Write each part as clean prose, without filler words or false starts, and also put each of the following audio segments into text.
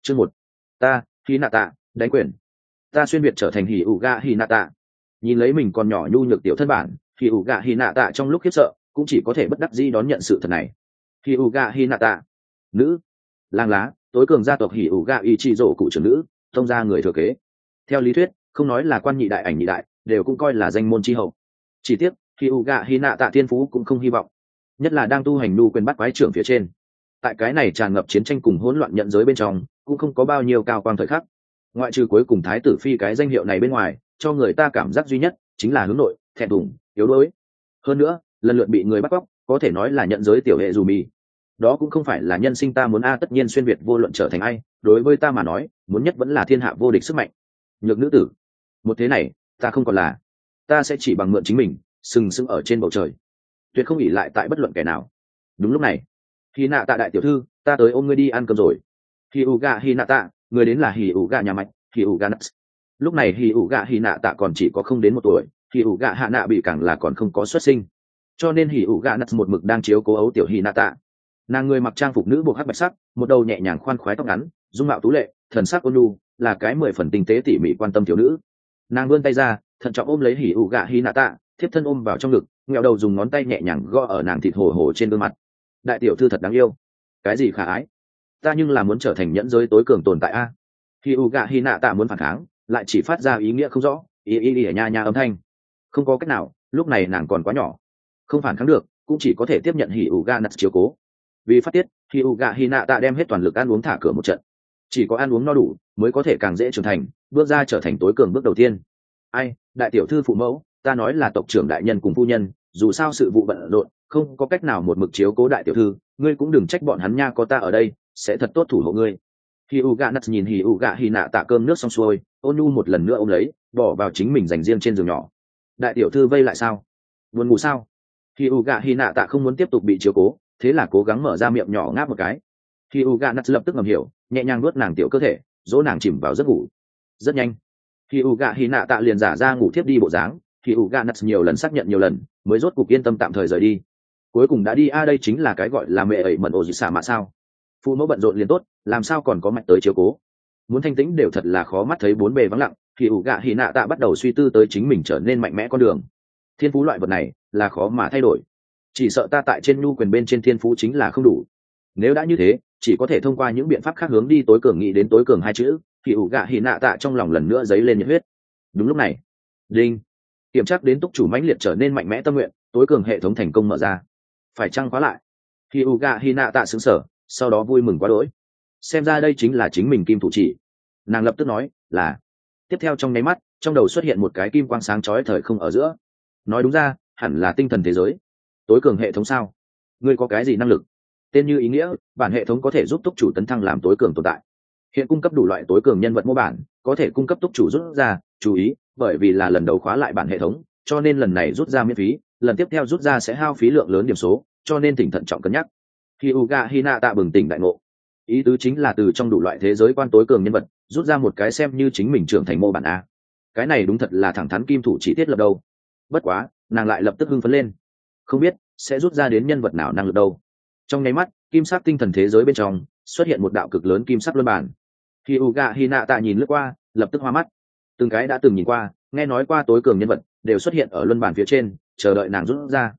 Chương 1. Ta, Hinata, đánh quyền. Ta xuyên việt trở thành hỉ ủ gạ Hinata. Nhìn lấy mình còn nhỏ nhu nhược tiểu thân bản, hỉ ủ gạ Hinata trong lúc khiếp sợ cũng chỉ có thể bất đắc dĩ đón nhận sự thật này. Hỉ ủ gạ Hinata, nữ, lang lá, tối cường gia tộc hỉ ủ gạ Ichizo cụ trưởng nữ, tông gia người thừa kế. Theo lý thuyết, không nói là quan nhị đại ảnh nhị đại, đều cũng coi là danh môn chi hậu. Chỉ tiếc, hỉ ủ gạ Hinata thiên phú cũng không hy vọng, nhất là đang tu hành nu quyền bắt quái trưởng phía trên. Tại cái này tràn ngập chiến tranh cùng hỗn loạn nhận giới bên trong, cũng không có bao nhiêu cao quang thời khắc. Ngoại trừ cuối cùng thái tử phi cái danh hiệu này bên ngoài, cho người ta cảm giác duy nhất chính là hướng nội, thẹn thùng, yếu đuối. Hơn nữa, lần lượt bị người bắt cóc, có thể nói là nhận giới tiểu hệ dù mì. Đó cũng không phải là nhân sinh ta muốn tất nhiên xuyên việt vô luận trở thành ai, đối với ta mà nói, muốn nhất vẫn là thiên hạ vô địch sức mạnh. Nhược nữ tử, một thế này, ta không còn là, ta sẽ chỉ bằng mượn chính mình, sừng sững ở trên bầu trời, tuyệt không ỷ lại tại bất luận kẻ nào. Đúng lúc này, Hinata đại tiểu thư, ta tới ôm ngươi đi ăn cơm rồi. Hyuga Hinata, người đến là Hyuga nhà mạch, Hyuga Nuts. Lúc này Hyuga Hinata còn chỉ có không đến 1 tuổi, Hyuga Hana bị càng là còn không có xuất sinh, cho nên Hyuga Nuts một mực đang chiếu cố ấu tiểu Hinata. Nàng người mặc trang phục nữ buộc hắc bạch sắc, một đầu nhẹ nhàng khoan khoái tóc ngắn, dung mạo tú lệ, thần sắc ôn nhu, là cái 10 phần tinh tế tỉ mỉ quan tâm thiếu nữ. Nàng vươn tay ra, thận trọng ôm lấy Hyuga Hinata, thiếp thân ôm vào trong ngực, nghẹo đầu dùng ngón tay nhẹ nhàng gõ ở nàng thịt hổ hổ trên gương mặt. Đại tiểu thư thật đáng yêu. Cái gì khả ái, ta nhưng là muốn trở thành nhẫn giới tối cường tồn tại a. Hyuga Hinata muốn phản kháng, lại chỉ phát ra ý nghĩa không rõ, ý nha nha âm thanh. Không có cách nào, lúc này nàng còn quá nhỏ, không phản kháng được, cũng chỉ có thể tiếp nhận Hyuga Nuts chiếu cố. Vì phát tiết, Hyuga Hinata đem hết toàn lực ăn uống thả cửa một trận. Chỉ có ăn uống no đủ mới có thể càng dễ trưởng thành, bước ra trở thành tối cường bước đầu tiên. Ai, đại tiểu thư phụ mẫu, ta nói là tộc trưởng đại nhân cùng phu nhân, dù sao sự vụ bận rộn, không có cách nào một mực chiếu cố đại tiểu thư, ngươi cũng đừng trách bọn hắn nha, có ta ở đây, sẽ thật tốt thủ hộ ngươi. Hyuga Nuts nhìn Hyuga Hinata cơm nước xong xuôi, ôn nhu một lần nữa ôm lấy, bỏ vào chính mình dành riêng trên giường nhỏ. Đại tiểu thư vây lại sao? Buồn ngủ sao? Hyuga Hinata không muốn tiếp tục bị chiếu cố, thế là cố gắng mở ra miệng nhỏ ngáp một cái. Hyuga Nuts lập tức ngầm hiểu, nhẹ nhàng nuốt nàng tiểu cơ thể, dỗ nàng chìm vào giấc ngủ. Rất nhanh, Hyuga Hinata liền giả ra ngủ thiếp đi bộ dáng. Hyuga Nuts nhiều lần xác nhận nhiều lần, mới rốt cục yên tâm tạm thời rời đi. Cuối cùng đã đi đây chính là cái gọi là mẹ ẩy mẩn ổ gì xả mà sao? Phụ mẫu bận rộn liền tốt, làm sao còn có mạnh tới chiếu cố? Muốn thanh tĩnh đều thật là khó, mắt thấy bốn bề vắng lặng, Hyuga Hinata bắt đầu suy tư tới chính mình trở nên mạnh mẽ con đường. Thiên phú loại vật này là khó mà thay đổi, chỉ sợ ta tại trên nhu quyền bên trên thiên phú chính là không đủ. Nếu đã như thế, chỉ có thể thông qua những biện pháp khác hướng đi tối cường, nghĩ đến tối cường hai chữ, Hyuga Hinata trong lòng lần nữa dấy lên nhiệt huyết. Đúng lúc này, đinh, kiểm tra đến túc chủ mãnh liệt trở nên mạnh mẽ tâm nguyện, tối cường hệ thống thành công mở ra, phải chăng khóa lại? Hyuga Hinata sững sờ, sau đó vui mừng quá đỗi, xem ra đây chính là chính mình kim thủ chỉ. Nàng lập tức nói là. Tiếp theo trong nháy mắt, trong đầu xuất hiện một cái kim quang sáng chói thời không ở giữa. Nói đúng ra, hẳn là tinh thần thế giới. Tối cường hệ thống sao? Ngươi có cái gì năng lực? Tên như ý nghĩa, bản hệ thống có thể giúp túc chủ tấn thăng làm tối cường tồn tại. Hiện cung cấp đủ loại tối cường nhân vật mô bản, có thể cung cấp túc chủ rút ra. Chú ý, bởi vì là lần đầu khóa lại bản hệ thống, cho nên lần này rút ra miễn phí, lần tiếp theo rút ra sẽ hao phí lượng lớn điểm số, cho nên thỉnh thận trọng cân nhắc. Hyuga Hinata bừng tỉnh đại ngộ, ý tứ chính là từ trong đủ loại thế giới quan tối cường nhân vật rút ra một cái xem như chính mình trưởng thành mô bản a. Cái này đúng thật là thẳng thắn kim thủ chỉ thiết lập đâu. Bất quá, nàng lại lập tức hưng phấn lên, không biết sẽ rút ra đến nhân vật nào năng lực đâu. Trong nháy mắt, kim sắc tinh thần thế giới bên trong xuất hiện một đạo cực lớn kim sắc luân bản. Hyuga Hinata nhìn lướt qua, lập tức hoa mắt. Từng cái đã từng nhìn qua, nghe nói qua tối cường nhân vật đều xuất hiện ở luân bản phía trên, chờ đợi nàng rút ra.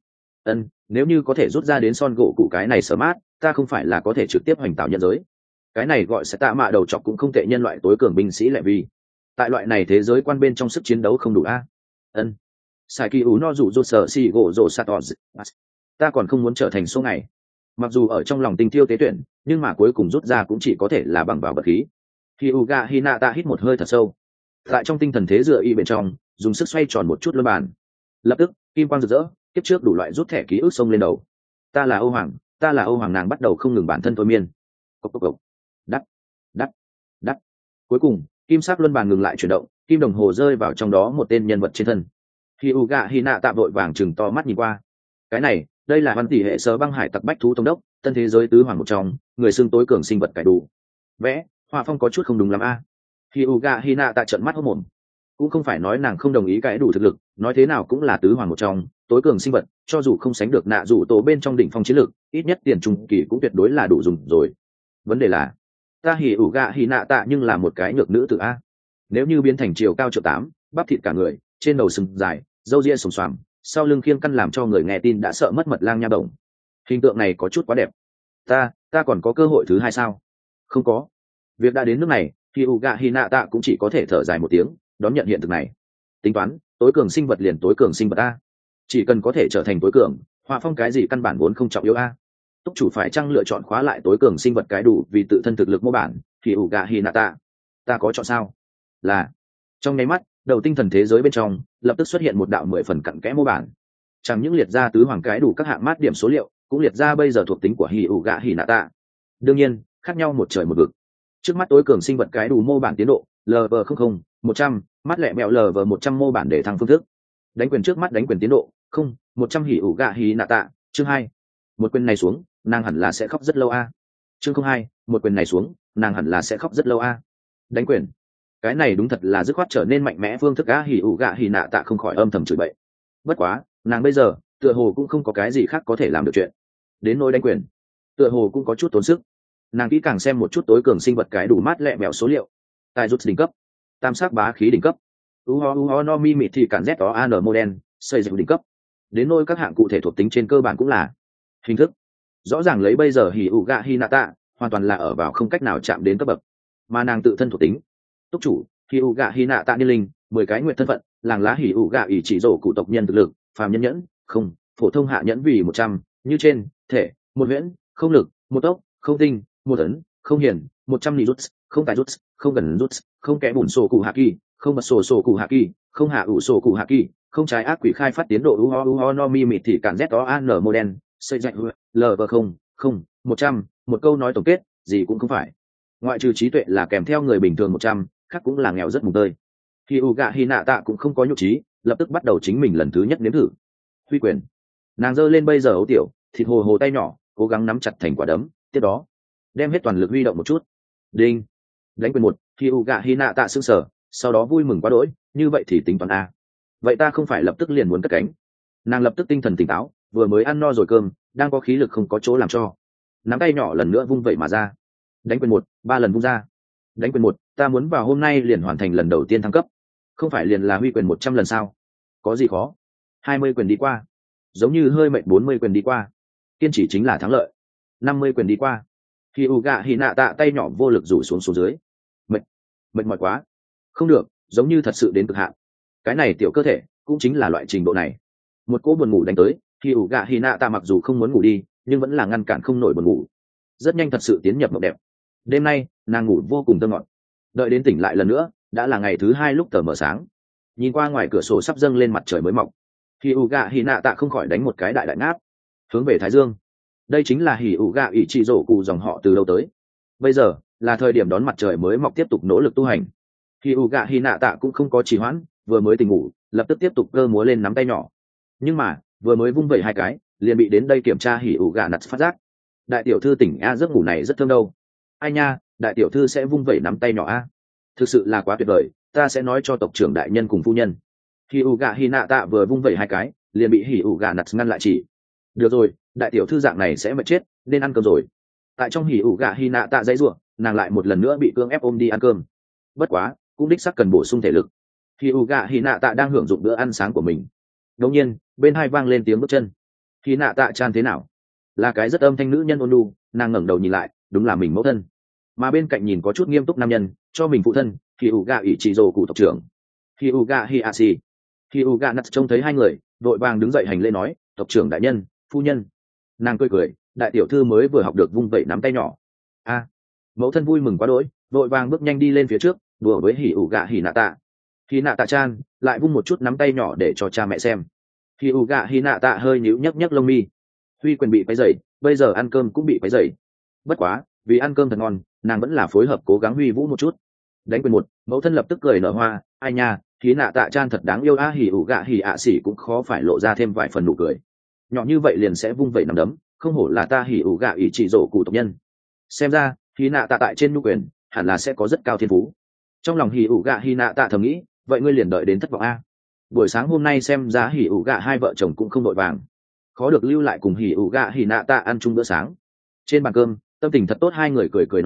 Nếu như có thể rút ra đến Son gỗ cụ cái này sở mát, ta không phải là có thể trực tiếp hoành tạo nhân giới. Cái này gọi sẽ tạ mạ đầu chọc cũng không tệ, nhân loại tối cường binh sĩ lại vì tại loại này thế giới quan bên trong sức chiến đấu không đủ a. Sai kỳ ủ no dụ dột sở si gỗ rồ satos, ta còn không muốn trở thành số ngày. Mặc dù ở trong lòng tình tiêu tế tuyển, nhưng mà cuối cùng rút ra cũng chỉ có thể là bằng vào vật khí. Hyuga Hinata hít một hơi thật sâu, tại trong tinh thần thế dựa y bên trong dùng sức xoay tròn một chút luân bàn. Lập tức kim quang rực rỡ, kiếp trước đủ loại rút thẻ ký ức xông lên đầu. Ta là Âu Hoàng, ta là Âu Hoàng, nàng bắt đầu không ngừng bản thân thôi miên. Cốc cốc cốc. Đắt, đắt, đắt. Cuối cùng kim sắc luân bàn ngừng lại chuyển động, kim đồng hồ rơi vào trong đó một tên nhân vật trên thân. Hyuga Hinata vội vàng chừng to mắt nhìn qua. Cái này, đây là văn tỷ hệ sớ băng hải tặc bách thú thống đốc, tân thế giới tứ hoàng một trong, người xưng tối cường sinh vật cải đủ. Vẽ họa phong có chút không đúng lắm a. Hyuga Hinata trợn mắt hốt mồm. Cũng không phải nói nàng không đồng ý cái đủ thực lực, nói thế nào cũng là tứ hoàng một trong, tối cường sinh vật, cho dù không sánh được nạ dù tổ bên trong đỉnh phong chiến lược, ít nhất tiền trung kỳ cũng tuyệt đối là đủ dùng rồi. Vấn đề là, ta hỉ ủ gạ hỉ nạ tạ nhưng là một cái nhược nữ tử a. Nếu như biến thành chiều cao 1.8, bắp thịt cả người, trên đầu sừng dài, râu ria sồm xoàm, sau lưng khiêng căn làm cho người nghe tin đã sợ mất mật lang nha bổng. Hình tượng này có chút quá đẹp. Ta còn có cơ hội thứ hai sao? Không có. Việc đã đến nước này, thì ủ gạ hỉ nạ tạ cũng chỉ có thể thở dài một tiếng, đón nhận hiện thực này. Tính toán, tối cường sinh vật liền tối cường sinh vật a. Chỉ cần có thể trở thành tối cường, họa phong cái gì căn bản vốn không trọng yếu a. Túc chủ phải chăng lựa chọn khóa lại tối cường sinh vật cái đủ vì tự thân thực lực mô bản, thì ủ gạ hỉ nạ tạ. Ta có chọn sao? Là. Trong nháy mắt, đầu tinh thần thế giới bên trong lập tức xuất hiện một đạo 10 phần cặn kẽ mô bản. Chẳng những liệt ra tứ hoàng cái đủ các hạng mát điểm số liệu, cũng liệt ra bây giờ thuộc tính của hỉ ủ gạ hỉ nạ tạ. Đương nhiên, khác nhau một trời một vực. Trước mắt tối cường sinh vật cái đủ mô bản tiến độ lv 100, mắt lẹ mẹo lv 100 mô bản để thăng phương thức. Đánh quyền trước mắt đánh quyền tiến độ 100 hỉ ủ gạ hỉ nạ tạ. Chương 2. Một quyền này xuống, nàng hẳn là sẽ khóc rất lâu a. Chương 2. Một quyền này xuống, nàng hẳn là sẽ khóc rất lâu a. Đánh quyền. Cái này đúng thật là dứt khoát trở nên mạnh mẽ phương thức á. Hỉ ủ gạ hỉ nạ tạ không khỏi âm thầm chửi bậy. Bất quá, nàng bây giờ tựa hồ cũng không có cái gì khác có thể làm được chuyện. Đến nỗi đánh quyền, tựa hồ cũng có chút tốn sức. Nàng kỹ càng xem một chút tối cường sinh vật cái đủ mát lẹ mẹo số liệu. Tài rút đỉnh cấp, tam sắc bá khí đỉnh cấp, uho no mi mịt thì cản z đó an mô đen xây dựng đỉnh cấp. Đến nỗi các hạng cụ thể thuộc tính trên cơ bản cũng là hình thức. Rõ ràng lấy bây giờ hỉ ủ gạ hỉ nạ tạ hoàn toàn là ở vào không cách nào chạm đến cấp bậc, mà nàng tự thân thuộc tính túc chủ hỉ ủ gạ hỉ nạ tạ niên linh 10 cái nguyện thân phận, làng lá hỉ ủ gạ ỷ chỉ rổ cụ tộc nhân thực lực phàm nhân nhẫn không, phổ thông hạ nhẫn vì 100, như trên thể một huyễn không lực một tốc không tinh một ấn không hiển 100 nị rút không tài rút không gần rút không kẽ bùn sổ cụ hạ kỳ không bật sổ cụ hạ kỳ không hạ ủ sổ cụ hạ kỳ không trái ác quỷ khai phát tiến độ uho no mi mịt thì cản z đó an mô đen xây dựng lv 100. Một câu nói tổng kết gì cũng không phải, ngoại trừ trí tuệ là kèm theo người bình thường 100, khác cũng là nghèo rất mùng tơi. Hỉ ủ gạ hỉ nạ tạ cũng không có nhục trí, lập tức bắt đầu chính mình lần thứ nhất nếm thử huy quyền. Nàng giơ lên bây giờ ấu tiểu thịt hồ hồ tay nhỏ, cố gắng nắm chặt thành quả đấm, tiếp đó đem hết toàn lực huy động một chút. Đinh. Đánh quyền một. Hỉ ủ gạ hỉ nạ tạ sững sờ, sau đó vui mừng quá đỗi, như vậy thì tính toán a. Vậy ta không phải lập tức liền muốn cất cánh. Nàng lập tức tinh thần tỉnh táo, vừa mới ăn no rồi cơm, đang có khí lực không có chỗ làm cho. Nắm tay nhỏ lần nữa vung vậy mà ra. Đánh quyền 1, 3 lần vung ra. Đánh quyền 1, ta muốn vào hôm nay liền hoàn thành lần đầu tiên thăng cấp. Không phải liền là huy quyền 100 lần sao? Có gì khó? 20 quyền đi qua. Giống như hơi mệt 40 quyền đi qua. Kiên trì chính là thắng lợi. 50 quyền đi qua. Hỉ ủ gạ hỉ nạ tạ tay nhỏ vô lực rủ xuống dưới. Mệt mỏi quá. Không được, giống như thật sự đến cực hạn. Cái này tiểu cơ thể, cũng chính là loại trình độ này. Một cỗ buồn ngủ đánh tới, Hỉ ủ gạ hỉ nạ tạ mặc dù không muốn ngủ đi, nhưng vẫn là ngăn cản không nổi buồn ngủ. Rất nhanh thật sự tiến nhập mộng đẹp. Đêm nay, nàng ngủ vô cùng thơ ngọt. Đợi đến tỉnh lại lần nữa, đã là ngày thứ 2 lúc tờ mờ sáng. Nhìn qua ngoài cửa sổ sắp dâng lên mặt trời mới mọc, Hỉ ủ gạ hỉ nạ tạ không khỏi đánh một cái đại đại ngáp, hướng về thái dương. Đây chính là hỉ ủ gạ ỷ trị rổ cụ dòng họ từ lâu tới. Bây giờ là thời điểm đón mặt trời mới mọc tiếp tục nỗ lực tu hành. Hỉ ủ gạ hỉ nạ tạ cũng không có trì hoãn, vừa mới tỉnh ngủ lập tức tiếp tục cơ múa lên nắm tay nhỏ. Nhưng mà vừa mới vung vẩy 2 cái liền bị đến đây kiểm tra hỉ ủ gạ nặt phát giác. Đại tiểu thư tỉnh a, giấc ngủ này rất thơm đâu. Ai nha, đại tiểu thư sẽ vung vẩy nắm tay nhỏ a, thực sự là quá tuyệt vời, ta sẽ nói cho tộc trưởng đại nhân cùng phu nhân. Hỉ ủ gạ hỉ nạ tạ vừa vung vẩy 2 cái liền bị hỉ ủ gạ nặt ngăn lại chỉ. Được rồi, đại tiểu thư dạng này sẽ mệt chết, nên ăn cơm rồi. Tại trong hỉ ủ gạ hỉ nạ tạ dãy ruộng, nàng lại một lần nữa bị cưỡng ép ôm đi ăn cơm. Bất quá cũng đích xác cần bổ sung thể lực. Hỉ ủ gạ hỉ nạ tạ đang hưởng dụng bữa ăn sáng của mình. Đột nhiên bên hai vang lên tiếng bước chân. Hỉ nạ tạ chan thế nào? Là cái rất âm thanh nữ nhân ôn nhu. Nàng ngẩng đầu nhìn lại, đúng là mình mẫu thân. Mà bên cạnh nhìn có chút nghiêm túc nam nhân, cho mình phụ thân hỉ ủ gạ ỷ trị rồ cụ tộc trưởng hỉ ủ gạ hỉ a xì. Hỉ ủ gạ nặt trông thấy hai người, đội vàng đứng dậy hành lễ nói, tộc trưởng đại nhân, phu nhân. Nàng cười cười, đại tiểu thư mới vừa học được vung vẩy nắm tay nhỏ. A. Mẫu thân vui mừng quá đỗi, đội vàng bước nhanh đi lên phía trước, đùa với hỉ ủ gạ hỉ nạ tạ. Hỉ nạ tạ chan lại vung một chút nắm tay nhỏ để cho cha mẹ xem. Hỉ ủ gạ hỉ nạ tạ hơi nhíu nhấc lông mi. Huy quyền bị quấy rầy, bây giờ ăn cơm cũng bị quấy rầy. Bất quá vì ăn cơm thật ngon, nàng vẫn là phối hợp cố gắng huy vũ một chút. Đánh quyền 1, mẫu thân lập tức cười nở hoa, ai nha, hỉ nạ tạ chan thật đáng yêu a. Hỉ ủ gạ hỉ ạ xỉ cũng khó phải lộ ra thêm vài phần nụ cười. Nhỏ như vậy liền sẽ vung vẩy nắm đấm, không hổ là ta hỉ ủ gạ ỷ trị rổ cụ tộc nhân. Xem ra hỉ nạ tạ tại trên nhu quyền hẳn là sẽ có rất cao thiên phú. Trong lòng hỉ ủ gạ hỉ nạ tạ thầm nghĩ, vậy ngươi liền đợi đến thất vọng a. Buổi sáng hôm nay xem ra hỉ ủ gạ hai vợ chồng cũng không đội vàng, khó được lưu lại cùng hỉ ủ gạ hỉ nạ tạ ăn chung bữa sáng. Trên bàn cơm tâm tình thật tốt, hai người cười cười nói,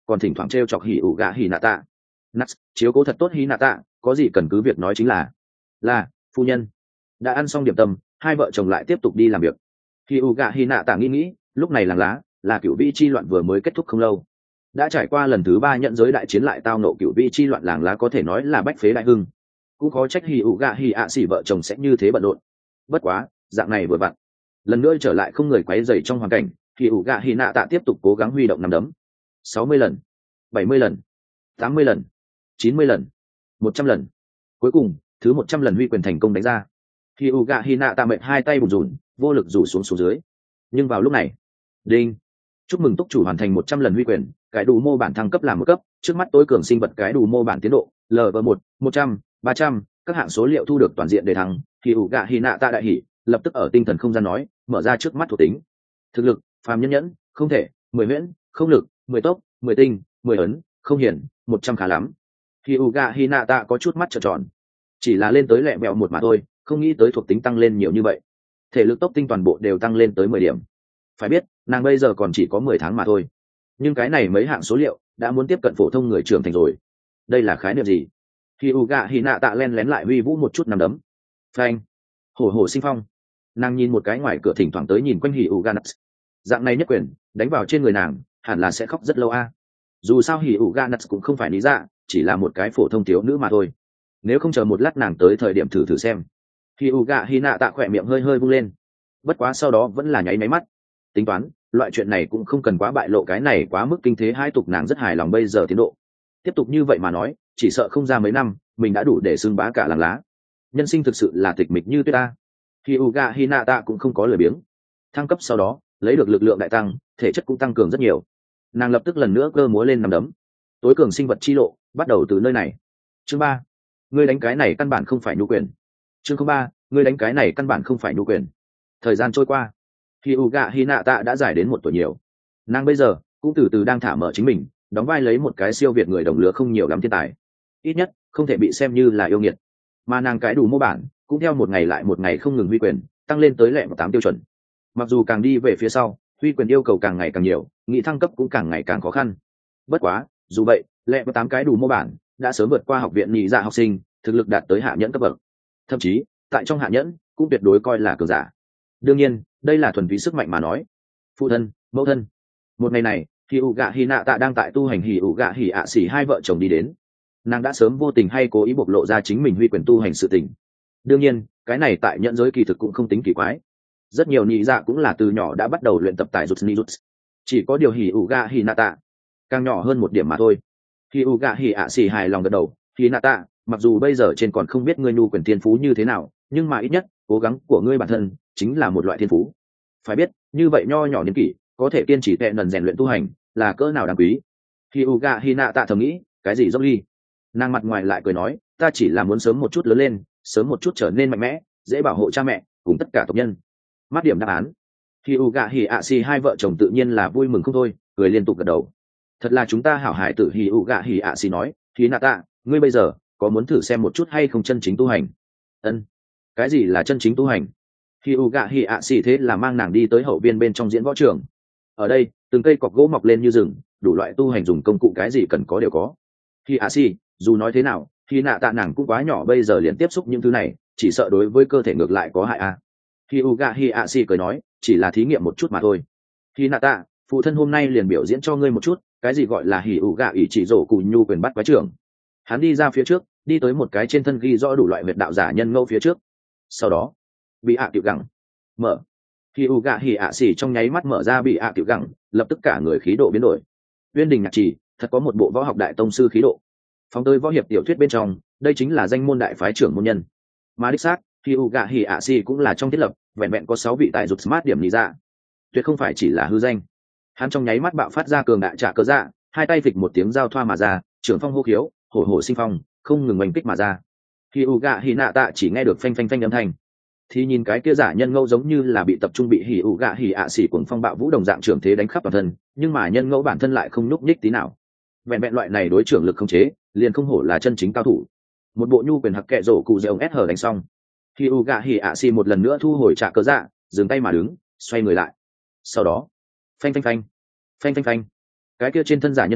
còn thỉnh thoảng t chọc hỉ ủ gạ hỉ nạ tạ. Nuts, chiếu cố thật tốt hỉ nạ tạ, có gì cần cứ việc nói chính là phu nhân. Đã ăn xong điểm tâm, hai vợ chồng lại tiếp tục đi làm việc. Hỉ ủ gạ hỉ nạ tạ nghĩ lúc này làng lá là cựu vĩ chi loạn vừa mới kết thúc không lâu, đã trải qua lần thứ 3 nhận giới đại chiến lại tao nộ cựu vĩ chi loạn, làng lá có thể nói là bách phế đại hưng. Cũng khó trách hỉ ủ gạ hỉ ạ xỉ vợ chồng sẽ như thế bận rộn. Bất quá dạng này vừa vặn, lần nữa trở lại không người quấy rầy trong hoàn cảnh, hỉ ủ gạ hỉ nạ tạ tiếp tục cố gắng huy động nắm đấm. 60 lần, 70 lần, 80 lần, 90 lần, 100 lần. Cuối cùng thứ 100 lần huy quyền thành công đánh ra. Hỉ ủ gạ hỉ nạ tạ mệt hai tay bùn rùn, vô lực rủ xuống dưới. Nhưng vào lúc này, đinh, chúc mừng túc chủ hoàn thành 100 lần huy quyền, cái đủ mô bản thăng cấp làm một cấp, trước mắt tối cường sinh vật cái đủ mô bản tiến độ lv1 100 300, các hạng số liệu thu được toàn diện đề thăng. Hỉ ủ gạ hỉ nạ tạ đại hỉ, lập tức ở tinh thần không gian nói mở ra trước mắt thuộc tính. Thực lực phàm nhân nhẫn, không thể 10 huyễn, không lực 10 tốc, 10 tinh, 10 ấn, không hiển 100 khá lắm. Hỉ ủ gạ hỉ nạ tạ có chút mắt trợn tròn, chỉ là lên tới lẹ mẹo một mà thôi, không nghĩ tới thuộc tính tăng lên nhiều như vậy, thể lực tốc tinh toàn bộ đều tăng lên tới 10 điểm. Phải biết nàng bây giờ còn chỉ có 10 tháng mà thôi, nhưng cái này mấy hạng số liệu đã muốn tiếp cận phổ thông người trưởng thành rồi. Đây là khái niệm gì? Hỉ ủ gạ hỉ nạ tạ len lén lại huy vũ một chút nắm đấm. Phanh, hổ hổ sinh phong. Nàng nhìn một cái ngoài cửa thỉnh thoảng tới nhìn quanh hỉ ủ gạ nuts, dạng này nhất quyền đánh vào trên người nàng hẳn là sẽ khóc rất lâu a. Dù sao hỉ ủ gạ nuts cũng không phải lý dạ, chỉ là một cái phổ thông thiếu nữ mà thôi. Nếu không chờ một lát nàng tới thời điểm thử xem. Hỉ ủ gạ hỉ nạ tạ khỏe miệng hơi hơi vung lên, bất quá sau đó vẫn là nháy máy mắt, tính toán loại chuyện này cũng không cần quá bại lộ cái này quá mức kinh thế hai tục. Nàng rất hài lòng bây giờ tiến độ, tiếp tục như vậy mà nói chỉ sợ không ra mấy năm mình đã đủ để xưng bá cả làng lá. Nhân sinh thực sự là tịch mịch như tuyết ta. Hyuga Hinata cũng không có lười biếng, thăng cấp sau đó lấy được lực lượng đại tăng, thể chất cũng tăng cường rất nhiều. Nàng lập tức lần nữa cơ múa lên nằm đấm. Tối cường sinh vật chi lộ bắt đầu từ nơi này. Chương 3, ngươi đánh cái này căn bản không phải nhu quyền. Chương 3, ngươi đánh cái này căn bản không phải nhu quyền. Thời gian trôi qua, Hyuga Hinata đã dài đến 1 tuổi nhiều. Nàng bây giờ cũng từ từ đang thả mở chính mình, đóng vai lấy một cái siêu việt người đồng lứa không nhiều lắm thiên tài, ít nhất không thể bị xem như là yêu nghiệt. Mà nàng cái đủ mô bản cũng theo một ngày lại một ngày không ngừng huy quyền, tăng lên tới lẹ 8 tiêu chuẩn. Mặc dù càng đi về phía sau, huy quyền yêu cầu càng ngày càng nhiều, nghị thăng cấp cũng càng ngày càng khó khăn. Bất quá dù vậy, lẹ 8 cái đủ mô bản đã sớm vượt qua học viện nhị dạ học sinh, thực lực đạt tới hạ nhẫn cấp bậc, thậm chí tại trong hạ nhẫn cũng tuyệt đối coi là cường giả. Đương nhiên đây là thuần túy sức mạnh mà nói. Phụ thân, mẫu thân. Một ngày này, Hyuga Hinata đang tại tu hành, Hyuga Hỉ ạ xỉ hai vợ chồng đi đến. Nàng đã sớm vô tình hay cố ý bộc lộ ra chính mình huy quyền tu hành sự tình. Đương nhiên cái này tại nhận giới kỳ thực cũng không tính kỳ quái, rất nhiều nhị dạ cũng là từ nhỏ đã bắt đầu luyện tập tại Jutsu Ninjutsu. Chỉ có điều Hyuga Hinata càng nhỏ hơn một điểm mà thôi. Hyuga Hỉ ạ xỉ hài lòng gật đầu. Hinata, mặc dù bây giờ trên còn không biết ngươi nhu quyền thiên phú như thế nào, nhưng mà ít nhất cố gắng của ngươi bản thân chính là một loại thiên phú. Phải biết như vậy nho nhỏ niên kỷ có thể kiên trì tệ nần rèn luyện tu hành là cỡ nào đáng quý. Hyuga Hinata thầm nghĩ, cái gì dốc ly. Nàng mặt ngoài lại cười nói, ta chỉ là muốn sớm một chút lớn lên, sớm một chút trở nên mạnh mẽ, dễ bảo hộ cha mẹ cùng tất cả tộc nhân. Mắt điểm đáp án. Hyuga Hỉ ạ xỉ hai vợ chồng tự nhiên là vui mừng không thôi, cười liên tục gật đầu. Thật là chúng ta hảo hải tử. Hyuga Hỉ ạ xỉ nói, Hinata, ngươi bây giờ có muốn thử xem một chút hay không chân chính tu hành? Ân. Cái gì là chân chính tu hành? Hyuga Hỉ ạ xỉ thế là mang nàng đi tới hậu viên bên trong diễn võ trường. Ở đây từng cây cọc gỗ mọc lên như rừng, đủ loại tu hành dùng công cụ cái gì cần có đều có. Hỉ ạ xỉ, dù nói thế nào Hinata nàng cũng quá nhỏ, bây giờ liền tiếp xúc những thứ này chỉ sợ đối với cơ thể ngược lại có hại a. Hyuga Hỉ ạ xỉ cười nói, chỉ là thí nghiệm một chút mà thôi. Hinata, phụ thân hôm nay liền biểu diễn cho ngươi một chút cái gì gọi là Hyuga ỷ chỉ rổ cù nhu quyền bắt quái trưởng. Hắn đi ra phía trước, đi tới một cái trên thân ghi rõ đủ loại huyệt đạo giả nhân ngẫu phía trước, sau đó bị tiểu gẳng mở. Hyuga Hỉ ạ xỉ trong nháy mắt mở ra bị tiểu gẳng, lập tức cả người khí độ biến đổi. Uyên Đình Nhạc Trì thật có một bộ võ học đại tông sư khí độ. Phóng tới võ hiệp tiểu thuyết bên trong, đây chính là danh môn đại phái trưởng môn nhân. Mà đích xác, Hyuga Hỉ ạ xỉ cũng là trong thiết lập, vẹn vẹn có 6 vị tại dục smart điểm lý ra, tuyệt không phải chỉ là hư danh. Hắn trong nháy mắt bạo phát ra cường đại trả cơ dạ, hai tay vịch một tiếng giao thoa mà ra, trưởng phong hô khiếu, hổ hổ sinh phong, không ngừng oanh kích mà ra. Hyuga Hinata chỉ nghe được phanh phanh phanh âm thanh, thì nhìn cái kia giả nhân ngẫu giống như là bị tập trung bị Hyuga Hỉ ạ xỉ cuồng phong bạo vũ đồng dạng trưởng thế đánh khắp toàn thân, nhưng mà nhân ngẫu bản thân lại không nhúc nhích tí nào. Vẹn vẹn loại này đối trưởng lực không chế, liền không hổ là chân chính cao thủ. Một bộ nhu quyền hặc kệ rổ cụ dây ông SH đánh xong, Hyuga Hỉ ạ xỉ một lần nữa thu hồi trả cơ dạ, dừng tay mà đứng, xoay người lại. Sau đó, phanh phanh phanh, phanh phanh phanh, cái kia trên thân giả nhân ngẫu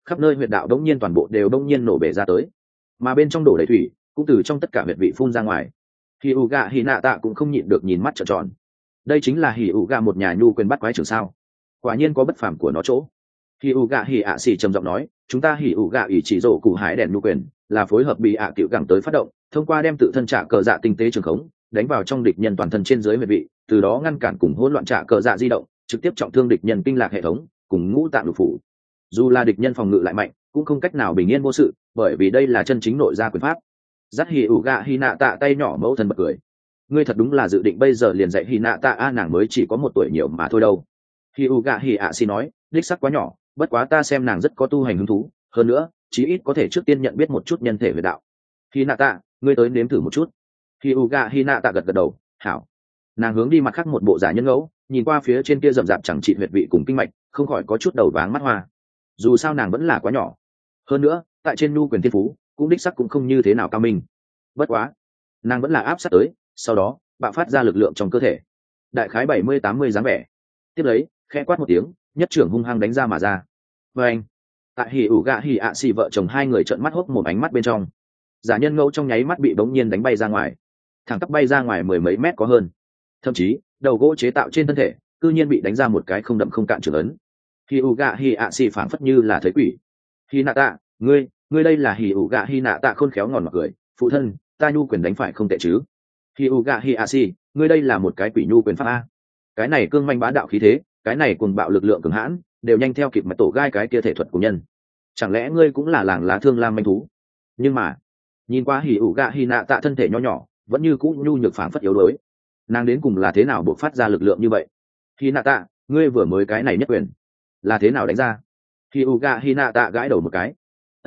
khắp nơi huyệt đạo đống nhiên toàn bộ đều đống nhiên nổ bể ra tới, mà bên trong đổ đầy thủy cũng từ trong tất cả huyệt vị phun ra ngoài. Hỉ ủ gạ hỉ nạ tạ cũng không nhịn được nhìn mắt trợn tròn. Đây chính là hỉ ủ gạ một nhà nhu quyền bắt quái trưởng sao? Quả nhiên có bất phàm của nó chỗ. Hỉ ủ gạ hỉ ạ xỉ trầm giọng nói, chúng ta hỉ ủ gạ ủy chỉ rổ cụ hải đèn nhu quyền là phối hợp bị ạ cựu gẳng tới phát động, thông qua đem tự thân trả cờ dạ tinh tế trường khống đánh vào trong địch nhân toàn thân trên dưới huyệt vị, từ đó ngăn cản cùng hỗn loạn trả cờ dạ di động, trực tiếp trọng thương địch nhân kinh lạc hệ thống cùng ngũ tạng lục phủ. Dù là địch nhân phòng ngự lại mạnh cũng không cách nào bình yên vô sự, bởi vì đây là chân chính nội gia quyền pháp. Dắt hỉ ủ gạ hỉ nạ tạ tay nhỏ mẫu thân bật cười, ngươi thật đúng là dự định bây giờ liền dạy hỉ nạ tạ a, nàng mới chỉ có 1 tuổi nhiều mà thôi đâu. Hỉ ủ gạ hỉ ạ xỉ nói, đích sắc quá nhỏ, bất quá ta xem nàng rất có tu hành hứng thú, hơn nữa chí ít có thể trước tiên nhận biết một chút nhân thể về đạo. Hỉ nạ tạ, ngươi tới nếm thử một chút. Hỉ ủ gạ hỉ nạ tạ gật gật đầu, hảo. Nàng hướng đi mặt khác một bộ giả nhân ngẫu, nhìn qua phía trên kia rậm rạp chẳng trị huyệt vị cùng kinh mạch, không khỏi có chút đầu váng mắt hoa. Dù sao nàng vẫn là quá nhỏ, hơn nữa tại trên nhu quyền thiên phú cũng đích sắc cũng không như thế nào cao minh. Bất quá nàng vẫn là áp sát tới, sau đó bạo phát ra lực lượng trong cơ thể, đại khái 70-80 dáng vẻ. Tiếp lấy khẽ quát một tiếng, nhất trưởng hung hăng đánh ra mà ra. Và anh, tại hỉ ủ gạ hỉ ạ xỉ vợ chồng hai người trợn mắt hốc một ánh mắt bên trong, giả nhân ngẫu trong nháy mắt bị bỗng nhiên đánh bay ra ngoài, thẳng tắp bay ra ngoài 10 mấy mét có hơn, thậm chí đầu gỗ chế tạo trên thân thể cư nhiên bị đánh ra một cái không đậm không cạn trưởng ấn. Hỉ ủ gạ hỉ ạ xỉ phảng phất như là thấy quỷ. Hỉ nạ tạ, ngươi đây là hỉ ủ gạ hỉ nạ tạ khôn khéo ngòn mặt cười, phụ thân, ta nhu quyền đánh phải không tệ chứ? Hỉ ủ gạ hỉ ạ xỉ, ngươi đây là một cái quỷ nhu quyền pháp a. Cái này cương manh bá đạo khí thế, cái này cuồng bạo lực lượng cường hãn, đều nhanh theo kịp mặt tổ gai cái kia thể thuật của nhân. Chẳng lẽ ngươi cũng là làng lá thương lam manh thú? Nhưng mà nhìn qua hỉ ủ gạ hỉ nạ tạ thân thể nho nhỏ vẫn như cũ nhu nhược phảng phất yếu đuối, nàng đến cùng là thế nào bộc phát ra lực lượng như vậy? Hỉ nạ tạ, ngươi vừa mới cái này nhất quyền là thế nào đánh ra? Hỉ ủ gạ hỉ nạ tạ gãi đầu một cái,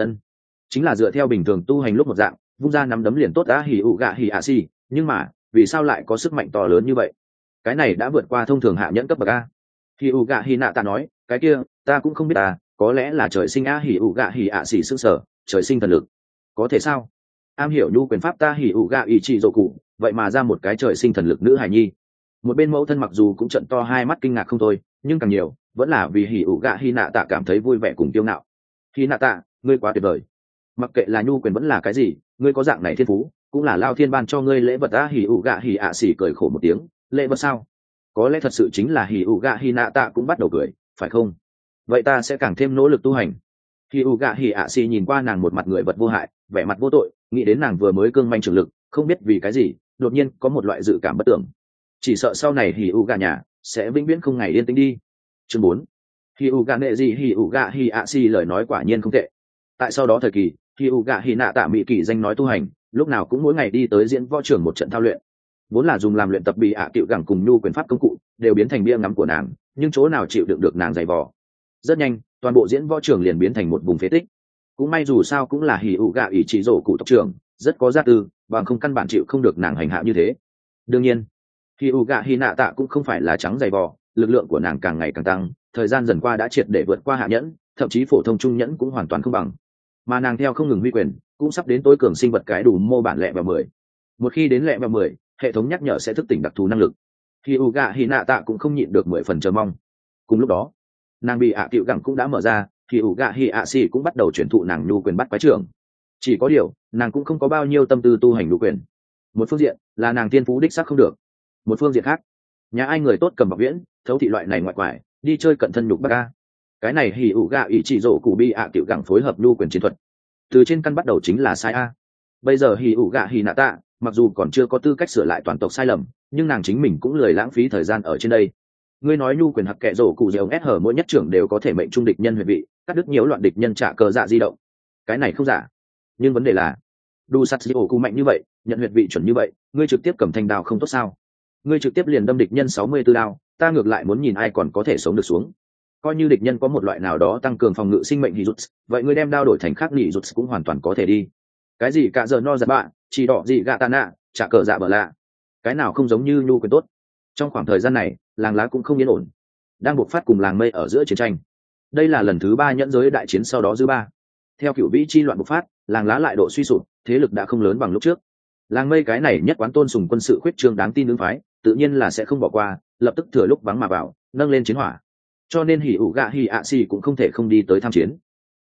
chính là dựa theo bình thường tu hành lúc một dạng, vung ra nắm đấm liền tốt đã. Hỉ ủ gạ hỉ ạ xỉ, nhưng mà vì sao lại có sức mạnh to lớn như vậy? Cái này đã vượt qua thông thường hạ nhẫn cấp bậc a. Hỉ ủ gạ hỉ nạ tạ nói, cái kia ta cũng không biết à, có lẽ là trời sinh a. Hỉ ủ gạ hỉ ạ xỉ sững sờ, trời sinh thần lực, có thể sao? Am hiểu nhu quyền pháp ta hỉ ủ gạ ý chỉ dỗ cụ, vậy mà ra một cái trời sinh thần lực nữ hài nhi. Một bên mẫu thân mặc dù cũng trận to hai mắt kinh ngạc không thôi, nhưng càng nhiều vẫn là vì hỉ ủ gạ hỉ nạ tạ cảm thấy vui vẻ cùng kiêu ngạo. Hỉ nạ tạ, ngươi quá tuyệt vời, mặc kệ là nhu quyền vẫn là cái gì, ngươi có dạng này thiên phú cũng là lao thiên ban cho ngươi lễ vật. A. Hỉ ủ gạ hỉ ạ xỉ cười khổ một tiếng, lễ vật sao? Có lẽ thật sự chính là. Hỉ ủ gạ hỉ nạ tạ cũng bắt đầu cười, phải không? Vậy ta sẽ càng thêm nỗ lực tu hành. Hỉ ủ gạ hỉ ạ xỉ nhìn qua nàng một mặt người vật vô hại, vẻ mặt vô tội, nghĩ đến nàng vừa mới cương manh trường lực, không biết vì cái gì đột nhiên có một loại dự cảm bất tưởng, chỉ sợ sau này hỉ ủ gạ nhà sẽ vĩnh viễn không ngày yên tĩnh đi. Chương 4. Hỉ ủ gạ nệ gì. Hỉ ủ gạ hỉ ạ xỉ lời nói quả nhiên không tệ. Tại sau đó thời kỳ, hỉ ủ gạ hỉ nạ tạ mỹ kỳ danh nói tu hành, lúc nào cũng mỗi ngày đi tới diễn võ trường một trận thao luyện, vốn là dùng làm luyện tập bị ạ cựu gẳng cùng nhu quyền pháp công cụ đều biến thành bia ngắm của nàng, nhưng chỗ nào chịu đựng được nàng dày vò. Rất nhanh toàn bộ diễn võ trường liền biến thành một vùng phế tích. Cũng may dù sao cũng là hỉ ủ gạ ý chỉ rổ cụ tộc trưởng, rất có gia tư, bằng không căn bản chịu không được nàng hành hạ như thế. Đương nhiên hỉ ủ gạ hỉ nạ tạ cũng không phải là trắng dày vò, lực lượng của nàng càng ngày càng tăng, thời gian dần qua đã triệt để vượt qua hạ nhẫn, thậm chí phổ thông trung nhẫn cũng hoàn toàn không bằng. Mà nàng theo không ngừng huy quyền, cũng sắp đến tối cường sinh vật cái đủ mô bản lẹ vào 10. Một khi đến lẹ vào 10, hệ thống nhắc nhở sẽ thức tỉnh đặc thù năng lực. Hỉ ủ gạ hỉ nạ tạ cũng không nhịn được 10 phần chờ mong. Cùng lúc đó nàng bị ạ cựu gẳng cũng đã mở ra, hỉ ủ gạ hỉ ạ xỉ cũng bắt đầu chuyển thụ nàng nhu quyền bắt quái trưởng. Chỉ có điều nàng cũng không có bao nhiêu tâm tư tu hành nhu quyền. Một phương diện là nàng tiên phú đích xác không được, một phương diện khác nhà ai người tốt cầm bọc viễn thấu thị loại này ngoại quải đi chơi cận thân nhục bác ca. Cái này hỉ ủ gạ ý chỉ rổ cụ bi ạ cựu gẳng phối hợp nhu quyền chiến thuật từ trên căn bắt đầu chính là sai a. Bây giờ hỉ ủ gạ hỉ nạ tạ mặc dù còn chưa có tư cách sửa lại toàn tộc sai lầm, nhưng nàng chính mình cũng lười lãng phí thời gian ở trên đây. Ngươi nói nhu quyền hặc kệ rổ cụ dẻo ép hở mỗi nhất trưởng đều có thể mệnh trung địch nhân huyệt vị, cắt đứt nhiều loạn địch nhân trả cờ dạ di động, cái này không giả. Nhưng vấn đề là đu sắt di ổ cụ mạnh như vậy, nhận huyệt vị chuẩn như vậy, ngươi trực tiếp cầm thanh đao không tốt sao? Ngươi trực tiếp liền đâm địch nhân 64 đao, ta ngược lại muốn nhìn ai còn có thể sống được xuống. Coi như địch nhân có một loại nào đó tăng cường phòng ngự sinh mệnh hỉ rút, vậy ngươi đem đao đổi thành khác nhị rút cũng hoàn toàn có thể đi. Cái gì cả giờ no giật bạ, chỉ đỏ gì gạ tà nạ, trả cờ dạ bờ lạ, cái nào không giống như nhu quyền tốt. Trong khoảng thời gian này làng lá cũng không yên ổn, đang buộc phát cùng làng mây ở giữa chiến tranh. Đây là lần thứ 3 nhẫn giới đại chiến sau đó dư ba. Theo cựu vĩ chi loạn bộc phát, làng lá lại độ suy sụp, thế lực đã không lớn bằng lúc trước. Làng mây cái này nhất quán tôn sùng quân sự khuyết trương đáng tin ứng phái, tự nhiên là sẽ không bỏ qua, lập tức thừa lúc vắng mà vào, nâng lên chiến hỏa. Cho nên hỉ ủ gạ hỉ ạ xì cũng không thể không đi tới tham chiến.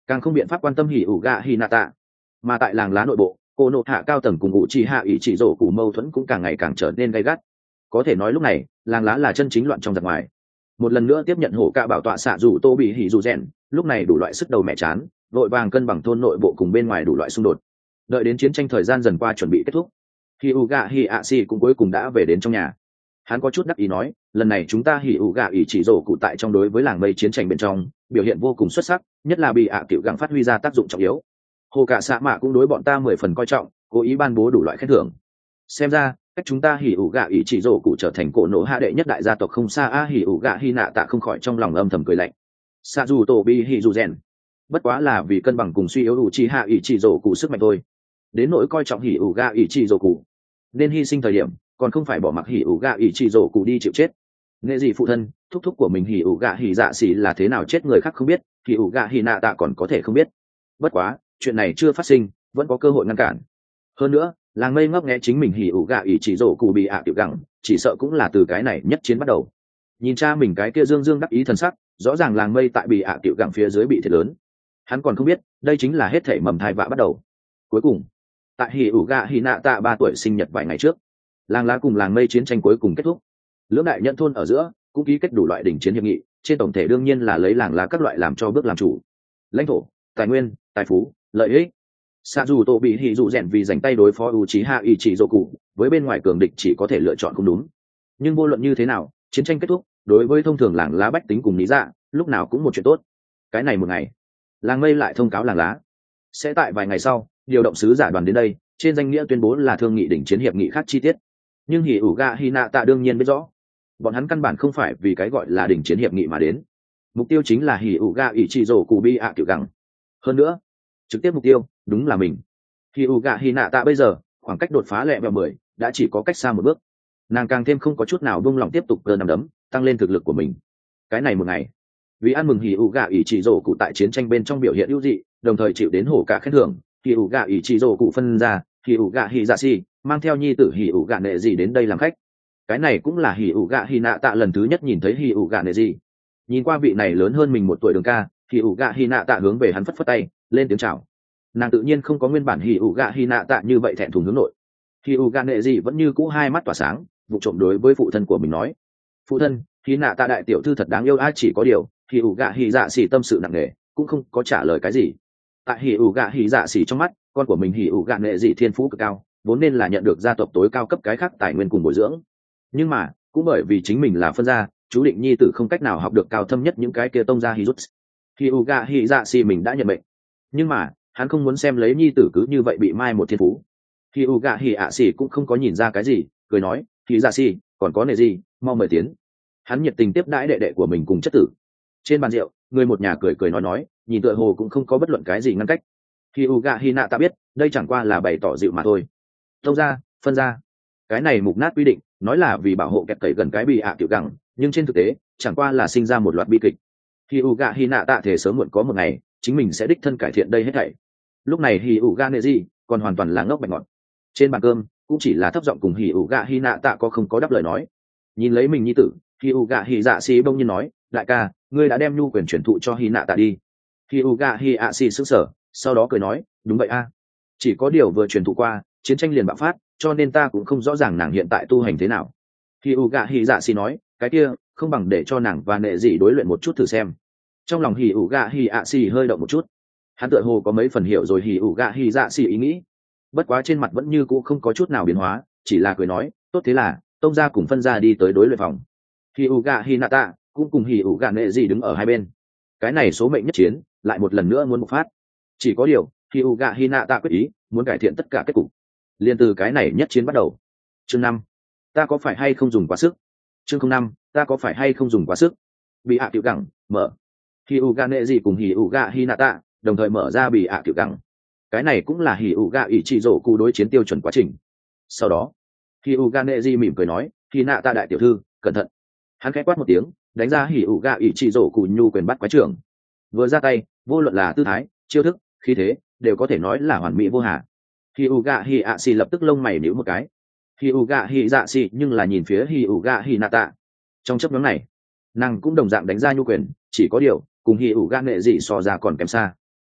càng không biện pháp quan tâm hỉ ủ gạ hỉ nạ tạ. Mà tại làng lá nội bộ, cô nộ hạ cao tầng cùng ngụ chi hạ ủy chỉ rổ cụ mâu thuẫn cũng càng ngày càng trở nên gay gắt. Có thể nói lúc này làng lá là chân chính loạn trong giặc ngoài. Một lần nữa tiếp nhận hổ cạ bảo tọa xạ dù tô bị hỉ dù rèn, lúc này đủ loại sức đầu mẹ chán, vội vàng cân bằng thôn nội bộ cùng bên ngoài đủ loại xung đột. Đợi đến chiến tranh thời gian dần qua chuẩn bị kết thúc, hỉ ủ gạ hỉ ạ xì cũng cuối cùng đã về đến trong nhà. Hắn có chút đắc ý nói, lần này chúng ta hỉ ủ gạ ủy chỉ rổ cụ tại trong đối với làng mây chiến tranh bên trong biểu hiện vô cùng xuất sắc, nhất là bị ạ cựu gắng phát huy ra tác dụng trọng yếu. Hồ cả xạ mạ cũng đối bọn ta 10 phần coi trọng, cố ý ban bố đủ loại khen thưởng. Xem ra cách chúng ta hỉ ủ gạ ủy chỉ rổ cụ trở thành cổ nổ hạ đệ nhất đại gia tộc không xa. Hỉ ủ gạ hy nạ tạ không khỏi trong lòng âm thầm cười lạnh. Xạ dù tổ bi hỉ dù rèn, bất quá là vì cân bằng cùng suy yếu ủ chi hạ ủy chỉ rổ cụ sức mạnh thôi. Đến nỗi coi trọng hỉ ủ gạ ủy chỉ rổ cụ, nên hy sinh thời điểm còn không phải bỏ mặc hỉ ủ gạ ủy chỉ rổ cụ đi chịu chết. Nghệ gì phụ thân thúc thúc của mình hỉ ủ gạ hỉ dạ xỉ là thế nào chết người khác không biết, hỉ ủ gạ hỉ nạ tạ còn có thể không biết. Bất quá chuyện này chưa phát sinh, vẫn có cơ hội ngăn cản. Hơn nữa làng mây ngấp nghé chính mình hỉ ủ gạ ủy chỉ rổ cụ bị ạ tiểu gẳng, chỉ sợ cũng là từ cái này nhất chiến bắt đầu. Nhìn cha mình cái kia dương dương đắc ý thần sắc, rõ ràng làng mây tại bị ạ tiểu gẳng phía dưới bị thiệt lớn. Hắn còn không biết đây chính là hết thảy mầm thai vạ bắt đầu. Cuối cùng tại hỉ ủ gạ hỉ nạ tạ 3 tuổi sinh nhật vài ngày trước, làng lá cùng làng mây chiến tranh cuối cùng kết thúc. Lưỡng đại nhận thôn ở giữa cũng ký kết đủ loại đỉnh chiến hiệp nghị, trên tổng thể đương nhiên là lấy làng lá các loại làm cho bước làm chủ. Lãnh thổ, tài nguyên, tài phú, lợi ích. Xạ dù tổ bị hỉ dụ rèn vì dành tay đối phó Uchiha Ichiroku, với bên ngoài cường địch chỉ có thể lựa chọn không đúng. Nhưng vô luận như thế nào, chiến tranh kết thúc, đối với thông thường làng lá bách tính cùng lý dạ, lúc nào cũng một chuyện tốt. Cái này một ngày, làng mây lại thông cáo làng lá sẽ tại vài ngày sau điều động sứ giả đoàn đến đây, trên danh nghĩa tuyên bố là thương nghị đỉnh chiến hiệp nghị khác chi tiết. Nhưng hỉ ủ gạ hy nạ tạ đương nhiên biết rõ, bọn hắn căn bản không phải vì cái gọi là đỉnh chiến hiệp nghị mà đến. Mục tiêu chính là hỉ ủ gạ Ichiroku bi ạ tiểu gẳng. Hơn nữa trực tiếp mục tiêu đúng là mình. Hỉ ủ gạ hy nạ tạ bây giờ khoảng cách đột phá lẹ vẹo 10 đã chỉ có cách xa một bước. Nàng càng thêm không có chút nào buông lòng tiếp tục cơ nằm đấm tăng lên thực lực của mình. Cái này một ngày, vì ăn mừng hỉ ủ gạ Ichiroku tại chiến tranh bên trong biểu hiện ưu dị, đồng thời chịu đến hổ cả khen thưởng, hỉ ủ gạ Ichiroku phân ra hỉ ủ gạ hỉ dạ xì mang theo nhi tử hỉ ủ gạ nệ gì đến đây làm khách. Cái này cũng là hỉ ủ gạ hy nạ tạ lần thứ nhất nhìn thấy hỉ ủ gạ nệ gì. Nhìn qua vị này lớn hơn mình 1 tuổi đường ca, hỉ ủ gạ hy nạ tạ hướng về hắn phất phất tay lên tiếng chào. Nàng tự nhiên không có nguyên bản hỉ ủ gạ hy nạ tạ như vậy thẹn thùng hướng nội. Hỉ ủ gạ nệ gì vẫn như cũ hai mắt tỏa sáng, vụ trộm đối với phụ thân của mình nói, phụ thân, hy nạ tạ đại tiểu thư thật đáng yêu. Chỉ có điều hỉ ủ gạ hỉ dạ xì tâm sự nặng nề, cũng không có trả lời cái gì. Tại hỉ ủ gạ hỉ dạ xì trong mắt, con của mình hỉ ủ gạ nệ gì thiên phú cực cao, vốn nên là nhận được gia tộc tối cao cấp cái khác tài nguyên cùng bồi dưỡng. Nhưng mà cũng bởi vì chính mình là phân gia, chú định nhi tử không cách nào học được cao thâm nhất những cái kia tông gia hỉ ủ gạ hỉ dạ xì mình đã nhận mệnh. Nhưng mà hắn không muốn xem lấy nhi tử cứ như vậy bị mai một thiên phú. Hỉ ủ gạ hỉ ạ xì cũng không có nhìn ra cái gì, cười nói, hỉ dạ xì còn có nệ gì, mau mời tiến. Hắn nhiệt tình tiếp đãi đệ đệ của mình cùng chất tử. Trên bàn rượu, người một nhà cười cười nói, nhìn tựa hồ cũng không có bất luận cái gì ngăn cách. Hỉ ủ gạ hỉ nạ ta biết đây chẳng qua là bày tỏ dịu mà thôi. Tông gia, phân gia, cái này mục nát quy định nói là vì bảo hộ kẹt cậy gần cái bị ạ tiểu gẳng, nhưng trên thực tế chẳng qua là sinh ra một loạt bi kịch. Hỉ ủ gạ hỉ nạ tạ thể sớm muộn có một ngày chính mình sẽ đích thân cải thiện đây hết thảy. Lúc này hỉ ủ gạ nệ gì còn hoàn toàn là ngốc bạch ngọt. Trên bàn cơm cũng chỉ là thấp giọng cùng hỉ ủ gạ hỉ nạ tạ có không có đáp lời nói. Nhìn lấy mình nhi tử, hỉ ủ gạ hỉ dạ xì bỗng nhiên nói, đại ca, ngươi đã đem nhu quyền chuyển thụ cho hỉ nạ tạ đi. Hỉ ủ gạ hỉ ạ xì sững sờ, sau đó cười nói, đúng vậy a, chỉ có điều vừa chuyển thụ qua chiến tranh liền bạo phát, cho nên ta cũng không rõ ràng nàng hiện tại tu hành thế nào. Hỉ ủ gạ hỉ dạ xì nói, cái kia không bằng để cho nàng và nệ dị đối luyện một chút thử xem. Trong lòng hỉ ủ gạ hỉ ạ xì hơi động một chút, hắn tựa hồ có mấy phần hiểu rồi hỉ ủ gạ hỉ dạ xì ý nghĩ. Bất quá trên mặt vẫn như cũ không có chút nào biến hóa, chỉ là cười nói, tốt thế là tông gia cùng phân gia đi tới đối luyện phòng. Hỉ ủ gạ hỉ nạ tạ cũng cùng hỉ ủ gạ nệ dị đứng ở hai bên. Cái này số mệnh nhất chiến lại một lần nữa muốn bộc phát. Chỉ có điều hỉ ủ gạ hỉ nạ tạ quyết ý muốn cải thiện tất cả kết cục, liền từ cái này nhất chiến bắt đầu. Chương 5, ta có phải hay không dùng quá sức. Chương 5, ta có phải hay không dùng quá sức. Bị ạ tiểu gẳng mở. Hỉ ủ gạ nệ dị cùng hỉ ủ gạ hỉ nạ tạ đồng thời mở ra bị ạ tiểu gẳng. Cái này cũng là hỉ ủ gạ Ichiroku đối chiến tiêu chuẩn quá trình. Sau đó hỉ ủ gạ nệ dị mỉm cười nói, hỉ nạ tạ đại tiểu thư cẩn thận. Hắn khẽ quát một tiếng, đánh ra hỉ ủ gạ Ichiroku nhu quyền bắt quái trưởng. Vừa ra tay, vô luận là tư thái, chiêu thức, khí thế đều có thể nói là hoàn mỹ vô hà. Hỉ ủ gạ hỉ ạ xì lập tức lông mày nhíu một cái. Hỉ ủ gạ hỉ dạ xì nhưng là nhìn phía hỉ ủ gạ hỉ nạ tạ. Trong chớp nhoáng này, nàng cũng đồng dạng đánh ra nhu quyền, chỉ có điều cùng hỉ ủ gạ nệ dị so ra còn kém xa.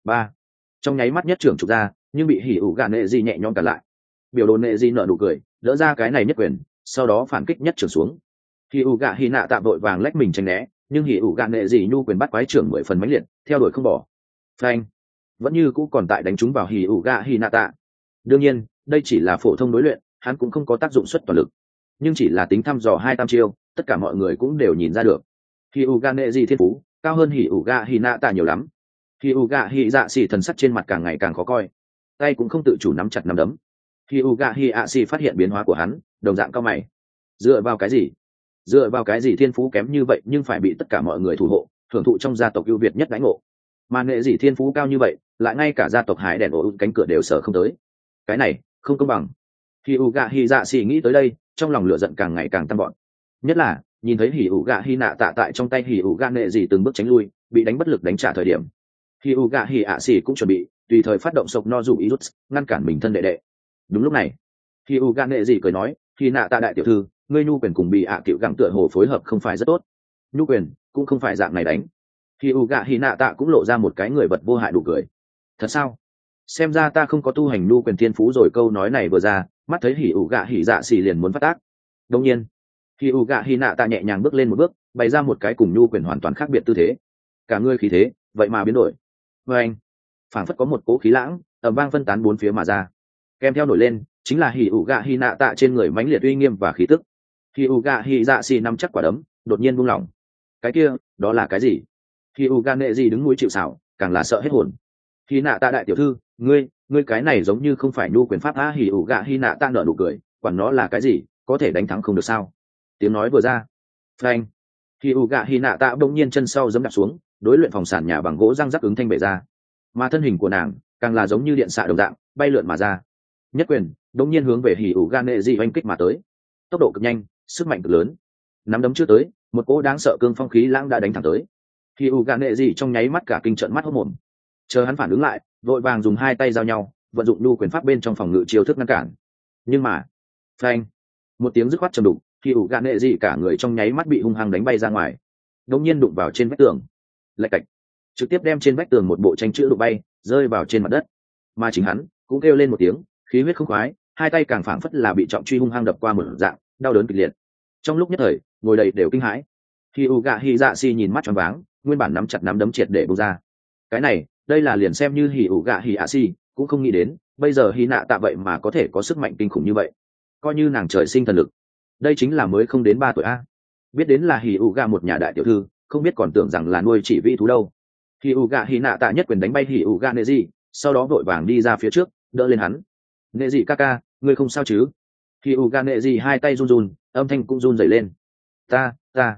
ba trong nháy mắt nhất trưởng trục ra, nhưng bị hỉ ủ gạ nệ gì nhẹ nhõm cả lại. Biểu đồ nệ gì nở nụ cười, đỡ ra cái này nhất quyền, sau đó phản kích nhất trưởng xuống. Hỉ ủ gạ hỉ nạ tạ vội vàng lách mình tránh né, nhưng hỉ ủ gạ nệ gì nhu quyền bắt quái trưởng 10 phần mãnh liệt, theo đuổi không bỏ. Phanh, vẫn như cũ còn tại đánh trúng vào hỉ ủ gạ hỉ nạ tạ. Đương nhiên đây chỉ là phổ thông đối luyện, hắn cũng không có tác dụng xuất toàn lực, nhưng chỉ là tính thăm dò 2 tam chiêu, tất cả mọi người cũng đều nhìn ra được hỉ ủ gạ nệ gì thiên phú cao hơn hỉ ủ gạ hỉ nạ tạ nhiều lắm. Hỉ ủ gạ hỉ dạ xỉ thần sắc trên mặt càng ngày càng khó coi, tay cũng không tự chủ nắm chặt nắm đấm. Hỉ ủ gạ hỉ ạ xỉ phát hiện biến hóa của hắn, đồng dạng cao mày. Dựa vào cái gì? Dựa vào cái gì thiên phú kém như vậy nhưng phải bị tất cả mọi người thủ hộ, hưởng thụ trong gia tộc ưu việt nhất đãi ngộ, mà nệ gì thiên phú cao như vậy lại ngay cả gia tộc hải đèn ổ cánh cửa đều sở không tới. Cái này không công bằng. Hỉ ủ gạ hỉ dạ xỉ nghĩ tới đây, trong lòng lửa giận càng ngày càng tăng vọt. Nhất là nhìn thấy hỉ ủ gạ hỉ nạ tạ tại trong tay hỉ ủ gạ nệ gì từng bước tránh lui, bị đánh bất lực đánh trả thời điểm, hỉ ủ gạ hỉ ạ xỉ cũng chuẩn bị tùy thời phát động sộc no dù ý rút ngăn cản mình thân đệ đệ. Đúng lúc này hỉ ủ gạ nệ gì cười nói, hỉ nạ tạ đại tiểu thư, ngươi nhu quyền cùng bị ạ cựu gặng tựa hồ phối hợp không phải rất tốt. Nhu quyền cũng không phải dạng này đánh. Hỉ ủ gạ hỉ nạ tạ cũng lộ ra một cái người vật vô hại đủ cười. Thật sao? Xem ra ta không có tu hành nhu quyền thiên phú rồi. Câu nói này vừa ra, mắt thấy hỉ ủ gạ hỉ dạ xỉ liền muốn phát tác. Đương nhiên hỉ ủ gạ hỉ nạ tạ nhẹ nhàng bước lên một bước, bày ra một cái cùng nhu quyền hoàn toàn khác biệt tư thế. Cả người khí thế vậy mà biến đổi. Với anh phảng phất có một cỗ khí lãng ầm vang phân tán bốn phía mà ra, kèm theo nổi lên chính là hỉ ủ gạ hỉ nạ tạ trên người mãnh liệt uy nghiêm và khí tức. Hỉ ủ gạ hỉ dạ xỉ nắm chắc quả đấm, đột nhiên buông lỏng. Cái kia đó là cái gì? Hỉ ủ gạ nệ gì đứng núi chịu sào, càng là sợ hết hồn. Hỉ nạ tạ đại tiểu thư, ngươi cái này giống như không phải nhu quyền pháp á. Hỉ ủ gạ hỉ nạ tạ nở nụ cười, quản nó là cái gì, có thể đánh thắng không được sao? Tiếng nói vừa ra, phanh, hỉ ủ gạ hỉ nạ tạ bỗng nhiên chân sau giẫm đạp xuống, đối luyện phòng sàn nhà bằng gỗ răng rắc ứng thanh bể ra, mà thân hình của nàng càng là giống như điện xạ đồng dạng bay lượn mà ra, nhất quyền đống nhiên hướng về hỉ ủ gạ nệ dị oanh kích mà tới. Tốc độ cực nhanh, sức mạnh cực lớn, nắm đấm chưa tới, một cỗ đáng sợ cương phong khí lãng đã đánh thẳng tới. Hỉ ủ gạ nệ dị trong nháy mắt cả kinh trợn mắt hốt mồm, chờ hắn phản ứng lại, vội vàng dùng 2 tay giao nhau, vận dụng nhu quyền pháp bên trong phòng ngự chiêu thức ngăn cản. Nhưng mà phanh, một tiếng dứt khoát trầm đục, hỉ ủ gạ nệ dị cả người trong nháy mắt bị hung hăng đánh bay ra ngoài, đống nhiên đụng vào trên vách tường, lạch cạch, trực tiếp đem trên vách tường một bộ tranh chữ đụng bay, rơi vào trên mặt đất. Mà chính hắn cũng kêu lên một tiếng, khí huyết không khoái, 2 tay càng phảng phất là bị trọng truy hung hăng đập qua một dạng, đau đớn kịch liệt. Trong lúc nhất thời, ngồi đầy đều kinh hãi. Hỉ ủ gạ hỉ dạ xỉ nhìn mắt tròn váng, nguyên bản nắm chặt nắm đấm triệt để bung ra. Cái này, đây là liền xem như hỉ ủ gạ hỉ ạ xỉ cũng không nghĩ đến, bây giờ hỉ nạ tạ vậy mà có thể có sức mạnh kinh khủng như vậy. Coi như nàng trời sinh thần lực, đây chính là mới không đến 3 tuổi a. Biết đến là hỉ ủ gạ một nhà đại tiểu thư, không biết còn tưởng rằng là nuôi chỉ vị thú đâu. Hỉ ủ gạ hỉ nạ tạ nhất quyền đánh bay hỉ ủ gạ nệ dị, sau đó vội vàng đi ra phía trước đỡ lên hắn. Nệ dị ca ca, ngươi không sao chứ? Hỉ ủ gạ nệ dị 2 tay run run, âm thanh cũng run rẩy lên. Ta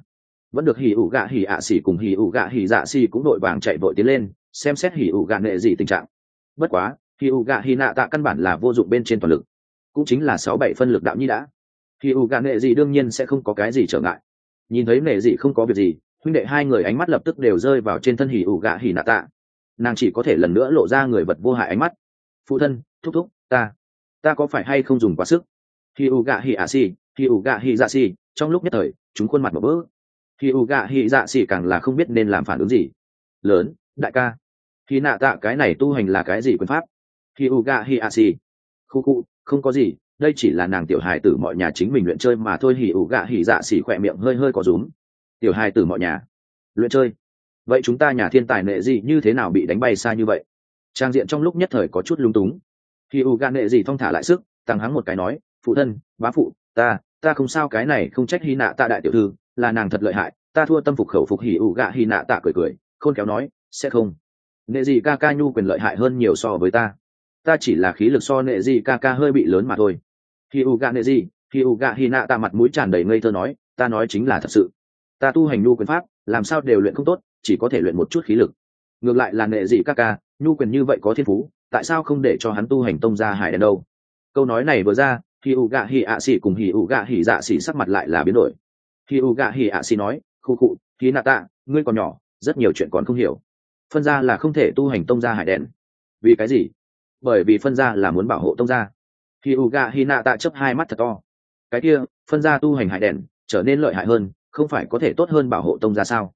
vẫn được. Hỉ ủ gạ hỉ ạ xỉ cùng hỉ ủ gạ hỉ dạ xỉ cũng vội vàng chạy vội tiến lên xem xét hỉ ủ gạ nệ dị tình trạng. Bất quá hỉ ủ gạ hỉ nạ tạ căn bản là vô dụng bên trên toàn lực, cũng chính là 6-7 phân lực đạo nhi đã. Hỉ ủ gạ nệ dị đương nhiên sẽ không có cái gì trở ngại. Nhìn thấy nệ dị không có việc gì, huynh đệ 2 người ánh mắt lập tức đều rơi vào trên thân hỉ ủ gạ hỉ nạ tạ. Nàng chỉ có thể lần nữa lộ ra người vật vô hại ánh mắt. Phụ thân, thúc thúc, ta có phải hay không dùng quá sức? Hỉ ủ gạ hỉ ạ xỉ, hỉ ủ gạ hỉ dạ xỉ trong lúc nhất thời chúng khuôn mặt một bỡ. Hỉ ủ gạ hỉ dạ xỉ càng là không biết nên làm phản ứng gì. Lớn, đại ca, hỉ nạ tạ cái này tu hành là cái gì quyền pháp? Hỉ ủ gạ hỉ ạ xỉ, khu không có gì, đây chỉ là nàng tiểu hài tử mọi nhà chính mình luyện chơi mà thôi. Hỉ ủ gạ hỉ dạ xỉ khỏe miệng hơi hơi có rúm. Tiểu hài tử mọi nhà luyện chơi, vậy chúng ta nhà thiên tài nệ gì như thế nào bị đánh bay xa như vậy? Trang diện trong lúc nhất thời có chút lung túng. Hỉ ủ gạ nệ gì thong thả lại sức, tăng hắng một cái nói, phụ thân, bá phụ, ta không sao, cái này không trách hỉ nạ tạ đại tiểu thư, là nàng thật lợi hại, ta thua tâm phục khẩu phục. Hỉ ủ gạ hỉ nạ tạ cười khôn khéo nói, sẽ không, nệ gì ca ca nhu quyền lợi hại hơn nhiều so với ta chỉ là khí lực so nệ gì ca ca hơi bị lớn mà thôi. Hỉ ủ gạ nệ gì, hỉ ủ gạ hỉ nạ tạ mặt mũi tràn đầy ngây thơ nói, ta nói chính là thật sự, ta tu hành nhu quyền pháp làm sao đều luyện không tốt, chỉ có thể luyện một chút khí lực. Ngược lại là nệ gì ca ca nhu quyền như vậy có thiên phú, tại sao không để cho hắn tu hành tông gia hải đen đâu? Câu nói này vừa ra, hỉ ủ gạ hỉ ạ xỉ cùng hỉ ủ gạ hỉ dạ xỉ sắc mặt lại là biến đổi. Hỉ ủ gạ hỉ ạ xỉ nói, khu hỉ nạ tạ, ngươi còn nhỏ, rất nhiều chuyện còn không hiểu. Phân gia là không thể tu hành tông gia hải đen. Vì cái gì? Bởi vì phân gia là muốn bảo hộ tông gia. Hỉ ủ gạ hỉ nạ tạ chớp 2 mắt thật to. Cái kia phân gia tu hành hải đen trở nên lợi hại hơn, không phải có thể tốt hơn bảo hộ tông gia sao?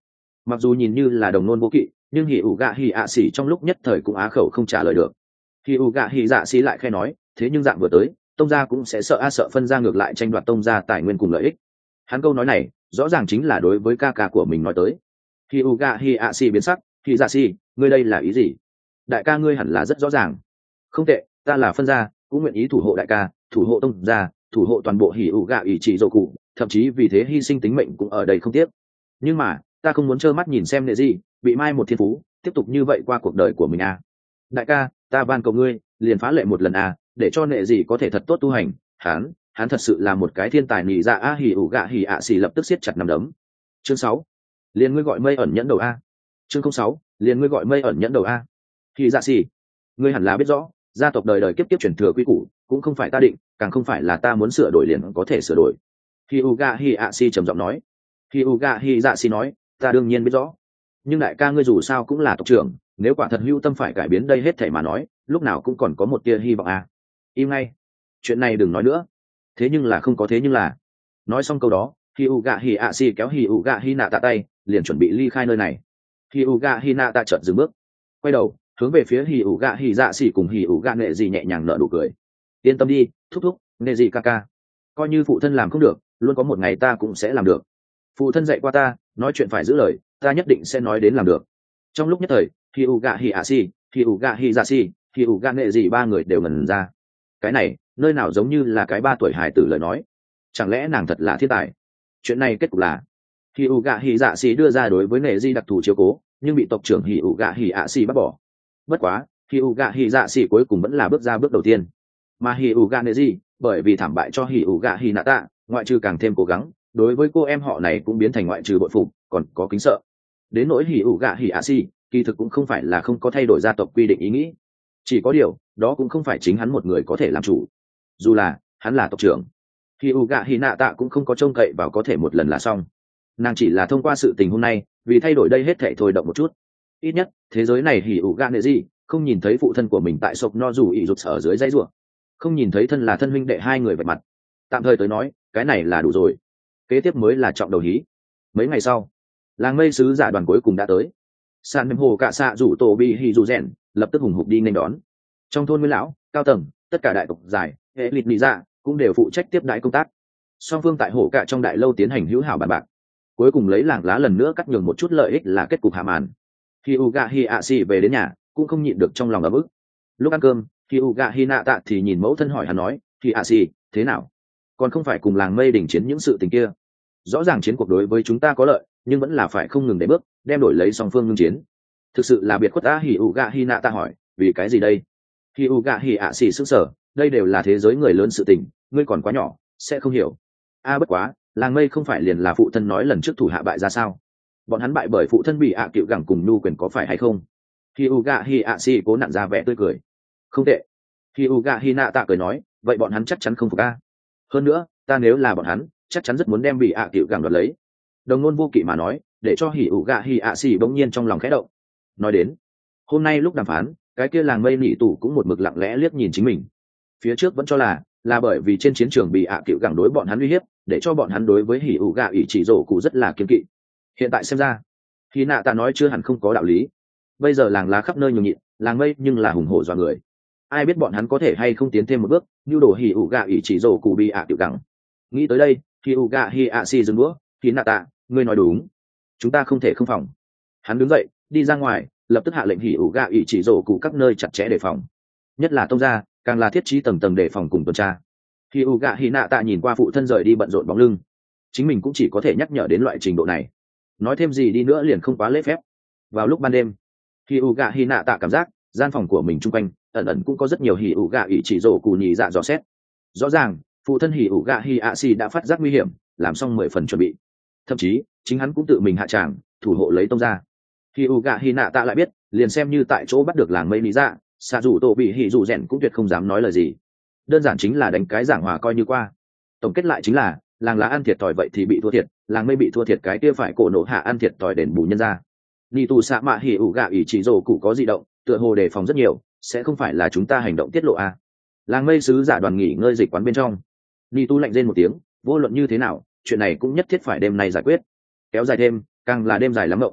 mặc dù nhìn như là đồng nôn vô kỵ, nhưng hỉ ủ gạ hỉ ạ xỉ trong lúc nhất thời cũng á khẩu không trả lời được. Hỉ ủ gạ hỉ dạ xỉ lại khai nói, thế nhưng dạng vừa tới, tông gia cũng sẽ sợ phân ra ngược lại tranh đoạt tông gia tài nguyên cùng lợi ích. Hắn câu nói này rõ ràng chính là đối với ca ca của mình nói tới. Hỉ ủ gạ hỉ ạ xỉ biến sắc, hỉ dạ xỉ, ngươi đây là ý gì? Đại ca ngươi hẳn là rất rõ ràng. Không tệ, ta là phân gia, cũng nguyện ý thủ hộ đại ca, thủ hộ tông gia, thủ hộ toàn bộ hỉ ủ gạ ý chỉ dỗ cụ, thậm chí vì thế hy sinh tính mệnh cũng ở đây không tiếc. Nhưng mà ta không muốn trơ mắt nhìn xem nệ gì bị mai một thiên phú tiếp tục như vậy qua cuộc đời của mình à. Đại ca, ta van cầu ngươi liền phá lệ một lần à, để cho nệ gì có thể thật tốt tu hành. Hắn thật sự là một cái thiên tài nhị dạ a. Hỉ ủ gạ hỉ ạ xì lập tức siết chặt nắm đấm. Chương 6. Liền ngươi gọi mây ẩn nhẫn đầu a. Chương 06. Liền ngươi gọi mây ẩn nhẫn đầu a. Hỉ dạ xì, ngươi hẳn là biết rõ, gia tộc đời đời kiếp kiếp truyền thừa quy củ cũng không phải ta định, càng không phải là ta muốn sửa đổi liền có thể sửa đổi. Hỉ ủ gạ hỉ ạ xì trầm giọng nói. Hỉ ủ gạ hỉ dạ xì nói, ta đương nhiên biết rõ, nhưng đại ca ngươi dù sao cũng là tộc trưởng, nếu quả thật hữu tâm phải cải biến đây hết thảy mà nói, lúc nào cũng còn có một tia hy vọng à. Im ngay, chuyện này đừng nói nữa. Thế nhưng là không có thế nhưng là. Nói xong câu đó, Hỉ ủ gạ hỉ ạ xì kéo Hỉ ủ gạ hỉ nạ tạ tay, liền chuẩn bị ly khai nơi này. Hỉ ủ gạ hỉ nạ tạ chợt dừng bước, quay đầu hướng về phía Hỉ ủ gạ hỉ dạ xì cùng Hỉ ủ gạ nệ gì nhẹ nhàng nở nụ cười. Yên tâm đi, thúc thúc, nệ gì ca ca, coi như phụ thân làm không được, luôn có một ngày ta cũng sẽ làm được. Phụ thân dạy qua ta, nói chuyện phải giữ lời, ta nhất định sẽ nói đến làm được. Trong lúc nhất thời, Hỉ ủ gạ hỉ ạ xì, Hỉ ủ gạ hỉ dạ xì, Hỉ ủ gạ nệ gì ba người đều ngẩn ra. Cái này nơi nào giống như là cái 3 tuổi hài tử lời nói, chẳng lẽ nàng thật là thiên tài? Chuyện này kết cục là Hỉ ủ gạ hỉ dạ xì đưa ra đối với nệ gì đặc thù chiếu cố, nhưng bị tộc trưởng Hỉ ủ gạ hỉ ạ xì bắt bỏ. Bất quá Hỉ ủ gạ hỉ dạ xì cuối cùng vẫn là bước ra bước đầu tiên, mà Hỉ ủ gạ nệ gì bởi vì thảm bại cho Hỉ ủ gạ hỉ nạ tạ, ngoại trừ càng thêm cố gắng, đối với cô em họ này cũng biến thành ngoại trừ bội phục còn có kính sợ. Đến nỗi Hỉ ủ gạ hỉ ạ xì, kỳ thực cũng không phải là không có thay đổi gia tộc quy định ý nghĩ, chỉ có điều đó cũng không phải chính hắn một người có thể làm chủ, dù là hắn là tộc trưởng. Hỉ ủ gạ hỉ nạ tạ cũng không có trông cậy vào có thể một lần là xong, nàng chỉ là thông qua sự tình hôm nay vì thay đổi đây hết thể thôi động một chút. Ít nhất thế giới này Hỉ ủ gạ nệ gì không nhìn thấy phụ thân của mình tại sộc no dù ỉ rụt ở dưới dây ruộng, không nhìn thấy thân là thân huynh đệ hai người vạch mặt. Tạm thời tới nói cái này là đủ rồi, kế tiếp mới là trọng đầu hí. Mấy ngày sau, làng mây sứ giả đoàn cuối cùng đã tới. San mềm hồ cạ xạ rủ tổ bị hì rủ rèn lập tức hùng hục đi nên đón. Trong thôn nguyên lão cao tầng, tất cả đại tộc giải hệ lịt nị dạ cũng đều phụ trách tiếp đãi công tác. Song phương tại hồ cạ trong đại lâu tiến hành hữu hảo bàn bạc, cuối cùng lấy làng lá lần nữa cắt nhường một chút lợi ích là kết cục hạ màn. Khi Uga Hi Asi về đến nhà cũng không nhịn được trong lòng ấm ức. Lúc ăn cơm, khi Uga Hi nạ tạ thì nhìn mẫu thân hỏi hắn nói, Hi Asi thế nào, còn không phải cùng làng mây đỉnh chiến những sự tình kia? Rõ ràng chiến cuộc đối với chúng ta có lợi, nhưng vẫn là phải không ngừng để bước đem đổi lấy song phương ngưng chiến. Thực sự là biệt khuất a. Hỉ ủ gạ hi nạ ta hỏi, vì cái gì đây? Hỉ ủ gạ hỉ ạ xỉ sức sở, đây đều là thế giới người lớn sự tình, ngươi còn quá nhỏ sẽ không hiểu. Bất quá làng mây không phải liền là phụ thân nói lần trước thủ hạ bại ra sao? Bọn hắn bại bởi phụ thân bị ạ cựu gẳng cùng nhu quyền có phải hay không? Hỉ ủ gạ hi ạ xỉ cố nặn ra vẻ tươi cười. Không tệ. Hỉ ủ gạ hi nạ tạ cười nói, vậy bọn hắn chắc chắn không phục a. Hơn nữa ta nếu là bọn hắn chắc chắn rất muốn đem bị ạ cựu gẳng đoạt lấy. Đồng nôn vô kỵ mà nói, để cho Hỉ ủ gạ hi ạ xỉ bỗng nhiên trong lòng khẽ động. Nói đến hôm nay lúc đàm phán, cái kia làng mây nị tủ cũng một mực lặng lẽ liếc nhìn chính mình. Phía trước vẫn cho là bởi vì trên chiến trường bị ạ cựu gẳng đối bọn hắn uy hiếp, để cho bọn hắn đối với Hỉ ủ gạ ỷ chỉ rổ cụ rất là kiên kỵ. Hiện tại xem ra khi nạ ta nói chưa hẳn không có đạo lý. Bây giờ làng lá khắp nơi nhường nhịn, làng mây nhưng là hùng hổ dọa người. Ai biết bọn hắn có thể hay không tiến thêm một bước như đổ Hỉ ủ gạ ỷ chỉ rổ cụ bị ạ cựu gẳng. Nghĩ tới đây, Hỉ ủ gạ hi ạ xì dừng đũa, khi nạ ta, ngươi nói đúng, chúng ta không thể không phòng. Hắn đứng dậy đi ra ngoài, lập tức hạ lệnh Hỉ ủ gạ ỷ chỉ rổ cụ các nơi chặt chẽ đề phòng, nhất là tông gia càng là thiết trí tầng tầng đề phòng cùng tuần tra. Hỉ ủ gạ hỉ nạ tạ nhìn qua phụ thân rời đi bận rộn bóng lưng, chính mình cũng chỉ có thể nhắc nhở đến loại trình độ này, nói thêm gì đi nữa liền không quá lễ phép. Vào lúc ban đêm, Hỉ ủ gạ hỉ nạ tạ cảm giác gian phòng của mình chung quanh ẩn ẩn cũng có rất nhiều Hỉ ủ gạ ỷ chỉ rổ cụ nhì dạ dò xét. Rõ ràng phụ thân Hỉ ủ gạ hỉ ạ xì đã phát giác nguy hiểm, làm xong 10 phần chuẩn bị, thậm chí chính hắn cũng tự mình hạ tràng thủ hộ lấy tông gia. Hỉ ủ gạ hỉ nạ tạ lại biết, liền xem như tại chỗ bắt được làng mây lý dạ, xạ dù tổ bị hỉ dù rèn cũng tuyệt không dám nói lời gì, đơn giản chính là đánh cái giảng hòa coi như qua. Tổng kết lại chính là làng lá ăn thiệt thòi vậy thì bị thua thiệt, làng mây bị thua thiệt cái kia phải cổ nổ hạ ăn thiệt thòi đền bù nhân ra. Nị tù xạ mạ Hỉ ủ gạ ỷ chỉ rổ cụ có dị động, tựa hồ đề phòng rất nhiều, sẽ không phải là chúng ta hành động tiết lộ à? Làng mây sứ giả đoàn nghỉ ngơi dịch quán bên trong, Nị tu lạnh rên một tiếng, vô luận như thế nào chuyện này cũng nhất thiết phải đêm nay giải quyết, kéo dài thêm càng là đêm dài lắm mộng.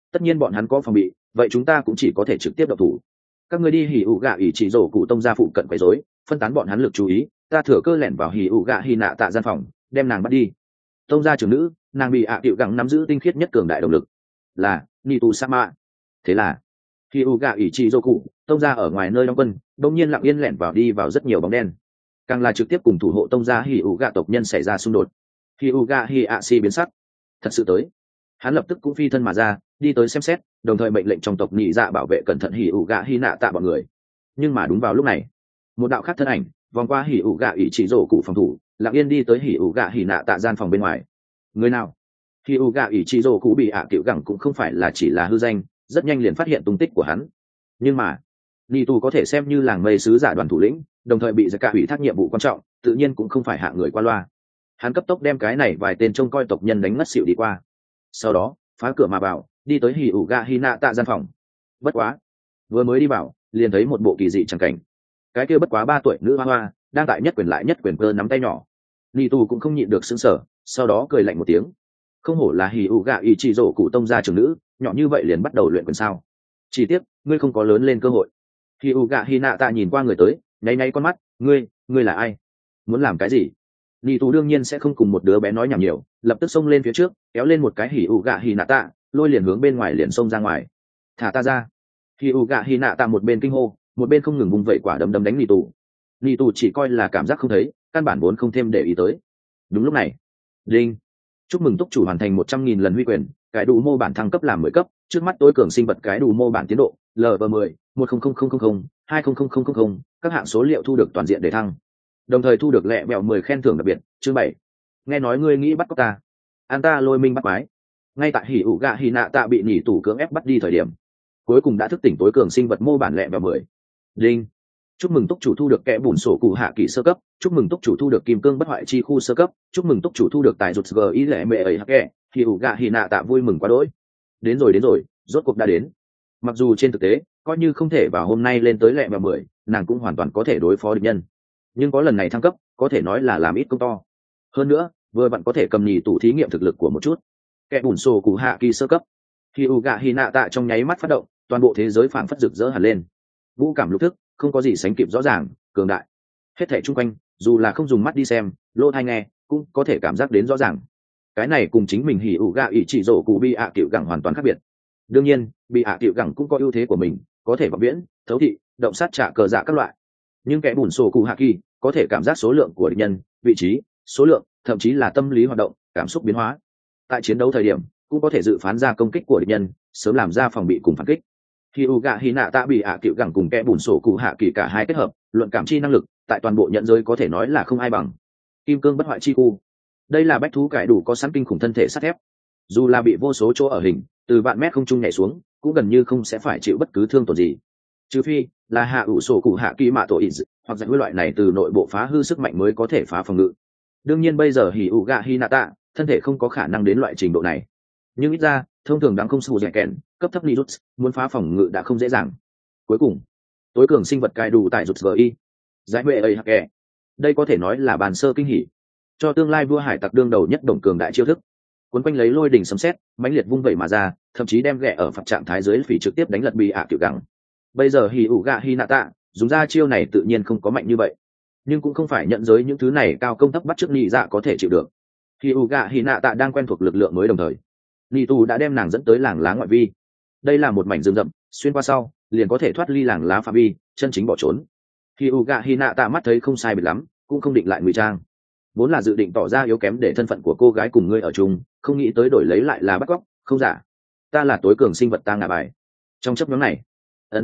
tất nhiên bọn hắn có phòng bị, vậy chúng ta cũng chỉ có thể trực tiếp độc thủ. Các ngươi đi hỉ ủ gạ ỷ chỉ rổ cụ tông ra phụ cận quấy rối, phân tán bọn hắn lực chú ý, ta thừa cơ lẻn vào hỉ ủ gạ hy nạ tạ gian phòng, đem nàng bắt đi. Tông gia trưởng nữ, nàng bị ạ tiệu gẳng nắm giữ tinh khiết nhất cường đại động lực, là Nitu Sama. Thế là hỉ ủ gạ ỷ chỉ rổ cụ tông ra ở ngoài nơi đóng quân, đột nhiên lặng yên lẻn vào đi vào rất nhiều bóng đen, càng là trực tiếp cùng thủ hộ tông gia hỉ ủ gạ tộc nhân xảy ra xung đột. Hỉ ủ gạ hy ạ si biến sắc, thật sự tới. Hắn lập tức cũng phi thân mà ra, đi tới xem xét, đồng thời mệnh lệnh trong tộc nhị dạ bảo vệ cẩn thận hỉ ủ gạ hy nạ tạ bọn người. Nhưng mà đúng vào lúc này, một đạo khác thân ảnh vòng qua hỉ ủ gạ ỷ chỉ rổ cụ phòng thủ, lặng yên đi tới hỉ ủ gạ hỉ nạ tạ gian phòng bên ngoài. Người nào? Hỉ ủ gạ ỷ chỉ rổ cụ bị ạ tiểu gẳng cũng không phải là chỉ là hư danh, rất nhanh liền phát hiện tung tích của hắn. Nhưng mà Nị tù có thể xem như làng mây sứ giả đoàn thủ lĩnh, đồng thời bị giặc cả ủy thác nhiệm vụ quan trọng, tự nhiên cũng không phải hạ người qua loa. Hắn cấp tốc đem cái này vài tên trông coi tộc nhân đánh ngất xỉu đi qua, sau đó phá cửa mà vào, đi tới hỉ ủ gạ hy nạ tạ gian phòng. Bất quá vừa mới đi vào, liền thấy một bộ kỳ dị chẳng cảnh. Cái kia bất quá 3 tuổi nữ hoa hoa đang tại nhất quyền lại nhất quyền cơ nắm tay nhỏ. Nị tù cũng không nhịn được sững sờ, sau đó cười lạnh một tiếng. Không hổ là hỉ ủ gạ ỷ chỉ rổ cụ tông gia trưởng nữ, nhỏ như vậy liền bắt đầu luyện quyền sao? Chỉ tiếc ngươi không có lớn lên cơ hội. Hỉ ủ gạ hy nạ tạ nhìn qua người tới, nháy nháy con mắt, ngươi là ai, muốn làm cái gì? Nị tù đương nhiên sẽ không cùng một đứa bé nói nhảm nhiều, lập tức xông lên phía trước, kéo lên một cái hỉ ủ gạ hy nạ tạ, lôi liền hướng bên ngoài liền xông ra ngoài. Thả ta ra! Hỉ ủ gạ hy nạ tạ một bên kinh hô, một bên không ngừng vung vẩy quả đấm đấm đánh Nị tù. Nị tù chỉ coi là cảm giác không thấy, căn bản vốn không thêm để ý tới. Đúng lúc này, đinh! Chúc mừng túc chủ hoàn thành 100.000 lần huy quyền, cái đủ mô bản thăng cấp làm 10 cấp, trước mắt tối cường sinh vật cái đủ mô bản tiến độ LV10 100000 200000, các hạng số liệu thu được toàn diện để thăng, đồng thời thu được lẹ bẹo 10 khen thưởng đặc biệt. Chương 7. Nghe nói ngươi nghĩ bắt cóc ta, an ta lôi minh bắt quái. Ngay tại hỉ ủ gạ hỉ nạ tạ bị nhỉ tủ cưỡng ép bắt đi thời điểm, cuối cùng đã thức tỉnh tối cường sinh vật mô bản lẹ bẹo 10. Đinh! Chúc mừng túc chủ thu được kẽ bùn sổ cụ hạ kỳ sơ cấp, chúc mừng túc chủ thu được kim cương bất hoại chi khu sơ cấp, chúc mừng túc chủ thu được tài rụt gi lẻ mẹ ấy hắc kẹ. Hỉ ủ gạ hỉ nạ tạ vui mừng quá đỗi. Đến rồi, rốt cuộc đã đến. Mặc dù trên thực tế coi như không thể vào hôm nay lên tới lẹ bẹo 10, nàng cũng hoàn toàn có thể đối phó địch nhân, nhưng có lần này thăng cấp có thể nói là làm ít công to. Hơn nữa vừa vặn có thể cầm nhì tủ thí nghiệm thực lực của một chút. Kẻ bùn sổ cụ hạ kỳ sơ cấp. Hỉ ủ gạ hỉ nạ tạ trong nháy mắt phát động, toàn bộ thế giới phảng phất rực rỡ hẳn lên. Vũ cảm lục thức không có gì sánh kịp rõ ràng, cường đại. Hết thảy chung quanh, dù là không dùng mắt đi xem, lỗ tai nghe, cũng có thể cảm giác đến rõ ràng. Cái này cùng chính mình hỉ ủ gạ ỷ chỉ rổ cụ bị ạ tiểu gẳng hoàn toàn khác biệt. Đương nhiên bị ạ tiểu gẳng cũng có ưu thế của mình, có thể vọng viễn, thấu thị, động sát trả cờ dạ các loại. Nhưng kẻ bùn sổ cụ hạ kỳ có thể cảm giác số lượng của địch nhân, vị trí, số lượng, thậm chí là tâm lý hoạt động, cảm xúc biến hóa. Tại chiến đấu thời điểm cũng có thể dự phán ra công kích của địch nhân, sớm làm ra phòng bị cùng phản kích. Khi u gạ hy nạ tạ bị ạ cựu gẳng cùng kẻ bùn sổ cụ hạ kỳ cả hai kết hợp, luận cảm chi năng lực tại toàn bộ nhận giới có thể nói là không ai bằng. Kim cương bất hoại chi khu, đây là bách thú cải đủ có sẵn kinh khủng thân thể sắt thép, dù là bị vô số chỗ ở hình từ vạn mét không trung nhảy xuống, cũng gần như không sẽ phải chịu bất cứ thương tổn gì, trừ phi là hạ ủ sổ cụ hạ kỳ mạ tổ ít hoặc giải quyết loại này từ nội bộ phá hư sức mạnh mới có thể phá phòng ngự. Đương nhiên bây giờ hỉ ủ gạ hy nạ tạ thân thể không có khả năng đến loại trình độ này, nhưng ít ra thông thường đáng không sù dẻ kèn cấp thấp nirut muốn phá phòng ngự đã không dễ dàng. Cuối cùng tối cường sinh vật cai đủ tại rụt gi giải huệ ấy hạc kè, đây có thể nói là bàn sơ kinh hỉ cho tương lai vua hải tặc đương đầu nhất đồng cường đại chiêu thức, cuốn quanh lấy lôi đỉnh sấm sét mãnh liệt vung vẩy mà ra, thậm chí đem ghẹ ở phạt trạng thái dưới phỉ trực tiếp đánh lật bị ạ tiểu gẳng. Bây giờ hỉ ủ gạ hy nạ tạ dùng ra chiêu này tự nhiên không có mạnh như vậy, nhưng cũng không phải nhận giới những thứ này cao công thấp bắt trước nhị dạ có thể chịu được. Hỉ ủ gạ hy nạ tạ đang quen thuộc lực lượng mới, đồng thời nhị tù đã đem nàng dẫn tới làng lá ngoại vi. Đây là một mảnh rừng rậm, xuyên qua sau liền có thể thoát ly làng lá phạm vi, chân chính bỏ trốn. Hỉ ủ gạ hy nạ tạ mắt thấy không sai biệt lắm, cũng không định lại ngụy trang, vốn là dự định tỏ ra yếu kém để thân phận của cô gái cùng ngươi ở chung, không nghĩ tới đổi lấy lại là bắt cóc. Không giả, ta là tối cường sinh vật ta ngả bài. Trong chấp nhóm này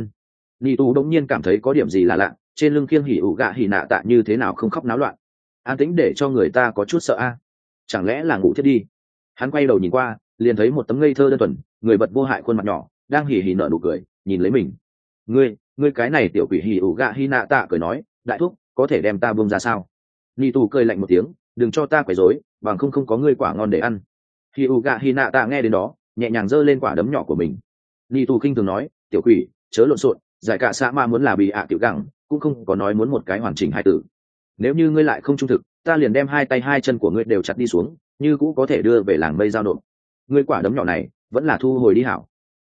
Nị tù đống nhiên cảm thấy có điểm gì là lạ, trên lưng khiêng hỉ ủ gạ hỉ nạ tạ như thế nào không khóc náo loạn, an tĩnh để cho người ta có chút sợ a. Chẳng lẽ là ngủ thiết đi? Hắn quay đầu nhìn qua, liền thấy một tấm ngây thơ đơn thuần, người vật vô hại khuôn mặt nhỏ đang hỉ hỉ nở nụ cười nhìn lấy mình. Ngươi cái này tiểu quỷ, hỉ ủ gạ hỉ nạ tạ cười nói, đại thúc có thể đem ta buông ra sao? Nị tù cười lạnh một tiếng, đừng cho ta quấy rối, bằng không có ngươi quả ngon để ăn. Hỉ ủ gạ hỉ nạ tạ nghe đến đó nhẹ nhàng giơ lên quả đấm nhỏ của mình. Nị tù khinh thường nói, tiểu quỷ chớ lộn xộn, giải cả xã ma muốn là bị ạ tiểu gẳng cũng không có nói muốn một cái hoàn chỉnh hài tử. Nếu như ngươi lại không trung thực, ta liền đem hai tay hai chân của ngươi đều chặt đi xuống, như cũ có thể đưa về làng mây giao nộp. Ngươi quả đấm nhỏ này vẫn là thu hồi đi hảo.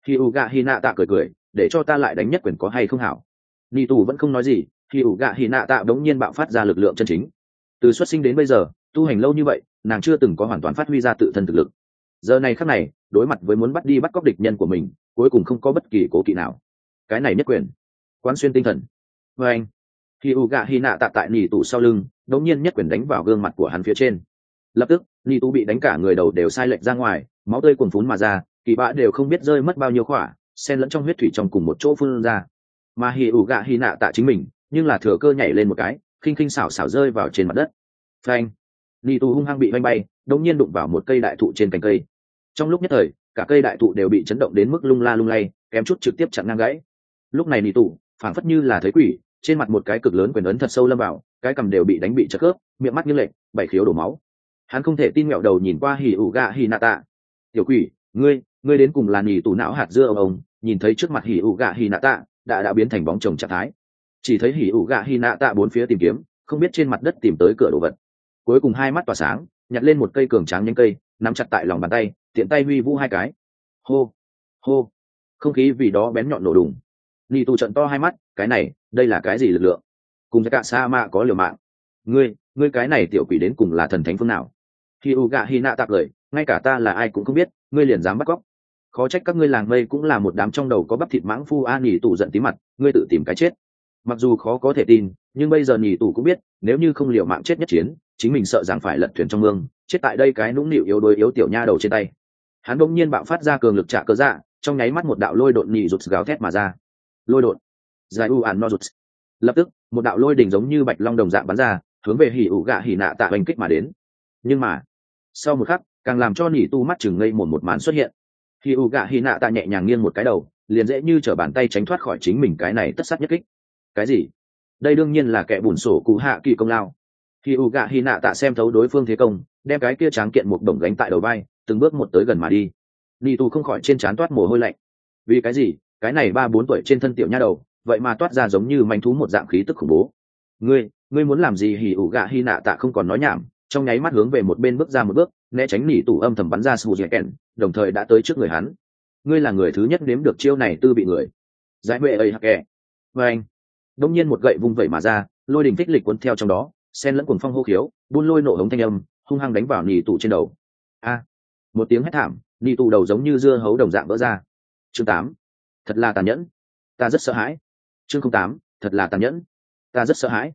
Khi ủ gạ hy nạ tạ cười cười, để cho ta lại đánh nhất quyền có hay không hảo. Nị tù vẫn không nói gì. Khi ủ gạ hy nạ tạ đống nhiên bạo phát ra lực lượng chân chính. Từ xuất sinh đến bây giờ, tu hành lâu như vậy, nàng chưa từng có hoàn toàn phát huy ra tự thân thực lực. Giờ này khắc này, đối mặt với muốn bắt cóc địch nhân của mình, cuối cùng không có bất kỳ cố kỵ nào. Cái này nhất quyền, quán xuyên tinh thần. Và anh, khi u gạ hy nạ tạ tại nỉ tù sau lưng, đống nhiên nhất quyền đánh vào gương mặt của hắn phía trên. Lập tức, nỉ tù bị đánh cả người đầu đều sai lệch ra ngoài, máu tươi cuồn phún mà ra, kỳ bạ đều không biết rơi mất bao nhiêu khỏa, xen lẫn trong huyết thủy trong cùng một chỗ phun ra. Mà hì ủ gạ hy nạ tạ chính mình, nhưng là thừa cơ nhảy lên một cái, khinh khinh xảo xảo rơi vào trên mặt đất. Phanh, nỉ tù hung hăng bị vanh bay, đống nhiên đụng vào một cây đại thụ trên cành cây. Trong lúc nhất thời, cả cây đại thụ đều bị chấn động đến mức lung la lung lay, kém chút trực tiếp chặn ngang gãy. Lúc này nỉ tù phảng phất như là thấy quỷ, trên mặt một cái cực lớn quyền ấn thật sâu lâm vào, cái cằm đều bị đánh bị chật khớp, miệng mắt như lệch, bảy khiếu đổ máu. Hắn không thể tin, mẹo đầu nhìn qua hỉ ủ gạ hỉ nạ tạ. Tiểu quỷ, ngươi đến cùng là nỉ tù não hạt dưa ông. Nhìn thấy trước mặt hỉ ủ gạ hỉ nạ tạ đã biến thành bóng chồng trạng thái. Chỉ thấy hỉ ủ gạ hỉ nạ tạ bốn phía tìm kiếm, không biết trên mặt đất tìm tới cửa đồ vật. Cuối cùng hai mắt tỏa sáng, nhặt lên một cây cường tráng nhánh cây, nắm chặt tại lòng bàn tay, tiện tay huy vũ hai cái. Hô hô, không khí vì đó bén nhọn nổ đùng. Nỉ tù trận to hai mắt, cái này, đây là cái gì lực lượng? Cùng cả sa mạ có liều mạng. Ngươi cái này tiểu quỷ đến cùng là thần thánh phương nào? Khi u gạ hy nạ tạc lời, ngay cả ta là ai cũng không biết, ngươi liền dám bắt cóc. Khó trách các ngươi làng mây cũng là một đám trong đầu có bắp thịt mãng phu. Nỉ tù giận tí mặt, ngươi tự tìm cái chết. Mặc dù khó có thể tin, nhưng bây giờ nỉ tù cũng biết, nếu như không liều mạng chết nhất chiến, chính mình sợ rằng phải lật thuyền trong mương, chết tại đây cái nũng nịu yếu đuối yếu tiểu nha đầu trên tay. Hắn bỗng nhiên bạo phát ra cường lực trả cơ dạ, trong nháy mắt một đạo lôi độn nỉ rụt gào thét mà ra. Lôi độn, giải u ản no rụt. Lập tức, một đạo lôi đỉnh giống như bạch long đồng dạng bắn ra, hướng về hỉ ủ gạ hỉ nạ tạ oanh kích mà đến. Nhưng mà, sau một khắc, càng làm cho nỉ tu mắt chừng ngây một màn xuất hiện. Hỉ ủ gạ hỉ nạ tạ nhẹ nhàng nghiêng một cái đầu, liền dễ như trở bàn tay tránh thoát khỏi chính mình cái này tất sát nhất kích. Cái gì? Đây đương nhiên là kẻ bùn sổ cụ hạ kỳ công lao. Hỉ ủ gạ hỉ nạ tạ xem thấu đối phương thế công, đem cái kia tráng kiện một đồng gánh tại đầu vai, từng bước một tới gần mà đi. Nỉ tu không khỏi trên trán toát mồ hôi lạnh. Vì cái gì? Cái này 3-4 tuổi trên thân tiểu nha đầu, vậy mà toát ra giống như manh thú một dạng khí tức khủng bố. Ngươi muốn làm gì? Hỉ ủ gạ hy nạ tạ không còn nói nhảm, trong nháy mắt hướng về một bên bước ra một bước, né tránh nỉ tủ âm thầm bắn ra sù dẻ kèn, đồng thời đã tới trước người hắn. Ngươi là người thứ nhất nếm được chiêu này tư bị người. Giải huệ ấy hạc kẻ. Và anh, đông nhiên một gậy vung vẩy mà ra, lôi đình thích lịch cuốn theo trong đó, xen lẫn cuồng phong hô khiếu, buôn lôi nổ hống thanh âm, hung hăng đánh vào nỉ tủ trên đầu. A, một tiếng hét thảm, nỉ tủ đầu giống như dưa hấu đồng dạng vỡ ra. Chương 8, thật là tàn nhẫn, ta rất sợ hãi. Chương 08, thật là tàn nhẫn, ta rất sợ hãi.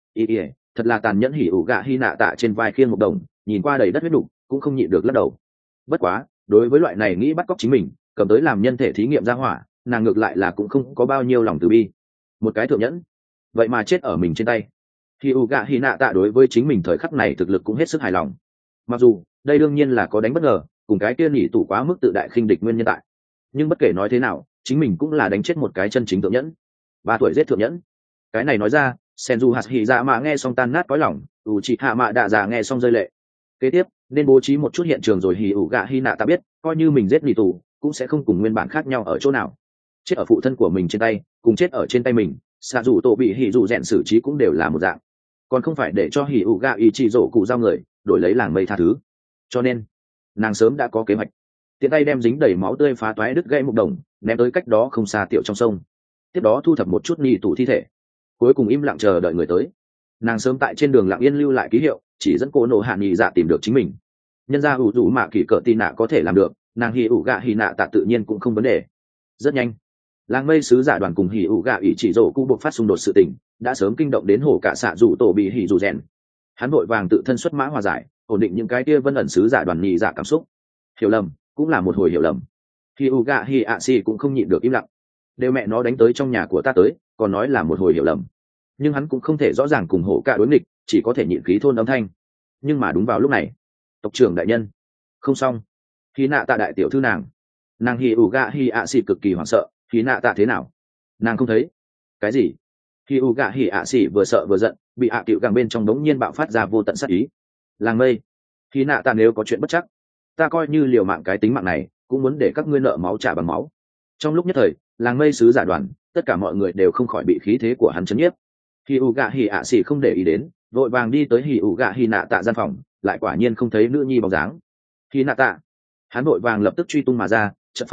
Thật là tàn nhẫn. Hỉ ủ gạ hy nạ tạ trên vai khiêng một đồng, nhìn qua đầy đất huyết đục, cũng không nhịn được lắc đầu. Bất quá, đối với loại này nghĩ bắt cóc chính mình, cầm tới làm nhân thể thí nghiệm ra hỏa, nàng ngược lại là cũng không có bao nhiêu lòng từ bi. Một cái thượng nhẫn, vậy mà chết ở mình trên tay. Hỉ ủ gạ hy nạ tạ đối với chính mình thời khắc này thực lực cũng hết sức hài lòng. Mặc dù đây đương nhiên là có đánh bất ngờ, cùng cái kia nỉ tủ quá mức tự đại khinh địch nguyên nhân tại, nhưng bất kể nói thế nào, chính mình cũng là đánh chết một cái chân chính thượng nhẫn. 3 tuổi giết thượng nhẫn, cái này nói ra, Senju hạt hỉ dạ mạ nghe xong tan nát cõi lòng, Uchiha mạ đạ già nghe xong rơi lệ. Kế tiếp nên bố trí một chút hiện trường rồi. Hỉ ủ gạ hy nạ tạ biết, coi như mình giết nỉ tù cũng sẽ không cùng nguyên bản khác nhau ở chỗ nào. Chết ở phụ thân của mình trên tay, cùng chết ở trên tay mình, xạ dù tổ bị hỉ dù rèn xử trí cũng đều là một dạng, còn không phải để cho hỉ ủ gạ ý chỉ rổ cụ giao người đổi lấy làng mây tha thứ. Cho nên nàng sớm đã có kế hoạch, tiện tay đem dính đầy máu tươi phá toái đứt gãy một đồng ném tới cách đó không xa tiểu trong sông, tiếp đó thu thập một chút nỉ tù thi thể, cuối cùng im lặng chờ đợi người tới. Nàng sớm tại trên đường lặng yên lưu lại ký hiệu, chỉ dẫn cô nộ hạ nghị dạ tìm được chính mình. Nhân ra ủ rủ mạ kỳ cỡ tì nạ có thể làm được, nàng hỉ ủ gạ hỉ nạ tạ tự nhiên cũng không vấn đề. Rất nhanh, làng mây sứ giả đoàn cùng hỉ ủ gạ ý chỉ rổ cụ buộc phát xung đột sự tình đã sớm kinh động đến hổ cả xạ rủ tổ bị hỉ rủ rèn. Hắn vội vàng tự thân xuất mã hòa giải, ổn định những cái kia vân ẩn sứ giả đoàn nghị dạ cảm xúc. Hiểu lầm cũng là một hồi hiểu lầm. Hỉ ủ gạ hỉ ạ xì cũng không nhịn được im lặng. Đều mẹ nó đánh tới trong nhà của ta tới, còn nói là một hồi hiểu lầm. Nhưng hắn cũng không thể rõ ràng cùng hổ cả đối nghịch, chỉ có thể nhịn khí thôn âm thanh. Nhưng mà đúng vào lúc này, tộc trưởng đại nhân, không xong. Hỉ nạ tạ đại tiểu thư nàng hỉ ủ gạ hỉ ạ xì cực kỳ hoảng sợ. Hỉ nạ tạ thế nào? Nàng không thấy. Cái gì? Hỉ ủ gạ hỉ ạ xì vừa sợ vừa giận, bị ạ cựu càng bên trong đống nhiên bạo phát ra vô tận sát ý. Làng mây, Hỉ nạ tạ nếu có chuyện bất chắc, ta coi như liều mạng cái tính mạng này cũng muốn để các ngươi nợ máu trả bằng máu. Trong lúc nhất thời, làng mây sứ giả đoàn, tất cả mọi người đều không khỏi bị khí thế của hắn chấn nhiếp. Hỉ ủ gạ hỉ ạ xì không để ý đến, vội vàng đi tới hỉ ủ gạ hỉ nạ tạ gian phòng, lại quả nhiên không thấy nữ nhi bóng dáng. Hỉ nạ tạ, hắn vội vàng lập tức truy tung mà ra, chợt phát hiện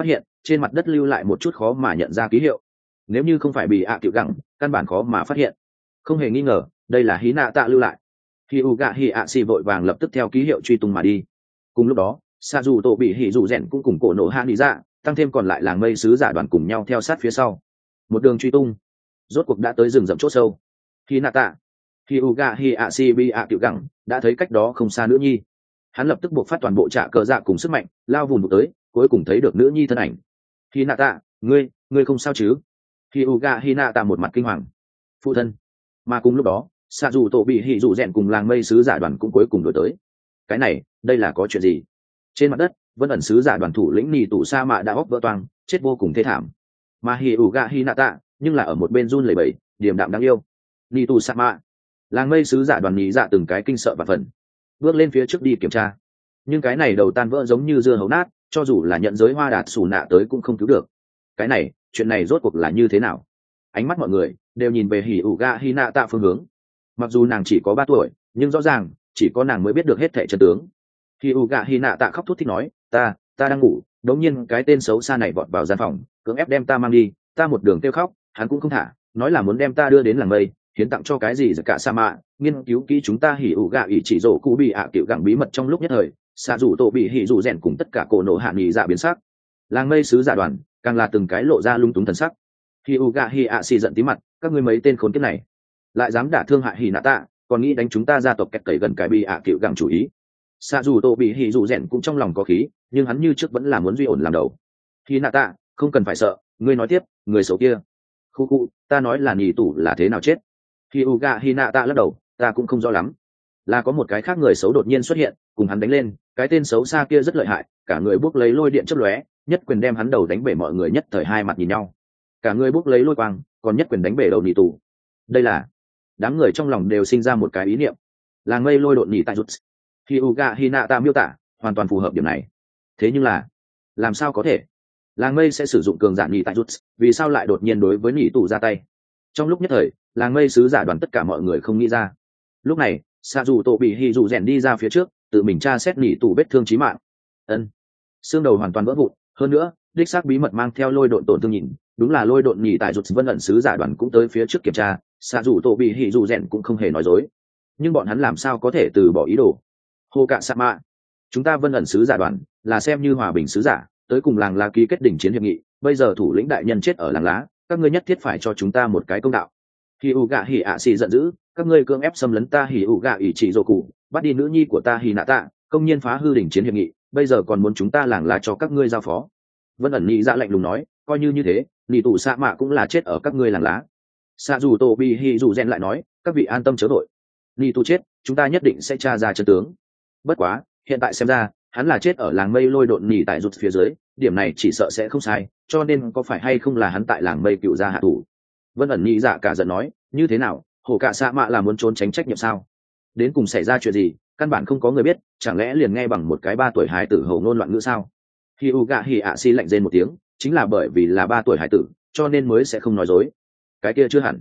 trên mặt đất lưu lại một chút khó mà nhận ra ký hiệu. Nếu như không phải bị ạ tiểu gẳng, căn bản khó mà phát hiện. Không hề nghi ngờ, đây là hí nạ tạ lưu lại. Hỉ ủ gạ hỉ ạ xì vội vàng lập tức theo ký hiệu truy tung mà đi. Cùng lúc đó, xạ dù tổ bị hỉ dù rèn cũng cùng cổ nổ hạ đi ra, tăng thêm còn lại làng mây sứ giả đoàn cùng nhau theo sát phía sau. Một đường truy tung, rốt cuộc đã tới rừng rậm chốt sâu. Hỉ nạ tạ, hỉ ủ gạ hỉ ạ xì bị ạ tiểu gẳng đã thấy cách đó không xa nữ nhi. Hắn lập tức buộc phát toàn bộ trạ cờ dạ cùng sức mạnh, lao vùng tới, cuối cùng thấy được nữ nhi thân ảnh. Hỉ nạ tạ, ngươi không sao chứ? Hỉ ủ gạ hỉ nạ tạ một mặt kinh hoàng. Phụ thân. Mà cùng lúc đó, xạ dù tổ bị hỉ dù rèn cùng làng mây sứ giả đoàn cũng cuối cùng đổi tới. Cái này, đây là có chuyện gì? Trên mặt đất, vẫn ẩn sứ giả đoàn thủ lĩnh nỉ tủ sa mạ đã óc vỡ toang, chết vô cùng thê thảm. Mà hỉ ủ gạ hỉ nạ tạ nhưng là ở một bên run lẩy bẩy, điềm đạm đáng yêu. Nỉ tủ sa mạ, làng mây sứ giả đoàn nhí dạ từng cái kinh sợ và phần, bước lên phía trước đi kiểm tra. Nhưng cái này đầu tan vỡ giống như dưa hấu nát, cho dù là nhận giới hoa đạt xù nạ tới cũng không cứu được. Cái này, chuyện này rốt cuộc là như thế nào? Ánh mắt mọi người đều nhìn về hỉ ủ gạ hỉ nạ tạ phương hướng. Mặc dù nàng chỉ có 3 tuổi, nhưng rõ ràng chỉ có nàng mới biết được hết thảy chân tướng. Hỉ ủ gạ hỉ nạ tạ khóc thút thít nói, ta đang ngủ, đống nhiên cái tên xấu xa này vọt vào gian phòng, cưỡng ép đem ta mang đi, ta một đường kêu khóc, hắn cũng không thả, nói là muốn đem ta đưa đến làng mây, hiến tặng cho cái gì giật cả sa mạ, nghiên cứu kỹ chúng ta hỉ ủ gạ ỷ chỉ rổ cụ bị ạ tiểu gẳng bí mật. Trong lúc nhất thời, xạ rủ tổ bị hỉ rủ rèn cùng tất cả cổ nổ hạ nghỉ dạ biến sắc. Làng mây sứ giả đoàn càng là từng cái lộ ra lung túng thần sắc. Hỉ ủ gạ hỉ ạ xì giận tí mặt, các ngươi mấy tên khốn kiếp này lại dám đả thương hại hỉ nạ tạ, còn nghĩ đánh chúng ta gia tộc kẹt cẩy gần cái bị ạ tiểu gẳng chủ ý. Xạ dù tổ bị hỉ dù rèn cũng trong lòng có khí, nhưng hắn như trước vẫn là muốn duy ổn làm đầu. Hỉ nạ tạ, không cần phải sợ, ngươi nói tiếp, người xấu kia. Khu khu, ta nói là nhị tủ là thế nào chết? Hỉ uga hỉ nạ tạ lắc đầu, ta cũng không rõ lắm. Là có một cái khác người xấu đột nhiên xuất hiện, cùng hắn đánh lên, cái tên xấu xa kia rất lợi hại, cả người bốc lấy lôi điện chớp lóe, nhất quyền đem hắn đầu đánh bể, mọi người nhất thời hai mặt nhìn nhau. Cả người bốc lấy lôi quang, còn nhất quyền đánh bể đầu nhị tủ. Đây là, đám người trong lòng đều sinh ra một cái ý niệm, làng mây lôi độn nhị tại rút. Hyuga Hinata miêu tả hoàn toàn phù hợp điểm này. Thế nhưng là, làm sao có thể? Làng mây sẽ sử dụng cường giả nhị tại rút, vì sao lại đột nhiên đối với nhị tủ ra tay? Trong lúc nhất thời, làng mây sứ giả đoàn tất cả mọi người không nghĩ ra. Lúc này, Sa dù tổ bị hì dù rèn đi ra phía trước, tự mình tra xét nhị tủ vết thương chí mạng. Ân, xương đầu hoàn toàn vỡ vụn. Hơn nữa, đích xác bí mật mang theo lôi độn tổn thương nhìn, đúng là lôi độn nhị tại rút. Vân ẩn sứ giả đoàn cũng tới phía trước kiểm tra, Sa dù tổ bị hì dù rèn cũng không hề nói dối. Nhưng bọn hắn làm sao có thể từ bỏ ý đồ? Hồ cạ sa mạ, chúng ta Vân ẩn sứ giả đoàn là xem như hòa bình sứ giả, tới cùng làng lá ký kết đỉnh chiến hiệp nghị, bây giờ thủ lĩnh đại nhân chết ở làng lá, các ngươi nhất thiết phải cho chúng ta một cái công đạo. Hỉ ủ gạ hỉ ạ xì giận dữ, các ngươi cưỡng ép xâm lấn ta hỉ ủ gạ ỷ chỉ rồ cụ, bắt đi nữ nhi của ta hỉ nạ tạ, công nhiên phá hư đỉnh chiến hiệp nghị, bây giờ còn muốn chúng ta làng lá cho các ngươi giao phó. Vân ẩn nhị dạ lạnh lùng nói, coi như thế, nhị tủ sa mạ cũng là chết ở các ngươi làng lá. Sa dù tổ bị hỉ dù rèn lại nói, các vị an tâm chớ vội, nhị tủ chết, chúng ta nhất định sẽ tra ra chân tướng. Bất quá, hiện tại xem ra, hắn là chết ở làng mây lôi độn nhị tại rụt phía dưới, điểm này chỉ sợ sẽ không sai, cho nên có phải hay không là hắn tại làng mây cựu gia hạ thủ? Vân ẩn nhị dạ cả giận nói, như thế nào, hổ cạ sa mạ là muốn trốn tránh trách nhiệm sao? Đến cùng xảy ra chuyện gì, căn bản không có người biết, chẳng lẽ liền nghe bằng một cái 3 tuổi hài tử hổ ngôn loạn ngữ sao? Hyuga hỉ ạ xi lạnh rên một tiếng, chính là bởi vì là 3 tuổi hài tử, cho nên mới sẽ không nói dối. Cái kia chưa hẳn.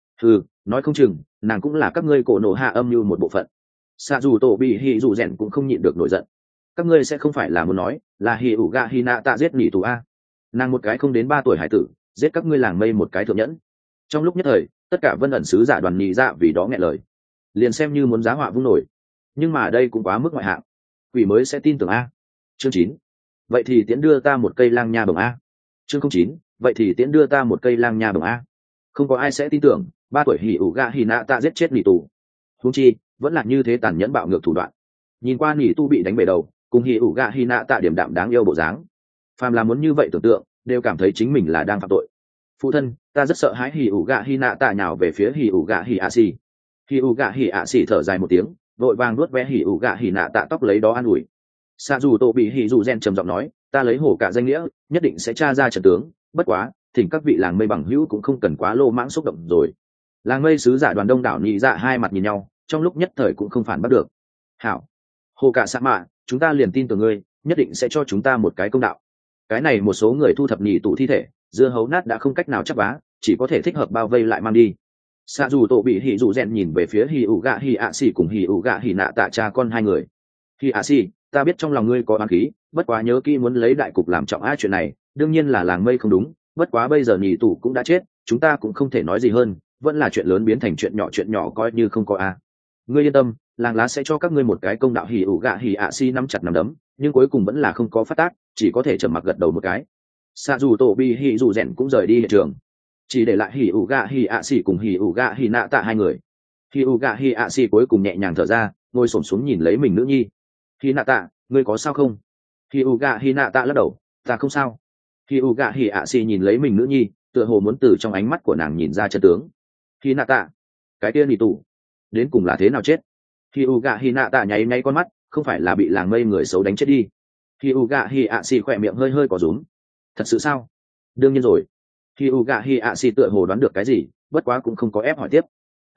Nói không chừng, nàng cũng là các ngươi cổ nổ hạ âm như một bộ phận. Sa dù tổ bị hỉ dù rèn cũng không nhịn được nổi giận. Các ngươi sẽ không phải là muốn nói là Hyuga Hinata giết nhị tù a? Nàng một cái không đến 3 tuổi hải tử, giết các ngươi làng mây một cái thượng nhẫn. Trong lúc nhất thời, tất cả Vân ẩn sứ giả đoàn nhị dạ vì đó nghẹn lời, liền xem như muốn giá họa vung nổi. Nhưng mà đây cũng quá mức ngoại hạng, quỷ mới sẽ tin tưởng a. Chương 9. Vậy thì tiễn đưa ta một cây lang nha bồng a. Chương 09. Vậy thì tiễn đưa ta một cây lang nha bồng a. Không có ai sẽ tin tưởng 3 tuổi Hyuga Hinata giết chết nhị tù. Huống chi, vẫn là như thế tàn nhẫn bạo ngược thủ đoạn. Nhìn qua nhị tu bị đánh bể đầu, cùng Hyuga Hinata điểm đạm đáng yêu bộ dáng, phàm là muốn như vậy tưởng tượng, đều cảm thấy chính mình là đang phạm tội. Phụ thân, ta rất sợ hãi. Hyuga Hinata nhào về phía Hyuga Hiashi. Hyuga Hiashi thở dài một tiếng, vội vàng nuốt ve Hyuga Hinata tóc lấy đó an ủi. Sa dù tổ bị hỉ dù gen trầm giọng nói, ta lấy hổ cả danh nghĩa, nhất định sẽ tra ra trận tướng, bất quá, thỉnh các vị làng mây bằng hữu cũng không cần quá lô mãng xúc động rồi. Làng mây sứ giả đoàn đông đảo nhị dạ hai mặt nhìn nhau, trong lúc nhất thời cũng không phản bắt được. Hảo, hồ cả sa mạ, chúng ta liền tin tưởng ngươi, nhất định sẽ cho chúng ta một cái công đạo. Cái này một số người thu thập nhị tụ thi thể, dưa hấu nát đã không cách nào chắc vá, chỉ có thể thích hợp bao vây lại mang đi. Sa dù tổ bị hỉ dù rèn nhìn về phía Hyuga Hiashi cùng Hyuga Hinata cha con hai người. Hiashi, ta biết trong lòng ngươi có oán khí, bất quá nhớ kỹ muốn lấy đại cục làm trọng á, chuyện này đương nhiên là làng mây không đúng, bất quá bây giờ nhị tủ cũng đã chết, chúng ta cũng không thể nói gì hơn, vẫn là chuyện lớn biến thành chuyện nhỏ coi như không có a. Ngươi yên tâm, làng lá sẽ cho các ngươi một cái công đạo. Hỉ ủ gạ hỉ ạ xì nắm chặt nắm đấm, nhưng cuối cùng vẫn là không có phát tác, chỉ có thể trầm mặc gật đầu một cái. Xạ dù tổ bị hỉ dù rèn cũng rời đi hiện trường, chỉ để lại hỉ ủ gạ hỉ ạ xì cùng hỉ ủ gạ hỉ nạ tạ hai người. Hỉ ủ gạ hỉ ạ xì cuối cùng nhẹ nhàng thở ra, ngồi xổm xuống nhìn lấy mình nữ nhi. Hỉ nạ tạ, ngươi có sao không? Hỉ ủ gạ hỉ nạ tạ lắc đầu, ta không sao. Hỉ ủ gạ hỉ ạ xì nhìn lấy mình nữ nhi, tựa hồ muốn từ trong ánh mắt của nàng nhìn ra chân tướng. Hỉ nạ tạ, cái kia nỉ tù đến cùng là thế nào chết? Hỉ ủ gạ hỉ nạ tạ nháy nháy con mắt, không phải là bị làng mây người xấu đánh chết đi? Hỉ ủ gạ hỉ ạ xì khỏe miệng hơi hơi có rúm. Thật sự sao? Đương nhiên rồi. Hỉ ủ gạ hỉ ạ xì tựa hồ đoán được cái gì, bất quá cũng không có ép hỏi tiếp.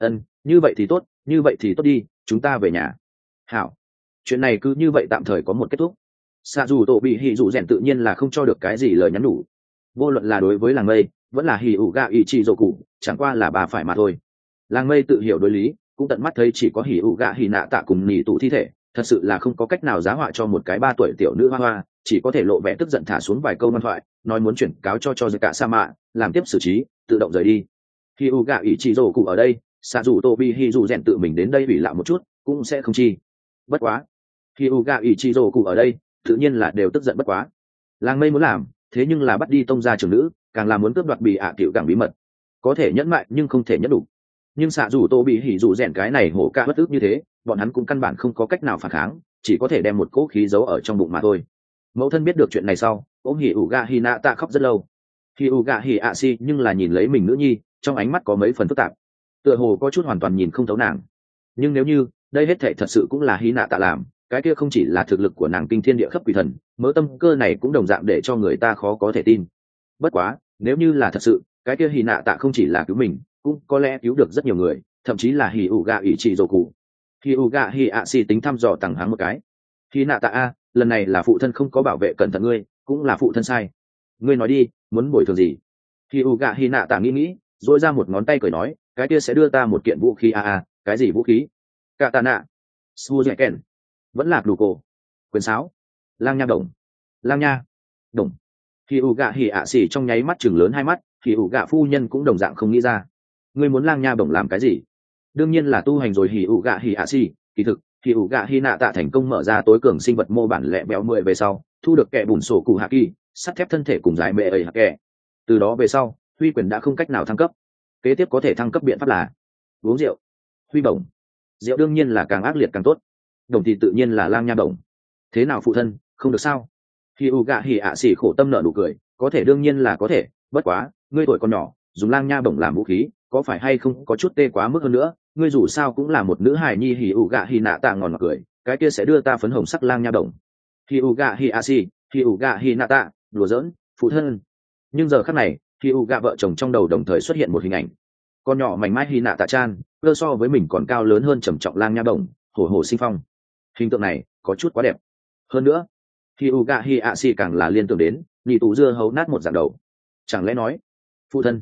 Như vậy thì tốt, như vậy thì tốt đi, chúng ta về nhà. Hảo, chuyện này cứ như vậy tạm thời có một kết thúc. Xạ dù tổ bị hỉ dù rèn tự nhiên là không cho được cái gì lời nhắn nhủ, vô luận là đối với làng mây vẫn là hỉ ủ gạ ý chị dỗ cụ, chẳng qua là bà phải mà thôi. Làng mây tự hiểu đối lý, cũng tận mắt thấy chỉ có hỉ ủ gạ hỉ nạ tạ cùng nỉ tụ thi thể, thật sự là không có cách nào giá họa cho một cái 3 tuổi tiểu nữ hoa hoa, chỉ có thể lộ vẻ tức giận thả xuống vài câu ngoan thoại, nói muốn chuyển cáo cho cả sa mạ làm tiếp xử trí, tự động rời đi. Hỉ ủ gạ ý chị dỗ cụ ở đây, xạ dù tô bị hỉ dù rèn tự mình đến đây ủy lạo một chút cũng sẽ không chi. Bất quá hỉ ủ gạ ý chị dỗ cụ ở đây tự nhiên là đều tức giận bất quá. Làng mây muốn làm, thế nhưng là bắt đi tông gia trưởng nữ, càng là muốn cướp đoạt bị tiểu càng bí mật, có thể nhẫn mại nhưng không thể nhẫn đủ. Nhưng xạ dù tô bị hỉ dù rèn cái này hổ ca bất ức như thế, bọn hắn cũng căn bản không có cách nào phản kháng, chỉ có thể đem một cỗ khí giấu ở trong bụng mà thôi. Mẫu thân biết được chuyện này sau, ôm hỉ ủ gạ hỉ nạ tạ khóc rất lâu. Hỉ ủ gạ hỉ ạ si nhưng là nhìn lấy mình nữ nhi, trong ánh mắt có mấy phần phức tạp, tựa hồ có chút hoàn toàn nhìn không thấu nàng. Nhưng nếu như đây hết thảy thật sự cũng là hỉ nạ tạ làm, cái kia không chỉ là thực lực của nàng kinh thiên địa khắp quỷ thần, mớ tâm cơ này cũng đồng dạng để cho người ta khó có thể tin. Bất quá nếu như là thật sự, cái kia hỉ nạ tạ không chỉ là cứu mình, cũng có lẽ cứu được rất nhiều người, thậm chí là hỉ ủ gạ ý chị dỗ cụ. Hỉ ủ gạ hỉ ạ xì tính thăm dò tằng háng một cái. Hỉ nạ tạ a, lần này là phụ thân không có bảo vệ cẩn thận ngươi, cũng là phụ thân sai. Ngươi nói đi, muốn bồi thường gì? Hỉ ủ gạ hỉ nạ tạ nghĩ, dỗi ra một ngón tay cười nói, cái kia sẽ đưa ta một kiện vũ khí a. Cái gì vũ khí? Cạ tạ nạ, su dạy kèn, vẫn là đủ cổ, quyền sáo, lang nha đồng, lang nha đồng. Hỉ ủ gạ hỉ ạ xì trong nháy mắt chừng lớn hai mắt, hỉ ủ gạ phu nhân cũng đồng dạng không nghĩ ra. Ngươi muốn lang nha bổng làm cái gì? Đương nhiên là tu hành rồi. Hỉ ủ gạ hỉ ạ xì kỳ thực hỉ ủ gạ hỉ nạ tạ thành công mở ra tối cường sinh vật mô bản lẹ béo 10 về sau, thu được kẻ bùn sổ cụ hạ kỳ, sắt thép thân thể cùng giải mệ ấy hạ kẻ. Từ đó về sau, huy quyền đã không cách nào thăng cấp, kế tiếp có thể thăng cấp biện pháp là uống rượu. Huy bổng, rượu đương nhiên là càng ác liệt càng tốt, đồng thì tự nhiên là lang nha bổng. Thế nào phụ thân, không được sao? Hỉ ủ gạ hỉ ạ xì khổ tâm nở nụ cười, có thể đương nhiên là có thể, bất quá ngươi tuổi còn nhỏ, dùng lang nha bổng làm vũ khí có phải hay không có chút tê quá mức hơn nữa? Ngươi dù sao cũng là một nữ hài nhi. Hỉ ủ gạ hỉ nạ tạ ngòn mặt cười, cái kia sẽ đưa ta phấn hồng sắc lang nha bổng. Hỉ ủ gạ hỉ a si, hỉ ủ gạ hỉ nạ tạ đùa giỡn phụ thân. Nhưng giờ khắc này, hỉ ủ gạ vợ chồng trong đầu đồng thời xuất hiện một hình ảnh. Con nhỏ mảnh mai hỉ nạ tạ chan, cơ so với mình còn cao lớn hơn trầm trọng lang nha bổng, hổ hổ sinh phong. Hình tượng này có chút quá đẹp. Hơn nữa hỉ ủ gạ hỉ a si càng là liên tưởng đến nhị tụ dưa hấu nát một dạng đầu. Chẳng lẽ nói phụ thân?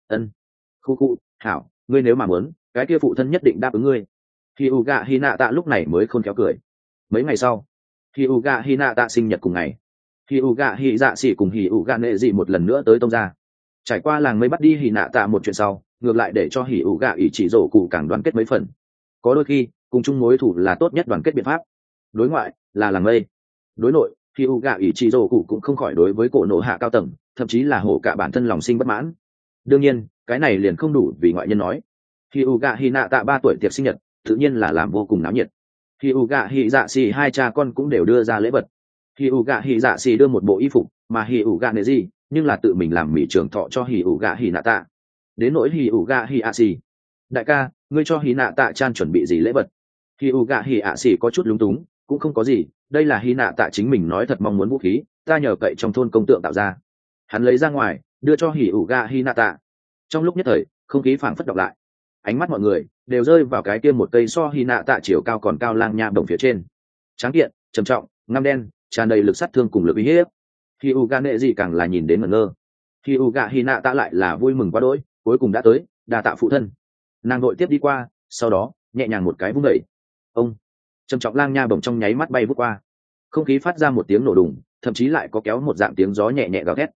Khu khu, hảo, ngươi nếu mà muốn, cái kia phụ thân nhất định đáp ứng ngươi. Hỉ ủ gạ hỉ nạ tạ lúc này mới khôn khéo cười. Mấy ngày sau, hỉ ủ gạ hỉ nạ tạ sinh nhật cùng ngày, hỉ ủ gạ hỉ dạ xỉ cùng hỉ ủ gạ nệ dị một lần nữa tới tông gia. Trải qua làng mới bắt đi hỉ nạ tạ một chuyện sau, ngược lại để cho hỉ ủ gạ ý chỉ rổ cụ càng đoàn kết mấy phần. Có đôi khi cùng chung mối thủ là tốt nhất đoàn kết biện pháp. Đối ngoại là làng mây, đối nội hỉ ủ gạ ý chỉ rổ cụ cũng không khỏi đối với cổ nổ hạ cao tầng, thậm chí là hổ cả bản thân lòng sinh bất mãn. Đương nhiên cái này liền không đủ vì ngoại nhân nói. Hỉ ủ gạ hỉ nạ tạ 3 tuổi tiệc sinh nhật tự nhiên là làm vô cùng náo nhiệt. Hỉ ủ gạ hỉ dạ xỉ hai cha con cũng đều đưa ra lễ vật. Hỉ ủ gạ hỉ dạ xỉ đưa một bộ y phục, mà hỉ ủ gạ nệ gì nhưng là tự mình làm mỹ trường thọ cho hỉ ủ gạ hỉ nạ tạ. Đến nỗi hỉ ủ gạ hỉ ạ xỉ, đại ca, ngươi cho hỉ nạ tạ chan chuẩn bị gì lễ vật? Hỉ ủ gạ hỉ ạ xỉ có chút lúng túng, cũng không có gì, đây là hỉ nạ tạ chính mình nói thật mong muốn vũ khí, ta nhờ cậy trong thôn công tượng tạo ra. Hắn lấy ra ngoài đưa cho hỉ ủ gạ hỉ nạ tạ. Trong lúc nhất thời không khí phảng phất đọc lại, ánh mắt mọi người đều rơi vào cái kia một cây so hỉ nạ tạ chiều cao còn cao lang nha bổng phía trên. Tráng kiện, trầm trọng, ngăm đen, tràn đầy lực sát thương cùng lực uy hiếp. Hỉ ủ gạ nệ gì càng là nhìn đến ngẩn ngơ. Hỉ ủ gạ hỉ nạ tạ lại là vui mừng quá đỗi, cuối cùng đã tới, đa tạ phụ thân. Nàng đội tiếp đi qua, sau đó nhẹ nhàng một cái vung đẩy. Ông, trầm trọng lang nha bổng trong nháy mắt bay vút qua, không khí phát ra một tiếng nổ đùng, thậm chí lại có kéo một dạng tiếng gió nhẹ nhẹ gào thét.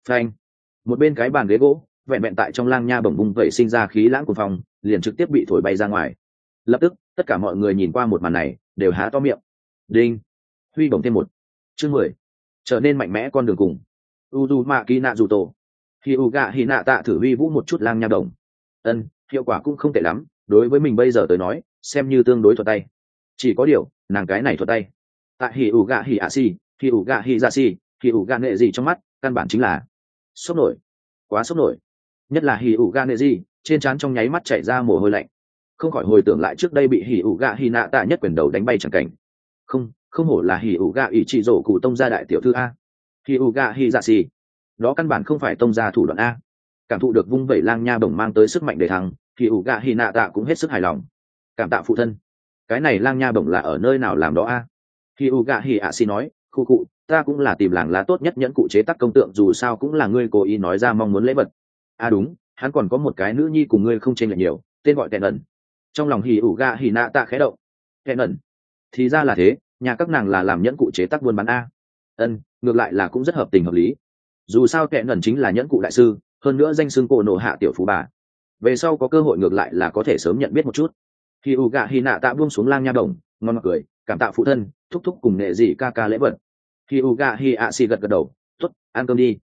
phanh, một bên cái bàn ghế gỗ vẹn vẹn tại trong lang nha bổng bung vẩy sinh ra khí lãng của phòng liền trực tiếp bị thổi bay ra ngoài. Lập tức tất cả mọi người nhìn qua một màn này đều há to miệng. Đinh, huy bổng thêm một. Chương 10. Trở nên mạnh mẽ con đường cùng. Uzumaki Naruto. Hyuga Hinata thử huy vũ một chút lang nha bổng. Hiệu quả cũng không tệ lắm, đối với mình bây giờ tới nói xem như tương đối thuận tay. Chỉ có điều nàng cái này thuận tay tại Hyuga Hiashi, Hyuga Hizashi, Hyuga nghệ gì trong mắt căn bản chính là sốc nổi, quá sốc nổi. Nhất là Hyuga nghệ gì trên trán trong nháy mắt chảy ra mồ hôi lạnh, không khỏi hồi tưởng lại trước đây bị Hyuga Hinata nhất quyền đầu đánh bay chẳng cảnh. Không hổ là Hyuga Ichizo cụ tông gia đại tiểu thư a. Hyuga Hizashi đó căn bản không phải tông gia thủ đoạn a. Cảm thụ được vung vẩy lang nha bổng mang tới sức mạnh để thắng, Hyuga Hinata cũng hết sức hài lòng. Cảm tạ phụ thân, cái này lang nha bổng là ở nơi nào làm đó a? Hyuga Hiashi nói, khu cụ ta cũng là tìm làng lá tốt nhất nhẫn cụ chế tác công tượng, dù sao cũng là ngươi cố ý nói ra mong muốn lễ vật. Đúng, hắn còn có một cái nữ nhi cùng ngươi không chênh lệch nhiều, tên gọi Tẹn ẩn. Trong lòng Hyuga Hinata khẽ động. Tẹn ẩn, thì ra là thế, nhà các nàng là làm nhẫn cụ chế tác buôn bán a. Ngược lại là cũng rất hợp tình hợp lý, dù sao Tẹn ẩn chính là nhẫn cụ đại sư, hơn nữa danh xưng cổ nổ hạ tiểu phú bà, về sau có cơ hội ngược lại là có thể sớm nhận biết một chút. Hyuga Hinata buông xuống lang nha bổng, ngon cười, cảm tạ phụ thân, thúc thúc cùng nghệ gì ca ca lễ vật. Hyuga Hiashi gật gật đầu, tốt, ăn cơm đi.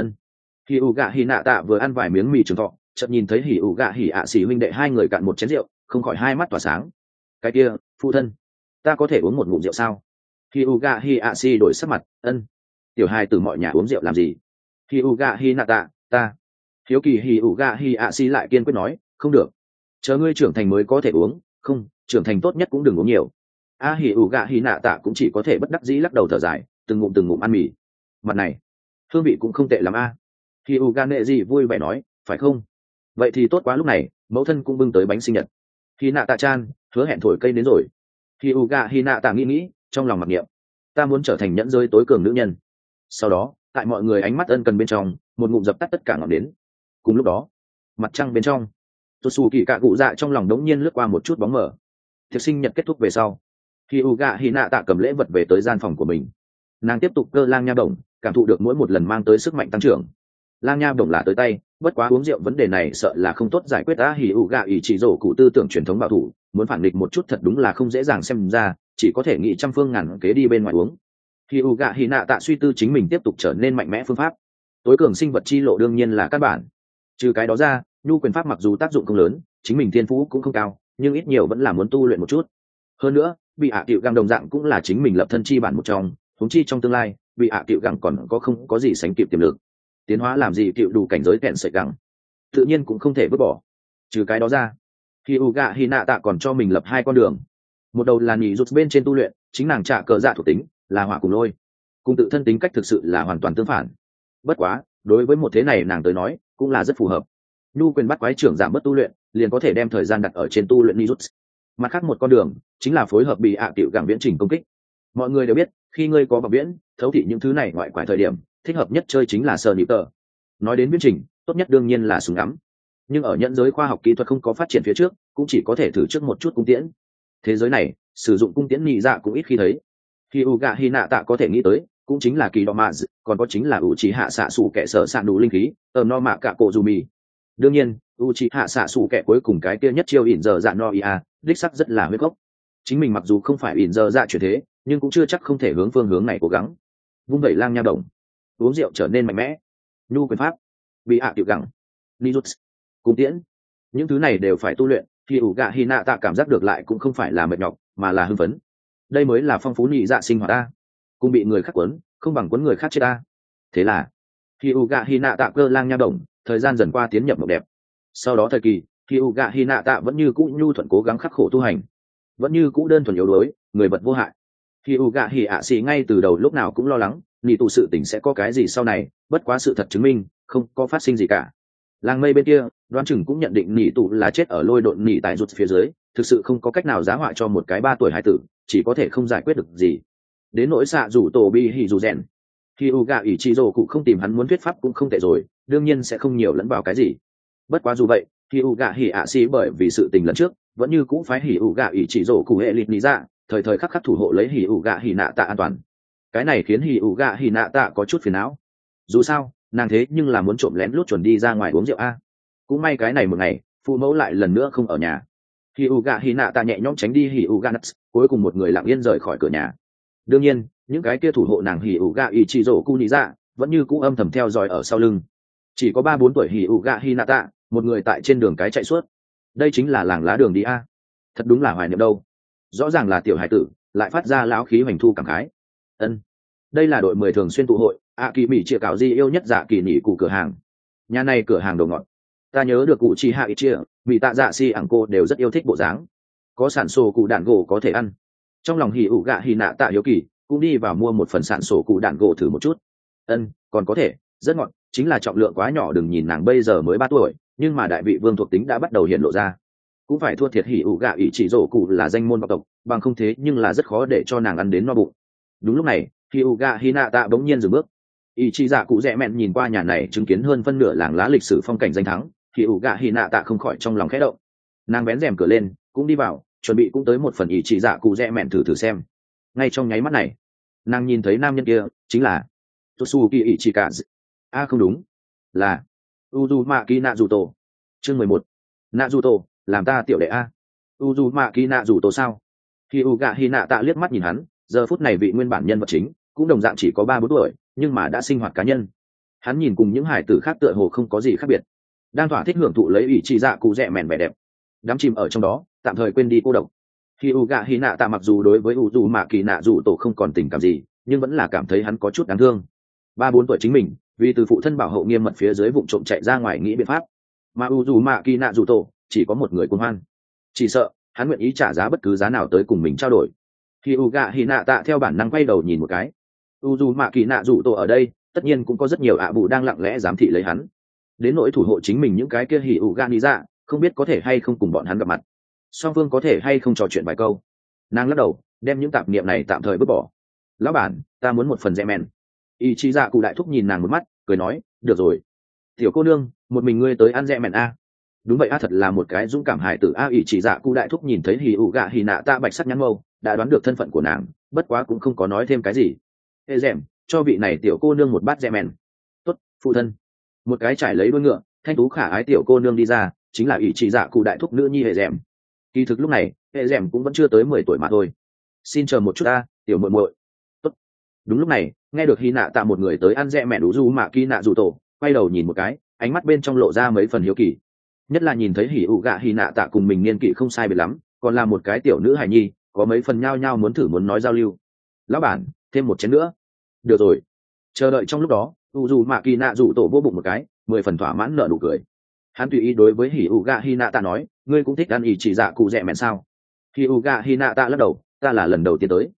Hyuga Hinata vừa ăn vài miếng mì trường thọ, chợt nhìn thấy Hyuga Hiashi huynh đệ hai người cạn một chén rượu, không khỏi hai mắt tỏa sáng. Cái kia, phụ thân, ta có thể uống một ngụm rượu sao? Hyuga Hiashi đổi sắc mặt, tiểu hai từ mọi nhà uống rượu làm gì? Hyuga Hinata, ta. Hiếu kỳ Hyuga Hiashi lại kiên quyết nói, không được, chờ ngươi trưởng thành mới có thể uống, không, trưởng thành tốt nhất cũng đừng uống nhiều. Hyuga Hinata cũng chỉ có thể bất đắc dĩ lắc đầu thở dài, từng ngụm ăn mì. Mặt này, hương vị cũng không tệ lắm a. Hyuga Neji vui vẻ nói, phải không? Vậy thì tốt quá. Lúc này, mẫu thân cũng bưng tới bánh sinh nhật. Hinata-chan, hứa hẹn thổi cây đến rồi. Hyuga Hinata nghĩ, trong lòng mặc niệm, ta muốn trở thành nhẫn giới tối cường nữ nhân. Sau đó, tại mọi người ánh mắt ân cần bên trong, một ngụm dập tắt tất cả ngọn nến. Cùng lúc đó, mặt trăng bên trong, Totsuki cả cụ dạ trong lòng đống nhiên lướt qua một chút bóng mờ. Tiệc sinh nhật kết thúc về sau, Hyuga Hinata cầm lễ vật về tới gian phòng của mình. Nàng tiếp tục cơ lang nha bổng, cảm thụ được mỗi một lần mang tới sức mạnh tăng trưởng. Lang nha bổng là tới tay, bất quá uống rượu vấn đề này sợ là không tốt giải quyết. Hyuga Ichizo cụ tư tưởng truyền thống bảo thủ, muốn phản địch một chút thật đúng là không dễ dàng, xem ra chỉ có thể nghĩ trăm phương ngàn kế đi bên ngoài uống. Hyuga Hinata suy tư chính mình tiếp tục trở nên mạnh mẽ phương pháp. Tối cường sinh vật chi lộ đương nhiên là căn bản. Trừ cái đó ra, nhu quyền pháp mặc dù tác dụng không lớn, chính mình thiên phú cũng không cao, nhưng ít nhiều vẫn là muốn tu luyện một chút. Hơn nữa, bị hạ tiệu găng đồng dạng cũng là chính mình lập thân chi bản một trong, huống chi trong tương lai bị hạ tiệu găng còn không có gì sánh kịp tiềm lực, tiến hóa làm gì tiệu đủ cảnh giới kẹn sợi găng, tự nhiên cũng không thể vứt bỏ. Trừ cái đó ra, Hyuga Hinata còn cho mình lập hai con đường. Một đầu là nhị rút bên trên tu luyện, chính nàng trả cờ dạ thuộc tính là hỏa cùng lôi, cùng tự thân tính cách thực sự là hoàn toàn tương phản. Bất quá đối với một thế này nàng tới nói cũng là rất phù hợp. Nhu quyền bắt quái trưởng giảm bớt tu luyện, liền có thể đem thời gian đặt ở trên tu luyện Nijutsu. Mặt khác một con đường chính là phối hợp bị ạ tiểu gẳng viễn trình công kích. Mọi người đều biết, khi ngươi có bọc viễn, thấu thị những thứ này ngoại quải thời điểm, thích hợp nhất chơi chính là sờ nhịp tờ. Nói đến viễn trình, tốt nhất đương nhiên là súng ngắm. Nhưng ở nhẫn giới khoa học kỹ thuật không có phát triển phía trước, cũng chỉ có thể thử trước một chút cung tiễn. Thế giới này, sử dụng cung tiễn nhị dạ cũng ít khi thấy. Hyuga Hinata có thể nghĩ tới, cũng chính là kỳ đỏ mạ, còn có chính là Uchiha xạ sủ kẻ sở sạn đủ linh khí, ở no mạ cả cổ dù mì. Đương nhiên, Uchiha xạ sủ kẻ cuối cùng cái kia nhất chiêu ỉn giờ dạ no ia, đích sắc rất là huyết gốc. Chính mình mặc dù không phải ỉn giờ dạ chuyển thế, nhưng cũng chưa chắc không thể hướng phương hướng này cố gắng. Vung vẩy lang nha đồng, uống rượu trở nên mạnh mẽ. Nhu quyền pháp, bị hạ tiểu gẳng, Nijutsu, cung tiễn, những thứ này đều phải tu luyện. Hyuga Hinata cảm giác được lại cũng không phải là mệt nhọc, mà là hưng phấn. Đây mới là phong phú nhị dạ sinh hoạt ta. Cùng bị người khác quấn, không bằng quấn người khác chết ta. Thế là Hyuga Hinata cơ lang nha đồng, thời gian dần qua tiến nhập mộng đẹp. Sau đó thời kỳ, Hyuga Hinata vẫn như cũ nhu thuận cố gắng khắc khổ tu hành, vẫn như cũ đơn thuần yếu đuối, người vật vô hại. Hyuga Hiashi ngay từ đầu lúc nào cũng lo lắng, nhị tụ sự tình sẽ có cái gì sau này, bất quá sự thật chứng minh, không có phát sinh gì cả. Làng mây bên kia, đoán chừng cũng nhận định nhị tụ là chết ở lôi độn nhị tại rụt phía dưới, thực sự không có cách nào giá họa cho một cái 3 tuổi hải tử, chỉ có thể không giải quyết được gì. Đến nỗi xạ rủ tổ bi hỉ dù rèn, Hyuga Ichizo cũng không tìm hắn muốn thuyết pháp cũng không tệ rồi, đương nhiên sẽ không nhiều lẫn vào cái gì. Bất quá dù vậy, Hyuga Hiashi bởi vì sự tình lần trước, vẫn như cũ phái Hyuga Ichizo cụ hệ lịt lý ra, thời thời khắc khắc thủ hộ lấy Hyuga Hinata an toàn. Cái này khiến Hyuga Hinata có chút phiền não. Dù sao, nàng thế nhưng là muốn trộm lén lút chuẩn đi ra ngoài uống rượu a. Cũng may cái này một ngày phụ mẫu lại lần nữa không ở nhà. Hỉ ủ gạ hỉ nạ tạ nhẹ nhõm tránh đi hỉ ủ gạ nuts, cuối cùng một người lặng yên rời khỏi cửa nhà. Đương nhiên những cái kia thủ hộ nàng hỉ ủ gạ ý chị rổ cu nị dạ vẫn như cũ âm thầm theo dõi ở sau lưng. Chỉ có 3-4 tuổi hỉ ủ gạ hỉ nạ tạ một người tại trên đường cái chạy suốt. Đây chính là làng lá đường đi a. Thật đúng là hoài niệm đâu. Rõ ràng là tiểu hải tử lại phát ra lão khí hoành thu cảm khái. Ân, đây là đội 10 thường xuyên tụ hội ạ kỳ mỹ chia cạo di yêu nhất dạ kỳ nghỉ cụ cửa hàng. Nhà này cửa hàng đồ ngọt, ta nhớ được cụ chi hạ ít chia mỹ tạ dạ si ảng cô đều rất yêu thích bộ dáng. Có sản sổ cụ đạn gỗ có thể ăn. Trong lòng hỉ ủ gạ hỉ nạ tạ hiếu kỳ cũng đi vào mua một phần sản sổ cụ đạn gỗ thử một chút. Ân, còn có thể rất ngọt, chính là trọng lượng quá nhỏ. Đừng nhìn nàng bây giờ mới 3 tuổi nhưng mà đại vị vương thuộc tính đã bắt đầu hiện lộ ra. Cũng phải thua thiệt hỉ ủ gạ ý chỉ rổ cụ là danh môn vọng tộc, bằng không thế nhưng là rất khó để cho nàng ăn đến no bụng. Đúng lúc này hỉ ủ gạ hỉ nạ tạ bỗng nhiên dừng bước. Ý chỉ dạ cụ rẽ mẹn nhìn qua nhà này chứng kiến hơn phân nửa làng lá lịch sử phong cảnh danh thắng, hỉ ủ gạ hỉ nạ tạ không khỏi trong lòng khẽ động. Nàng vén rèm cửa lên cũng đi vào, chuẩn bị cũng tới một phần ý chỉ dạ cụ rẽ mẹn thử xem. Ngay trong nháy mắt này nàng nhìn thấy nam nhân kia chính là Totsuki Ichikazu. Không đúng, là Uzumaki Naruto. Chương 11. Naruto, làm ta tiểu đệ a. Uzumaki Naruto sao? Hyuga Hinata liếc mắt nhìn hắn, giờ phút này vị nguyên bản nhân vật chính cũng đồng dạng chỉ có 3-4 tuổi nhưng mà đã sinh hoạt cá nhân. Hắn nhìn cùng những hải tử khác tựa hồ không có gì khác biệt, đang thỏa thích hưởng thụ lấy ủy chỉ dạ cụ rẻ mèn vẻ đẹp, đắm chìm ở trong đó tạm thời quên đi cô độc. Hyuga Hinata mặc dù đối với Uzumaki Naruto không còn tình cảm gì nhưng vẫn là cảm thấy hắn có chút đáng thương. 3-4 tuổi chính mình vì từ phụ thân bảo hộ nghiêm mật phía dưới vụng trộm chạy ra ngoài nghĩ biện pháp, mà Uzumaki Naruto chỉ có một người cuồng hoan, chỉ sợ hắn nguyện ý trả giá bất cứ giá nào tới cùng mình trao đổi. Hyuga Hinata theo bản năng quay đầu nhìn một cái. Uzumaki Naruto ở đây tất nhiên cũng có rất nhiều ạ bù đang lặng lẽ giám thị lấy hắn. Đến nỗi thủ hộ chính mình những cái kia Hyuga Niza không biết có thể hay không cùng bọn hắn gặp mặt, song phương có thể hay không trò chuyện vài câu. Nàng lắc đầu đem những tạp niệm này tạm thời vứt bỏ. Lão bản, ta muốn một phần rẻ mèn. Ý chí dạ cụ đại thúc nhìn nàng một mắt cười nói, được rồi tiểu cô nương, một mình ngươi tới ăn rẻ mèn a. Đúng vậy a, thật là một cái dũng cảm hài tử a. Ý chỉ dạ cụ đại thúc nhìn thấy Hyuga Hinata bạch sắc nhăn mâu đã đoán được thân phận của nàng, bất quá cũng không có nói thêm cái gì. Ê dẻm, cho vị này tiểu cô nương một bát rẻ mèn. Tốt phụ thân. Một cái trải lấy đuôi ngựa thanh tú khả ái tiểu cô nương đi ra, chính là ý chỉ dạ cụ đại thúc nữ nhi hệ dẻm. Kỳ thực lúc này hệ dẻm cũng vẫn chưa tới 10 tuổi mà thôi. Xin chờ một chút a, tiểu muội muội. Tốt. Đúng lúc này nghe được hy nạ tạ một người tới ăn rẻ mèn đủ du mà kỳ nạ dù tổ quay đầu nhìn một cái, ánh mắt bên trong lộ ra mấy phần hiếu kỳ, nhất là nhìn thấy Hyuga Hinata cùng mình niên kỷ không sai biệt lắm, còn là một cái tiểu nữ hài nhi, có mấy phần nhao nhao muốn thử muốn nói giao lưu. Lão bản, thêm một chén nữa. Được rồi. Chờ đợi trong lúc đó Uzumaki Naruto vô bụng một cái, 10 phần thỏa mãn nở nụ cười. Hắn tùy ý đối với Hyuga Hinata nói, ngươi cũng thích ăn ý chỉ dạ cụ rẻ mèn sao? Hyuga Hinata lắc đầu, ta là lần đầu tiên tới.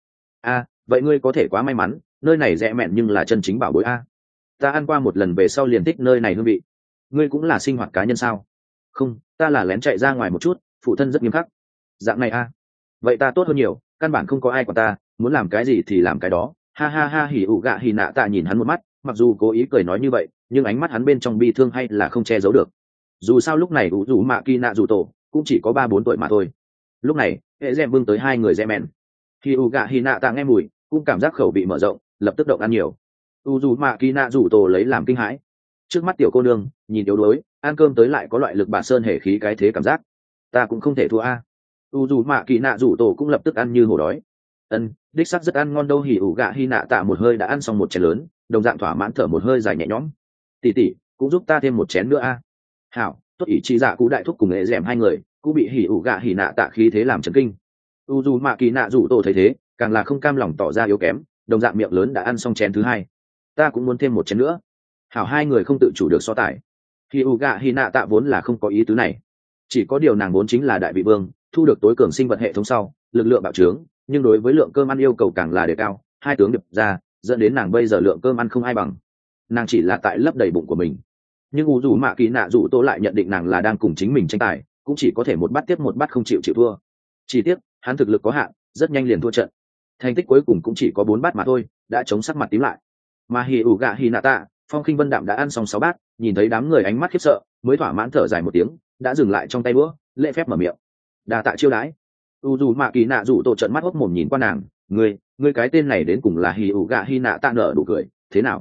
Vậy ngươi có thể quá may mắn, nơi này rẻ mèn nhưng là chân chính bảo bối a. Ta ăn qua một lần về sau liền thích nơi này hương vị. Ngươi cũng là sinh hoạt cá nhân sao? Không, ta là lén chạy ra ngoài một chút, phụ thân rất nghiêm khắc. Dạng này a. Vậy ta tốt hơn nhiều, căn bản không có ai quản ta, muốn làm cái gì thì làm cái đó. Ha ha ha. Hyuga Hinata nhìn hắn một mắt, mặc dù cố ý cười nói như vậy nhưng ánh mắt hắn bên trong bi thương hay là không che giấu được. Dù sao lúc này Uzumaki Naruto cũng chỉ có 3-4 tuổi mà thôi. Lúc này hệ dèm bưng tới 2 người rẻ mèn. Hyuga Hinata nghe mùi cũng cảm giác khẩu bị mở rộng, lập tức động ăn nhiều. Uzumaki Naruto lấy làm kinh hãi. Trước mắt tiểu cô nương nhìn yếu đuối, ăn cơm tới lại có loại lực bà sơn hể khí cái thế cảm giác. Ta cũng không thể thua a. Uzumaki Naruto cũng lập tức ăn như hổ đói. Đích xác rất ăn ngon đâu. Hyuga Hinata một hơi đã ăn xong một chén lớn, đồng dạng thỏa mãn thở một hơi dài nhẹ nhõm. Tỷ tỷ, cũng giúp ta thêm một chén nữa a. Hảo, tốt. Ý chí dạ cú đại thúc cùng nghệ dẻm 2 người cũng bị Hyuga Hinata khí thế làm chấn kinh. Uzumaki Naruto thấy thế càng là không cam lòng tỏ ra yếu kém, đồng dạng miệng lớn đã ăn xong chén thứ 2. Ta cũng muốn thêm một chén nữa. Hảo, 2 người không tự chủ được so tài. Hyuga Hinata vốn là không có ý tứ này, chỉ có điều nàng vốn chính là đại vị vương, thu được tối cường sinh vật hệ thống sau lực lượng bạo trướng, nhưng đối với lượng cơm ăn yêu cầu càng là đề cao, 2 tướng điệp ra dẫn đến nàng bây giờ lượng cơm ăn không ai bằng. Nàng chỉ là tại lấp đầy bụng của mình, nhưng Uzumaki Naruto lại nhận định nàng là đang cùng chính mình tranh tài, cũng chỉ có thể một bát tiếp một bát không chịu thua. Chỉ tiếc hắn thực lực có hạn, rất nhanh liền thua trận. Thành tích cuối cùng cũng chỉ có 4 bát mà thôi, đã chống sắc mặt tím lại. Mà Hyuga Hinata, Phong Khinh Vân Đạm đã ăn xong 6 bát, nhìn thấy đám người ánh mắt khiếp sợ mới thỏa mãn thở dài một tiếng, đã dừng lại trong tay bữa, lễ phép mở miệng, đa tạ chiêu đãi. Uzumaki Naruto trợn mắt hốc mồm nhìn qua nàng, ngươi cái tên này đến cùng là Hyuga Hinata nở nụ cười, thế nào?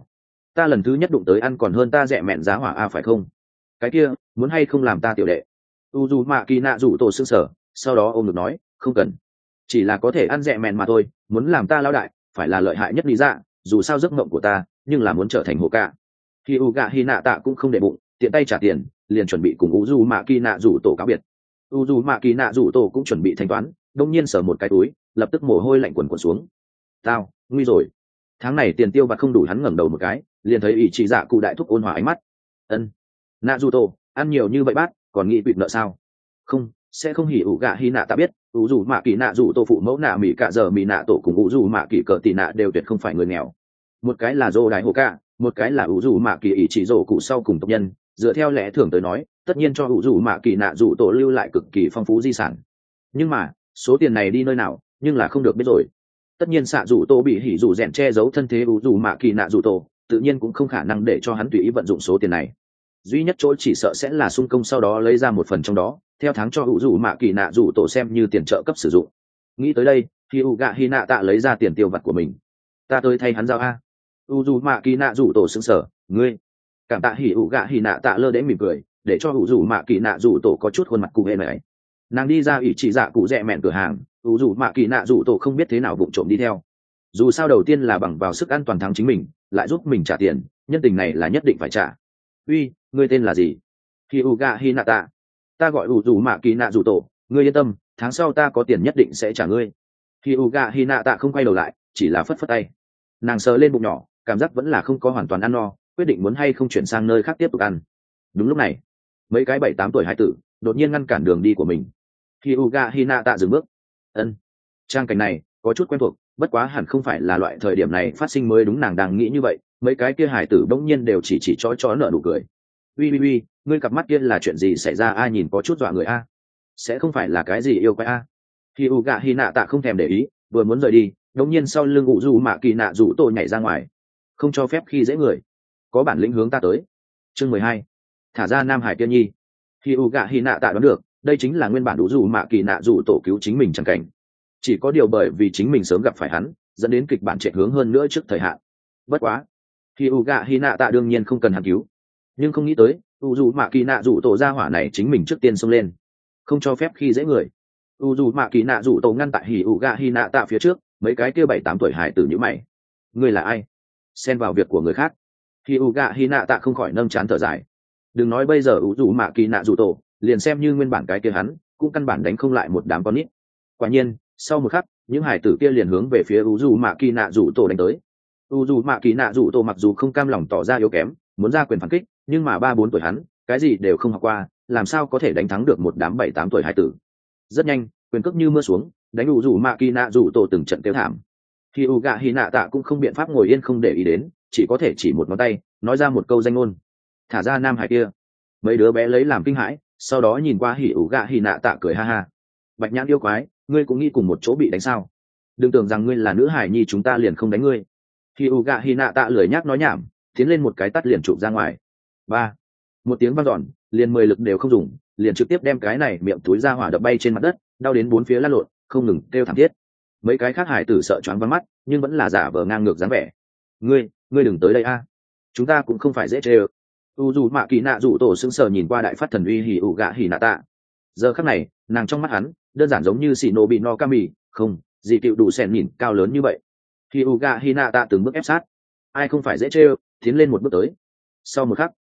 ta lần thứ nhất đụng tới ăn còn hơn ta rẻ mẹn giá hỏa a phải không? Cái kia muốn hay không làm ta tiểu đệ? u dù mạ kỳ nạ rủ tổ sững sờ, sau đó ôm ngực nói không cần, chỉ là có thể ăn rẻ mẹn mà thôi, muốn làm ta lão đại phải là lợi hại nhất lý dạ, dù sao giấc mộng của ta nhưng là muốn trở thành hồ ca. Khi u gạ hi nạ tạ cũng không để bụng, tiện tay trả tiền liền chuẩn bị cùng u dù mạ kỳ nạ rủ tổ cáo biệt. U dù mạ kỳ nạ rủ tổ cũng chuẩn bị thanh toán, đông nhiên sờ một cái túi, lập tức mồ hôi lạnh quần quần xuống. Tao nguy rồi, tháng này tiền tiêu vặt không đủ. Hắn ngẩng đầu một cái liền thấy ỷ trị dạ cụ đại thúc ôn hòa ánh mắt. Ân, nạ rủ tổ ăn nhiều như vậy bát còn nghĩ quỵt nợ sao? Không, sẽ không. Hỉ ủ gạ hi nạ ta biết u dù mạ kỳ nạ rủ tổ phụ mẫu nạ mỹ cả giờ mỹ nạ tổ cùng u dù mạ kỳ cờ tì nạ đều tuyệt không phải người nghèo. Một cái là dô đại hồ ca, một cái là u dù mạ kỳ ỷ trị rổ cụ sau cùng tộc nhân, dựa theo lẽ thường tới nói tất nhiên cho u dù mạ kỳ nạ rủ tổ lưu lại cực kỳ phong phú di sản. Nhưng mà số tiền này đi nơi nào nhưng là không được biết rồi. Tất nhiên xạ rủ tổ bị hỉ rủ rèn che giấu thân thế u dù mạ kỳ nạ rủ tổ, tự nhiên cũng không khả năng để cho hắn tùy ý vận dụng số tiền này. Duy nhất chỗ chỉ sợ sẽ là xung công sau đó lấy ra một phần trong đó theo tháng cho u dù mạ kỳ nạ rủ tổ xem như tiền trợ cấp sử dụng. Nghĩ tới đây khi u gạ hi nạ tạ lấy ra tiền tiêu vặt của mình. Ta tới thay hắn giao a. u dù mạ kỳ nạ rủ tổ sững sờ, ngươi. Cảm tạ. Hỉ u gạ hi nạ tạ lơ đến mỉm cười để cho u dù mạ kỳ nạ rủ tổ có chút khuôn mặt cụ hề này. Nàng đi ra ỷ chỉ dạ cụ rẽ mẹn cửa hàng, u dù mạ kỳ nạ rủ tổ không biết thế nào vụng trộm đi theo. Dù sao đầu tiên là bằng vào sức ăn toàn thắng chính mình lại giúp mình trả tiền, nhân tình này là nhất định phải trả. Uy, ngươi tên là gì? Hyuga Hinata. Ta gọi u dù mạ kỳ nạ rủ tổ, ngươi yên tâm, tháng sau ta có tiền nhất định sẽ trả ngươi. Hyuga Hinata không quay đầu lại, chỉ là phất phất tay. Nàng sờ lên bụng nhỏ, cảm giác vẫn là không có hoàn toàn ăn no, quyết định muốn hay không chuyển sang nơi khác tiếp tục ăn. Đúng lúc này mấy cái 7-8 tuổi hải tử đột nhiên ngăn cản đường đi của mình. Hyuga Hinata dừng bước. Ân, trang cảnh này có chút quen thuộc, bất quá hẳn không phải là loại thời điểm này phát sinh mới đúng. Nàng đang nghĩ như vậy, mấy cái kia hải tử bỗng nhiên đều chỉ chó nở nụ cười. Ui, ngươi cặp mắt kia là chuyện gì xảy ra a? Nhìn có chút dọa người a. Sẽ không phải là cái gì yêu quái a? Hyuga Hinata không thèm để ý, vừa muốn rời đi đống nhiên sau lưng ủ dù mạ kỳ nạ rủ tổ nhảy ra ngoài. Không cho phép khi dễ người, có bản lĩnh hướng ta tới. Chương 12. Thả ra nam hải tiên nhi. Hyuga Hinata đoán được đây chính là nguyên bản ủ dù mạ kỳ nạ rủ tổ cứu chính mình chẳng cảnh, chỉ có điều bởi vì chính mình sớm gặp phải hắn dẫn đến kịch bản chạy hướng hơn nữa trước thời hạn. Bất quá Hyuga Hinata đương nhiên không cần hắn cứu, nhưng không nghĩ tới u dù mạ kỳ nạ rủ tổ ra hỏa này chính mình trước tiên xông lên. Không cho phép khi dễ người. u dù mạ kỳ nạ rủ tổ ngăn tại Hyuga Hinata phía trước. Mấy cái kia 7-8 tuổi hải tử như mày, ngươi là ai xen vào việc của người khác? Hyuga Hinata không khỏi nâng chán thở dài. Đừng nói bây giờ u dù mạ kỳ nạ rủ tổ, liền xem như nguyên bản cái kia hắn cũng căn bản đánh không lại một đám con nít. Quả nhiên sau một khắc những hải tử kia liền hướng về phía u dù mạ kỳ nạ rủ tổ đánh tới. u dù mạ kỳ nạ rủ tổ mặc dù không cam lòng tỏ ra yếu kém muốn ra quyền phản kích, nhưng mà 3-4 tuổi hắn cái gì đều không học qua, làm sao có thể đánh thắng được một đám 7-8 tuổi hải tử. Rất nhanh quyền cước như mưa xuống, đánh u dù mạ kỳ nạ rủ tổ từng trận kêu thảm. Khi Uga Hinata cũng không biện pháp ngồi yên không để ý đến, chỉ có thể chỉ một ngón tay nói ra một câu danh ngôn: thả ra nam hải kia. Mấy đứa bé lấy làm kinh hãi, sau đó nhìn qua Uga Hinata cười ha ha. Bạch nhãn yêu quái, ngươi cũng nghĩ cùng một chỗ bị đánh sao? Đừng tưởng rằng ngươi là nữ hải nhi chúng ta liền không đánh ngươi. Uga Hinata lười nhác nói nhảm, tiến lên một cái tát liền chụp ra ngoài. Ba, một tiếng vang dọn, liền 10 lực đều không dùng, liền trực tiếp đem cái này miệng túi ra hỏa đập bay trên mặt đất, đau đến bốn phía lăn lộn, không ngừng kêu thảm thiết. Mấy cái khác hải tử sợ choáng váng mắt, nhưng vẫn là giả vờ ngang ngược dáng vẻ. Ngươi đừng tới đây a, chúng ta cũng không phải dễ chơi. U dù mạ kỳ nạ rủ tổ sững sờ nhìn qua đại phát thần uy Hyuga Hinata. Giờ khắc này nàng trong mắt hắn đơn giản giống như Shinobi no Kami, không gì cựu đủ sèn nhìn cao lớn như vậy. Hyuga Hinata từng bước ép sát, ai không phải dễ chơi, tiến lên một bước tới. Sau một khắc,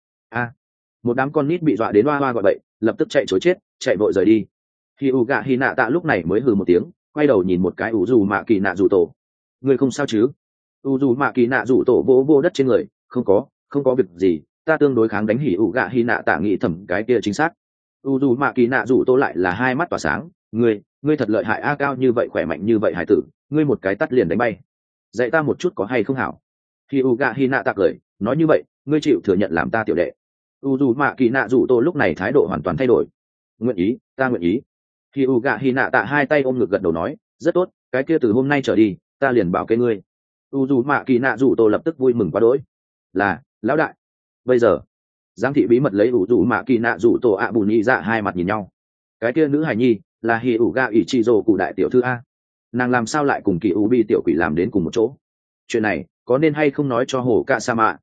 một đám con nít bị dọa đến hoa hoa gọi bậy, lập tức chạy trối chết, chạy vội rời đi. Hyuga Hinata lúc này mới hừ một tiếng, quay đầu nhìn một cái u dù mạ kỳ nạ rủ tổ. Ngươi không sao chứ? U dù mạ kỳ nạ rủ tổ vỗ vô đất trên người. Không có việc gì, ta tương đối kháng đánh. Hyuga Hinata nghĩ thầm cái kia chính xác. U dù mạ kỳ nạ rủ tổ lại là hai mắt tỏa sáng. Ngươi thật lợi hại a, cao như vậy khỏe mạnh như vậy hải tử, ngươi một cái tắt liền đánh bay. Dạy ta một chút có hay không hảo? Hyuga Hinata cười nói, như vậy ngươi chịu thừa nhận làm ta tiểu đệ? U dù mạ kỳ nạ rủ tổ lúc này thái độ hoàn toàn thay đổi. Nguyện ý, ta nguyện ý. Hyuga Hinata hai tay ôm ngực gật đầu nói, rất tốt, cái kia từ hôm nay trở đi ta liền bảo kê ngươi. U dù mạ kỳ nạ rủ tổ lập tức vui mừng quá đỗi. Là lão đại. Bây giờ giám thị bí mật lấy u dù mạ kỳ nạ rủ tổ ạ bù nhị dạ hai mặt nhìn nhau. Cái kia nữ hài nhi là Hyuga Ichizo cụ đại tiểu thư a, nàng làm sao lại cùng kỳ u bi tiểu quỷ làm đến cùng một chỗ? Chuyện này có nên hay không nói cho hồ cạ sa mạ?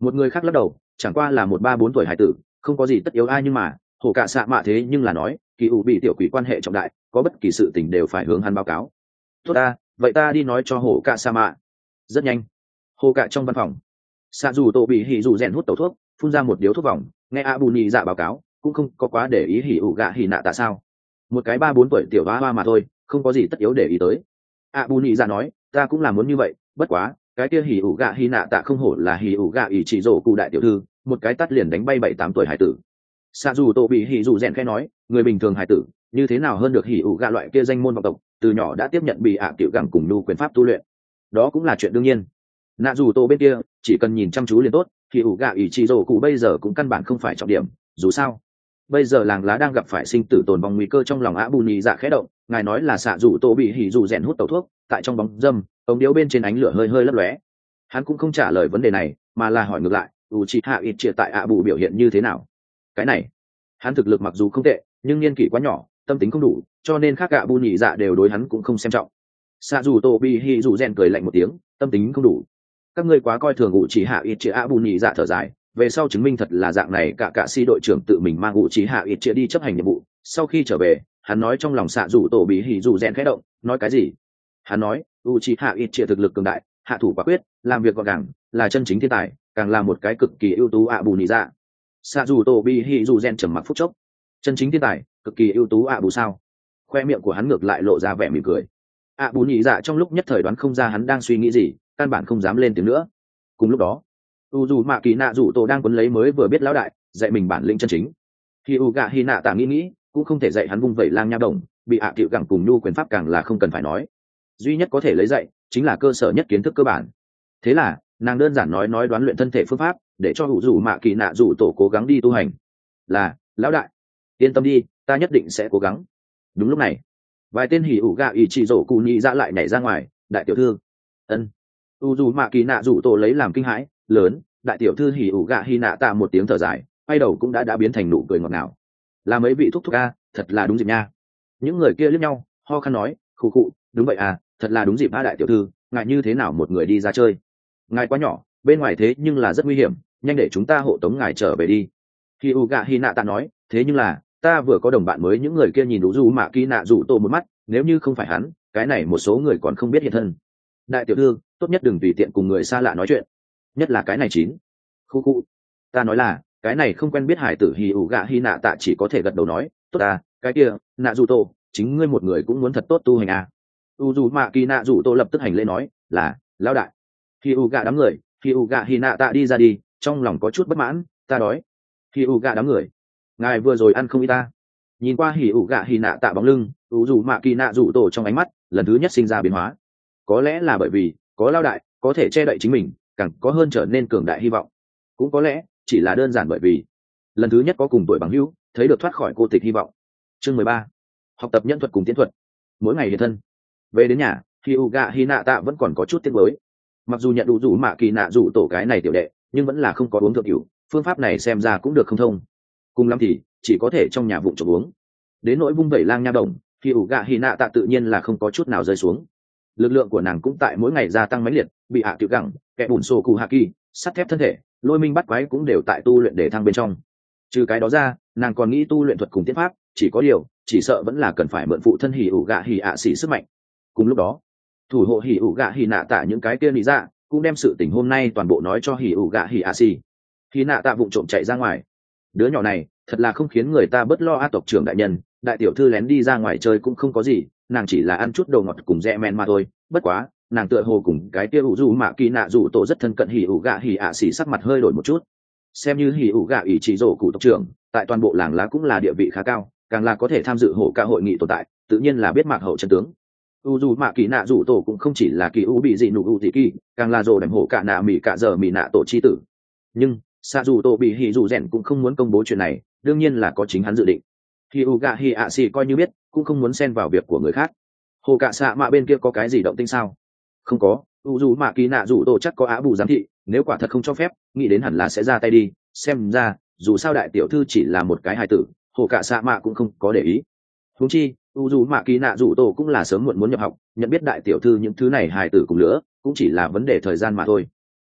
Một người khác lắc đầu, chẳng qua là một ba bốn tuổi hải tử, không có gì tất yếu ai, nhưng mà hồ cạ xạ mạ thế nhưng là nói kỳ ủ bị tiểu quỷ quan hệ trọng đại, có bất kỳ sự tình đều phải hướng hắn báo cáo. Tốt ta, vậy ta đi nói cho hồ cạ xạ mạ. Rất nhanh, hồ cạ trong văn phòng, xạ dù tổ bị hỉ dù rèn hút tẩu thuốc, phun ra một điếu thuốc vòng, nghe a bù nhị dạ báo cáo cũng không có quá để ý hỉ ủ gạ hỉ nạ tại sao, một cái ba bốn tuổi tiểu hoa hoa mà thôi, không có gì tất yếu để ý tới. a bù nhị dạ nói, ta cũng là muốn như vậy, bất quá cái kia hỉ ủ gạ hỉ nạ tạ không hổ là hỉ ủ gạ ỷ chỉ rổ cụ đại tiểu thư, một cái tắt liền đánh bay 7-8 tuổi hải tử. Xạ dù tổ bị hỉ dù rèn khẽ nói, người bình thường hải tử như thế nào hơn được hỉ ủ gạ loại kia danh môn vọng tộc, từ nhỏ đã tiếp nhận bị ạ tiểu gẳng cùng nhu quyền pháp tu luyện, đó cũng là chuyện đương nhiên. Nạ dù tổ bên kia chỉ cần nhìn chăm chú liền tốt, hỉ ủ gạ ỷ chỉ rổ cụ bây giờ cũng căn bản không phải trọng điểm, dù sao bây giờ làng lá đang gặp phải sinh tử tồn vong nguy cơ. Trong lòng á bù nhì dạ khẽ động, ngài nói là xạ dù tổ bị hỉ dù rèn hút tẩu thuốc, tại trong bóng dâm ống điếu bên trên ánh lửa hơi hơi lấp lóe. Hắn cũng không trả lời vấn đề này, mà là hỏi ngược lại, u chi hạ ít chia tại ạ bù biểu hiện như thế nào. Cái này, hắn thực lực mặc dù không tệ, nhưng niên kỷ quá nhỏ, tâm tính không đủ, cho nên khác ạ bù nhì dạ đều đối hắn cũng không xem trọng. Xạ dù tổ bị hỉ dù rèn cười lạnh một tiếng, tâm tính không đủ, các ngươi quá coi thường u chi hạ ít chia. ạ bù nhì dạ thở dài, về sau chứng minh thật là dạng này, cả sĩ đội trưởng tự mình mang u chi hạ ít chia đi chấp hành nhiệm vụ. Sau khi trở về, hắn nói trong lòng xạ dù tổ bị hỉ dù rèn khẽ động. Nói cái gì? Hắn nói u chi hạ ít chia thực lực cường đại, hạ thủ quả quyết, làm việc gọn gàng, là chân chính thiên tài, càng là một cái cực kỳ ưu tú ạ bù nhì dạ. Xạ dù tổ bị hỉ dù rèn trầm mặc phút chốc, chân chính thiên tài, cực kỳ ưu tú ạ bù sao? Khoe miệng của hắn ngược lại lộ ra vẻ mỉm cười. ạ bù nhì dạ trong lúc nhất thời đoán không ra hắn đang suy nghĩ gì, căn bản không dám lên tiếng nữa. Cùng lúc đó, u dù mạ kỳ nạ dù tổ đang quấn lấy mới vừa biết lão đại, dạy mình bản lĩnh chân chính. Khi u gạ hi nạ tạ nghĩ cũng không thể dạy hắn vung vẩy lang nha đồng, bị ạ cựu gẳng cùng nhu quyền pháp càng là không cần phải nói. Duy nhất có thể lấy dạy chính là cơ sở nhất kiến thức cơ bản. Thế là nàng đơn giản nói đoán luyện thân thể phương pháp, để cho u dù mạ kỳ nạ dù tổ cố gắng đi tu hành. Là lão đại, yên tâm đi, ta nhất định sẽ cố gắng. Đúng lúc này, vài tên hỉ ủ gạ ỷ chỉ rổ cụ nhị dạ lại nhảy ra ngoài. Đại tiểu thư. Ân. U dù mạ kỳ nạ dù tổ lấy làm kinh hãi lớn. Đại tiểu thư hỉ ủ gạ hi nạ tạ một tiếng thở dài, quay đầu cũng đã biến thành nụ cười ngọt ngào. Là mấy vị thúc thúc a, thật là đúng dịp nha. Những người kia liếc nhau, ho khăn nói, khụ khụ, đúng vậy à, thật là đúng dịp a. Đại tiểu thư, ngài như thế nào một người đi ra chơi? Ngài quá nhỏ, bên ngoài thế nhưng là rất nguy hiểm, nhanh để chúng ta hộ tống ngài trở về đi. Hỉ ủ gạ hi nạ tạ nói, thế nhưng là ta vừa có đồng bạn mới. Những người kia nhìn đủ dù mạ kỳ nạ dù tổ một mắt, nếu như không phải hắn, cái này một số người còn không biết hiện thân. Đại tiểu thư, tốt nhất đừng tùy tiện cùng người xa lạ nói chuyện, nhất là cái này chín. Khu khu, ta nói là cái này không quen biết hải tử. Hỉ ủ gạ hi nạ tạ chỉ có thể gật đầu nói, tốt à, cái kia nạ dù tổ, chính ngươi một người cũng muốn thật tốt tu hành à. u dù mạ kỳ nạ dù tổ lập tức hành lễ nói, là lão đại. Hỉ ủ gạ đám người, hỉ ủ gạ hi nạ tạ đi ra đi, trong lòng có chút bất mãn, ta đói. Hỉ ủ gạ đám người, ngài vừa rồi ăn không ít ta. Nhìn qua hỉ ủ gạ hi nạ tạ bóng lưng, u dù mạ kỳ nạ dù tổ trong ánh mắt lần thứ nhất sinh ra biến hóa. Có lẽ là bởi vì có lão đại có thể che đậy chính mình, càng có hơn trở nên cường đại hy vọng. Cũng có lẽ chỉ là đơn giản bởi vì lần thứ nhất có cùng tuổi bằng hữu, thấy được thoát khỏi cô tịch hy vọng. Chương 13. Học tập nhân thuật cùng tiến thuật. Mỗi ngày hiện thân. Về đến nhà, Hyuga Hinata vẫn còn có chút tiếc nuối. Mặc dù nhận đủ rủ mạ kỳ nạ rủ tổ cái này tiểu đệ, nhưng vẫn là không có uống thượng cửu, phương pháp này xem ra cũng được không thông. Cùng lắm thì chỉ có thể trong nhà vụng trộm uống. Đến nỗi vung vẩy lang nha đồng, Hyuga Hinata tự nhiên là không có chút nào rơi xuống. Lực lượng của nàng cũng tại mỗi ngày gia tăng mãnh liệt, bị hạ tiểu gẳng, kẻ bùn sổ cụ hạ kỳ, sắt thép thân thể, lôi minh bắt quái cũng đều tại tu luyện để thăng bên trong. Trừ cái đó ra, nàng còn nghĩ tu luyện thuật cùng tiến pháp, chỉ có điều chỉ sợ vẫn là cần phải mượn phụ thân hỉ ủ gạ hỉ ạ xỉ sức mạnh. Cùng lúc đó, thủ hộ hỉ ủ gạ hỉ nạ tạ những cái kia lý ra cũng đem sự tình hôm nay toàn bộ nói cho hỉ ủ gạ hỉ ạ xỉ. Hỉ nạ tạ vụng trộm chạy ra ngoài. Đứa nhỏ này thật là không khiến người ta bớt lo a. Tộc trưởng đại nhân, đại tiểu thư lén đi ra ngoài chơi cũng không có gì, nàng chỉ là ăn chút đồ ngọt cùng dẹ men mà thôi. Bất quá nàng tựa hồ cùng cái kia ủ dù mạ kỳ nạ dù tổ rất thân cận. Hỉ ủ gạ hỉ ạ xỉ sắc mặt hơi đổi một chút. Xem như hỉ ủ gạ ỷ chỉ rổ cụ tộc trưởng, tại toàn bộ làng lá cũng là địa vị khá cao, càng là có thể tham dự hổ ca hội nghị tồn tại, tự nhiên là biết mạc hậu chân tướng. U dù mạ kỳ nạ dù tổ cũng không chỉ là kỳ u bị dị nụ u dị kỳ, càng là rồ đánh hổ cả nạ mỉ cả giờ mỉ nạ tổ chi tử. Nhưng xạ dù tổ bị hỉ dù rèn cũng không muốn công bố chuyện này, đương nhiên là có chính hắn dự định. Hỉ ủ gạ hỉ ạ xỉ coi như biết, cũng không muốn xen vào việc của người khác. Hồ cả xạ mạ bên kia có cái gì động tĩnh sao? Không có. U dù mạ kỳ nạ dù tổ chắc có á bù giám thị, nếu quả thật không cho phép, nghĩ đến hẳn là sẽ ra tay đi. Xem ra dù sao đại tiểu thư chỉ là một cái hài tử, hồ cả xạ mạ cũng không có để ý. Huống chi u dù mạ kỳ nạ dù tổ cũng là sớm muộn muốn nhập học, nhận biết đại tiểu thư những thứ này hài tử cùng lứa cũng chỉ là vấn đề thời gian mà thôi.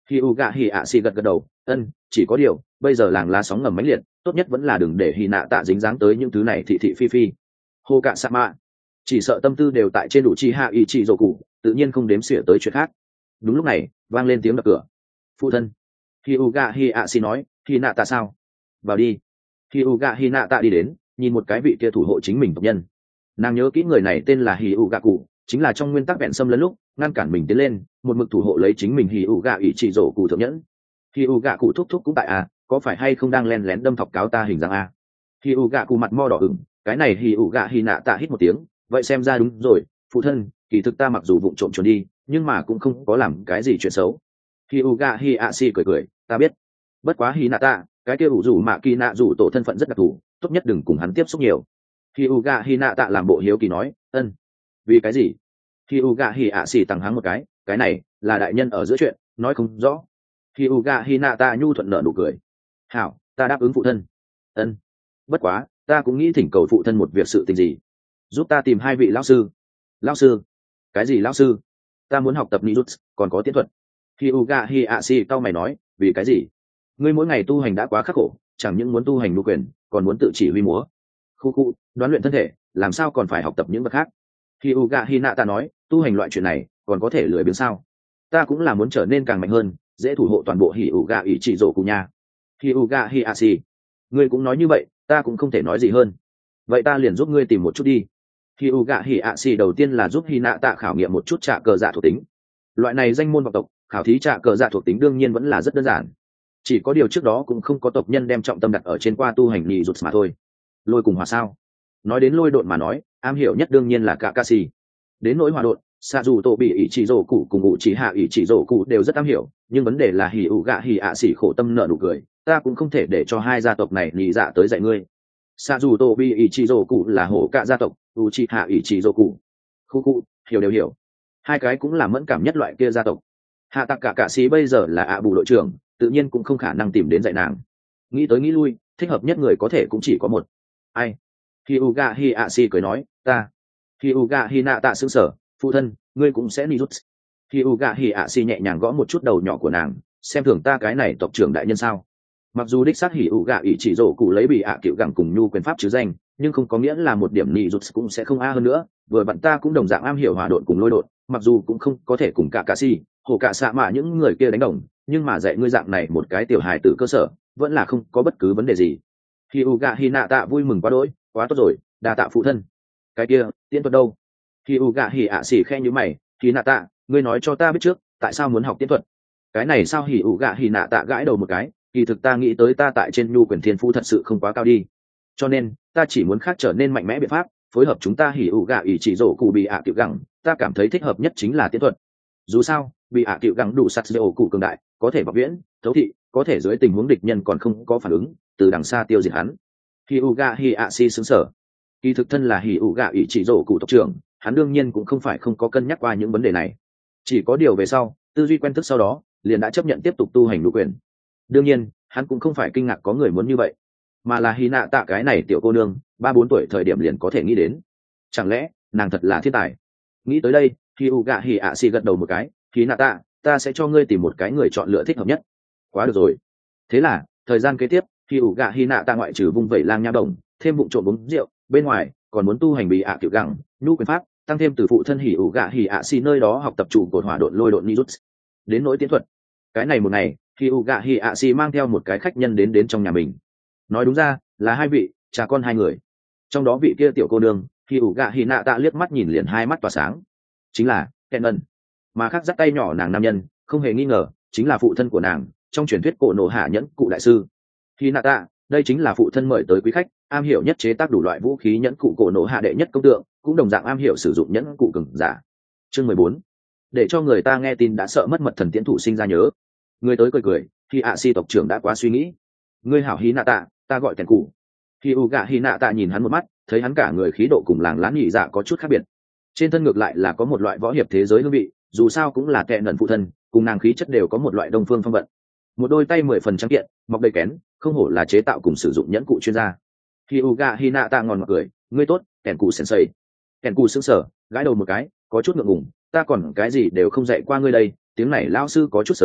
Khi u gạ hỉ ạ xì gật gật đầu, ân, chỉ có điều bây giờ làng lá sóng ngầm mãnh liệt, tốt nhất vẫn là đừng để hy nạ tạ dính dáng tới những thứ này thị thị phi phi. Hồ cạ sa mạ chỉ sợ tâm tư đều tại trên đủ chi hạ ý chị dỗ cụ, tự nhiên không đếm xỉa tới chuyện khác. Đúng lúc này vang lên tiếng đập cửa. Phụ thân. Khi u gạ hỉ ạ xì nói, hy nạ tạ sao? Vào đi. Khi u gạ hỉ nạ tạ đi đến, nhìn một cái vị kia thủ hộ chính mình tộc nhân. Nàng nhớ kỹ người này tên là hỉ ủ gạ cụ, chính là trong nguyên tắc vẹn xâm lấn lúc ngăn cản mình tiến lên, một mực thủ hộ lấy chính mình hỉ ủ gạ ý chỉ rổ cụ thượng nhẫn. Hỉ ủ gạ cụ thúc thúc cũng tại à, có phải hay không đang len lén đâm thọc cáo ta hình dạng à? Hỉ ủ gạ cụ mặt mo đỏ ửng, cái này hỉ ủ gạ hỉ nạ tạ hít một tiếng, vậy xem ra đúng rồi, phụ thân, kỳ thực ta mặc dù vụng trộm trốn đi, nhưng mà cũng không có làm cái gì chuyện xấu. Hỉ ủ gạ hỉ ạ xì cười cười, ta biết. Bất quá hỉ nạ tạ, cái kia ủ rủ mạ kỳ nạ rủ tổ thân phận rất đặc thù, tốt nhất đừng cùng hắn tiếp xúc nhiều. Khi Uga Hinata làm bộ hiếu kỳ nói, ân, vì cái gì? Khi Uga Hi ạ xì tăng hắng một cái này là đại nhân ở giữa chuyện, nói không rõ. Khi Uga Hinata nhu thuận nở nụ cười, hảo, ta đáp ứng phụ thân. Ân, bất quá ta cũng nghĩ thỉnh cầu phụ thân một việc sự tình gì, giúp ta tìm hai vị lão sư. Lão sư? Cái gì lão sư? Ta muốn học tập ninjutsu, còn có tiến thuật. Khi Uga Hi ạ xì cau mày nói, vì cái gì? Ngươi mỗi ngày tu hành đã quá khắc khổ, chẳng những muốn tu hành nu quyền, còn muốn tự chỉ huy múa. Khu đoán luyện thân thể, làm sao còn phải học tập những vật khác? Khi Uga Hinata nói, tu hành loại chuyện này còn có thể lười biếng sao? Ta cũng là muốn trở nên càng mạnh hơn, dễ thủ hộ toàn bộ Hỉ Uga ý chỉ rồ cụ nhà. Khi Uga Hiashi, ngươi cũng nói như vậy, ta cũng không thể nói gì hơn. Vậy ta liền giúp ngươi tìm một chút đi. Khi Uga Hiashi đầu tiên là giúp Hinata khảo nghiệm một chút trạ cờ dạ thuộc tính. Loại này danh môn vọng tộc, khảo thí trạ cờ dạ thuộc tính đương nhiên vẫn là rất đơn giản. Chỉ có điều trước đó cũng không có tộc nhân đem trọng tâm đặt ở trên qua tu hành nhị rụt mà thôi. Lôi cùng hòa sao? Nói đến lôi độn mà nói, am hiểu nhất đương nhiên là Kakashi. Đến nỗi hòa độn, xa dù tổ bị ý chỉ rổ cụ cùng ngụ chỉ hạ ý chỉ rổ cụ đều rất am hiểu, nhưng vấn đề là hỉ ủ gạ hỉ ạ xỉ khổ tâm nợ nụ cười, ta cũng không thể để cho hai gia tộc này nhị dạ tới dạy ngươi. Xa dù tổ bị ý chỉ rổ cụ là hổ cạ gia tộc, ngụ chỉ hạ ý chỉ rổ cụ. Khu, hiểu đều hiểu. Hai cái cũng là mẫn cảm nhất loại kia gia tộc. Hạ tạc cả xí bây giờ là ạ bù đội trưởng, tự nhiên cũng không khả năng tìm đến dạy nàng. Nghĩ tới nghĩ lui, thích hợp nhất người có thể cũng chỉ có một. Ai? Hyuga Hiashi cười nói, ta. Hyuga Hinata sững sờ, phụ thân, ngươi cũng sẽ ninjutsu. Hyuga Hiashi nhẹ nhàng gõ một chút đầu nhỏ của nàng, xem thường ta cái này tộc trưởng đại nhân sao? Mặc dù đích xác Hyuga ý chỉ rổ cụ lấy bị ạ cựu gẳng cùng nhu quyền pháp chứ danh, nhưng không có nghĩa là một điểm ninjutsu cũng sẽ không a hơn nữa. Vừa bạn ta cũng đồng dạng am hiểu hòa độn cùng lôi độn, mặc dù cũng không có thể cùng Kakashi, hồ cả xạ mà những người kia đánh đồng, nhưng mà dạy ngươi dạng này một cái tiểu hài tử cơ sở, vẫn là không có bất cứ vấn đề gì. Hyuga Hinata vui mừng quá đỗi, quá tốt rồi, đa tạ phụ thân. Cái kia tiễn thuật đâu? Hyuga Hiashi khe như mày, Hinata, ngươi nói cho ta biết trước, tại sao muốn học tiễn thuật? Cái này sao? Hyuga Hinata gãi đầu một cái, kỳ thực ta nghĩ tới ta tại trên nhu quyền thiên phu thật sự không quá cao đi, cho nên ta chỉ muốn khác trở nên mạnh mẽ biện pháp phối hợp chúng ta. Hyuga ý chỉ rổ cụ bị ạ cựu gẳng, ta cảm thấy thích hợp nhất chính là tiễn thuật. Dù sao bị ạ cựu gẳng đủ sắt dễ cụ cường đại, có thể bọc viễn thấu thị, có thể dưới tình huống địch nhân còn không có phản ứng, từ đằng xa tiêu diệt hắn. Hyuga Hiashi sững sờ. Kỳ thực thân là Hyuga ý chỉ rổ cụ tộc trưởng, hắn đương nhiên cũng không phải không có cân nhắc qua những vấn đề này, chỉ có điều về sau tư duy quen thức sau đó liền đã chấp nhận tiếp tục tu hành đủ quyền. Đương nhiên hắn cũng không phải kinh ngạc có người muốn như vậy, mà là Hinata cái này tiểu cô nương 3-4 tuổi thời điểm liền có thể nghĩ đến, chẳng lẽ nàng thật là thiên tài? Nghĩ tới đây Hyuga Hiashi gật đầu một cái, Hinata, ta sẽ cho ngươi tìm một cái người chọn lựa thích hợp nhất. Quá được rồi. Thế là thời gian kế tiếp Hyuga Hinata ngoại trừ vung vẩy lang nha đồng, thêm vụ trộm uống rượu bên ngoài, còn muốn tu hành bị ạ cựu gẳng nhu quyền pháp, tăng thêm từ phụ thân Hyuga Hiashi nơi đó học tập trụ cột hỏa độn lôi độn ninjutsu. Đến nỗi tiến thuật, cái này một ngày Hyuga Hiashi mang theo một cái khách nhân đến trong nhà mình. Nói đúng ra là hai vị cha con hai người, trong đó vị kia tiểu cô nương Hyuga Hinata liếc mắt nhìn liền hai mắt tỏa sáng, chính là Kennen. Mà khác dắt tay nhỏ nàng nam nhân không hề nghi ngờ chính là phụ thân của nàng, trong truyền thuyết cổ nổ hạ nhẫn cụ đại sư Hinata. Đây chính là phụ thân mời tới quý khách, am hiểu nhất chế tác đủ loại vũ khí nhẫn cụ cổ nổ hạ đệ nhất công tượng, cũng đồng dạng am hiểu sử dụng nhẫn cụ cường giả. Chương 14. Để cho người ta nghe tin đã sợ mất mật thần tiễn thủ sinh ra nhớ. Người tới cười cười, Hiashi tộc trưởng đã quá suy nghĩ. Ngươi hảo Hinata, ta gọi kèn cụ. Hyuga Hinata nhìn hắn một mắt, thấy hắn cả người khí độ cùng làng lán nhị dạ có chút khác biệt, trên thân ngược lại là có một loại võ hiệp thế giới hương vị, dù sao cũng là kẻ nần phụ thân, cùng nàng khí chất đều có một loại đông phương phong vận. Một đôi tay 10 phần trắng kiện, mọc đầy kén, không hổ là chế tạo cùng sử dụng nhẫn cụ chuyên gia. Hyuga Hinata ngon ngọt cười, ngươi tốt, kèn cụ sensei. Kèn cụ sững sờ, gãi đầu một cái, có chút ngượng ngùng, ta còn cái gì đều không dạy qua ngươi đây, tiếng này lão sư có chút sớm,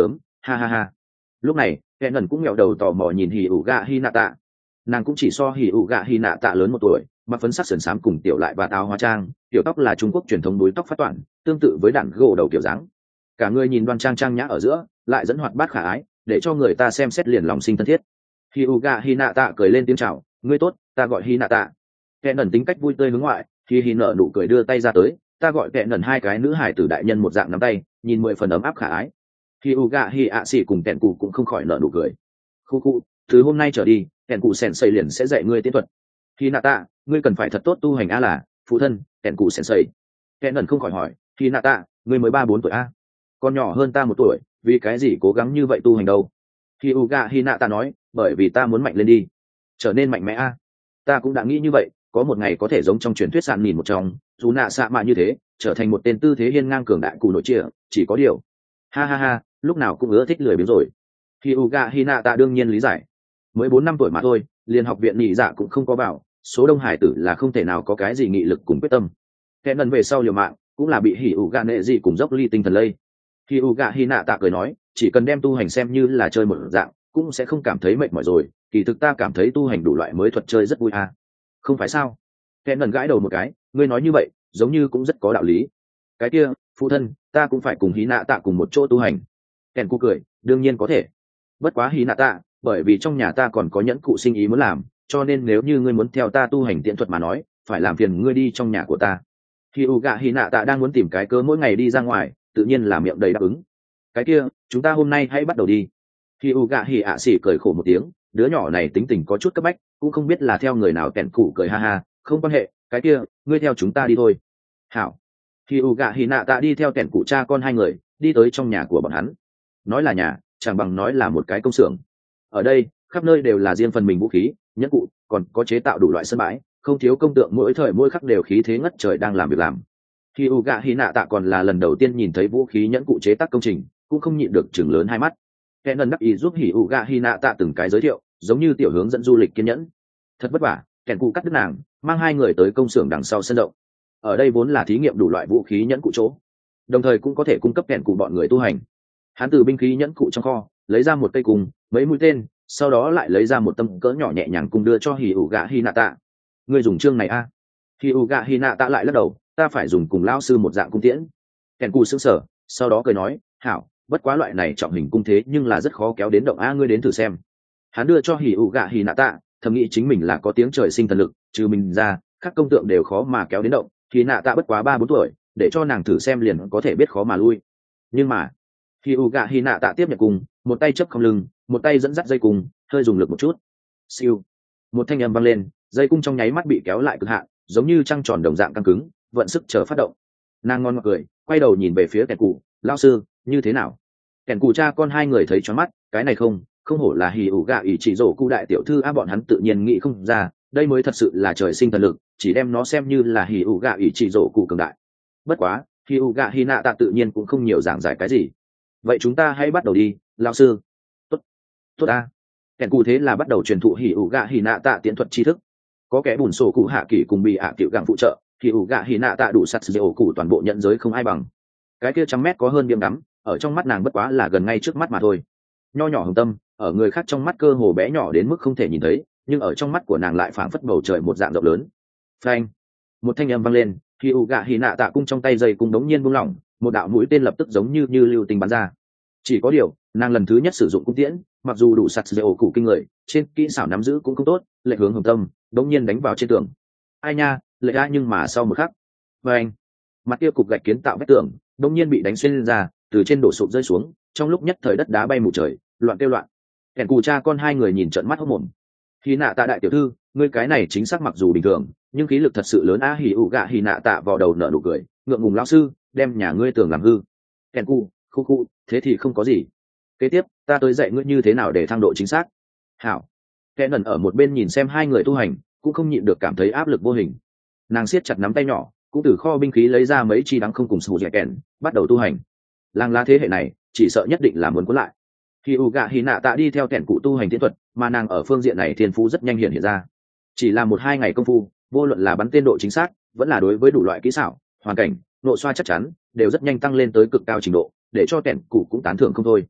ha ha ha. Lúc này kẻ ngẩn cũng nghẹo đầu tò mò nhìn hỉ ủ gạ hy nạ tạ. Nàng cũng chỉ so hỉ ủ gạ hy nạ tạ lớn 1 tuổi, mặc phấn sắc sườn xám cùng tiểu lại và áo hóa trang, tiểu tóc là Trung Quốc truyền thống đuôi tóc phát toàn, tương tự với đàn gỗ đầu kiểu dáng. Cả người nhìn đoan trang trang nhã ở giữa, lại dẫn hoạt bát khả ái, để cho người ta xem xét liền lòng sinh thân thiết. Hỉ ủ gạ hy nạ tạ cười lên tiếng chào, ngươi tốt, ta gọi hy nạ tạ. Kẻ ngẩn tính cách vui tươi hướng ngoại, khi nở nụ cười đưa tay ra tới, ta gọi kẻ ngẩn 2 cái nữ hải tử đại nhân một dạng nắm tay, nhìn 10 phần ấm áp khả ái. Khi Uga Hi ạ xỉ cùng kẹn cụ cũng không khỏi nở nụ cười. Khu, từ hôm nay trở đi, kẹn cụ sèn xây liền sẽ dạy ngươi tiến thuật. Khi nạ tạ, ngươi cần phải thật tốt tu hành a là, phụ thân, kẹn cụ sèn xây. Kẹn ngẩn không khỏi hỏi, khi nạ tạ, ngươi mới 3-4 tuổi a, còn nhỏ hơn ta 1 tuổi, vì cái gì cố gắng như vậy tu hành đâu? Khi Uga Hi nạ tạ nói, bởi vì ta muốn mạnh lên đi, trở nên mạnh mẽ a. Ta cũng đã nghĩ như vậy, có một ngày có thể giống trong truyền thuyết sạn nhìn một trong, dù nạ xạ mạ như thế, trở thành một tên tư thế hiên ngang cường đại cụ nội chia, chỉ có điều. Ha ha ha, lúc nào cũng ưa thích lười biếng rồi. Khi Uga Hinata đương nhiên lý giải, mới 4-5 tuổi mà thôi, liền học viện nhị dạ cũng không có bảo, số đông hải tử là không thể nào có cái gì nghị lực cùng quyết tâm. Kẻ ngần về sau liều mạng, cũng là bị Hỉ Uga nệ gì cùng dốc ly tinh thần lây. Khi Uga Hinata cười nói, chỉ cần đem tu hành xem như là chơi một dạng, cũng sẽ không cảm thấy mệt mỏi rồi. Kỳ thực ta cảm thấy tu hành đủ loại mới thuật chơi rất vui à. Không phải sao? Kẻ ngần gãi đầu một cái, ngươi nói như vậy, giống như cũng rất có đạo lý. Cái kia, phụ thân, ta cũng phải cùng Hinata cùng một chỗ tu hành. Kèn cụ cười, đương nhiên có thể. Bất quá Hinata, bởi vì trong nhà ta còn có nhẫn cụ sinh ý muốn làm, cho nên nếu như ngươi muốn theo ta tu hành tiện thuật mà nói, phải làm phiền ngươi đi trong nhà của ta. Khi Uga Hinata đang muốn tìm cái cớ mỗi ngày đi ra ngoài, tự nhiên là miệng đầy đáp ứng. Cái kia, chúng ta hôm nay hãy bắt đầu đi. Khi Uga Hiashi cười khổ một tiếng, đứa nhỏ này tính tình có chút cấp bách, cũng không biết là theo người nào. Kèn cụ cười ha ha, không quan hệ, cái kia, ngươi theo chúng ta đi thôi. Hảo. Khi Uga Hinata đi theo kèn cụ cha con 2 người, đi tới trong nhà của bọn hắn. Nói là nhà, chẳng bằng nói là một cái công xưởng. Ở đây, khắp nơi đều là riêng phần mình vũ khí, nhẫn cụ, còn có chế tạo đủ loại sân bãi, không thiếu công tượng mỗi thời mỗi khắc đều khí thế ngất trời đang làm việc làm. Khi Uga Hinata còn là lần đầu tiên nhìn thấy vũ khí nhẫn cụ chế tác công trình, cũng không nhịn được chừng lớn 2 mắt. Kẻ ngần đắc ý giúp Hỉ Uga Hinata từng cái giới thiệu, giống như tiểu hướng dẫn du lịch kiên nhẫn. Thật vất vả, kẻn cụ cắt đứt nàng, mang 2 người tới công xưởng đằng sau sân rộng. Ở đây vốn là thí nghiệm đủ loại vũ khí nhẫn cụ chỗ, đồng thời cũng có thể cung cấp kẻn cụ bọn người tu hành. Hắn từ binh khí nhẫn cụ trong kho lấy ra một cây cung, mấy mũi tên, sau đó lại lấy ra một tấm cỡ nhỏ nhẹ nhàng cung đưa cho Hỉ Uga Hinata. Ngươi dùng chương này a? Hỉ Uga Hinata lại lắc đầu, ta phải dùng cùng lão sư một dạng cung tiễn. Kẻn cụ sững sờ, sau đó cười nói, hảo, bất quá loại này trọng hình cung thế nhưng là rất khó kéo đến động a, ngươi đến thử xem. Hắn đưa cho Hỉ Uga Hinata, thầm nghĩ chính mình là có tiếng trời sinh thần lực, trừ mình ra, các công tượng đều khó mà kéo đến động. Hinata bất quá 3-4 tuổi, để cho nàng thử xem liền có thể biết khó mà lui. Nhưng mà khi Uga Hinata tiếp nhận cung, một tay chấp không lưng, một tay dẫn dắt dây cung, hơi dùng lực một chút. Siêu, một thanh âm vang lên, dây cung trong nháy mắt bị kéo lại cực hạn, giống như trăng tròn đồng dạng căng cứng, vận sức chờ phát động. Nàng ngon ngọt cười, quay đầu nhìn về phía kẻn cụ, lão sư, như thế nào? Kẻn cụ cha con 2 người thấy choáng mắt, cái này không hổ là Hỉ Uga ỷ chỉ rổ cụ đại tiểu thư a, bọn hắn tự nhiên nghĩ không ra, đây mới thật sự là trời sinh thần lực, chỉ đem nó xem như là Hỉ Uga ỷ chỉ rổ cụ cường đại. Bất quá, Hỉ Uga Hinata tự nhiên cũng không nhiều giảng giải cái gì. Vậy chúng ta hãy bắt đầu đi, lão sư. Tốt, tốt a. Kẻn cụ thế là bắt đầu truyền thụ Hỉ Uga Hinata tiến thuật tri thức. Có kẻ bùn sổ cụ hạ kỳ cùng bị ạ tiểu gặng phụ trợ, Hỉ Uga Hinata đủ sắt dễ ổ cụ toàn bộ nhận giới không ai bằng. Cái kia 100 mét có hơn điểm đắm, ở trong mắt nàng bất quá là gần ngay trước mắt mà thôi. Nho nhỏ hồng tâm, ở người khác trong mắt cơ hồ bé nhỏ đến mức không thể nhìn thấy, nhưng ở trong mắt của nàng lại phảng phất bầu trời một dạng rộng lớn. Phanh! Một thanh âm vang lên, khi Uga Hinata cung trong tay dây cung đống nhiên buông lỏng, một đạo mũi tên lập tức giống như lưu tinh bắn ra. Chỉ có điều, nàng lần thứ nhất sử dụng cung tiễn, mặc dù đủ sắt dễ ổ cụ kinh người, trên kỹ xảo nắm giữ cũng không tốt, lệch hướng hồng tâm, đống nhiên đánh vào trên tường. Ai nha, lệch ra nhưng mà sau một khắc, phanh! Mặt kia cục gạch kiến tạo vách tường, đống nhiên bị đánh xuyên ra, từ trên đổ sụp rơi xuống, trong lúc nhất thời đất đá bay mù trời, loạn kêu loạn. Kẻn cụ cha con 2 người nhìn trợn mắt hốt mồm. Hinata đại tiểu thư, ngươi cái này chính xác mặc dù bình thường, nhưng khí lực thật sự lớn a. Hỉ Uga Hinata vào đầu nở nụ cười, ngượng ngùng lão sư, đem nhà ngươi tường làm hư. Kẻn cụ, khu, thế thì không có gì. Kế tiếp, ta tới dạy ngươi như thế nào để thăng độ chính xác. Hảo. Kẻn ẩn ở một bên nhìn xem 2 người tu hành, cũng không nhịn được cảm thấy áp lực vô hình. Nàng siết chặt nắm tay nhỏ, cũng từ kho binh khí lấy ra mấy chi đắng không cùng sù dẻ kèn, bắt đầu tu hành. Làng lá thế hệ này, chỉ sợ nhất định là muốn cuốn lại. Khi Uga Hinata đi theo kẻn cụ tu hành tiến thuật, mà nàng ở phương diện này thiên phú rất nhanh hiện ra. Chỉ là 1-2 ngày công phu, vô luận là bắn tên độ chính xác, vẫn là đối với đủ loại kỹ xảo, hoàn cảnh, độ xoa chắc chắn, đều rất nhanh tăng lên tới cực cao trình độ, để cho kẻn cụ cũng tán thưởng không thôi.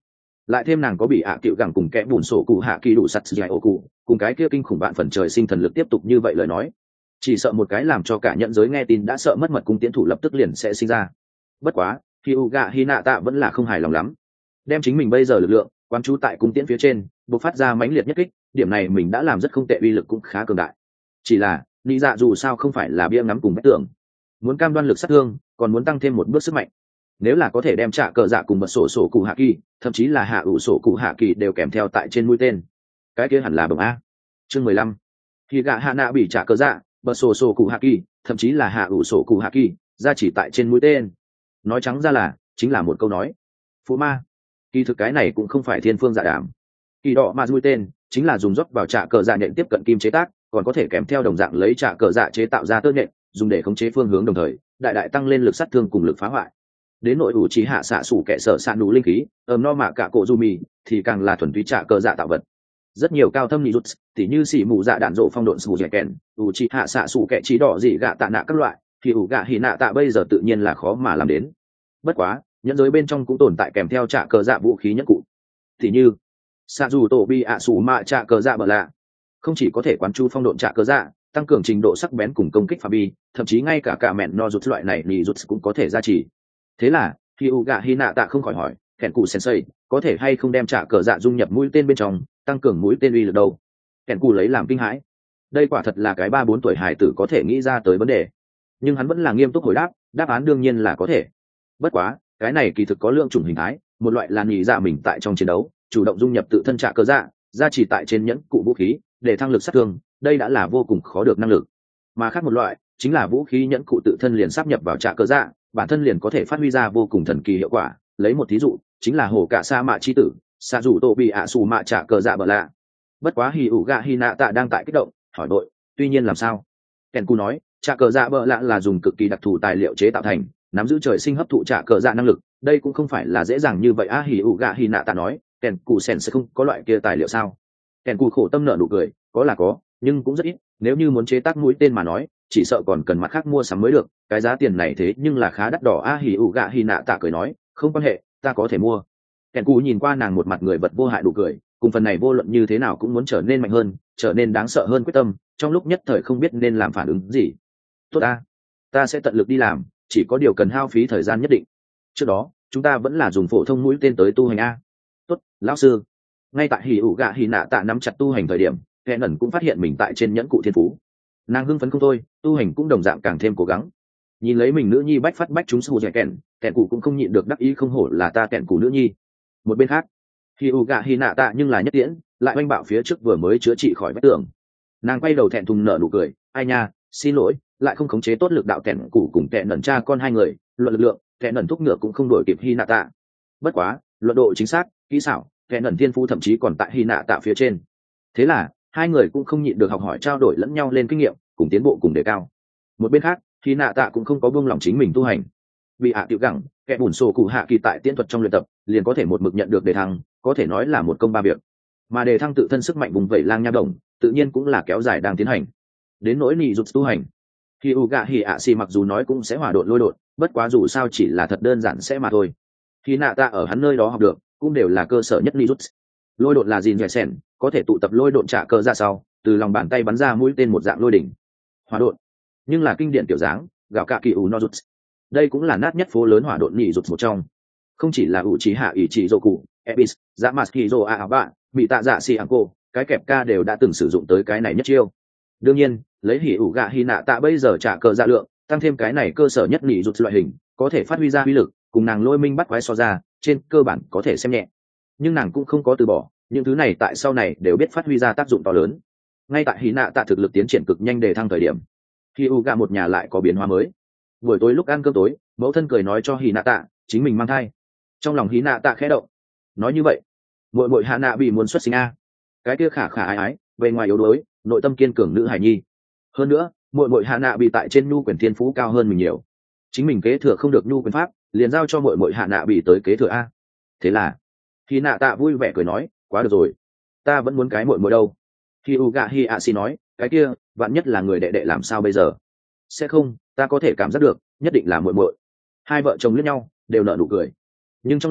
lại thêm nàng có bị ạ cựu gẳng cùng kẽ bùn sổ cụ hạ kỳ đủ sắt dài ổ cụ cùng cái kia kinh khủng vạn phần trời sinh thần lực tiếp tục như vậy lời nói, chỉ sợ một cái làm cho cả nhận giới nghe tin đã sợ mất mật cung tiến thủ lập tức liền sẽ sinh ra. Bất quá Hyuga Hinata vẫn là không hài lòng lắm, đem chính mình bây giờ lực lượng quán trú tại cung tiễn phía trên bộc phát ra mãnh liệt nhất kích, điểm này mình đã làm rất không tệ, uy lực cũng khá cường đại. Chỉ là lý dạ dù sao không phải là bia ngắm cùng vách tường, muốn cam đoan lực sát thương còn muốn tăng thêm một bước sức mạnh. Nếu là có thể đem trả cờ dạ cùng bật sổ sổ cụ hạ kỳ, thậm chí là hạ ủ sổ cụ hạ kỳ đều kèm theo tại trên mũi tên, cái kia hẳn là bổng a. Chương 15. Khi gạ hạ nạ bị trả cờ dạ, bật sổ sổ cụ hạ kỳ, thậm chí là hạ ủ sổ cụ hạ kỳ ra chỉ tại trên mũi tên, nói trắng ra là chính là một câu nói phụ ma. Kỳ thực cái này cũng không phải thiên phương dạ đàm, kỳ đỏ mà mũi tên chính là dùng dốc vào trả cờ dạ nhện tiếp cận kim chế tác, còn có thể kèm theo đồng dạng lấy trả cờ dạ chế tạo ra tơ nhện, dùng để khống chế phương hướng, đồng thời đại đại tăng lên lực sát thương cùng lực phá hoại. Đến nội ủ trí hạ xạ sủ kẻ sở xạ đủ linh khí no mạ cả cổ du mì thì càng là thuần túy trả cờ dạ tạo vật. Rất nhiều cao thâm nị rút tỉ như xỉ mù dạ đạn rộ phong độn sủ dẻ kèn ủ trí hạ xạ sủ kẻ trí đỏ dị gạ tạ nạ các loại, thì ủ gạ hỉ nạ tạ bây giờ tự nhiên là khó mà làm đến. Bất quá nhẫn giới bên trong cũng tồn tại kèm theo trả cờ dạ vũ khí nhất cụ, tỉ như xạ dù tổ bi ạ sủ mạ trả cờ dạ bờ lạ, không chỉ có thể quán chu phong độn trả cờ dạ, tăng cường trình độ sắc bén cùng công kích phạm vi, thậm chí ngay cả mẹn no rút loại này nị rút cũng có thể gia trì. Thế là khi u gạ hy nạ tạ không khỏi hỏi kẻn cụ sensei có thể hay không đem trả cờ dạ dung nhập mũi tên bên trong, tăng cường mũi tên uy lực đâu. Kẻn cụ lấy làm kinh hãi, đây quả thật là cái 3-4 tuổi hài tử có thể nghĩ ra tới vấn đề, nhưng hắn vẫn là nghiêm túc hồi đáp, đáp án đương nhiên là có thể. Bất quá cái này kỳ thực có lượng chủng hình thái, một loại là nhị dạ mình tại trong chiến đấu chủ động dung nhập tự thân trả cờ dạ gia trì tại trên nhẫn cụ vũ khí để thăng lực sát thương, đây đã là vô cùng khó được năng lực. Mà khác một loại chính là vũ khí nhẫn cụ tự thân liền sáp nhập vào trả cờ dạ, bản thân liền có thể phát huy ra vô cùng thần kỳ hiệu quả. Lấy một thí dụ chính là hổ cả sa mạ chi tử xạ rủ tổ bị ạ xù mạ trả cờ dạ bờ lạ. Bất quá hì ủ gạ hy nạ tạ đang tại kích động hỏi đội, tuy nhiên làm sao? Kèn cu nói trả cờ dạ bờ lạ là dùng cực kỳ đặc thù tài liệu chế tạo thành, nắm giữ trời sinh hấp thụ trả cờ dạ năng lực, đây cũng không phải là dễ dàng như vậy. Hì ủ gạ hy nạ tạ nói kèn cu sen sẽ không có loại kia tài liệu sao? Kèn cu khổ tâm nợ nụ cười, có là có, nhưng cũng rất ít, nếu như muốn chế tác mũi tên mà nói chỉ sợ còn cần mặt khác mua sắm mới được, cái giá tiền này thế nhưng là khá đắt đỏ. Hỉ ủ gạ hy nạ tạ cười nói không quan hệ, ta có thể mua. Kèn cù nhìn qua nàng một mặt người vật vô hại đủ cười, cùng phần này vô luận như thế nào cũng muốn trở nên mạnh hơn, trở nên đáng sợ hơn quyết tâm, trong lúc nhất thời không biết nên làm phản ứng gì. Tốt ta sẽ tận lực đi làm, chỉ có điều cần hao phí thời gian nhất định. Trước đó chúng ta vẫn là dùng phổ thông mũi tên tới tu hành a. Tốt lão sư. Ngay tại hỉ ủ gạ hy nạ tạ nắm chặt tu hành thời điểm, Kẹn ẩn cũng phát hiện mình tại trên nhẫn cụ thiên phú, nàng hưng phấn không thôi, tu hành cũng đồng dạng càng thêm cố gắng. Nhìn lấy mình nữ nhi bách phát bách chúng sù dẻ kẹn cụ cũng không nhịn được đắc ý, không hổ là ta kẹn cụ nữ nhi. Một bên khác khi u gạ hy nạ tạ nhưng là nhất tiễn lại oanh bạo phía trước vừa mới chữa trị khỏi vết tường, nàng quay đầu thẹn thùng nở nụ cười, ai nha, xin lỗi, lại không khống chế tốt lực đạo. Kẹn cụ cùng kẹn ẩn cha con hai người luận lực lượng, kẹn ẩn thúc ngựa cũng không đổi kịp hy nạ tạ. Bất quá luận độ chính xác kỹ xảo, kẹn ẩn thiên phu thậm chí còn tại hy nạ tạ phía trên. Thế là hai người cũng không nhịn được học hỏi trao đổi lẫn nhau lên kinh nghiệm, cùng tiến bộ cùng đề cao. Một bên khác khi nạ tạ cũng không có buông lỏng chính mình tu hành, vì hạ tiểu gẳng kẻ bùn sổ cụ hạ kỳ tại tiễn thuật trong luyện tập liền có thể một mực nhận được đề thăng, có thể nói là một công ba việc. Mà đề thăng tự thân sức mạnh vùng vẩy lang nha đồng tự nhiên cũng là kéo dài đang tiến hành. Đến nỗi nị rụt tu hành, khi u gạ hỉ ạ xì mặc dù nói cũng sẽ hỏa độn lôi độn, bất quá dù sao chỉ là thật đơn giản sẽ mà thôi. Khi nạ tạ ở hắn nơi đó học được cũng đều là cơ sở nhất nị rụt. Lôi độn là gìn dẻ sẻn, có thể tụ tập lôi độn trả cờ ra sau, từ lòng bàn tay bắn ra mũi tên một dạng lôi đỉnh. Hỏa độn nhưng là kinh điển tiểu dáng gạo cạ kỳ u no rút, đây cũng là nát nhất phố lớn hỏa độn nhị rút một trong. Không chỉ là ủ trí hạ ỷ trị dô cụ ebis dạ mặt kỳ dô a bạ bị tạ dạ si cô, cái kẹp ca đều đã từng sử dụng tới cái này nhất chiêu. Đương nhiên lấy hỉ ủ gạ hy nạ tạ bây giờ trả cờ dạ lượng, tăng thêm cái này cơ sở nhất nhị rút loại hình, có thể phát huy ra uy lực cùng nàng lôi minh bắt quái so ra, trên cơ bản có thể xem nhẹ. Nhưng nàng cũng không có từ bỏ, những thứ này tại sau này đều biết phát huy ra tác dụng to lớn. Ngay tại hí nạ tạ thực lực tiến triển cực nhanh đề thăng thời điểm, khi u gạ một nhà lại có biến hóa mới. Buổi tối lúc ăn cơm tối, mẫu thân cười nói cho hí nạ tạ chính mình mang thai. Trong lòng hí nạ tạ khẽ động, nói như vậy muội muội hạ nạ bị muốn xuất sinh a. Cái kia khả khả ái ái, bề ngoài yếu đuối, nội tâm kiên cường nữ hải nhi. Hơn nữa muội muội hạ nạ bị tại trên nhu quyền thiên phú cao hơn mình nhiều, chính mình kế thừa không được nhu quyền pháp, liền giao cho muội muội hạ nạ bị tới kế thừa a. Thế là hí nạ tạ vui vẻ cười nói, quá được rồi, ta vẫn muốn cái muội muội đâu. Khi u gạ hi a si nói, cái kia vạn nhất là người đệ đệ làm sao bây giờ? Sẽ không, ta có thể cảm giác được, nhất định là muội muội. Hai vợ chồng liếc nhau đều nở nụ cười, nhưng trong lòng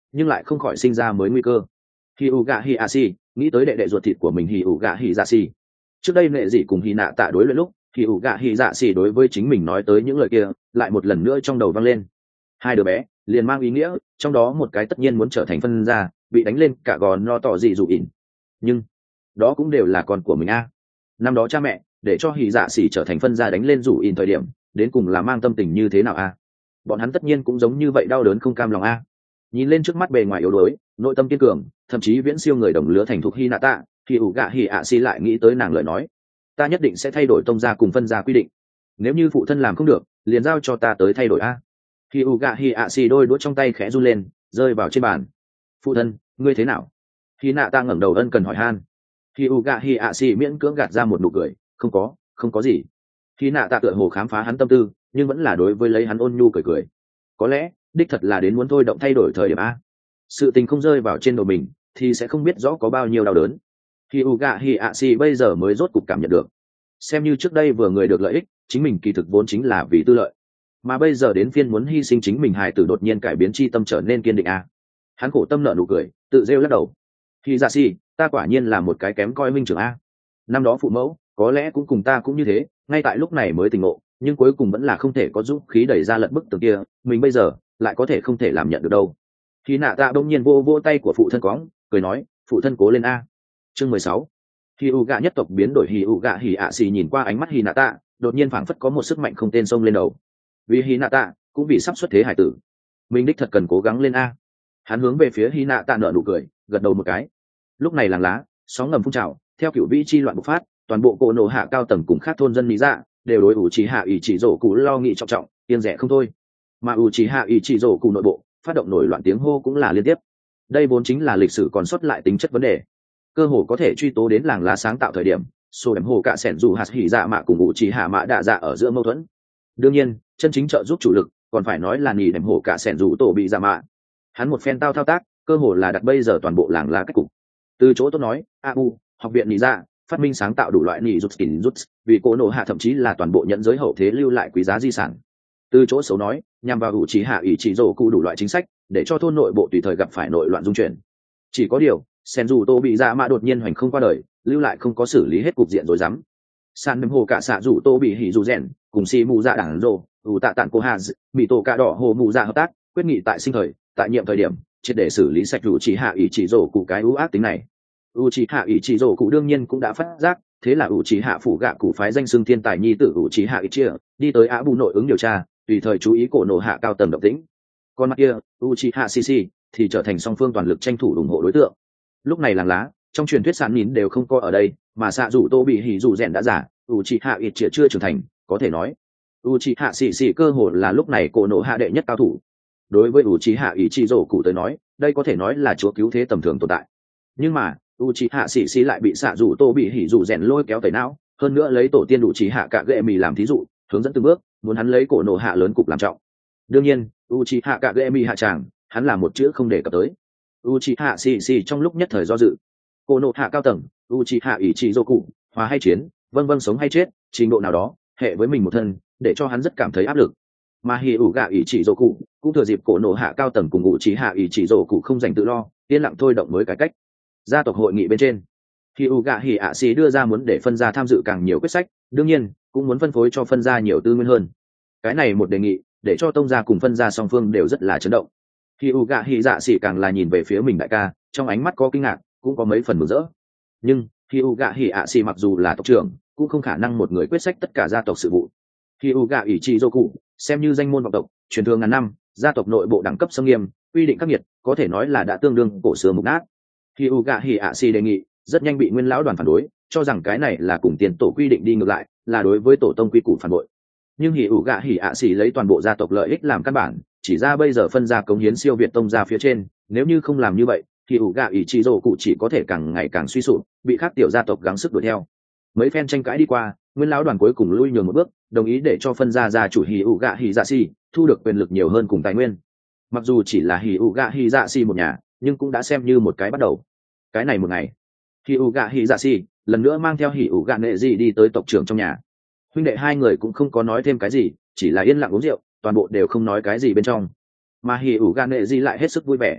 nhưng lại không khỏi sinh ra mới nguy cơ. Hi u gạ hi a si nghĩ tới đệ đệ ruột thịt của mình hi u gạ hi dạ si. Trước đây nệ dị cùng hi nạ tạ đối luyện lúc, hi u gạ hi dạ si đối với chính mình nói tới những lời kia lại một lần nữa trong đầu vang lên. Hai đứa bé liền mang ý nghĩa trong đó một cái tất nhiên muốn trở thành phân gia, bị đánh lên cả gò no tỏ dị dụ ỉn, nhưng đó cũng đều là con của mình a. Năm đó cha mẹ để cho hỉ dạ xỉ trở thành phân gia đánh lên rủ ỉn thời điểm đến cùng là mang tâm tình như thế nào a? Bọn hắn tất nhiên cũng giống như vậy đau đớn không cam lòng a. Nhìn lên trước mắt bề ngoài yếu đuối, nội tâm kiên cường, thậm chí viễn siêu người đồng lứa thành thục Hinata, thì ủ gạ hỉ ạ xỉ lại nghĩ tới nàng lời nói: ta nhất định sẽ thay đổi tông gia cùng phân gia quy định, nếu như phụ thân làm không được liền giao cho ta tới thay đổi a. Khi u gạ hi ạ xì đôi đũa trong tay khẽ run lên, rơi vào trên bàn. Phụ thân, ngươi thế nào? Khi nạ ta ngẩng đầu ân cần hỏi han. Khi u gạ hi ạ xì miễn cưỡng gạt ra một nụ cười, không có gì. Khi nạ ta tựa hồ khám phá hắn tâm tư, nhưng vẫn là đối với lấy hắn ôn nhu cười cười. Có lẽ đích thật là đến muốn thôi động thay đổi thời điểm a. Sự tình không rơi vào trên đầu mình thì sẽ không biết rõ có bao nhiêu đau đớn. Khi u gạ hi ạ xì bây giờ mới rốt cục cảm nhận được, xem như trước đây vừa người được lợi ích, chính mình kỳ thực vốn chính là vì tư lợi, mà bây giờ đến phiên muốn hy sinh chính mình hài tử đột nhiên cải biến chi tâm trở nên kiên định a. Hắn khổ tâm nở nụ cười, tự rêu lắc đầu. Khi dạ si, ta quả nhiên là một cái kém coi minh trưởng a. Năm đó phụ mẫu có lẽ cũng cùng ta cũng như thế, ngay tại lúc này mới tỉnh ngộ, nhưng cuối cùng vẫn là không thể có dũng khí đẩy ra lật bức tường kia, mình bây giờ lại có thể không thể làm nhận được đâu. Khi nạ tạ đông nhiên vô vô tay của phụ thân cóng, cười nói: phụ thân cố lên a. Chương 16. Khi u gạ nhất tộc biến đổi hì u gạ hì ạ xì nhìn qua ánh mắt hì nạ tạ, đột nhiên phảng phất có một sức mạnh không tên sông lên đầu. Vì hì nạ tạ cũng vì sắp xuất thế hải tử, mình đích thật cần cố gắng lên a. Hắn hướng về phía hì nạ tạ nở nụ cười, gật đầu một cái. Lúc này làng lá sóng ngầm phun trào, theo kiểu vĩ chi loạn bộc phát, toàn bộ cổ nổ hạ cao tầng cùng khác thôn dân lý dạ đều đối ủ trì hạ ủy chỉ rổ cụ lo nghị trọng trọng, tiên rẻ không thôi. Mà ủ trì hạ ủy chỉ rổ cụ nội bộ phát động nổi loạn tiếng hô cũng là liên tiếp. Đây vốn chính là lịch sử còn sót lại tính chất vấn đề, cơ hồ có thể truy tố đến làng lá sáng tạo thời điểm sổ đếm hồ cạ sẻn dù hạt hỉ dạ mạ cùng ủ trì hạ mạ đạ dạ ở giữa mâu thuẫn. Đương nhiên chân chính trợ giúp chủ lực còn phải nói là nỉ đếm hồ cạ sẻn dù tổ bị dạ mạ. Hắn một phen thao tác cơ hồ là đặt bây giờ toàn bộ làng lá cách cục. Từ chỗ tốt nói, AU học viện nỉ dạ phát minh sáng tạo đủ loại nỉ rút skin rút, vì cổ nổ hạ thậm chí là toàn bộ nhận giới hậu thế lưu lại quý giá di sản. Từ chỗ xấu nói, nhằm vào ủ trì hạ ủy chỉ rổ cụ đủ loại chính sách để cho thôn nội bộ tùy thời gặp phải nội loạn dung chuyển. Chỉ có điều sen dù tô bị dạ mạ đột nhiên hoành không qua đời, lưu lại không có xử lý hết cục diện rồi dám. San nếm hồ cả xạ dù tô bị hỉ dù rèn cùng si mù dạ đảng rồ ủ tạ tản cô hà bị tổ cả đỏ hồ mù dạ hợp tác quyết nghị tại sinh thời tại nhiệm thời điểm triệt để xử lý sạch ủ chỉ hạ ý chỉ rổ cụ cái ưu ác tính này. ủ chỉ hạ ý chỉ rổ cụ đương nhiên cũng đã phát giác, thế là ủ chỉ hạ phủ gạ cụ phái danh xưng thiên tài nhi tử ủ chỉ hạ ý chia đi tới á bù nội ứng điều tra, tùy thời chú ý cổ nổ hạ cao tầng động tĩnh. Còn mặt kia ủ chỉ hạ cc thì trở thành song phương toàn lực tranh thủ ủng hộ đối tượng. Lúc này làng lá trong truyền thuyết sàn nín đều không có ở đây, mà xạ dù tô bị hỉ dù rèn đã giả, u chi hạ ít chưa trưởng thành, có thể nói u chi hạ xì xì cơ hồ là lúc này cổ nổ hạ đệ nhất cao thủ. Đối với u chi hạ ý chi rổ cụ tới nói, đây có thể nói là chúa cứu thế tầm thường tồn tại. Nhưng mà u chi hạ xì xì lại bị xạ dù tô bị hỉ dù rèn lôi kéo tẩy não, hơn nữa lấy tổ tiên u chi hạ cạ gệ mì làm thí dụ, hướng dẫn từng bước muốn hắn lấy cổ nổ hạ lớn cục làm trọng. Đương nhiên u chi hạ cạ gệ mì hạ tràng hắn là một chữ không đề cập tới. Uchiha Sisi trong lúc nhất thời do dự, cô nộ hạ cao tầng Uchiha Ichizoku hòa hay chiến, vâng sống hay chết, trình độ nào đó hệ với mình một thân, để cho hắn rất cảm thấy áp lực. Mà Hyuga Ichizoku cũng thừa dịp cổ nộ hạ cao tầng cùng Uchiha Ichizoku không dành tự lo, yên lặng thôi động mới cải cách. Gia tộc hội nghị bên trên, Hyuga Hiashi đưa ra muốn để phân gia tham dự càng nhiều quyết sách, đương nhiên cũng muốn phân phối cho phân gia nhiều tư nguyên hơn. Cái này một đề nghị để cho tông gia cùng phân gia song phương đều rất là chấn động. Khi u gạ hỉ dạ xỉ càng là nhìn về phía mình đại ca, trong ánh mắt có kinh ngạc, cũng có mấy phần mừng rỡ. Nhưng khi u gạ hỉ ạ xỉ mặc dù là tộc trưởng, cũng không khả năng một người quyết sách tất cả gia tộc sự vụ. Khi u gạ Ichizoku xem như danh môn vọng tộc, truyền thừa ngàn năm, gia tộc nội bộ đẳng cấp xâm nghiêm, quy định khắc nghiệt, có thể nói là đã tương đương cổ xưa mục nát. Khi u gạ hỉ ạ xỉ đề nghị, rất nhanh bị nguyên lão đoàn phản đối, cho rằng cái này là cùng tiền tổ quy định đi ngược lại, là đối với tổ tông quy củ phản bội. Nhưng hỉ ủ gạ hỉ ạ xỉ lấy toàn bộ gia tộc lợi ích làm căn bản, chỉ ra bây giờ phân gia cống hiến siêu việt tông gia phía trên, nếu như không làm như vậy thì ủ gạ ỷ trị rồ cụ chỉ có thể càng ngày càng suy sụp, bị khác tiểu gia tộc gắng sức đuổi theo. Mấy phen tranh cãi đi qua, nguyên lão đoàn cuối cùng lui nhường một bước, đồng ý để cho phân gia gia chủ hỉ ủ gạ hỉ dạ xỉ thu được quyền lực nhiều hơn cùng tài nguyên. Mặc dù chỉ là hỉ ủ gạ hỉ dạ xỉ một nhà, nhưng cũng đã xem như một cái bắt đầu. Cái này một ngày, hỉ ủ gạ hỉ dạ xỉ lần nữa mang theo hỉ ủ gạ nệ dị đi tới tộc trưởng trong nhà. Huynh đệ hai người cũng không có nói thêm cái gì, chỉ là yên lặng uống rượu, toàn bộ đều không nói cái gì bên trong. Mà hỉ ủ gạ nệ dị lại hết sức vui vẻ.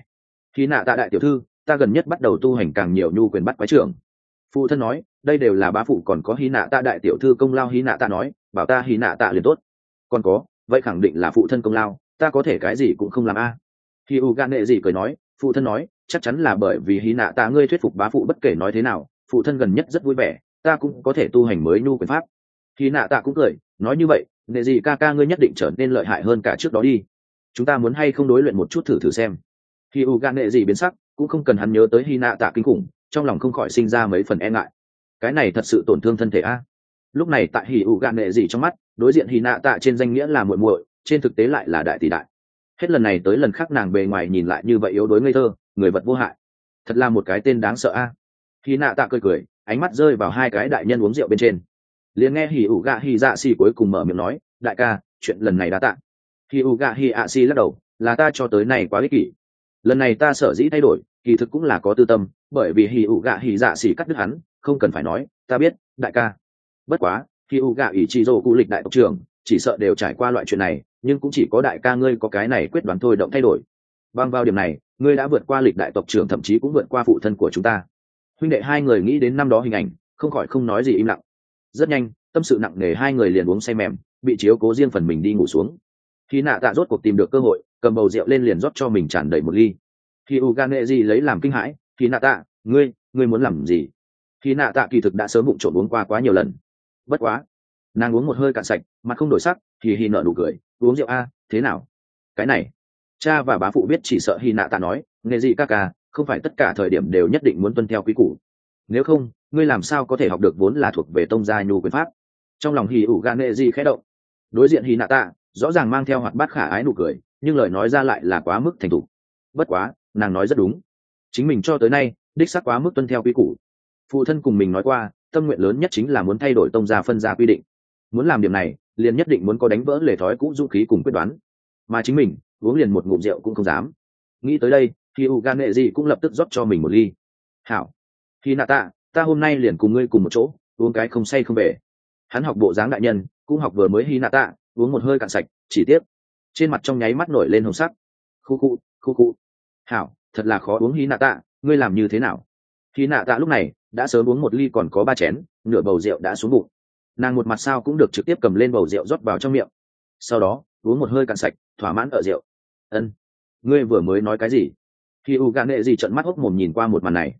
Hy nạ tạ đại tiểu thư, ta gần nhất bắt đầu tu hành càng nhiều nhu quyền bắt quái trưởng. Phụ thân nói, đây đều là bá phụ còn có Hy nạ tạ đại tiểu thư công lao. Hy nạ tạ nói, bảo ta Hy nạ tạ liền tốt. Còn có, vậy khẳng định là phụ thân công lao, ta có thể cái gì cũng không làm a. Hy u gan nệ gì cười nói, phụ thân nói, chắc chắn là bởi vì Hy nạ tạ ngươi thuyết phục bá phụ, bất kể nói thế nào, phụ thân gần nhất rất vui vẻ, ta cũng có thể tu hành mới nhu quyền pháp. Hy nạ tạ cũng cười, nói như vậy, nệ gì ca ca ngươi nhất định trở nên lợi hại hơn cả trước đó đi. Chúng ta muốn hay không đối luyện một chút thử thử xem. Hy u gan nệ gì biến sắc, cũng không cần hắn nhớ tới Hy nạ tạ kinh khủng, trong lòng không khỏi sinh ra mấy phần e ngại. Cái này thật sự tổn thương thân thể a. Lúc này tại Hy u gan nệ gì trong mắt, đối diện Hy nạ tạ trên danh nghĩa là muội muội, trên thực tế lại là đại tỷ đại. Hết lần này tới lần khác nàng bề ngoài nhìn lại như vậy yếu đuối ngây thơ, người vật vô hại, thật là một cái tên đáng sợ a. Hy nạ tạ cười cười, ánh mắt rơi vào hai cái đại nhân uống rượu bên trên, liền nghe Hỉ ủ gạ Hỉ dạ xì cuối cùng mở miệng nói, đại ca, chuyện lần này đã tạ. Hỉ ủ gạ Hỉ ạ xì lắc đầu, là ta cho tới này quá ích kỷ, lần này ta sở dĩ thay đổi kỳ thực cũng là có tư tâm, bởi vì Hỉ ủ gạ Hỉ dạ xì cắt đứt hắn, không cần phải nói, ta biết, đại ca. Bất quá Hỉ ủ gạ ỷ chỉ rồ cụ lịch đại tộc trưởng chỉ sợ đều trải qua loại chuyện này, nhưng cũng chỉ có đại ca ngươi có cái này quyết đoán thôi động thay đổi. Bằng vào điểm này, ngươi đã vượt qua lịch đại tộc trưởng, thậm chí cũng vượt qua phụ thân của chúng ta. Huynh đệ hai người nghĩ đến năm đó hình ảnh, không khỏi không nói gì im lặng. Rất nhanh, tâm sự nặng nề hai người liền uống say mềm, bị chiếu cố riêng phần mình đi ngủ xuống. Khi nạ tạ rốt cuộc tìm được cơ hội, cầm bầu rượu lên liền rót cho mình tràn đầy một ly. Khi Uganeji lấy làm kinh hãi, khi nạ tạ, ngươi muốn làm gì? Khi nạ tạ kỳ thực đã sớm bụng trộn uống qua quá nhiều lần. Bất quá, nàng uống một hơi cạn sạch, mặt không đổi sắc, thì nở nụ cười, uống rượu a, thế nào? Cái này, cha và bá phụ biết chỉ sợ Hy nạ tạ nói, nghề gì ca ca, không phải tất cả thời điểm đều nhất định muốn tuân theo quý củ. Nếu không, ngươi làm sao có thể học được vốn là thuộc về tông gia nhu quyền pháp. Trong lòng Hỉ ủ gạ nệ gì khẽ động. Đối diện Hy nạ tạ rõ ràng mang theo hoạt bát khả ái nụ cười, nhưng lời nói ra lại là quá mức thành thục. Bất quá, nàng nói rất đúng, chính mình cho tới nay đích xác quá mức tuân theo quy củ. Phụ thân cùng mình nói qua, tâm nguyện lớn nhất chính là muốn thay đổi tông gia phân gia quy định. Muốn làm điểm này, liền nhất định muốn có đánh vỡ lề thói cũ dũng khí cùng quyết đoán. Mà chính mình uống liền một ngụm rượu cũng không dám. Nghĩ tới đây, Hỉ ủ gạ nệ gì cũng lập tức rót cho mình một ly. Hảo, Hy nạ tạ, ta hôm nay liền cùng ngươi cùng một chỗ uống cái không say không về. Hắn học bộ dáng đại nhân, cũng học vừa mới Hy nạ tạ uống một hơi cạn sạch, chỉ tiếc trên mặt trong nháy mắt nổi lên hồng sắc. Khu khu. Hảo, thật là khó uống Hy nạ tạ, ngươi làm như thế nào? Hy nạ tạ lúc này đã sớm uống một ly còn có 3 chén, nửa bầu rượu đã xuống bụng. Nàng một mặt sao cũng được trực tiếp cầm lên bầu rượu rót vào trong miệng, sau đó uống một hơi cạn sạch, thỏa mãn ở rượu. Ân, ngươi vừa mới nói cái gì? Khi u gạ nệ gì trợn mắt hốc mồm nhìn qua một màn này.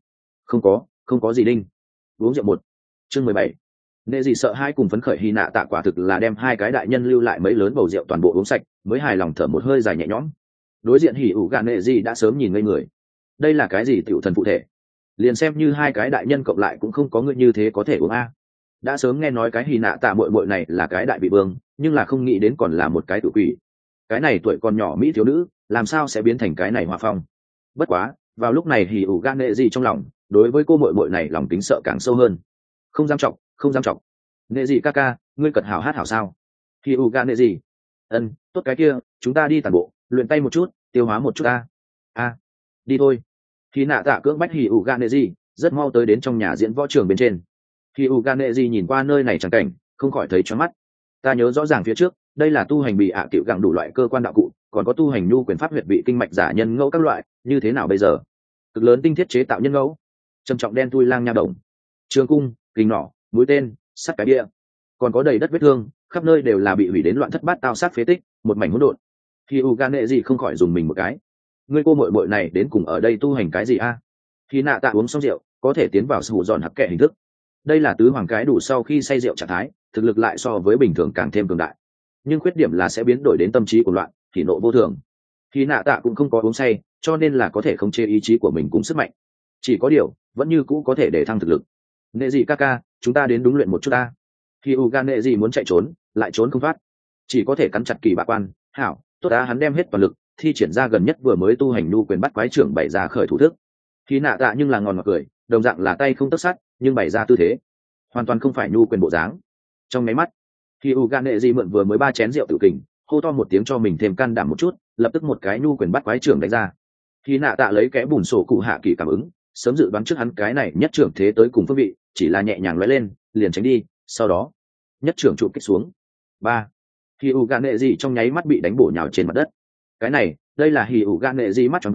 Không có gì đinh. Uống rượu một. Chương 17. Nệ gì sợ hai cùng phấn khởi Hy nạ tạ quả thực là đem hai cái đại nhân lưu lại mấy lớn bầu rượu toàn bộ uống sạch, mới hài lòng thở một hơi dài nhẹ nhõm. Đối diện Hỉ ủ gạ nệ gì đã sớm nhìn ngây người. Đây là cái gì tiểu thần phụ thể? Liền xem như hai cái đại nhân cộng lại cũng không có người như thế có thể uống a. Đã sớm nghe nói cái Hy nạ tạ muội muội này là cái đại bị vương, nhưng là không nghĩ đến còn là một cái tự quỷ. Cái này tuổi còn nhỏ mỹ thiếu nữ, làm sao sẽ biến thành cái này hòa phong? Bất quá, vào lúc này Hỉ ủ gạ nệ gì trong lòng, đối với cô muội muội này lòng tính sợ càng sâu hơn. Không dám trọng. Nệ gì ca ca, ngươi cật hảo hát hảo sao? Hỉ ủ gạ nệ gì? Ân, tốt cái kia, chúng ta đi tản bộ, luyện tay một chút, tiêu hóa một chút a. Đi thôi. Khi nạ tạ cưỡng bách Hỉ ủ gạ nệ gì, rất mau tới đến trong nhà diễn võ trường bên trên. Hỉ ủ gạ nệ gì nhìn qua nơi này chẳng cảnh, không khỏi thấy choáng mắt. Ta nhớ rõ ràng phía trước, đây là tu hành bị ạ tiểu gặng đủ loại cơ quan đạo cụ, còn có tu hành nhu quyền pháp huyệt vị kinh mạch giả nhân ngẫu các loại, như thế nào bây giờ? Cực lớn tinh thiết chế tạo nhân ngẫu, trầm trọng đen tui lang nha đồng, trường cung, kình nỏ, mũi tên, sắt cái bia, còn có đầy đất vết thương, khắp nơi đều là bị hủy đến loạn thất bát tao sát phế tích, một mảnh hỗn độn. Khi u gan nệ gì không khỏi dùng mình một cái, ngươi cô muội muội này đến cùng ở đây tu hành cái gì a? Khi nạ tạ uống xong rượu, có thể tiến vào sự dọn hặc kệ hình thức. Đây là tứ hoàng cái đủ sau khi say rượu trạng thái, thực lực lại so với bình thường càng thêm cường đại, nhưng khuyết điểm là sẽ biến đổi đến tâm trí của loạn, thì nộ vô thường. Khi nạ tạ cũng không có uống say, cho nên là có thể khống chế ý chí của mình cùng sức mạnh. Chỉ có điều, vẫn như cũ có thể để thăng thực lực. Nệ gì ca ca, chúng ta đến đúng luyện một chút ta. Khi Uga nệ gì muốn chạy trốn, lại trốn không thoát, chỉ có thể cắn chặt kỳ bạc quan. Hảo, tốt đã, hắn đem hết toàn lực, thi triển ra gần nhất vừa mới tu hành nhu quyền bắt quái trưởng bày ra khởi thủ thức. Khi nạ tạ nhưng là ngòn ngọt cười, đồng dạng là tay không tất sát, nhưng bày ra tư thế hoàn toàn không phải nhu quyền bộ dáng. Trong máy mắt, khi Uga nệ gì mượn vừa mới 3 chén rượu tự kình, hô to một tiếng cho mình thêm can đảm một chút, lập tức một cái nhu quyền bắt quái trưởng đánh ra. Khi nạ tạ lấy kẽ bùn sổ cụ hạ kỳ cảm ứng, sớm dự đoán trước hắn cái này nhất trưởng thế tới cùng phương vị, chỉ là nhẹ nhàng lóe lên, liền tránh đi, sau đó nhất trưởng trụ kích xuống. 3. Khi Uga nệ gì trong nháy mắt bị đánh bổ nhào trên mặt đất. Cái này, đây là Hỉ Uga nệ gì mắt tròn váng,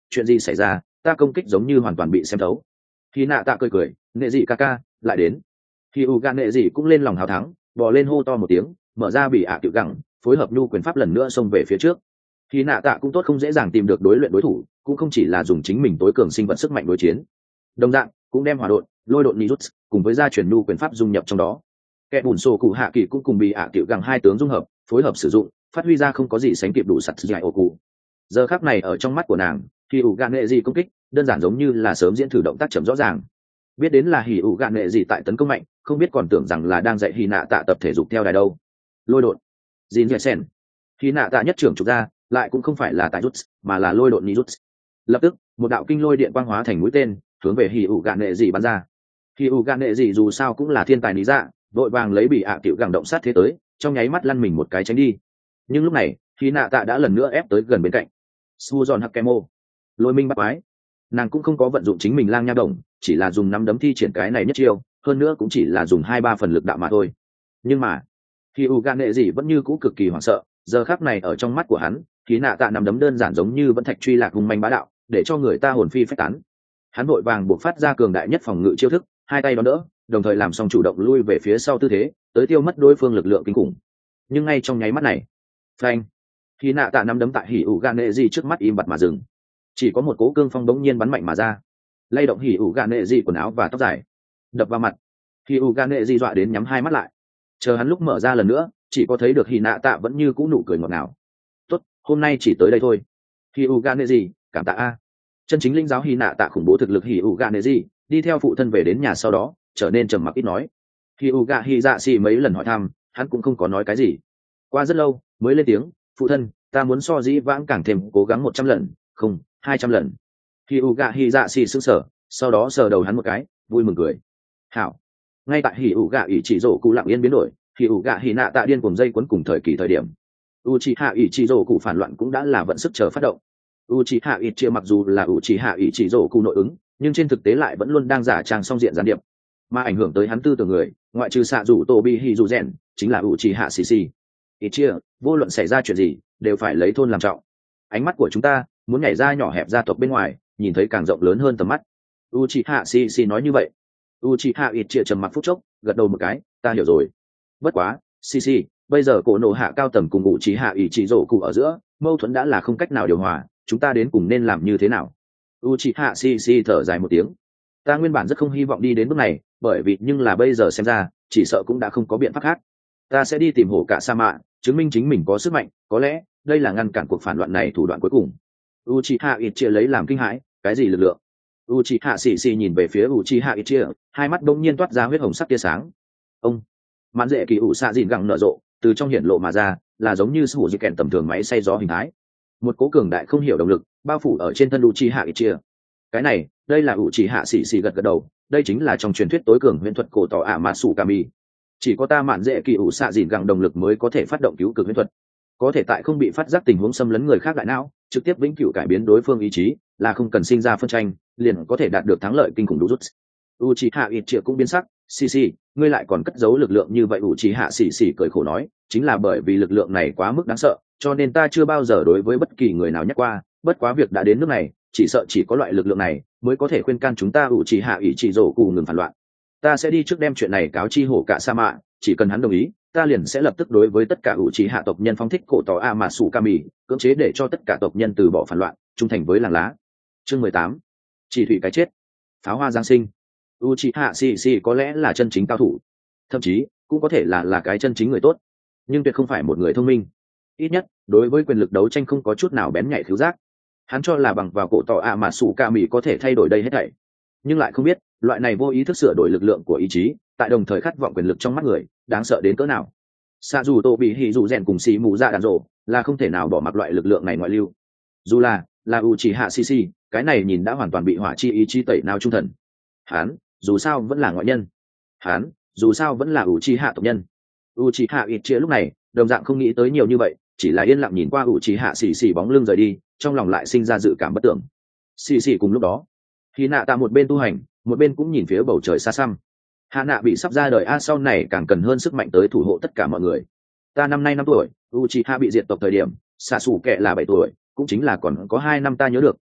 chuyện gì xảy ra, ta công kích giống như hoàn toàn bị xem thấu. Khi nạ tạ cười cười, nệ dị ca ca lại đến. Khi u gan nệ dị cũng lên lòng hào thắng, bò lên hô to một tiếng, mở ra bị ạ tiểu gẳng, phối hợp nhu quyền pháp lần nữa xông về phía trước. Khi nạ tạ cũng tốt không dễ dàng tìm được đối luyện đối thủ, cũng không chỉ là dùng chính mình tối cường sinh vật sức mạnh đối chiến, đồng dạng cũng đem hỏa độn, lôi độn nijut cùng với gia truyền nhu quyền pháp dung nhập trong đó. Kẻ bùn sổ cụ hạ kỳ cũng cùng bị ạ tiểu gẳng hai tướng dung hợp, phối hợp sử dụng, phát huy ra không có gì sánh kịp đủ sặt dài ổ cụ. Giờ khắc này ở trong mắt của nàng, khi ủ gạn nghệ gì công kích đơn giản giống như là sớm diễn thử động tác chậm rõ ràng. Biết đến là hỉ ủ gạn nghệ gì tại tấn công mạnh, không biết còn tưởng rằng là đang dạy hỉ nạ tạ tập thể dục theo đài đâu. Lôi độn Jin Jason hỉ nạ tạ nhất trưởng trục ra, lại cũng không phải là tại rút mà là lôi độn ni rút. Lập tức một đạo kinh lôi điện quang hóa thành mũi tên hướng về hỉ ủ gạn nghệ gì bắn ra. Hỉ ủ gạn nghệ gì dù sao cũng là thiên tài lý dạ, vội vàng lấy bị ạ tiểu gẳng động sát thế tới, trong nháy mắt lăn mình một cái tránh đi. Nhưng lúc này hỉ nạ tạ đã lần nữa ép tới gần bên cạnh. Suzon Hakemo lôi minh bắt quái, nàng cũng không có vận dụng chính mình lang nha đồng, chỉ là dùng nắm đấm thi triển cái này nhất chiêu, hơn nữa cũng chỉ là dùng 2-3 phần lực đạo mà thôi. Nhưng mà khi u gan nệ gì vẫn như cũ cực kỳ hoảng sợ, giờ khắc này ở trong mắt của hắn, khí nạ tạ nắm đấm đơn giản giống như vẫn thạch truy lạc hung manh bá đạo, để cho người ta hồn phi phách tán. Hắn vội vàng buộc phát ra cường đại nhất phòng ngự chiêu thức, hai tay đón đỡ, đồng thời làm xong chủ động lui về phía sau tư thế, tới tiêu mất đối phương lực lượng kinh khủng. Nhưng ngay trong nháy mắt này, phanh, khi nạ tạ nắm đấm tại hỉ ủ gan nệ gì trước mắt im bặt mà dừng, chỉ có một cố cương phong bỗng nhiên bắn mạnh mà ra, lay động hỉ ủ gan nệ gì quần áo và tóc dài, đập vào mặt. Hỉ ủ gan nệ gì dọa đến nhắm hai mắt lại, chờ hắn lúc mở ra lần nữa, chỉ có thấy được hỉ nạ tạ vẫn như cũ nụ cười ngọt ngào. Tốt, hôm nay chỉ tới đây thôi. Hỉ ủ gan nệ gì, cảm tạ a. Chân chính linh giáo hỉ nạ tạ khủng bố thực lực hỉ ủ gan nệ gì, đi theo phụ thân về đến nhà sau đó trở nên trầm mặc ít nói. Hỉ ủ gạ hỉ dạ xì mấy lần hỏi thăm, hắn cũng không có nói cái gì. Qua rất lâu mới lên tiếng, phụ thân, ta muốn so dĩ vãng càng thêm cố gắng 100 lần, không 200 lần. Hỉ ủ gạ hỉ dạ xì sững sờ, sau đó sờ đầu hắn một cái, vui mừng cười. Hảo. Ngay tại hỉ ủ gạ ỷ chỉ rổ cụ lặng yên biến đổi, hỉ ủ gạ hỉ nạ tạ điên cuồng dây quấn cùng thời điểm Uchiha Ichiroku phản loạn cũng đã là vận sức chờ phát động. Uchiha Ichiroku mặc dù là Uchiha Ichiroku nội ứng, nhưng trên thực tế lại vẫn luôn đang giả trang song diện gián điệp, mà ảnh hưởng tới hắn tư tưởng người, ngoại trừ xạ rủ Tobi Hizuzen, chính là Uchiha Shishi. Ichiroku, vô luận xảy ra chuyện gì, đều phải lấy thôn làm trọng. Ánh mắt của chúng ta muốn nhảy ra nhỏ hẹp gia tộc bên ngoài, nhìn thấy càng rộng lớn hơn tầm mắt. Uchiha Shishi nói như vậy. Uchiha Ichiroku trầm mặc phút chốc, gật đầu một cái, ta hiểu rồi. Bất quá, Shishi, bây giờ cổ nổ hạ cao tầng cùng Uchiha Ichiroku ở giữa mâu thuẫn đã là không cách nào điều hòa, chúng ta đến cùng nên làm như thế nào? Uchiha Shishi thở dài một tiếng. Ta nguyên bản rất không hy vọng đi đến bước này, bởi vì nhưng là bây giờ xem ra chỉ sợ cũng đã không có biện pháp khác. Ta sẽ đi tìm hổ cả sa mạ, chứng minh chính mình có sức mạnh, có lẽ đây là ngăn cản cuộc phản loạn này thủ đoạn cuối cùng. Uchiha Ichiroku lấy làm kinh hãi, cái gì lực lượng? Uchiha Shishi nhìn về phía Uchiha Ichiroku, hai mắt đông nhiên toát ra huyết hồng sắc tia sáng. Ông mãn dễ kỳ ủ xạ dìn gẳng nở rộ, từ trong hiển lộ mà ra là giống như sủ di kèn tầm thường máy xay gió hình thái, một cố cường đại không hiểu động lực bao phủ ở trên thân Uchiha Ichiroku. Cái này, đây là Uchiha Shishi gật đầu, đây chính là trong truyền thuyết tối cường huyền thuật cổ tỏ Amatsu-kami. Chỉ có ta mạn dễ kỳ ủ xạ dìn gẳng động lực mới có thể phát động cứu cực huyền thuật, có thể tại không bị phát giác tình huống xâm lấn người khác đại não, trực tiếp vĩnh cửu cải biến đối phương ý chí, là không cần sinh ra phân tranh, liền có thể đạt được thắng lợi kinh khủng đủ rút. Uchiha Ichiroku cũng biến sắc, Shishi, ngươi lại còn cất giấu lực lượng như vậy? Uchiha Shishi cười khổ nói, chính là bởi vì lực lượng này quá mức đáng sợ, cho nên ta chưa bao giờ đối với bất kỳ người nào nhắc qua, bất quá việc đã đến nước này, chỉ sợ chỉ có loại lực lượng này mới có thể khuyên can chúng ta Uchiha Ichiroku ngừng phản loạn. Ta sẽ đi trước đem chuyện này cáo chi hổ cả sa mạ, chỉ cần hắn đồng ý, ta liền sẽ lập tức đối với tất cả Uchiha tộc nhân phóng thích cổ tỏ Amatsu-kami, cưỡng chế để cho tất cả tộc nhân từ bỏ phản loạn, trung thành với làng lá. Chương 18. Chỉ thủy cái chết. Pháo hoa giáng sinh. Uchiha Shishi có lẽ là chân chính cao thủ, thậm chí cũng có thể là cái chân chính người tốt, nhưng tuyệt không phải một người thông minh. Ít nhất đối với quyền lực đấu tranh không có chút nào bén nhạy khiếu giác. Hắn cho là bằng vào cổ tỏ Amatsu-kami có thể thay đổi đây hết thảy, nhưng lại không biết loại này vô ý thức sửa đổi lực lượng của ý chí, tại đồng thời khát vọng quyền lực trong mắt người, đáng sợ đến cỡ nào. Sa dù tô bị hỉ dù rèn cùng xì mù ra đàn rộ là không thể nào bỏ mặc loại lực lượng này ngoại lưu. Dù là Uchiha Shishi, cái này nhìn đã hoàn toàn bị hỏa chi ý chí tẩy nào trung thần. Hắn dù sao vẫn là ngoại nhân, hắn dù sao vẫn là Uchiha tộc nhân. Uchiha Ichiroku lúc này đồng dạng không nghĩ tới nhiều như vậy, chỉ là yên lặng nhìn qua Uchiha Shishi bóng lưng rời đi, trong lòng lại sinh ra dự cảm bất tưởng. Shishi cùng lúc đó, khi nạ tạ một bên tu hành, một bên cũng nhìn phía bầu trời xa xăm. Hạ nạ bị sắp ra đời sau này càng cần hơn sức mạnh tới thủ hộ tất cả mọi người. Ta năm nay 5 tuổi, Uchiha bị diệt tộc thời điểm, xạ xù kệ là 7 tuổi, cũng chính là còn có 2 năm ta nhớ được,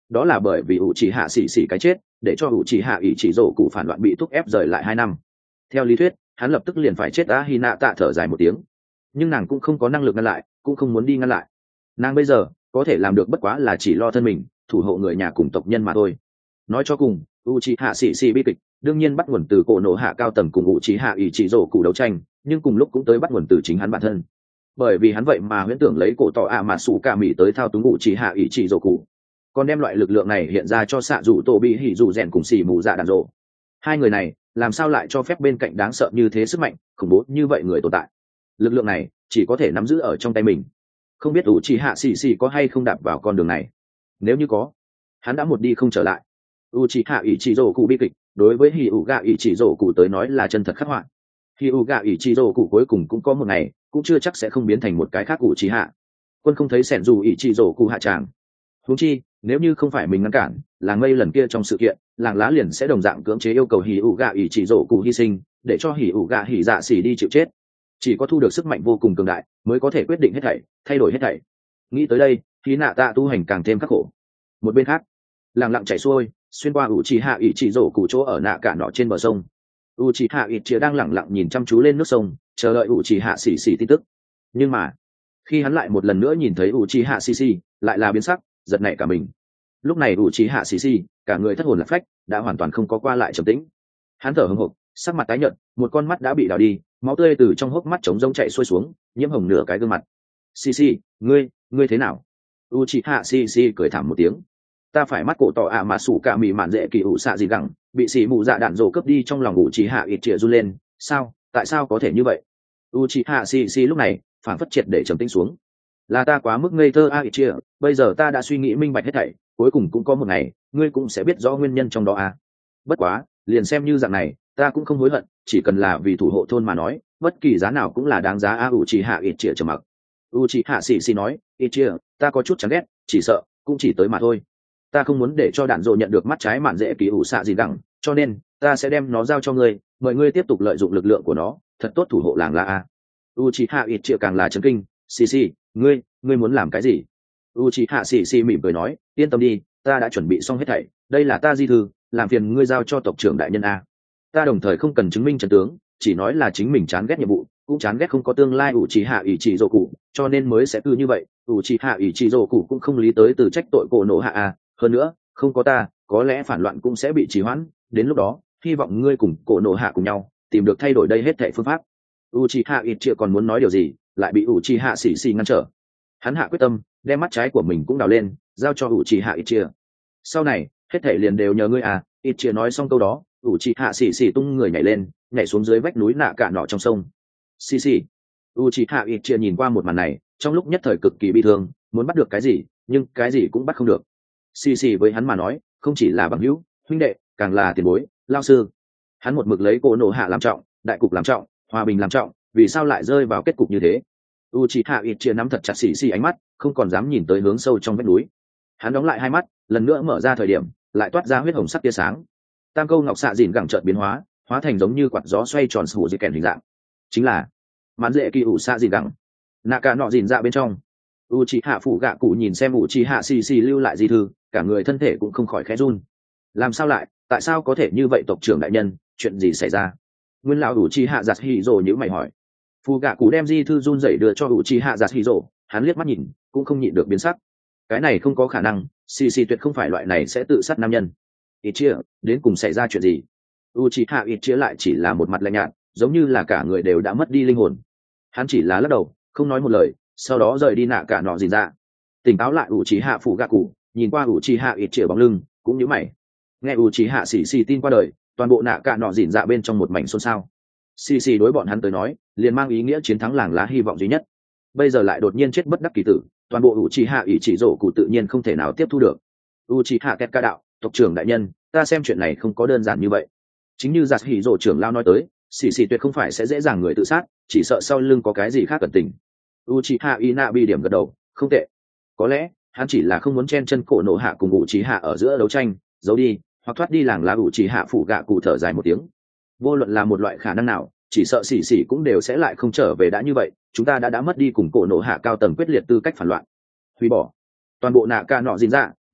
đó là bởi vì ủ trì hạ xỉ xỉ cái chết để cho ủ trì hạ ỷ chỉ rổ cụ phản loạn bị thúc ép rời lại 2 năm. Theo lý thuyết hắn lập tức liền phải chết á. Hy nạ tạ thở dài một tiếng, nhưng nàng cũng không có năng lực ngăn lại, cũng không muốn đi ngăn lại. Nàng bây giờ có thể làm được bất quá là chỉ lo thân mình, thủ hộ người nhà cùng tộc nhân mà thôi. Nói cho cùng Uchiha sĩ sĩ bi kịch đương nhiên bắt nguồn từ cổ nổ hạ cao tầng cùng Uchiha Ichizo cụ đấu tranh, nhưng cùng lúc cũng tới bắt nguồn từ chính hắn bản thân, bởi vì hắn vậy mà huyễn tưởng lấy cổ tỏ ạ mà sủ cả mỉ tới thao túng Uchiha Ichizo cụ, còn đem loại lực lượng này hiện ra cho xạ dù tổ bị hỉ dù rèn cùng xỉ mù dạ đàn rộ. Hai người này làm sao lại cho phép bên cạnh đáng sợ như thế sức mạnh khủng bố như vậy người tồn tại? Lực lượng này chỉ có thể nắm giữ ở trong tay mình. Không biết Uchiha sĩ sĩ có hay không đạp vào con đường này. Nếu như có, hắn đã một đi không trở lại. Uchiha Ichizo cụ bi kịch đối với Hyuga Ichizo cụ tới nói là chân thật khắc họa. Hyuga Ichizo cụ cuối cùng cũng có một ngày cũng chưa chắc sẽ không biến thành một cái khác Uchiha. Quân không thấy sẻn dù Ichizo cụ hạ tràng. Huống chi nếu như không phải mình ngăn cản, làng mây lần kia trong sự kiện làng lá liền sẽ đồng dạng cưỡng chế yêu cầu Hyuga Ichizo cụ hy sinh, để cho Hyuga hỉ dạ xỉ đi chịu chết. Chỉ có thu được sức mạnh vô cùng cường đại mới có thể quyết định hết thảy, thay đổi hết thảy. Nghĩ tới đây khí nạ tạ tu hành càng thêm khắc khổ. Một bên khác lặng lặng chảy xuôi xuyên qua Uchiha Ichizo cụ chỗ ở nạ cả nọ trên bờ sông. Uchiha Ichigo đang lặng lặng nhìn chăm chú lên nước sông, chờ đợi Uchiha xỉ xỉ tin tức. Nhưng mà khi hắn lại một lần nữa nhìn thấy Uchiha xỉ xỉ, lại là biến sắc, giật nảy cả mình. Lúc này Uchiha xỉ xỉ cả người thất hồn lạc phách, đã hoàn toàn không có qua lại trầm tĩnh. Hắn thở hổn hộc, sắc mặt tái nhợt, một con mắt đã bị đào đi, máu tươi từ trong hốc mắt trống rỗng chảy xuôi xuống, nhiễm hồng nửa cái gương mặt. Xỉ xỉ, ngươi thế nào? Uchiha xỉ xỉ cười thảm một tiếng. Ta phải mắt cổ tỏ ạ mà sủ cả mì mạn dễ kỳ ủ xạ gì gẳng bị xì mù dạ đạn rổ cướp đi, trong lòng Uchiha Ichigo run lên. Sao, tại sao có thể như vậy? Uchiha xì xì lúc này phản phất triệt để trầm tĩnh xuống. Là ta quá mức ngây thơ Ichigo, bây giờ ta đã suy nghĩ minh bạch hết thảy, cuối cùng cũng có một ngày ngươi cũng sẽ biết rõ nguyên nhân trong đó à. Bất quá liền xem như dạng này ta cũng không hối hận, chỉ cần là vì thủ hộ thôn mà nói, bất kỳ giá nào cũng là đáng giá a. Uchiha Ichigo trầm mặc. Uchiha xì xì nói, Ichigo, ta có chút chán ghét, chỉ sợ cũng chỉ tới mà thôi. Ta không muốn để cho đạn dộ nhận được mắt trái mạn dễ kỳ ủ xạ gì gẳng, cho nên ta sẽ đem nó giao cho ngươi, mời ngươi tiếp tục lợi dụng lực lượng của nó, thật tốt thủ hộ làng La A. Uchiha Ichigo càng là chấn kinh. Xì xì, ngươi muốn làm cái gì? Uchiha xì xì mỉm cười nói, yên tâm đi, ta đã chuẩn bị xong hết thảy, đây là ta di thư, làm phiền ngươi giao cho tộc trưởng đại nhân A. Ta đồng thời không cần chứng minh trận tướng, chỉ nói là chính mình chán ghét nhiệm vụ, cũng chán ghét không có tương lai Uchiha Ichigo cụ, cho nên mới sẽ cứ như vậy. Uchiha Ichigo cụ cũng không lý tới từ trách tội cổ nổ hạ A. Hơn nữa không có ta, có lẽ phản loạn cũng sẽ bị trì hoãn, đến lúc đó hy vọng ngươi cùng cổ nổ hạ cùng nhau tìm được thay đổi đây hết thảy phương pháp. Uchiha Ichigo còn muốn nói điều gì, lại bị Uchiha xỉ xỉ ngăn trở. Hắn hạ quyết tâm đem mắt trái của mình cũng đào lên, giao cho Uchiha Ichigo. Sau này hết thảy liền đều nhờ ngươi à. Ichigo nói xong câu đó, Uchiha xỉ xỉ tung người nhảy lên, nhảy xuống dưới vách núi nạ cả nọ trong sông. Xỉ xỉ. Uchiha Ichigo nhìn qua một màn này, trong lúc nhất thời cực kỳ bi thương, muốn bắt được cái gì nhưng cái gì cũng bắt không được. Xì xì với hắn mà nói không chỉ là bằng hữu huynh đệ, càng là tiền bối lao sư. Hắn một mực lấy cổ nổ hạ làm trọng, đại cục làm trọng, hòa bình làm trọng, vì sao lại rơi vào kết cục như thế? Uchiha Ichigo nắm thật chặt xì xì ánh mắt, không còn dám nhìn tới hướng sâu trong vách núi. Hắn đóng lại hai mắt, lần nữa mở ra thời điểm lại toát ra huyết hồng sắc tia sáng. Tam câu ngọc xạ dìn gẳng chợt biến hóa, hóa thành giống như quạt gió xoay tròn sủ dị kèn hình dạng, chính là mãn dễ kỳ ủ xạ dìn gẳng. Nạ cả nọ dìn dạ bên trong, Uchiha phụ gạ cụ nhìn xem Uchiha xì xì lưu lại di thư, cả người thân thể cũng không khỏi khẽ run. Làm sao lại, tại sao có thể như vậy tộc trưởng đại nhân, chuyện gì xảy ra? Nguyên lão Uchiha Yasuhiro nhíu mày hỏi. Phụ gạ cụ đem di thư run rẩy đưa cho Uchiha Yasuhiro, hắn liếc mắt nhìn cũng không nhịn được biến sắc. Cái này không có khả năng, xì xì tuyệt không phải loại này sẽ tự sát nam nhân. Ichigo, đến cùng xảy ra chuyện gì? Uchiha Ichigo lại chỉ là một mặt lạnh nhạt, giống như là cả người đều đã mất đi linh hồn. Hắn chỉ là lắc đầu, không nói một lời, sau đó rời đi nạ cả nọ dìn ra. Tỉnh táo lại Uchiha phụ gạ cụ nhìn qua Uchiha Ichigo bóng lưng, cũng nhíu mày. Nghe Uchiha xì xì tin qua đời, toàn bộ nạ cả nọ dìn dạ bên trong một mảnh xôn xao. Xì xì đối bọn hắn tới nói liền mang ý nghĩa chiến thắng làng lá hy vọng duy nhất, bây giờ lại đột nhiên chết bất đắc kỳ tử, toàn bộ Uchiha Ichigo cụ tự nhiên không thể nào tiếp thu được. Uchiha Kekka đạo, tộc trưởng đại nhân, ta xem chuyện này không có đơn giản như vậy. Chính như Yasuhiro trưởng lao nói tới, xì xì tuyệt không phải sẽ dễ dàng người tự sát, chỉ sợ sau lưng có cái gì khác cẩn tình. Uchiha Inabi điểm gật đầu, không tệ. Có lẽ hắn chỉ là không muốn chen chân cổ nổ hạ cùng Uchiha ở giữa đấu tranh, giấu đi hoặc thoát đi làng lá. Uchiha phụ gạ cụ thở dài một tiếng. Vô luận là một loại khả năng nào, chỉ sợ xỉ xỉ cũng đều sẽ lại không trở về. Đã như vậy, chúng ta đã mất đi cùng cổ nổ hạ cao tầng quyết liệt tư cách phản loạn. Hủy bỏ toàn bộ nạ ca nọ dìn dạ,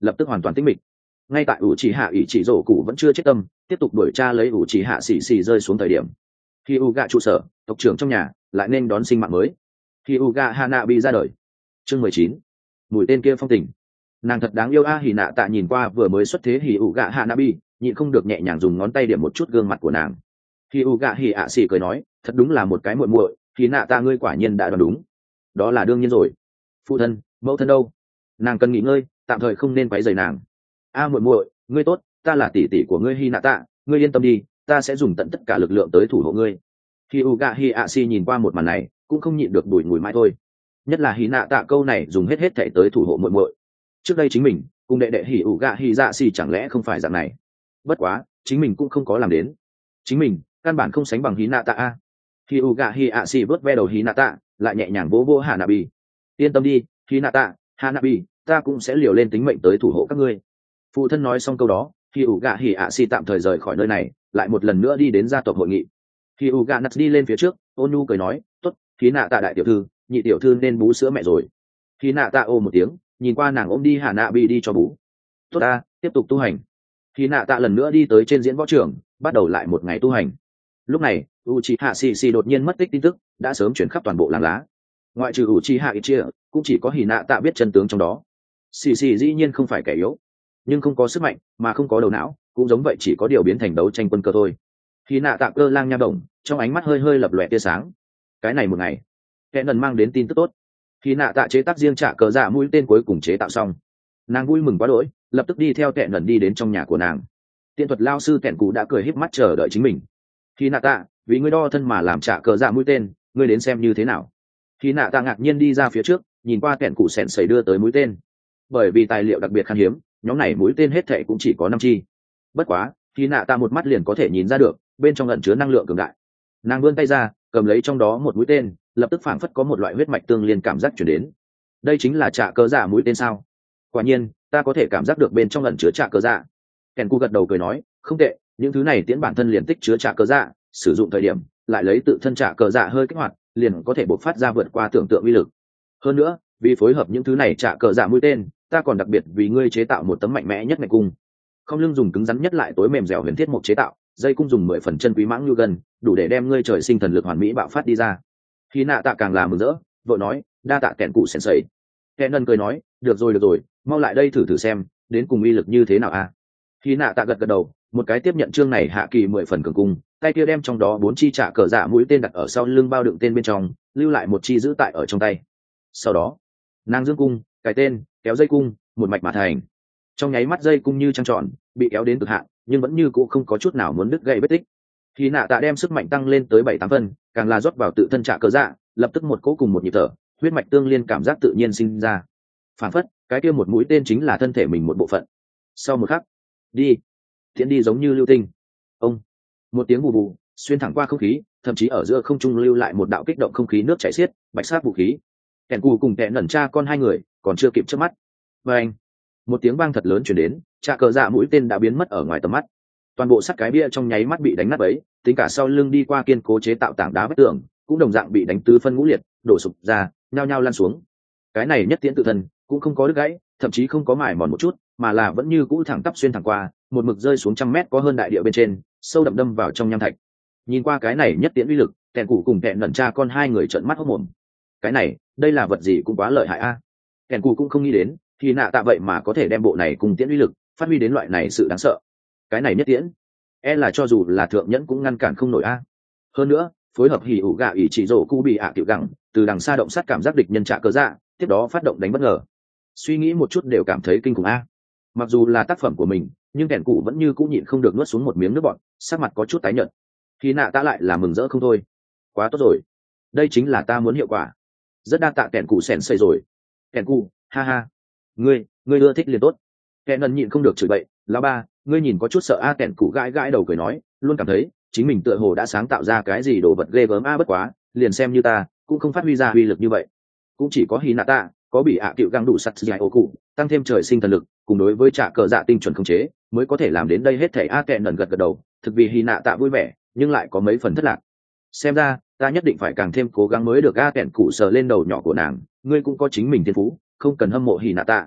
lập tức hoàn toàn tĩnh mịch. Ngay tại ủ trì hạ ỷ chỉ rổ cụ vẫn chưa chết tâm tiếp tục đuổi tra lấy ủ trì hạ xì xì rơi xuống thời điểm, khi u gạ trụ sở tộc trưởng trong nhà lại nên đón sinh mạng mới. Khi u gạ Hanabi ra đời. Chương 19. Mũi tên kia phong tình. Nàng thật đáng yêu a. Hỉ nạ tạ nhìn qua vừa mới xuất thế hỉ u gạ Hanabi, nhịn không được nhẹ nhàng dùng ngón tay điểm một chút gương mặt của nàng. Khi u gạ hỉ ạ xì cười nói, thật đúng là một cái muội muội. Hỉ nạ tạ ngươi quả nhiên đã đoán đúng. Đó là đương nhiên rồi. Phụ thân, mẫu thân đâu? Nàng cần nghỉ ngơi, tạm thời không nên quấy rầy nàng. A muội muội, ngươi tốt, ta là tỷ tỷ của ngươi Hỉ nạ tạ, ngươi yên tâm đi, ta sẽ dùng tận tất cả lực lượng tới thủ hộ ngươi. Khi Uga Hiashi nhìn qua một màn này, cũng không nhịn được đùi ngùi mãi thôi. Nhất là Hỉ nạ tạ câu này dùng hết thảy tới thủ hộ muội muội. Trước đây chính mình cùng đệ đệ Hỉ Uga Hiashi chẳng lẽ không phải dạng này? Bất quá, chính mình cũng không có làm đến. Chính mình căn bản không sánh bằng Hỉ nạ tạ a. Khi Uga Hiashi vớt ve đầu Hỉ nạ tạ, lại nhẹ nhàng vỗ vỗ Hanabi. Yên tâm đi, Hỉ nạ tạ, Hanabi, ta cũng sẽ liều lên tính mệnh tới thủ hộ các ngươi. Phụ thân nói xong câu đó, khi Uga Hiashi tạm thời rời khỏi nơi này, lại một lần nữa đi đến gia tộc hội nghị. Khi Uga Nats đi lên phía trước, Onu cười nói, tốt, Hỉ nạ tạ đại tiểu thư, nhị tiểu thư nên bú sữa mẹ rồi. Hỉ nạ tạ ôm một tiếng, nhìn qua nàng ôm đi Hanabi đi cho bú. Tốt ta, tiếp tục tu hành. Hỉ nạ tạ lần nữa đi tới trên diễn võ trường, bắt đầu lại một ngày tu hành. Lúc này, Uchiha Shishi đột nhiên mất tích tin tức đã sớm chuyển khắp toàn bộ làng lá. Ngoại trừ Uchiha Itachi, cũng chỉ có Hỉ nạ tạ biết chân tướng trong đó. Shishi dĩ nhiên không phải kẻ yếu, nhưng không có sức mạnh mà không có đầu não, cũng giống vậy chỉ có điều biến thành đấu tranh quân cơ thôi. Hỉ nạ tạ cơ lang nha động, trong ánh mắt hơi hơi lập lòe tia sáng. Cái này một ngày, kẻ ngần mang đến tin tức tốt. Hỉ nạ tạ chế tác riêng trả cờ dạ mũi tên cuối cùng chế tạo xong, nàng vui mừng quá đỗi, lập tức đi theo kẻ ngần đi đến trong nhà của nàng. Tiên thuật lao sư kẻn cụ đã cười híp mắt chờ đợi chính mình. Hỉ nạ tạ, vì ngươi đo thân mà làm trả cờ dạ mũi tên, ngươi đến xem như thế nào? Hỉ nạ tạ ngạc nhiên đi ra phía trước, nhìn qua kẻn cụ sèn sẩy đưa tới mũi tên. Bởi vì tài liệu đặc biệt khan hiếm, nhóm này mũi tên hết thệ cũng chỉ có 5 chi. Bất quá, Hỉ nạ tạ một mắt liền có thể nhìn ra được, bên trong ẩn chứa năng lượng cường đại. Nàng vươn tay ra, cầm lấy trong đó một mũi tên, lập tức phảng phất có một loại huyết mạch tương liên cảm giác truyền đến. Đây chính là trả cờ dạ mũi tên sao? Quả nhiên, ta có thể cảm giác được bên trong ẩn chứa trả cờ dạ. Kèn cu gật đầu cười nói, không tệ, những thứ này tiễn bản thân liền tích chứa trả cờ dạ, sử dụng thời điểm lại lấy tự thân trả cờ dạ hơi kích hoạt, liền có thể bộc phát ra vượt qua tưởng tượng uy lực. Hơn nữa, vì phối hợp những thứ này trả cờ dạ mũi tên, ta còn đặc biệt vì ngươi chế tạo một tấm mạnh mẽ nhất ngạch cung. Không lưng dùng cứng rắn nhất lại tối mềm dẻo huyền thiết mục chế tạo, dây cung dùng 10 phần chân quý mãng như gần, đủ để đem ngươi trời sinh thần lực hoàn mỹ bạo phát đi ra. Khi nạ tạ càng là mừng rỡ, vợ nói, đa tạ kèn cụ sensei. Kèn ngân cười nói, được rồi, mau lại đây thử xem, đến cùng uy lực như thế nào a? Khi nạ tạ gật đầu, một cái tiếp nhận chương này hạ kỳ 10 phần cường cung, tay kia đem trong đó 4 chi trả cờ dạ mũi tên đặt ở sau lưng bao đựng tên bên trong, lưu lại một chi giữ tại ở trong tay. Sau đó, nàng dương cung, cài tên, kéo dây cung, một mạch mà thành. Trong nháy mắt dây cung như trăng tròn, bị kéo đến cực hạn, nhưng vẫn như cũ không có chút nào muốn đứt gãy vết tích. Khi nạ tạ đem sức mạnh tăng lên tới 7-8 phân, càng là rót vào tự thân trả cờ dạ, lập tức một cỗ cùng một nhịp thở, huyết mạch tương liên cảm giác tự nhiên sinh ra. Phản phất, cái kia một mũi tên chính là thân thể mình một bộ phận. Sau một khắc, đi, tiễn đi giống như lưu tinh. Ông, một tiếng bù bù, xuyên thẳng qua không khí, thậm chí ở giữa không trung lưu lại một đạo kích động không khí nước chảy xiết, bạch sắc vũ khí. Kèn cù cùng kẹn nẩn cha con hai người còn chưa kịp chớp mắt. Và anh, một tiếng vang thật lớn truyền đến, trả cờ dạ mũi tên đã biến mất ở ngoài tầm mắt. Toàn bộ sắt cái bia trong nháy mắt bị đánh nát bấy, tính cả sau lưng đi qua kiên cố chế tạo tảng đá vách tường cũng đồng dạng bị đánh tứ phân ngũ liệt, đổ sụp ra, nhao nhao lăn xuống. Cái này nhất tiễn tự thân cũng không có đứt gãy, thậm chí không có mài mòn một chút, mà là vẫn như cũ thẳng tắp xuyên thẳng qua, một mực rơi xuống 100 mét có hơn đại địa bên trên, sâu đậm đâm vào trong nham thạch. Nhìn qua cái này nhất tiễn uy lực, kẹn cụ cùng kẹn nẩn cha con hai người trợn mắt hốt mồm. Cái này, đây là vật gì cũng quá lợi hại a. Kẹn cụ cũng không nghĩ đến, thì nạ tạ vậy mà có thể đem bộ này cùng tiễn uy lực phát huy đến loại này sự đáng sợ. Cái này nhất tiễn, là cho dù là thượng nhẫn cũng ngăn cản không nổi a. Hơn nữa, phối hợp hỉ ủ gạ ỷ chỉ rổ cu bị tiểu gẳng, từ đằng xa động sát cảm giác địch nhân trả cờ dạ, tiếp đó phát động đánh bất ngờ. Suy nghĩ một chút đều cảm thấy kinh khủng a. Mặc dù là tác phẩm của mình, nhưng kẻn cụ vẫn như cũng nhịn không được nuốt xuống một miếng nước bọt, sắc mặt có chút tái nhợt. Khi nạ ta lại là mừng rỡ không thôi. Quá tốt rồi, đây chính là ta muốn hiệu quả. Rất đa tạ kẻn cụ sèn xây rồi. Kẻn cụ, ha ha, ngươi ưa thích liền tốt. Kẻn ngân nhịn không được chửi bậy, lão ba, ngươi nhìn có chút sợ a. Kẻn cụ gãi gãi đầu cười nói, luôn cảm thấy chính mình tựa hồ đã sáng tạo ra cái gì đồ vật ghê gớm a. Bất quá, liền xem như ta cũng không phát huy ra uy lực như vậy. Cũng chỉ có Hinata có bị ạ cựu găng đủ sắt dài ô cụ tăng thêm trời sinh thần lực cùng đối với trả cờ dạ tinh chuẩn khống chế mới có thể làm đến đây hết thể. A kẹn nần gật đầu, thực vì Hinata vui vẻ nhưng lại có mấy phần thất lạc. Xem ra ta nhất định phải càng thêm cố gắng mới được. A kẹn cụ sờ lên đầu nhỏ của nàng, ngươi cũng có chính mình thiên phú, không cần hâm mộ Hinata.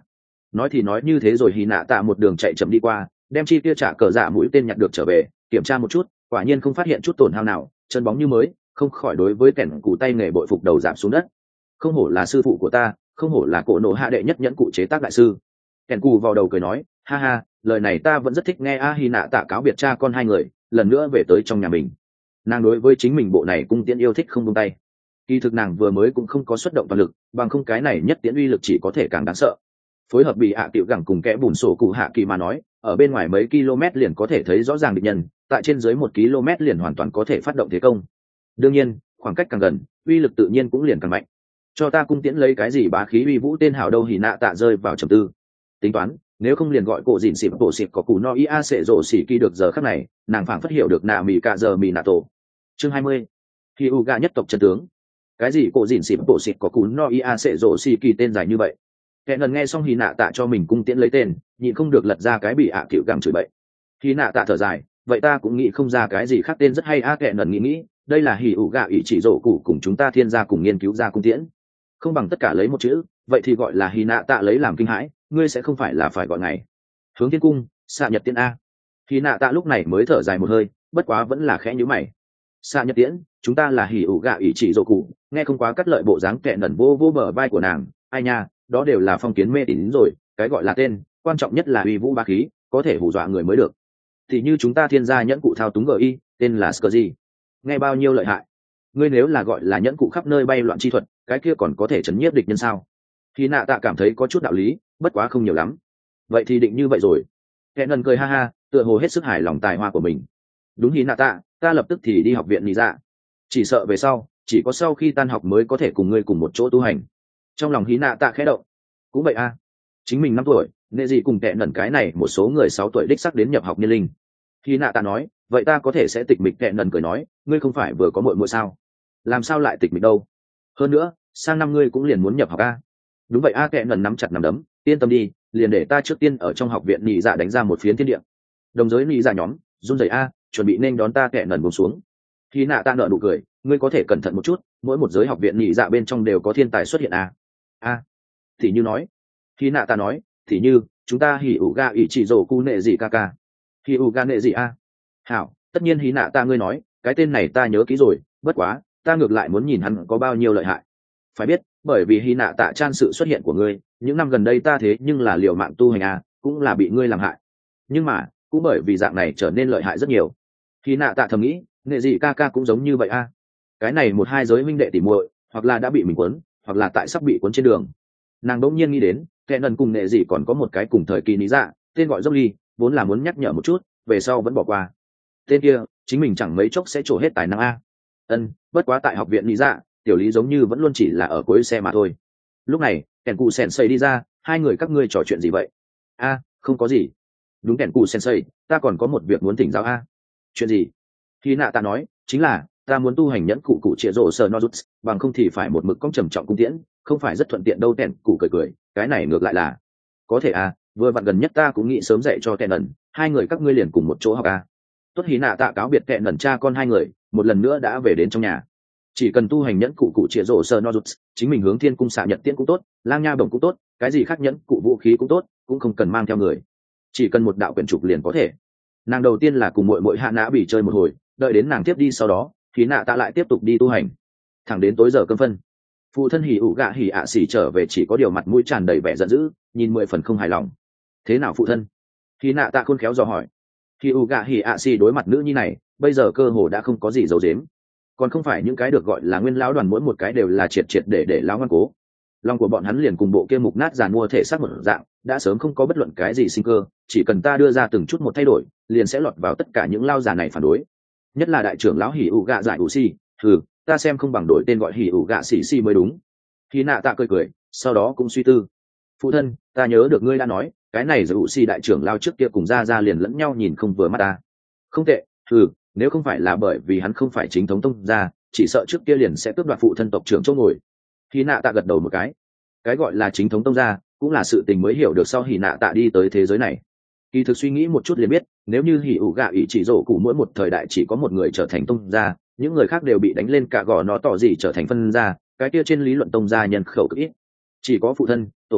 nói thì nói như thế rồi hy nạ tạ một đường chạy chậm đi qua, đem chi kia trả cờ dạ mũi tên nhặt được trở về, kiểm tra một chút, quả nhiên không phát hiện chút tổn hao nào, chân bóng như mới, không khỏi đối với kẻn cụ tay nghề bội phục đầu giảm xuống đất. Không hổ là sư phụ của ta, không hổ là cổ nổ hạ đệ nhất nhẫn cụ chế tác đại sư. Kẻn cụ vào đầu cười nói, ha ha, lời này ta vẫn rất thích nghe. A hy nạ tạ cáo biệt cha con hai người, lần nữa về tới trong nhà mình. Nàng đối với chính mình bộ này cung tiễn yêu thích không buông tay. Kỳ thực nàng vừa mới cũng không có xuất động toàn lực, bằng không cái này nhất tiễn uy lực chỉ có thể càng đáng sợ. Phối hợp bị hạ tiểu gẳng cùng kẽ bùn sổ cụ hạ kỳ mà nói, ở bên ngoài mấy km liền có thể thấy rõ ràng địch nhân, tại trên dưới 1 km liền hoàn toàn có thể phát động thế công. Đương nhiên, khoảng cách càng gần, uy lực tự nhiên cũng liền càng mạnh. Cho ta cung tiễn lấy cái gì bá khí uy vũ tên hảo đâu. Hỉ nạ tạ rơi vào trầm tư. Tính toán, nếu không liền gọi cổ dìn xịp bộ xịp có cù no ia sệ rổ xỉ kỳ được. Giờ khắc này, nàng phảng phất hiểu được nạ mì cả giờ mì nạ tổ. Chương 20. Khi Uga nhất tộc chân tướng. Cái gì cổ dìn xịp bộ xịp có cù no ia sệ rổ xỉ kỳ tên dài như vậy? Kẻ ngần nghe xong Hỉ nạ tạ cho mình cung tiễn lấy tên, nhịn không được lật ra cái bị ạ cựu gẳng chửi bậy. Hỉ nạ tạ thở dài, vậy ta cũng nghĩ không ra cái gì khác tên rất hay. Kẻ ngần nghĩ, đây là Hỉ ủ gạ ủy chỉ rổ cụ cùng chúng ta thiên gia cùng nghiên cứu ra cung tiễn, không bằng tất cả lấy một chữ, vậy thì gọi là Hỉ nạ tạ lấy làm kinh hãi. Ngươi sẽ không phải là phải gọi ngày hướng thiên cung xạ nhật tiễn a? Hỉ nạ tạ lúc này mới thở dài một hơi, bất quá vẫn là khẽ nhíu mày. Xạ nhật tiễn, chúng ta là Hỉ ủ gạ ủy chỉ rổ cụ, nghe không quá cắt lợi bộ dáng. Kẻ ngần vô vô bờ vai của nàng, ai nha, đó đều là phong kiến mê tín rồi, cái gọi là tên, quan trọng nhất là uy vũ bá khí, có thể hù dọa người mới được. Thì như chúng ta thiên gia nhẫn cụ thao túng GI, tên là Skurgy, nghe bao nhiêu lợi hại. Ngươi nếu là gọi là nhẫn cụ khắp nơi bay loạn chi thuật, cái kia còn có thể chấn nhiếp địch nhân sao? Khi nạ tạ cảm thấy có chút đạo lý, bất quá không nhiều lắm. Vậy thì định như vậy rồi. Kẻ ngân cười ha ha, tựa hồ hết sức hài lòng tài hoa của mình. Đúng Hỉ nạ tạ, ta lập tức thì đi học viện nhị dạ. Chỉ sợ về sau, chỉ có sau khi tan học mới có thể cùng ngươi cùng một chỗ tu hành. Trong lòng Hỉ nạ tạ khẽ động. Cũng vậy a, chính mình 5 tuổi, nệ gì cùng kẻ ngẩn cái này một số người 6 tuổi đích sắc đến nhập học niên linh. Hỉ nạ tạ nói, vậy ta có thể sẽ tịch mịch. Kẻ ngẩn cười nói, ngươi không phải vừa có muội muội sao? Làm sao lại tịch mịch đâu? Hơn nữa, sang năm ngươi cũng liền muốn nhập học a. Đúng vậy a. Kẻ ngẩn nắm chặt nắm đấm, yên tâm đi, liền để ta trước tiên ở trong học viện nhị dạ đánh ra một phiến thiên địa. Đồng giới nhị dạ nhóm, run rẩy a, chuẩn bị nên đón ta. Kẻ ngẩn buông xuống. Hỉ nạ tạ nở nụ cười, ngươi có thể cẩn thận một chút, mỗi một giới học viện nhị dạ bên trong đều có thiên tài xuất hiện a. A, thì như nói. Hỉ nạ tạ nói, thì như chúng ta Hỉ ủ ga ủy chỉ rổ cu nệ gì ca ca. Hỉ ủ ga nệ gì a? Hảo, tất nhiên Hỉ nạ tạ ngươi nói, cái tên này ta nhớ kỹ rồi, bất quá ta ngược lại muốn nhìn hắn có bao nhiêu lợi hại. Phải biết, bởi vì Hỉ nạ tạ chan sự xuất hiện của ngươi, những năm gần đây ta thế nhưng là liều mạng tu hành a, cũng là bị ngươi làm hại. Nhưng mà cũng bởi vì dạng này trở nên lợi hại rất nhiều. Hỉ nạ tạ thầm nghĩ, nệ gì ca ca cũng giống như vậy a. Cái này một hai giới huynh đệ tỉ muội, hoặc là đã bị mình cuốn, hoặc là tại sắp bị cuốn trên đường. Nàng đỗng nhiên nghĩ đến, kẻ ngần cùng nệ gì còn có một cái cùng thời kỳ lý dạ, tên gọi dốc ly, vốn là muốn nhắc nhở một chút, về sau vẫn bỏ qua. Tên kia, chính mình chẳng mấy chốc sẽ trổ hết tài năng a. Bất quá tại học viện lý dạ, tiểu lý giống như vẫn luôn chỉ là ở cuối xe mà thôi. Lúc này, kẻn cụ sensei đi ra, hai người các ngươi trò chuyện gì vậy? A, không có gì. Đúng kẻn cụ sensei, ta còn có một việc muốn thỉnh giáo a. Chuyện gì? Khi nạ ta nói, chính là ta muốn tu hành nhẫn cụ cụ trịa rổ sờ nozuts, bằng không thì phải một mực cong trầm trọng cung tiễn, không phải rất thuận tiện đâu. Kẻn cụ cười cười, cái này ngược lại là có thể à, vừa vặn gần nhất ta cũng nghĩ sớm dạy cho kẻn ẩn, hai người các ngươi liền cùng một chỗ học à. Tốt. Hỉ nạ tạ cáo biệt kẻn ẩn cha con hai người, một lần nữa đã về đến trong nhà. Chỉ cần tu hành nhẫn cụ cụ trịa rổ sờ nozuts, chính mình hướng thiên cung xạ nhật tiễn cũng tốt, lang nha bổng cũng tốt, cái gì khác nhẫn cụ vũ khí cũng tốt, cũng không cần mang theo người, chỉ cần một đạo quyển trục liền có thể. Nàng đầu tiên là cùng muội hạ nã bị chơi một hồi, đợi đến nàng tiếp đi sau đó, Hỉ nạ tạ lại tiếp tục đi tu hành, thẳng đến tối giờ cơm phân. Phụ thân Hỉ ủ gạ Hỉ ạ xỉ trở về, chỉ có điều mặt mũi tràn đầy vẻ giận dữ, nhìn 10 phần không hài lòng. Thế nào phụ thân? Hỉ nạ tạ khôn khéo dò hỏi. Hỉ ủ gạ Hỉ ạ xỉ đối mặt nữ nhi này, bây giờ cơ hồ đã không có gì giấu giếm, còn không phải những cái được gọi là nguyên lão đoàn mỗi một cái đều là triệt triệt để lão ngoan cố. Lòng của bọn hắn liền cùng bộ kia mục nát giàn mua thể xác một dạng, đã sớm không có bất luận cái gì sinh cơ, chỉ cần ta đưa ra từng chút một thay đổi, liền sẽ lọt vào tất cả những lao già này phản đối. Nhất là đại trưởng lão Hỉ ủ gạ giải ủ xì, ta xem không bằng đổi tên gọi Hỉ ủ gạ xì xì mới đúng. Hỉ nạ tạ cười cười, sau đó cũng suy tư. Phụ thân, ta nhớ được ngươi đã nói, cái này giải ủ xì đại trưởng lao trước kia cùng ra liền lẫn nhau nhìn không vừa mắt ta. Không tệ, nếu không phải là bởi vì hắn không phải chính thống tông gia, chỉ sợ trước kia liền sẽ tước đoạt phụ thân tộc trưởng chỗ ngồi. Hỉ nạ tạ gật đầu một cái gọi là chính thống tông gia cũng là sự tình mới hiểu được sau Hỉ nạ tạ đi tới thế giới này. Kỳ thực suy nghĩ một chút liền biết, nếu như Hỉ ủ gạ ủy chỉ rổ cụ mỗi một thời đại chỉ có một người trở thành tông gia, những người khác đều bị đánh lên cả gò nó tỏ gì trở thành phân gia, cái kia trên lý luận tông gia nhân khẩu cực ít. Chỉ có phụ thân, tổ phụ,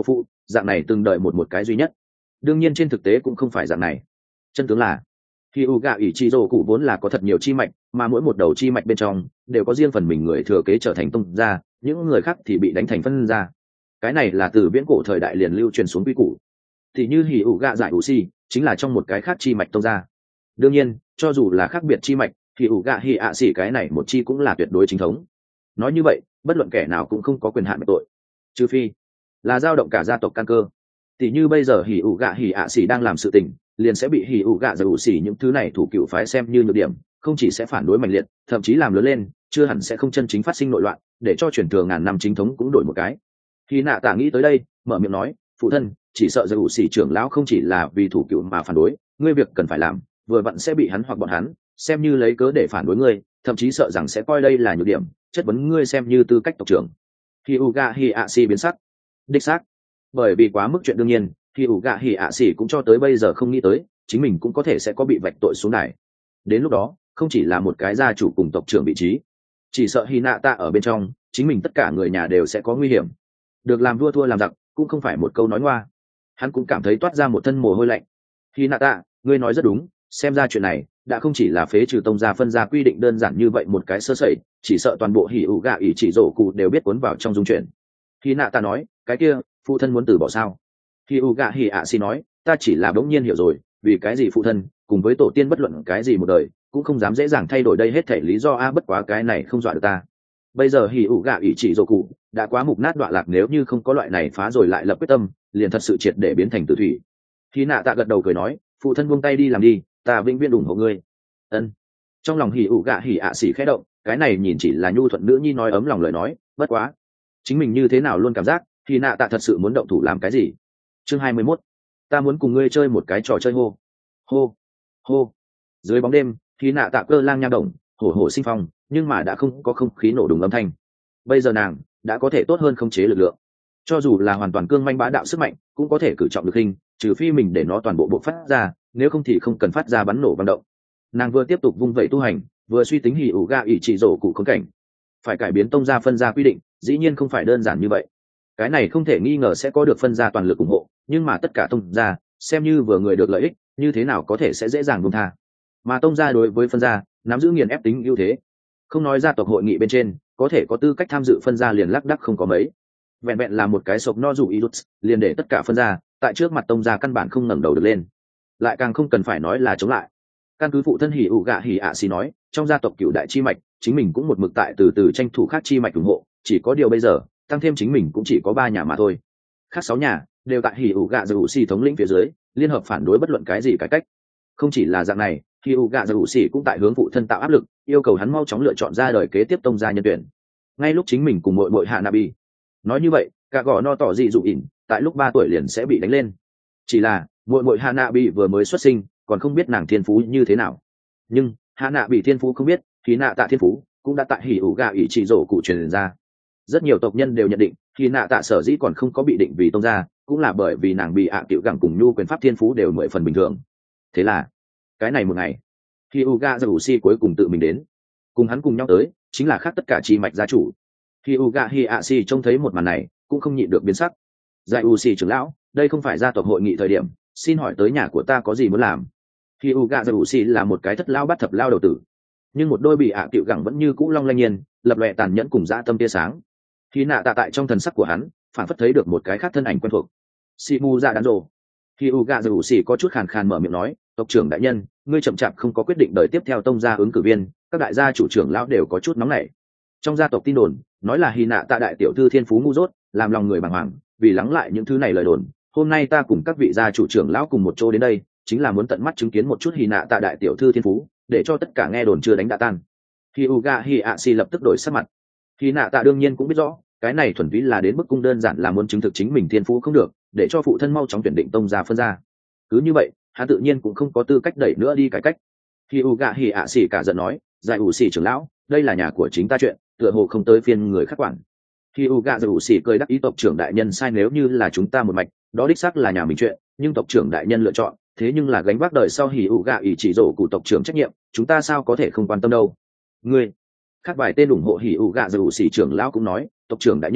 dạng này từng đợi một cái duy nhất. Đương nhiên trên thực tế cũng không phải dạng này. Chân tướng là khi u gạ ủy chỉ rồ cụ vốn là có thật nhiều chi mạch, mà mỗi một đầu chi mạch bên trong đều có riêng phần mình người thừa kế trở thành tông gia, những người khác thì bị đánh thành phân gia. Cái này là từ viễn cổ thời đại liền lưu truyền xuống quy củ. Thì như hỉ ủ gạ giải ủ xì chính là trong một cái khác chi mạch tông gia. Đương nhiên cho dù là khác biệt chi mạch thì ủ gạ hỉ ạ xì cái này một chi cũng là tuyệt đối chính thống. Nói như vậy bất luận kẻ nào cũng không có quyền hạn tội, trừ phi là dao động cả gia tộc căn cơ. Thì như bây giờ hỉ ủ gạ hỉ ạ xì đang làm sự tình, liền sẽ bị hỉ ủ gạ giải ủ xì những thứ này thủ cựu phái xem như nhược điểm, không chỉ sẽ phản đối mạnh liệt, thậm chí làm lớn lên chưa hẳn sẽ không chân chính phát sinh nội loạn, để cho truyền thừa ngàn năm chính thống cũng đổi một cái. Khi nạ tạ nghĩ tới đây mở miệng nói, phụ thân chỉ sợ giải ủ xì trưởng lão không chỉ là vì thủ cựu mà phản đối, ngươi việc cần phải làm vừa vặn sẽ bị hắn hoặc bọn hắn xem như lấy cớ để phản đối ngươi, thậm chí sợ rằng sẽ coi đây là nhược điểm, chất vấn ngươi xem như tư cách tộc trưởng. Khi Uga Hiashi biến sắc, đích xác, bởi vì quá mức chuyện đương nhiên, khi Uga Hiashi cũng cho tới bây giờ không nghĩ tới chính mình cũng có thể sẽ có bị vạch tội xuống đài. Đến lúc đó không chỉ là một cái gia chủ cùng tộc trưởng vị trí, chỉ sợ Hinata ở bên trong chính mình tất cả người nhà đều sẽ có nguy hiểm. Được làm vua thua làm giặc cũng không phải một câu nói ngoa. Hắn cũng cảm thấy toát ra một thân mồ hôi lạnh. Hinata, ngươi nói rất đúng, xem ra chuyện này đã không chỉ là phế trừ tông gia phân gia quy định đơn giản như vậy một cái sơ sẩy, chỉ sợ toàn bộ hỉ ủ gạ ỷ chỉ rổ cụ đều biết cuốn vào trong dung chuyện. Hinata nói, cái kia phụ thân muốn từ bỏ sao? Hỉ ủ gạ hỉ ạ xì nói, ta chỉ là bỗng nhiên hiểu rồi, vì cái gì phụ thân cùng với tổ tiên bất luận cái gì một đời cũng không dám dễ dàng thay đổi đây hết thảy lý do bất quá cái này không dọa được ta. Bây giờ hỉ ủ gạ ỷ chỉ rổ cụ đã quá mục nát đọa lạc, nếu như không có loại này phá rồi lại lập quyết tâm, liền thật sự triệt để biến thành tử thủy. Hinata gật đầu cười nói, phụ thân buông tay đi làm đi, ta vĩnh viễn ủng hộ ngươi. Ân. Trong lòng hỉ ủ gạ hỉ ạ xỉ khẽ động, cái này nhìn chỉ là nhu thuận nữ nhi nói ấm lòng lời nói, bất quá chính mình như thế nào luôn cảm giác thì nạ tạ thật sự muốn động thủ làm cái gì. Chương 21. Ta muốn cùng ngươi chơi một cái trò chơi hô hô hô. Dưới bóng đêm thì nạ tạ cơ lang nha động, hổ hổ sinh phong, nhưng mà đã không có không khí nổ đùng âm thanh. Bây giờ nàng đã có thể tốt hơn khống chế lực lượng, cho dù là hoàn toàn cương manh bá đạo sức mạnh cũng có thể cử trọng lực hình, trừ phi mình để nó toàn bộ bộ phát ra, nếu không thì không cần phát ra bắn nổ vận động. Nàng vừa tiếp tục vung vẩy tu hành, vừa suy tính hỉ ủ gạ ỷ chỉ rổ cụ khốn cảnh. Phải cải biến tông gia phân gia quy định dĩ nhiên không phải đơn giản như vậy, cái này không thể nghi ngờ sẽ có được phân gia toàn lực ủng hộ, nhưng mà tất cả tông gia xem như vừa người được lợi ích, như thế nào có thể sẽ dễ dàng buông tha. Mà tông gia đối với phân gia nắm giữ nghiền ép tính ưu thế, không nói gia tộc hội nghị bên trên có thể có tư cách tham dự phân gia liền lác đác không có mấy, vẹn vẹn là một cái sộc no dù ý liền để tất cả phân gia tại trước mặt tông gia căn bản không ngẩng đầu được lên, lại càng không cần phải nói là chống lại. Căn cứ phụ thân hỉ ủ gạ hỉ ạ xì nói, trong gia tộc cựu đại chi mạch chính mình cũng một mực tại từ từ tranh thủ khác chi mạch ủng hộ, chỉ có điều bây giờ tăng thêm chính mình cũng chỉ có 3 nhà mà thôi, khác 6 nhà đều tại hỉ ủ gạ giải ủ xì thống lĩnh phía dưới liên hợp phản đối bất luận cái gì cải cách. Không chỉ là dạng này, hỉ ủ gạ giải ủ xì cũng tại hướng phụ thân tạo áp lực, yêu cầu hắn mau chóng lựa chọn ra đời kế tiếp tông gia nhân tuyển. Ngay lúc chính mình cùng muội muội hạ nabi nói như vậy, cả gò no tỏ dị dụ ỉn tại lúc 3 tuổi liền sẽ bị đánh lên. Chỉ là muội muội hạ nabi vừa mới xuất sinh, còn không biết nàng thiên phú như thế nào, nhưng hạ nạ bị thiên phú không biết thì nạ tạ thiên phú cũng đã tại hỉ ủ gạ ỷ chỉ rổ cụ truyền ra. Rất nhiều tộc nhân đều nhận định thì nạ tạ sở dĩ còn không có bị định vì tông gia cũng là bởi vì nàng bị ạ tiểu gẳng cùng nhu quyền pháp thiên phú đều 10 phần bình thường. Thế là cái này một ngày khi uga zabushi cuối cùng tự mình đến, cùng hắn cùng nhau tới chính là khác tất cả chi mạch gia chủ. Khi uga hiashi trông thấy một màn này cũng không nhịn được biến sắc. Dạy ushi trưởng lão, đây không phải gia tộc hội nghị thời điểm, xin hỏi tới nhà của ta có gì muốn làm? Khi uga zabushi là một cái thất lao bắt thập lao đầu tử, nhưng một đôi bị ạ tiểu gẳng vẫn như cũ long lanh nhiên lập lòe tàn nhẫn cùng dã tâm tia sáng. Khi nạ tạ tại trong thần sắc của hắn phản phất thấy được một cái khác thân ảnh quen thuộc. Shimu ra đàn rồ. Khi uga zabushi có chút khàn khàn mở miệng nói, tộc trưởng đại nhân, ngươi chậm chạp không có quyết định đời tiếp theo tông gia ứng cử viên, các đại gia chủ trưởng lão đều có chút nóng nảy. Trong gia tộc tin đồn nói là Hy nạ tạ đại tiểu thư thiên phú ngu dốt, làm lòng người bàng hoàng. Vì lắng lại những thứ này lời đồn, hôm nay ta cùng các vị gia chủ trưởng lão cùng một chỗ đến đây, chính là muốn tận mắt chứng kiến một chút Hy nạ tạ đại tiểu thư thiên phú, để cho tất cả nghe đồn chưa đánh đã tan. Hyuga Hiashi lập tức đổi sắc mặt. Hy nạ tạ đương nhiên cũng biết rõ, cái này thuần túy là đến bức cung đơn giản là muốn chứng thực chính mình thiên phú không được, để cho phụ thân mau chóng tuyển định tông gia phân gia. Cứ như vậy, hắn tự nhiên cũng không có tư cách đẩy nữa đi cải cách. Hyuga Hiashi cả giận nói, "Giải ủ xỉ trưởng lão, đây là nhà của chính ta chuyện, tựa hồ không tới phiên người khác quản." Hyuga giải ủ xỉ cười đắc ý, tộc trưởng đại nhân sai, nếu như là chúng ta một mạch, đó đích xác là nhà mình chuyện, nhưng tộc trưởng đại nhân lựa chọn, thế nhưng là gánh vác đời sau Hyuga ỷ chỉ rổ của tộc trưởng trách nhiệm, chúng ta sao có thể không quan tâm đâu. Ngươi, khác vài tên ủng hộ Hyuga giải ủ xỉ trưởng lão cũng nói, tộc trưởng đại nhân,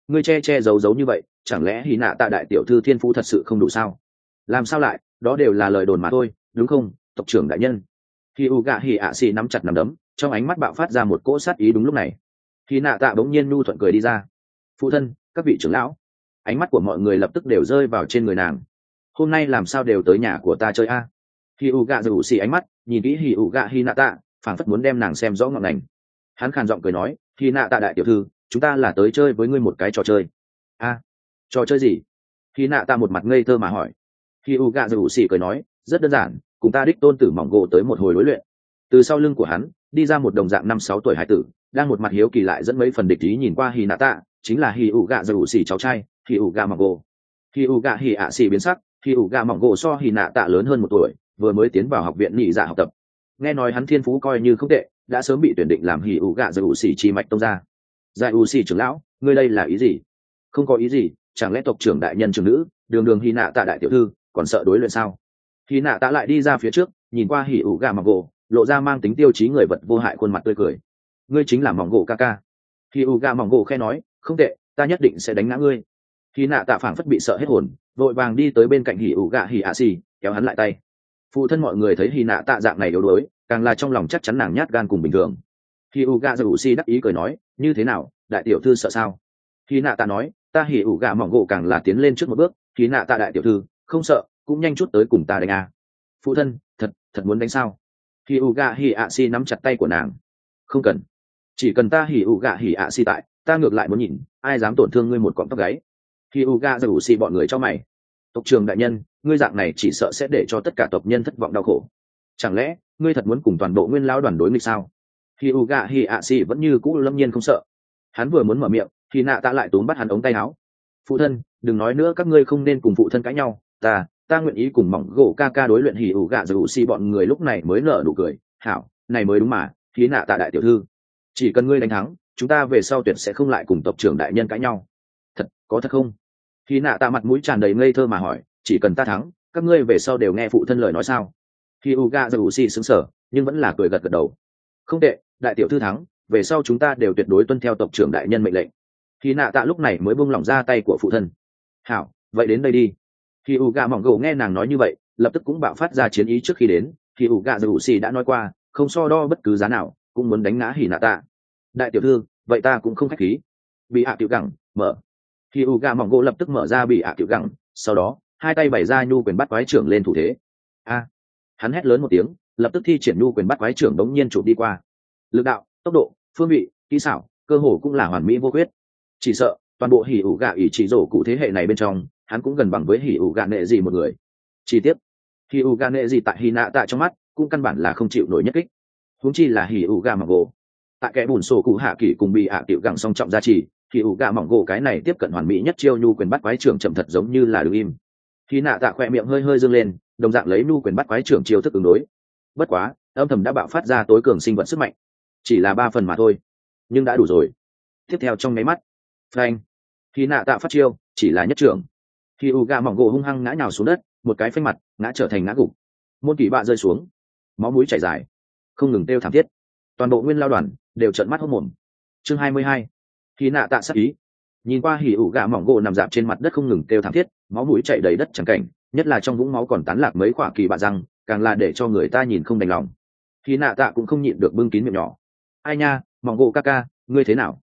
ngươi che che giấu giấu như vậy, chẳng lẽ hy nạ tạ đại tiểu thư thiên phú thật sự không đủ sao? Làm sao lại, đó đều là lời đồn mà thôi, đúng không, tộc trưởng đại nhân? Khi u gạ hỉ ạ xì nắm chặt nắm đấm, trong ánh mắt bạo phát ra một cỗ sát ý. Đúng lúc này, hy nạ tạ bỗng nhiên nhu thuận cười đi ra. Phụ thân, các vị trưởng lão. Ánh mắt của mọi người lập tức đều rơi vào trên người nàng. Hôm nay làm sao đều tới nhà của ta chơi a? Khi u gạ rủ xì ánh mắt nhìn kỹ hỉ u gạ hy nạ tạ, phảng phất muốn đem nàng xem rõ ngọn ngành. Hắn khàn giọng cười nói, hy nạ tạ đại tiểu thư, chúng ta là tới chơi với ngươi một cái trò chơi. A, trò chơi gì? Hy nạ tạ một mặt ngây thơ mà hỏi. Khi u gạ rủ xì cười nói, rất đơn giản, cùng ta đích tôn tử mỏng gỗ tới một hồi đối luyện. Từ sau lưng của hắn đi ra một đồng dạng 5-6 tuổi hải tử, đang một mặt hiếu kỳ lại dẫn mấy phần địch ý nhìn qua hy nạ tạ, chính là hy u gạ rủ xì cháu trai hy u gạ mỏng gỗ. Hy u gạ hỉ ạ xì biến sắc, hy u gạ mỏng gỗ so hy nạ tạ lớn hơn 1 tuổi, vừa mới tiến vào học viện nhị dạ học tập. Nghe nói hắn thiên phú coi như không tệ, đã sớm bị tuyển định làm hỉ ủ gạ rủ xỉ chi mạch tông ra. Giải ủ xỉ trưởng lão, ngươi đây là ý gì? Không có ý gì, chẳng lẽ tộc trưởng đại nhân trưởng nữ đường đường hy nạ tạ đại tiểu thư còn sợ đối luyện sao? Hy nạ tạ lại đi ra phía trước, nhìn qua hỉ ủ gạ mỏng gỗ, lộ ra mang tính tiêu chí người vật vô hại khuôn mặt tươi cười. Ngươi chính là mỏng gỗ ca ca. Hỉ ủ gạ mỏng gỗ khe nói, không tệ, ta nhất định sẽ đánh ngã ngươi. Hy nạ tạ phảng phất bị sợ hết hồn, vội vàng đi tới bên cạnh hỉ ủ gạ hỉ ạ xì, kéo hắn lại tay. Phụ thân mọi người thấy hy nạ tạ dạng này yếu đuối, càng là trong lòng chắc chắn nàng nhát gan cùng bình thường. Khi u gạ rủ xì đắc ý cười nói, như thế nào, đại tiểu thư sợ sao? Khi nạ tạ nói, ta hỉ ủ gạ mỏng gỗ càng là tiến lên trước một bước. Khi nạ tạ đại tiểu thư không sợ, cũng nhanh chút tới cùng ta đánh à. Phụ thân, thật muốn đánh sao? Khi u gạ hỉ ạ xì nắm chặt tay của nàng. Không cần, chỉ cần ta hỉ ủ gạ hỉ ạ xì tại, ta ngược lại muốn nhìn ai dám tổn thương ngươi một cọng tóc gáy. Khi u gạ rủ xì bọn người cho mày. Tộc trưởng đại nhân, ngươi dạng này chỉ sợ sẽ để cho tất cả tộc nhân thất vọng đau khổ. Chẳng lẽ ngươi thật muốn cùng toàn bộ nguyên lão đoàn đối nghịch sao? Khi u gạ hi ạ xì vẫn như cũ lâm nhiên không sợ. Hắn vừa muốn mở miệng thì nạ tạ lại túm bắt hắn ống tay áo. Phụ thân, đừng nói nữa, các ngươi không nên cùng phụ thân cãi nhau. Ta nguyện ý cùng mỏng gỗ ca ca đối luyện. Hỉ ủ gạ rủ xì bọn người lúc này mới nở nụ cười. Hảo, này mới đúng mà, khi nạ tạ đại tiểu thư, chỉ cần ngươi đánh thắng, chúng ta về sau tuyệt sẽ không lại cùng tộc trưởng đại nhân cãi nhau. Thật, có thật không? Khi nạ tạ mặt mũi tràn đầy ngây thơ mà hỏi, chỉ cần ta thắng, các ngươi về sau đều nghe phụ thân lời nói sao? Khi Uga Zabushi sững sờ, nhưng vẫn là cười gật gật đầu. Không tệ, đại tiểu thư thắng, về sau chúng ta đều tuyệt đối tuân theo tộc trưởng đại nhân mệnh lệnh. Khi nạ tạ lúc này mới buông lỏng ra tay của phụ thân. Hảo, vậy đến đây đi. Khi Uga mỏng gỗ nghe nàng nói như vậy, lập tức cũng bạo phát ra chiến ý trước khi đến. Khi Uga Zabushi đã nói qua, không so đo bất cứ giá nào, cũng muốn đánh ngã Hỉ Nạ Tạ. Đại tiểu thư, vậy ta cũng không khách khí. Bị hạ tiểu gẳng mở. Khi Uga mỏng gỗ lập tức mở ra bị hạ tiểu gẳng, sau đó hai tay bày ra nhu quyền bắt quái trưởng lên thủ thế. A! Hắn hét lớn một tiếng, lập tức thi triển nhu quyền bắt quái trưởng đống nhiên chụp đi qua. Lực đạo, tốc độ, phương vị, kỹ xảo, cơ hồ cũng là hoàn mỹ vô khuyết. Chỉ sợ toàn bộ hỉ ủ gạ ỷ chỉ rổ cụ thế hệ này bên trong, hắn cũng gần bằng với hỉ ủ gạ nệ gì một người. Chi tiết, hỉ ủ gạ nệ gì tại Hỉ Nạ Tạ trong mắt cũng căn bản là không chịu nổi nhất kích. Huống chi là hỉ ủ gạ mỏng gỗ. Tại kẻ bùn sổ cụ hạ kỷ cùng bị hạ tiểu gẳng song trọng gia trì, hỉ ủ gạ mỏng gỗ cái này tiếp cận hoàn mỹ nhất chiêu nhu quyền bắt quái trưởng chậm thật giống như là đứng im. Hỉ Nạ Tạ khỏe miệng hơi hơi dương lên, đồng dạng lấy nhu quyền bắt quái trưởng chiêu thức ứng đối. Bất quá âm thầm đã bạo phát ra tối cường sinh vật sức mạnh, chỉ là 3 phần mà thôi, nhưng đã đủ rồi. Tiếp theo trong máy mắt, phanh, Hỉ Nạ Tạ phát chiêu chỉ là nhất trưởng, khi u gà mỏng gỗ hung hăng ngã nhào xuống đất, một cái phanh mặt ngã trở thành ngã gục, môn kỳ bạ rơi xuống, máu mũi chảy dài, không ngừng kêu thảm thiết. Toàn bộ nguyên lao đoàn đều trợn mắt hốt mồm. Chương 22, Hỉ Nạ Tạ sát ý. Nhìn qua hỉ ủ gà mỏng gỗ nằm dạp trên mặt đất không ngừng kêu thảm thiết, máu mũi chảy đầy đất chẳng cảnh, nhất là trong vũng máu còn tán lạc mấy quả kỳ bạ răng, càng là để cho người ta nhìn không đành lòng. Hỉ Nạ Tạ cũng không nhịn được bưng kín miệng nhỏ. Ai nha, mỏng gỗ ca ca, ngươi thế nào?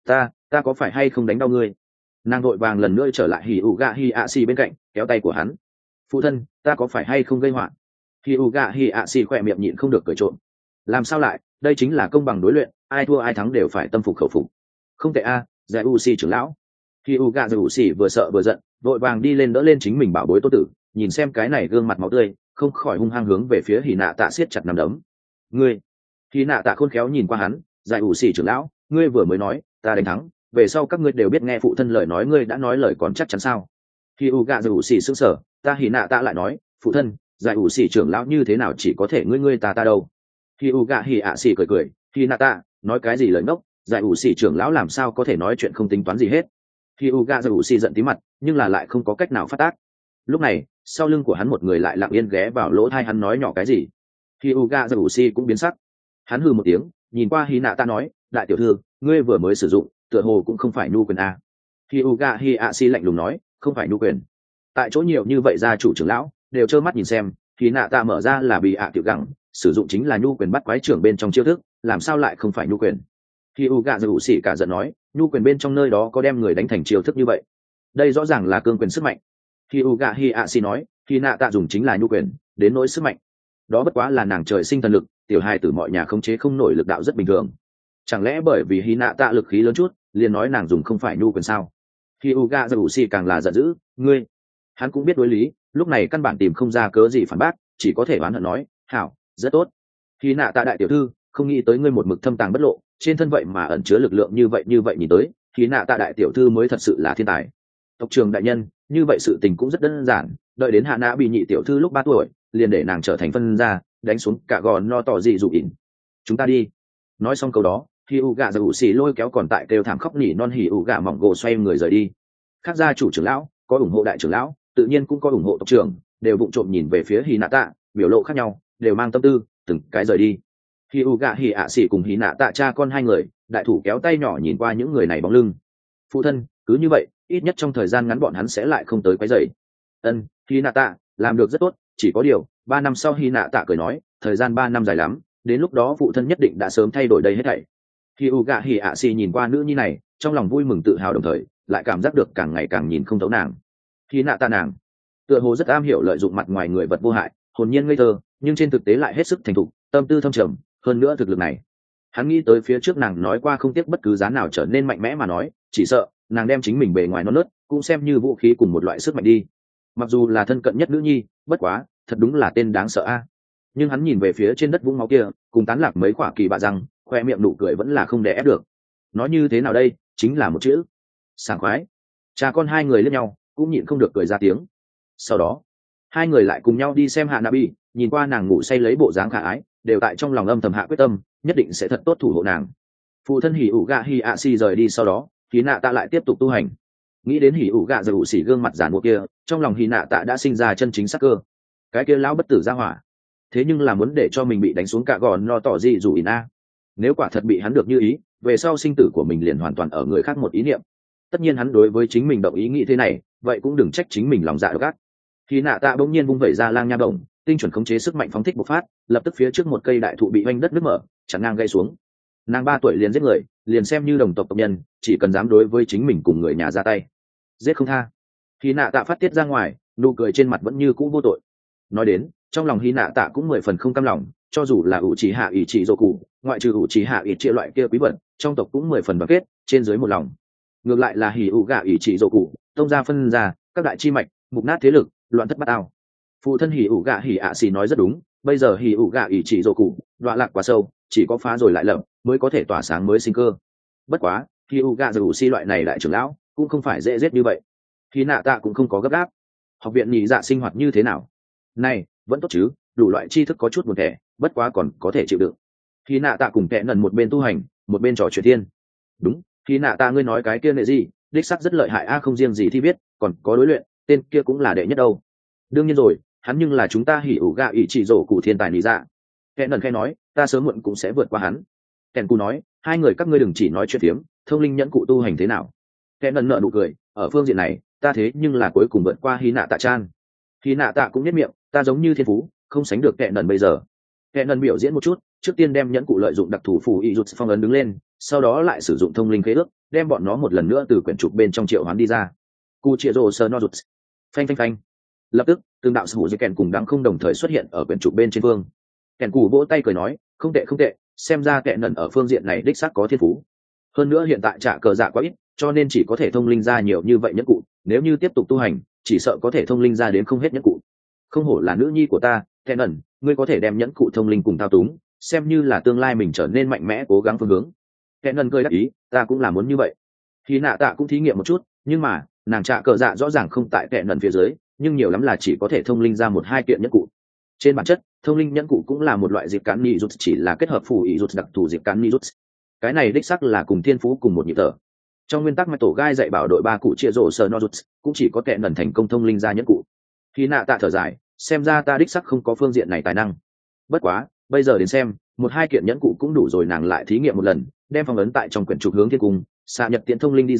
Ta có phải hay không đánh đau ngươi? Nàng vội vàng lần nữa trở lại hỉ ủ gà hỉ ạ xì bên cạnh, kéo tay của hắn. Phụ thân, ta có phải hay không gây họa? Hỉ ủ gà hỉ ạ xì khỏe miệng nhịn không được cười trộm. Làm sao lại, đây chính là công bằng đối luyện, ai thua ai thắng đều phải tâm phục khẩu phục. Không tệ a, Giải U Si trưởng lão. Hỉ ủ gà Giải U Si vừa sợ vừa giận, vội vàng đi lên đỡ lên chính mình bảo bối tốt tử, nhìn xem cái này gương mặt máu tươi, không khỏi hung hăng hướng về phía Hỉ Nạ Tạ siết chặt nắm đấm. Ngươi! Hỉ Nạ Tạ khôn khéo nhìn qua hắn, Giải U Si trưởng lão, ngươi vừa mới nói ta đánh thắng, về sau các ngươi đều biết nghe phụ thân lời nói, ngươi đã nói lời còn chắc chắn sao? Hỉ ủ gà Giải U Si sững sờ, ta Hỉ Nạ Tạ lại nói, phụ thân, Giải U Si trưởng lão như thế nào chỉ có thể ngươi ta đâu? Hỉ ủ gà Hỉ ạ xì cười, Hỉ Nạ Tạ, nói cái gì lời ngốc, Giải U Si trưởng lão làm sao có thể nói chuyện không tính toán gì hết? Hỉ ủ gà Giải U Si giận tí mặt, nhưng là lại không có cách nào phát tác. Lúc này sau lưng của hắn một người lại lặng yên ghé vào lỗ tai hắn nói nhỏ cái gì. Hỉ ủ gà Giải U Si cũng biến sắc, hắn hừ một tiếng, nhìn qua Hỉ Nạ Tạ nói, đại tiểu thư, ngươi vừa mới sử dụng, tựa hồ cũng không phải nhu quyền a. Hyuga Hiashi lạnh lùng nói, không phải nhu quyền. Tại chỗ nhiều như vậy gia chủ trưởng lão đều trơ mắt nhìn xem, thì nạ tạ mở ra là bị tiểu gẳng, sử dụng chính là nhu quyền bắt quái trưởng bên trong chiêu thức, làm sao lại không phải nhu quyền? Hyuga dù xỉ cả giận nói, nhu quyền bên trong nơi đó có đem người đánh thành chiêu thức như vậy, đây rõ ràng là cương quyền sức mạnh. Hyuga Hiashi nói, thì nạ tạ dùng chính là nhu quyền, đến nỗi sức mạnh đó bất quá là nàng trời sinh thần lực, tiểu hài tử mọi nhà khống chế không nổi lực đạo rất bình thường. Chẳng lẽ bởi vì hy nạ tạ lực khí lớn chút liền nói nàng dùng không phải nhu quyền sao? Hyuga Uchi càng là giận dữ, ngươi. Hắn cũng biết đối lý, lúc này căn bản tìm không ra cớ gì phản bác, chỉ có thể oán hận nói, hảo, rất tốt. Hy nạ tạ đại tiểu thư, không nghĩ tới ngươi một mực thâm tàng bất lộ, trên thân vậy mà ẩn chứa lực lượng như vậy nhìn tới, Hy nạ tạ đại tiểu thư mới thật sự là thiên tài. Tộc trưởng đại nhân, như vậy sự tình cũng rất đơn giản, đợi đến hạ nã bị nhị tiểu thư lúc 3 tuổi, liền để nàng trở thành phân gia, đánh xuống cả gò no tỏ gì dụ ỉn. Chúng ta đi. Nói xong câu đó, Hyuga Uchi lôi kéo còn tại kêu thảm khóc nỉ non Hyuga mỏng gỗ xoay người rời đi. Khác gia chủ trưởng lão có ủng hộ đại trưởng lão, tự nhiên cũng có ủng hộ tộc trưởng, đều vụng trộm nhìn về phía Hinata, biểu lộ khác nhau, đều mang tâm tư, từng cái rời đi. Hyuga Hiashi cùng Hinata cha con hai người, đại thủ kéo tay nhỏ nhìn qua những người này bóng lưng. Phụ thân, cứ như vậy, ít nhất trong thời gian ngắn bọn hắn sẽ lại không tới quấy rầy. Ân, Hinata, làm được rất tốt, chỉ có điều, 3 năm sau Hinata cười nói, thời gian 3 năm dài lắm, đến lúc đó phụ thân nhất định đã sớm thay đổi đây hết thảy. Hyuga Hiashi nhìn qua nữ nhi này, trong lòng vui mừng tự hào đồng thời, lại cảm giác được càng ngày càng nhìn không thấu nàng. Hinata nàng, tựa hồ rất am hiểu lợi dụng mặt ngoài người vật vô hại, hồn nhiên ngây thơ, nhưng trên thực tế lại hết sức thành thục, tâm tư thâm trầm, hơn nữa thực lực này. Hắn nghĩ tới phía trước nàng nói qua không tiếc bất cứ giá nào trở nên mạnh mẽ mà nói, chỉ sợ nàng đem chính mình bề ngoài non nớt, cũng xem như vũ khí cùng một loại sức mạnh đi. Mặc dù là thân cận nhất nữ nhi, bất quá, thật đúng là tên đáng sợ a. Nhưng hắn nhìn về phía trên đất vũng máu kia, cùng tán lạc mấy quả kỳ bạ răng, khoe miệng nụ cười vẫn là không đè ép được. Nói như thế nào đây, chính là một chữ: sảng khoái. Cha con hai người liếc nhau, cũng nhịn không được cười ra tiếng. Sau đó, hai người lại cùng nhau đi xem Hanabi, nhìn qua nàng ngủ say lấy bộ dáng khả ái, đều tại trong lòng âm thầm hạ quyết tâm, nhất định sẽ thật tốt thủ hộ nàng. Phụ thân Hyuga Hiashi rời đi sau đó, Hinata lại tiếp tục tu hành. Nghĩ đến Hyuga Uchi gương mặt giản mua kia, trong lòng Hinata đã sinh ra chân chính sắc cơ. Cái kia lão bất tử ra hỏa, thế nhưng là muốn để cho mình bị đánh xuống cả gòn no tỏ gì dù ina. Nếu quả thật bị hắn được như ý, về sau sinh tử của mình liền hoàn toàn ở người khác một ý niệm. Tất nhiên hắn đối với chính mình động ý nghĩ thế này, vậy cũng đừng trách chính mình lòng dạ độc ác. Khi nạ tạ bỗng nhiên vung vẩy ra lang nha đồng, tinh chuẩn khống chế sức mạnh phóng thích bộc phát, lập tức phía trước một cây đại thụ bị hoanh đất nứt mở, chặn ngang gây xuống. Nàng 3 tuổi liền giết người, liền xem như đồng tộc tộc nhân, chỉ cần dám đối với chính mình cùng người nhà ra tay, giết không tha. Khi nạ tạ phát tiết ra ngoài, nụ cười trên mặt vẫn như cũ vô tội. Nói đến, trong lòng hy nạ tạ cũng 10 phần không cam lòng, cho dù là ủ trì hạ ỷ trị dô cụ, ngoại trừ ủ trì hạ ỷ trị loại kia quý vật, trong tộc cũng 10 phần đoàn kết, trên dưới một lòng. Ngược lại là hỉ ủ gạ ỷ trị dô cụ, tông ra phân ra, các đại chi mạch, mục nát thế lực, loạn thất bát ao. Phụ thân hỉ ủ gạ hỉ ạ xì nói rất đúng, bây giờ hỉ ủ gạ ỷ trị dô cụ, đoạn lạc quá sâu, chỉ có phá rồi lại lập, mới có thể tỏa sáng mới sinh cơ. Bất quá, hỉ ủ gạ dù si loại này đại trưởng lão, cũng không phải dễ giết như vậy. Hy nạ tạ cũng không có gấp gáp. Học viện nhị dạ sinh hoạt như thế nào? Này, vẫn tốt chứ, đủ loại tri thức có chút buồn tẻ, bất quá còn có thể chịu đựng. Hy nạ tạ cùng kẹ nần một bên tu hành, một bên trò chuyện thiên. Đúng, Hy nạ tạ ngươi nói cái kia nệ gì, đích sắc rất lợi hại a, không riêng gì thi biết, còn có đối luyện, tên kia cũng là đệ nhất đâu. Đương nhiên rồi, hắn nhưng là chúng ta hỉ ủ gạ ỷ chỉ rổ cụ thiên tài nhị dạ. Kẹ nần khai nói, ta sớm muộn cũng sẽ vượt qua hắn. Kèn cụ nói, hai người các ngươi đừng chỉ nói chuyện phiếm, thông linh nhẫn cụ tu hành thế nào? Kẹ nần nợ nụ cười, ở phương diện này, ta thế nhưng là cuối cùng vượt qua Hy nạ tạ chan. Hy nạ tạ cũng nhất miệng, ta giống như thiên phú, không sánh được kẹ nần bây giờ. Kẹ nần biểu diễn một chút, trước tiên đem nhẫn cụ lợi dụng đặc thù phù y rút phong ấn đứng lên, sau đó lại sử dụng thông linh khế ước, đem bọn nó một lần nữa từ quyển trục bên trong triệu hoán đi ra. Cu chia rô sơ no rút, phanh phanh phanh. Lập tức, từng đạo sủ dưới kèn cùng đắng không đồng thời xuất hiện ở quyển trục bên trên phương. Kèn cụ vỗ tay cười nói, không tệ không tệ, xem ra kẹ nần ở phương diện này đích xác có thiên phú. Hơn nữa hiện tại trả cờ dạ quá ít, cho nên chỉ có thể thông linh ra nhiều như vậy nhẫn cụ, nếu như tiếp tục tu hành, chỉ sợ có thể thông linh ra đến không hết nhẫn cụ. Không hổ là nữ nhi của ta, kẹ nần, ngươi có thể đem nhẫn cụ thông linh cùng thao túng, xem như là tương lai mình trở nên mạnh mẽ cố gắng phương hướng. Kẹ nần cười đáp ý, ta cũng là muốn như vậy. Khi nạ tạ cũng thí nghiệm một chút, nhưng mà nàng trả cờ dạ rõ ràng không tại kẹ nần phía dưới, nhưng nhiều lắm là chỉ có thể thông linh ra 1-2 kiện nhẫn cụ. Trên bản chất, thông linh nhẫn cụ cũng là một loại dịp cán ni rút, chỉ là kết hợp phù ý rút đặc thù dịp cán ni rút. Cái này đích xác là cùng thiên phú cùng một nhịp thở. Trong nguyên tắc mà tổ gai dạy bảo đội 3 cụ chia rổ sờ no rút, cũng chỉ có kẻ nần thành công thông linh ra nhẫn cụ. Khi nạ tạ thở dài, xem ra ta đích xác không có phương diện này tài năng. Bất quá, bây giờ đến xem, 1-2 kiện nhẫn cụ cũng đủ rồi. Nàng lại thí nghiệm một lần, đem phong ấn tại trong quyển trục hướng thiên cung, xạ nhật tiễn thông linh đi ra,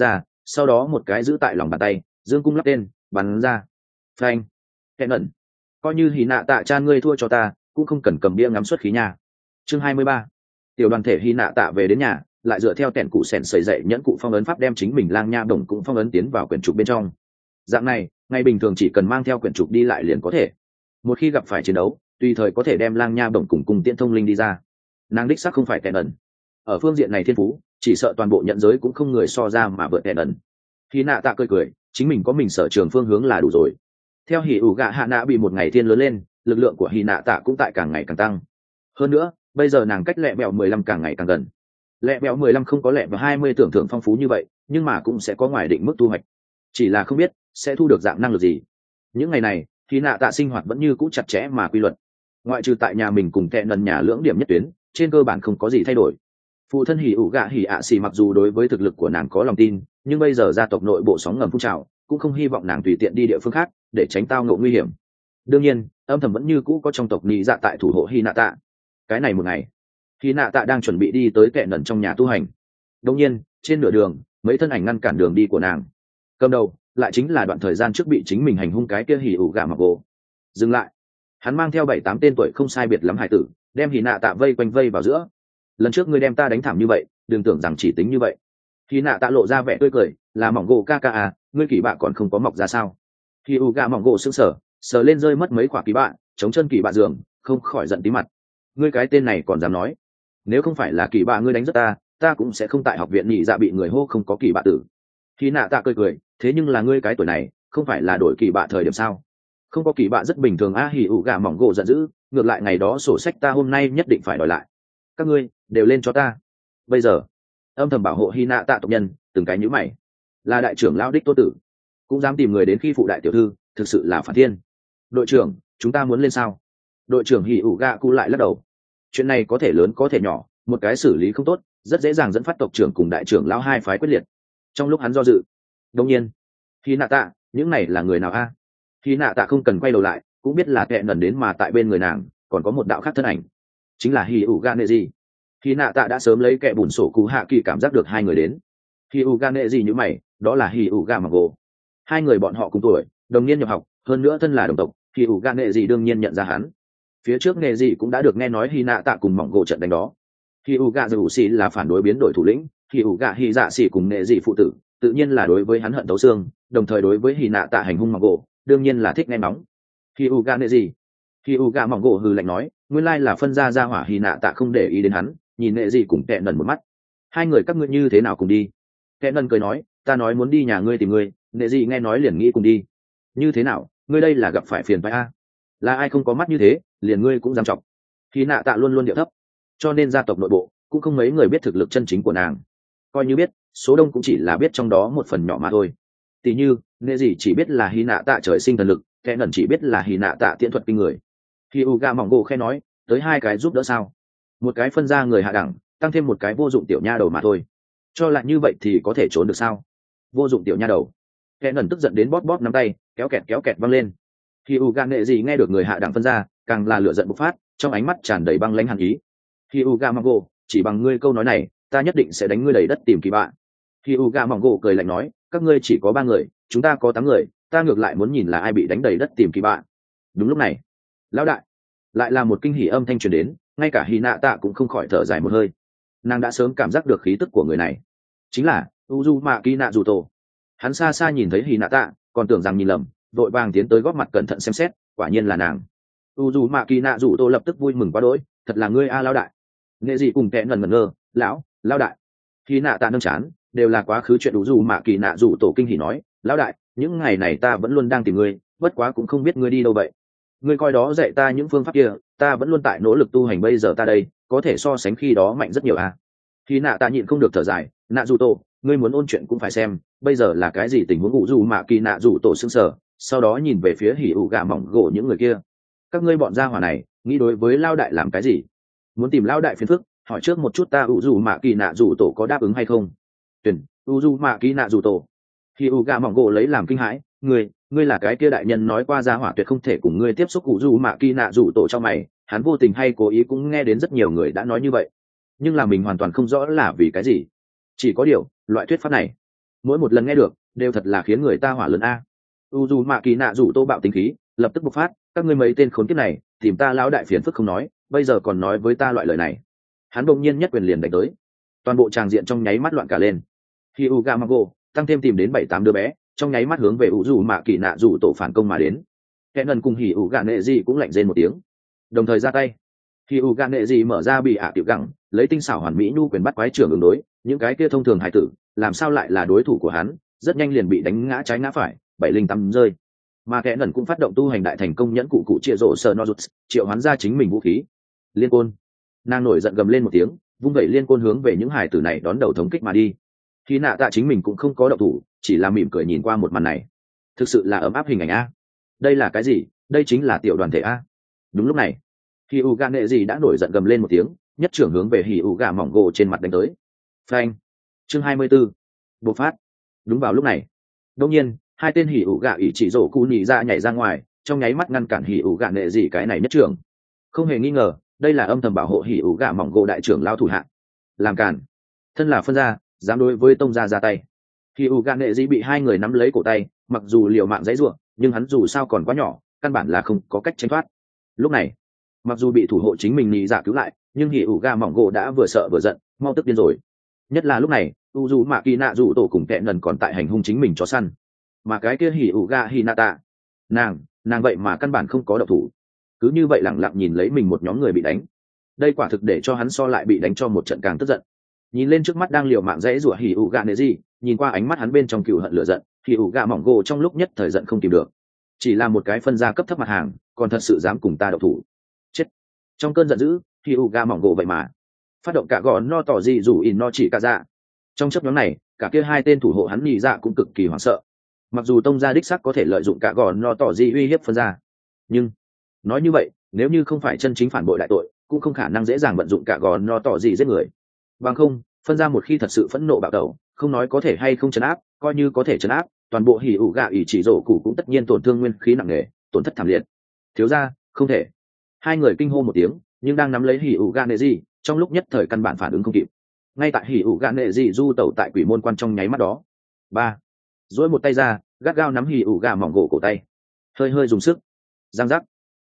sau đó một cái giữ tại lòng bàn tay dương cung lắp tên bắn ra. Phanh. Kẹn ẩn, coi như hy nạ tạ chan ngươi thua cho ta cũng không cần cầm bia ngắm xuất khí nhà. Chương 23. Tiểu đoàn thể hy nạ tạ về đến nhà, lại dựa theo kẹn cụ sèn sầy dậy nhẫn cụ phong ấn pháp đem chính mình lang nha đồng cũng phong ấn tiến vào quyển trục bên trong. Dạng này ngày bình thường chỉ cần mang theo quyển trục đi lại liền có thể, một khi gặp phải chiến đấu tùy thời có thể đem lang nha đồng cùng tiễn thông linh đi ra. Nàng đích xác không phải kẹn ẩn, ở phương diện này thiên phú chỉ sợ toàn bộ nhận giới cũng không người so ra mà vượt kẹn ẩn. Hy nạ tạ cười cười, chính mình có mình sở trường phương hướng là đủ rồi. Theo hỉ ủ gạ hạ nạ bị một ngày thiên lớn lên, lực lượng của hy nạ tạ cũng tại càng ngày càng tăng. Hơn nữa bây giờ nàng cách lẹ bẹo 15 càng ngày càng gần. Lẹ bẹo 15 không có lẹ bẹo 20 tưởng thưởng phong phú như vậy, nhưng mà cũng sẽ có ngoài định mức thu hoạch, chỉ là không biết sẽ thu được dạng năng lực gì. Những ngày này hy nạ tạ sinh hoạt vẫn như cũ chặt chẽ mà quy luật, ngoại trừ tại nhà mình cùng kẹn ẩn nhà lưỡng điểm nhất tuyến, trên cơ bản không có gì thay đổi. Phụ thân hỉ ủ gạ hỉ ạ xì mặc dù đối với thực lực của nàng có lòng tin, nhưng bây giờ gia tộc nội bộ sóng ngầm phun trào, cũng không hy vọng nàng tùy tiện đi địa phương khác để tránh tao ngộ nguy hiểm. Đương nhiên âm thầm vẫn như cũ có trong tộc nhị dạ tại thủ hộ hy nạ tạ. Cái này một ngày hy nạ tạ đang chuẩn bị đi tới kẹn ẩn trong nhà tu hành, đột nhiên trên nửa đường mấy thân ảnh ngăn cản đường đi của nàng. Cầm đầu lại chính là đoạn thời gian trước bị chính mình hành hung cái kia hỉ ủ gạ mặc gỗ. Dừng lại. Hắn mang theo 7-8 tên tuổi không sai biệt lắm hải tử, đem hy nạ tạ vây quanh vây vào giữa. Lần trước ngươi đem ta đánh thảm như vậy, đừng tưởng rằng chỉ tính như vậy. Hy nạ tạ lộ ra vẻ tươi cười, là mỏng gỗ ca ca à, ngươi kỳ bạ còn không có mọc ra sao? Hỉ ủ gạ mỏng gỗ sững sờ, sờ lên rơi mất mấy quả kỳ bạ, chống chân kỳ bạ giường, không khỏi giận tí mặt. Ngươi cái tên này còn dám nói? Nếu không phải là kỳ bạ ngươi đánh rất ta cũng sẽ không tại học viện nhị dạ bị người hô không có kỳ bạ tử. Hy nạ tạ cười cười, thế nhưng là ngươi cái tuổi này không phải là đổi kỳ bạ thời điểm sao? Không có kỳ bạ rất bình thường a. Hỉ ủ gạ mỏng gỗ giận dữ, ngược lại ngày đó sổ sách ta hôm nay nhất định phải đòi lại. Các ngươi đều lên cho ta. Bây giờ âm thầm bảo hộ hy nạ tạ tộc nhân từng cái nhíu mày, là đại trưởng lão đích tô tử cũng dám tìm người đến khi phụ đại tiểu thư, thực sự là phản thiên. Đội trưởng, chúng ta muốn lên sao? Đội trưởng hỉ ủ gạ cụ lại lắc đầu. Chuyện này có thể lớn có thể nhỏ, một cái xử lý không tốt rất dễ dàng dẫn phát tộc trưởng cùng đại trưởng lão hai phái quyết liệt. Trong lúc hắn do dự, đột nhiên hy nạ tạ, những này là người nào a? Hy nạ tạ không cần quay đầu lại cũng biết là kẹn lần đến, mà tại bên người nàng còn có một đạo khác thân ảnh, chính là hỉ ủ gạ nệ gì. Hy nạ tạ đã sớm lấy kẹ bùn sổ cú hạ kỳ cảm giác được hai người đến. Hỉ ủ gạ nệ gì như mày, đó là hỉ ủ gạ mặc gỗ. Hai người bọn họ cùng tuổi, đồng niên nhập học, hơn nữa thân là đồng tộc, hỉ ủ gạ nệ gì đương nhiên nhận ra hắn. Phía trước nệ gì cũng đã được nghe nói hy nạ tạ cùng mỏng gỗ trận đánh đó. Hỉ ủ gạ dù xì là phản đối biến đổi thủ lĩnh, hỉ ủ gạ hy dạ xì cùng nệ gì phụ tử, tự nhiên là đối với hắn hận tấu xương, đồng thời đối với hy nạ tạ hành hung mỏng gỗ đương nhiên là thích nghe nóng. Hỉ ủ gạ nệ gì, hỉ ủ gạ mỏng gỗ hừ lạnh nói, nguyên lai là phân ra hỏa. Hy nạ tạ không để ý đến hắn, nhìn nệ gì cùng kẹn nần một mắt. Hai người các ngươi như thế nào cùng đi? Kẹn nần cười nói, ta nói muốn đi nhà ngươi tìm ngươi, nệ gì nghe nói liền nghĩ cùng đi. Như thế nào, ngươi đây là gặp phải phiền phải a? Là ai không có mắt như thế liền ngươi cũng dám chọc? Hy nạ tạ luôn luôn điệu thấp, cho nên gia tộc nội bộ cũng không mấy người biết thực lực chân chính của nàng, coi như biết số đông cũng chỉ là biết trong đó một phần nhỏ mà thôi. Tỷ như nệ gì chỉ biết là hy nạ tạ trời sinh thần lực, kẹn nần chỉ biết là hy nạ tạ tiễn thuật kinh người. Khi u gà mỏng gỗ khe nói, tới hai cái giúp đỡ sao? Một cái phân ra người hạ đẳng, tăng thêm một cái vô dụng tiểu nha đầu mà thôi, cho lại như vậy thì có thể trốn được sao? Vô dụng tiểu nha đầu. Kẻ ngẩn tức giận đến bóp bóp nắm tay, kéo kẹt văng lên. Khi u gà nệ gì nghe được người hạ đẳng phân ra, càng là lửa giận bộc phát, trong ánh mắt tràn đầy băng lãnh hàn ý. Khi u gà mỏng gỗ, chỉ bằng ngươi câu nói này ta nhất định sẽ đánh ngươi đầy đất tìm kỳ bạn. Khi u gà mỏng gỗ cười lạnh nói, các ngươi chỉ có 3 người, chúng ta có 8 người, ta ngược lại muốn nhìn là ai bị đánh đầy đất tìm kỳ bạn. Đúng lúc này, lão đại, lại là một kinh hỉ âm thanh truyền đến, ngay cả hy nạ tạ cũng không khỏi thở dài một hơi. Nàng đã sớm cảm giác được khí tức của người này, chính là Uzumaki Naruto. Hắn xa xa nhìn thấy hy nạ tạ, còn tưởng rằng nhìn lầm, vội vàng tiến tới góp mặt cẩn thận xem xét, quả nhiên là nàng. Uzumaki Naruto lập tức vui mừng quá đỗi, thật là ngươi a lão đại. Nghệ gì cùng kẽ ngẩn ngơ, lão đại. Hy nạ tạ nâng chán, đều là quá khứ chuyện Uzumaki Naruto kinh hỉ nói, lão đại, những ngày này ta vẫn luôn đang tìm ngươi, bất quá cũng không biết ngươi đi đâu vậy. Ngươi coi đó dạy ta những phương pháp kia, ta vẫn luôn tại nỗ lực tu hành, bây giờ ta đây có thể so sánh khi đó mạnh rất nhiều à. Khi nạ ta nhịn không được thở dài, nạ dù tổ, ngươi muốn ôn chuyện cũng phải xem bây giờ là cái gì tình huống. Ngụ dù mạ kỳ nạ dù tổ sưng sở, sau đó nhìn về phía hỉ ụ gà mỏng gỗ những người kia. Các ngươi bọn gia hỏa này nghĩ đối với lao đại làm cái gì? Muốn tìm lao đại phiền phức, hỏi trước một chút ta ụ dù mạ kỳ nạ dù tổ có đáp ứng hay không. Tuyển ụ dù mạ kỳ nạ dù tổ. Hỉ ụ gà mỏng gỗ lấy làm kinh hãi, ngươi là cái kia đại nhân nói qua gia hỏa tuyệt không thể cùng ngươi tiếp xúc. Cụ dù mạ kỳ nạ dù tổ cho mày, hắn vô tình hay cố ý cũng nghe đến rất nhiều người đã nói như vậy, nhưng là mình hoàn toàn không rõ là vì cái gì. Chỉ có điều loại thuyết pháp này mỗi một lần nghe được đều thật là khiến người ta hỏa lớn a. U dù mạ kỳ nạ rủ tô bạo tính khí lập tức bộc phát, các ngươi mấy tên khốn kiếp này tìm ta lão đại phiền phức không nói, bây giờ còn nói với ta loại lời này. Hắn bỗng nhiên nhất quyền liền đánh tới, toàn bộ tràng diện trong nháy mắt loạn cả lên. Khi Uga Mago tăng thêm tìm đến 7-8 đứa bé, trong nháy mắt hướng về U dù mạ kỳ nạ rủ tổ phản công mà đến. Kẻ ngân cùng Hỉ Uga nệ gì cũng lạnh rên một tiếng, đồng thời ra tay. Khi Uga nệ gì mở ra bị tiểu gẳng, lấy tinh xảo hoàn mỹ nhu quyền bắt quái trưởng ứng đối, những cái kia thông thường hải tử làm sao lại là đối thủ của hắn, rất nhanh liền bị đánh ngã trái ngã phải, 708 rơi. Mà kẻ ngân cũng phát động tu hành đại thành công nhẫn cụ cụ chia rộ sờ nozuts, triệu hoán ra chính mình vũ khí liên côn. Nàng nổi giận gầm lên một tiếng, vung vẩy liên côn hướng về những hải tử này đón đầu thống kích mà đi. Khi nạ tạ chính mình cũng không có động thủ, chỉ là mỉm cười nhìn qua một màn này, thực sự là ấm áp hình ảnh a. Đây là cái gì? Đây chính là tiểu đoàn thể a. Đúng lúc này, khi Uga nệ gì đã nổi giận gầm lên một tiếng, nhất trưởng hướng về Hỉ Uga mỏng gỗ trên mặt đánh tới. Phanh. Chương 24. Bộc phát. Đúng vào lúc này, đột nhiên hai tên Hỉ Uga ỷ chỉ rổ cụ nhị ra nhảy ra ngoài, trong nháy mắt ngăn cản Hỉ Uga nệ gì cái này nhất trưởng. Không hề nghi ngờ, đây là âm thầm bảo hộ Hỉ Uga mỏng gỗ đại trưởng lao thủ hạ. Làm cản. Thân là phân gia, dám đối với tông gia ra tay. Hỉ Uga nệ gì bị hai người nắm lấy cổ tay, mặc dù liều mạng giãy giụa, nhưng hắn dù sao còn quá nhỏ, căn bản là không có cách tránh thoát. Lúc này, mặc dù bị thủ hộ chính mình nhị dạ cứu lại, nhưng Hỉ Uga mỏng gỗ đã vừa sợ vừa giận, mau tức điên rồi. Nhất là lúc này, u dù mạ kỳ nạ dù tổ cùng kẹ ngần còn tại hành hung chính mình chó săn, mà cái kia Hỉ Uga Hinata, nàng vậy mà căn bản không có động thủ, cứ như vậy lẳng lặng nhìn lấy mình một nhóm người bị đánh. Đây quả thực để cho hắn so lại bị đánh cho một trận càng tức giận. Nhìn lên trước mắt đang liều mạng dãy rủa Hỉ Uga Neji, nhìn qua ánh mắt hắn bên trong cừu hận lửa giận, Hỉ Uga mỏng gỗ trong lúc nhất thời giận không kìm được. Chỉ là một cái phân gia cấp thấp mặt hàng, còn thật sự dám cùng ta động thủ? Chết! Trong cơn giận dữ, Hỉ Uga mỏng gỗ vậy mà phát động cả gò no tỏ gì rủ in no chỉ cả dạ. Trong chấp nhóm này, cả kia hai tên thủ hộ hắn nhị dạ cũng cực kỳ hoảng sợ. Mặc dù tông gia đích sắc có thể lợi dụng cả gò no tỏ gì uy hiếp phân gia, nhưng nói như vậy, nếu như không phải chân chính phản bội đại tội, cũng không khả năng dễ dàng vận dụng cả gò no tỏ gì giết người. Bằng không, phân gia một khi thật sự phẫn nộ bạo tẩu, không nói có thể hay không trấn áp, coi như có thể trấn áp, toàn bộ Hỉ Uga ỷ chỉ rổ cụ cũng tất nhiên tổn thương nguyên khí nặng nề, tổn thất thảm liệt. Thiếu gia, không thể. Hai người kinh hô một tiếng, nhưng đang nắm lấy Hỉ Uga Neji, trong lúc nhất thời căn bản phản ứng không kịp. Ngay tại Hỉ Uga Neji du tẩu tại quỷ môn quan trong nháy mắt đó, duỗi một tay ra, gắt gao nắm Hỉ Uga mỏng gỗ cổ tay, hơi hơi dùng sức, giang giác.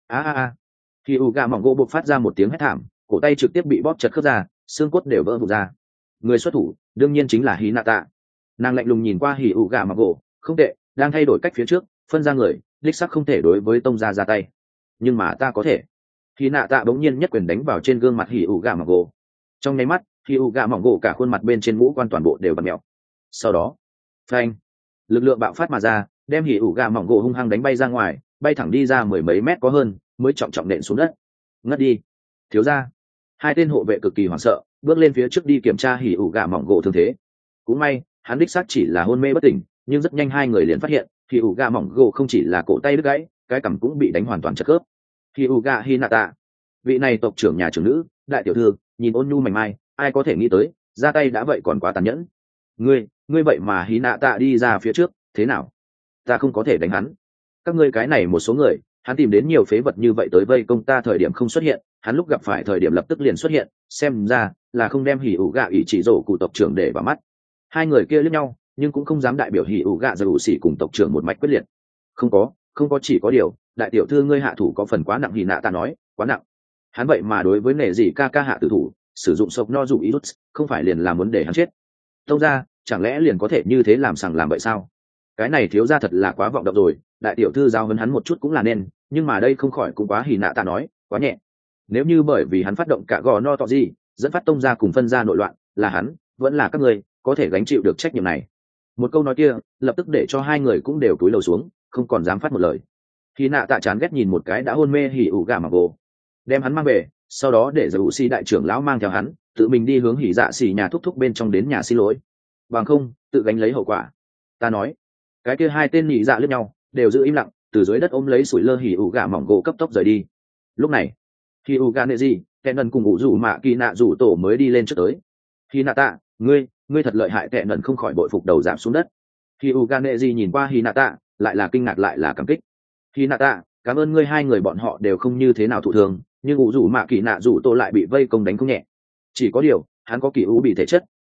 Hỉ Uga mỏng gỗ bộc phát ra một tiếng hét thảm, cổ tay trực tiếp bị bóp chật khớp ra, xương cốt đều vỡ vụn ra. Người xuất thủ đương nhiên chính là Hinata. Nàng lạnh lùng nhìn qua Hỉ Uga mỏng gỗ, không tệ, đang thay đổi cách phía trước, phân ra người, đích sắc không thể đối với tông gia ra tay, nhưng mà ta có thể. Hinata bỗng nhiên nhất quyền đánh vào trên gương mặt Hỉ Uga mỏng gỗ. Trong nháy mắt, Hỉ Uga mỏng gỗ cả khuôn mặt bên trên ngũ quan toàn bộ đều bật mèo. Sau đó, phanh, lực lượng bạo phát mà ra, đem Hỉ Uga mỏng gỗ hung hăng đánh bay ra ngoài, bay thẳng đi ra mười mấy mét có hơn, mới trọng trọng nện xuống đất. Ngất đi. Thiếu gia. Hai tên hộ vệ cực kỳ hoảng sợ, bước lên phía trước đi kiểm tra Hỉ Uga mỏng gỗ thương thế. Cũng may, hắn đích xác chỉ là hôn mê bất tỉnh, nhưng rất nhanh hai người liền phát hiện, Hỉ Uga mỏng gỗ không chỉ là cổ tay đứt gãy, cái cằm cũng bị đánh hoàn toàn chật khớp. Hỉ Uga Hinata, vị này tộc trưởng nhà trưởng nữ, đại tiểu thư, nhìn ôn nhu mảnh mai, ai có thể nghĩ tới, ra tay đã vậy còn quá tàn nhẫn. Ngươi vậy mà Hinata đi ra phía trước, thế nào? Ta không có thể đánh hắn. Các ngươi cái này một số người, hắn tìm đến nhiều phế vật như vậy tới vây công ta thời điểm không xuất hiện, hắn lúc gặp phải thời điểm lập tức liền xuất hiện, xem ra là không đem Hỉ Uga ỷ chỉ rổ cụ tộc trưởng để vào mắt. Hai người kia liếc nhau, nhưng cũng không dám đại biểu Hỉ Uga Dầu Sĩ cùng tộc trưởng một mạch quyết liệt. Không có, chỉ có điều, đại tiểu thư ngươi hạ thủ có phần quá nặng. Hinata nói, quá nặng. Hắn vậy mà đối với nể gì ca ca hạ tử thủ, sử dụng sộc no dụ ý rút, không phải liền là muốn để hắn chết. Tông ra, chẳng lẽ liền có thể như thế làm sằng làm vậy sao? Cái này thiếu ra thật là quá vọng động rồi, đại tiểu thư giao hấn hắn một chút cũng là nên, nhưng mà đây không khỏi cũng quá. Hinata nói, quá nhẹ. Nếu như bởi vì hắn phát động cả gò no tọ gì, dẫn phát tông ra cùng phân ra nội loạn, là hắn, vẫn là các ngươi, có thể gánh chịu được trách nhiệm này. Một câu nói kia, lập tức để cho hai người cũng đều cúi đầu xuống, không còn dám phát một lời. Hinata chán ghét nhìn một cái đã hôn mê Hỉ Uga mỏng gỗ, đem hắn mang về, sau đó để Dầu Sĩ đại trưởng lão mang theo hắn, tự mình đi hướng Hỉ Dạ Xỉ nhà thúc thúc bên trong đến nhà xin lỗi. Bằng không, tự gánh lấy hậu quả. Ta nói. Cái kia hai tên nhị dạ liếc nhau, đều giữ im lặng, từ dưới đất ôm lấy sủi lơ Hỉ Uga mỏng gỗ cấp tốc rời đi. Lúc này, Hỉ Uga Neji, Kẻ Ngân cùng Ngũ Dụ Mạ Kỳ Nạ Dụ tổ mới đi lên trước tới. Hinata, ngươi thật lợi hại. Kẻ Ngân không khỏi bội phục đầu giảm xuống đất. Hỉ Uga Neji nhìn qua Hinata, lại là kinh ngạc lại là cảm kích. Hinata, cảm ơn ngươi. Hai người bọn họ đều không như thế nào thụ thương, nhưng Ngũ Dụ Mạ Kỳ Nạ Dụ tổ lại bị vây công đánh không nhẹ. Chỉ có điều, hắn có kỳ u bị thể chất,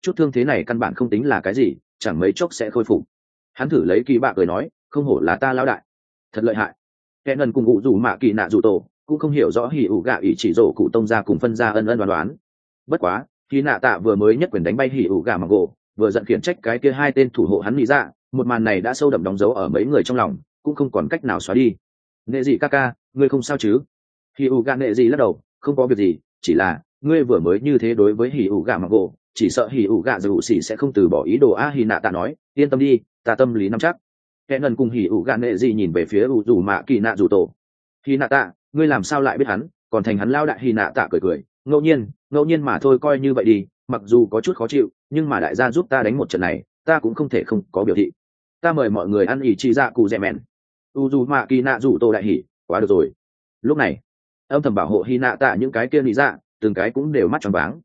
chút thương thế này căn bản không tính là cái gì, chẳng mấy chốc sẽ khôi phục. Hắn thử lấy kỳ bạ cười nói, không hổ là ta lão đại, thật lợi hại. Kẻ ngân cùng ngụ dù mạ kỳ nạ dù tổ cũng không hiểu rõ hỉ ủ gạ ý chỉ rổ cụ tông ra cùng phân ra ân ân đoán đoán. Bất quá khi nạ tạ vừa mới nhất quyền đánh bay hỉ ủ gạ mặc gỗ, vừa giận khiển trách cái kia hai tên thủ hộ hắn lý ra, một màn này đã sâu đậm đóng dấu ở mấy người trong lòng, cũng không còn cách nào xóa đi. Nệ dị ca ca, ngươi không sao chứ? Hỉ ủ gạ nệ dị lắc đầu, không có việc gì, chỉ là ngươi vừa mới như thế đối với hỉ ủ gạ mặc gỗ, chỉ sợ hỉ ủ gạ dù xỉ sẽ không từ bỏ ý đồ a. Hỉ nạ tạ nói, yên tâm đi, ta tâm lý nắm chắc. Kẻ ngân cùng hỉ ủ gạ nệ dị nhìn về phía u dù mạ kỳ nạ dù tổ. Hỉ nạ tạ, ngươi làm sao lại biết hắn, còn thành hắn lao đại? Hỉ nạ tạ cười cười, ngẫu nhiên mà thôi, coi như vậy đi, mặc dù có chút khó chịu, nhưng mà đại gia giúp ta đánh một trận này, ta cũng không thể không có biểu thị. Ta mời mọi người ăn ỉ chi dạ cụ dẹ mẹn. U dù mạ kỳ nạ dù tổ đại hỉ, quá được rồi. Lúc này âm thầm bảo hộ Hỉ nạ tạ những cái kia lý dạ, từng cái cũng đều mắt tròn váng.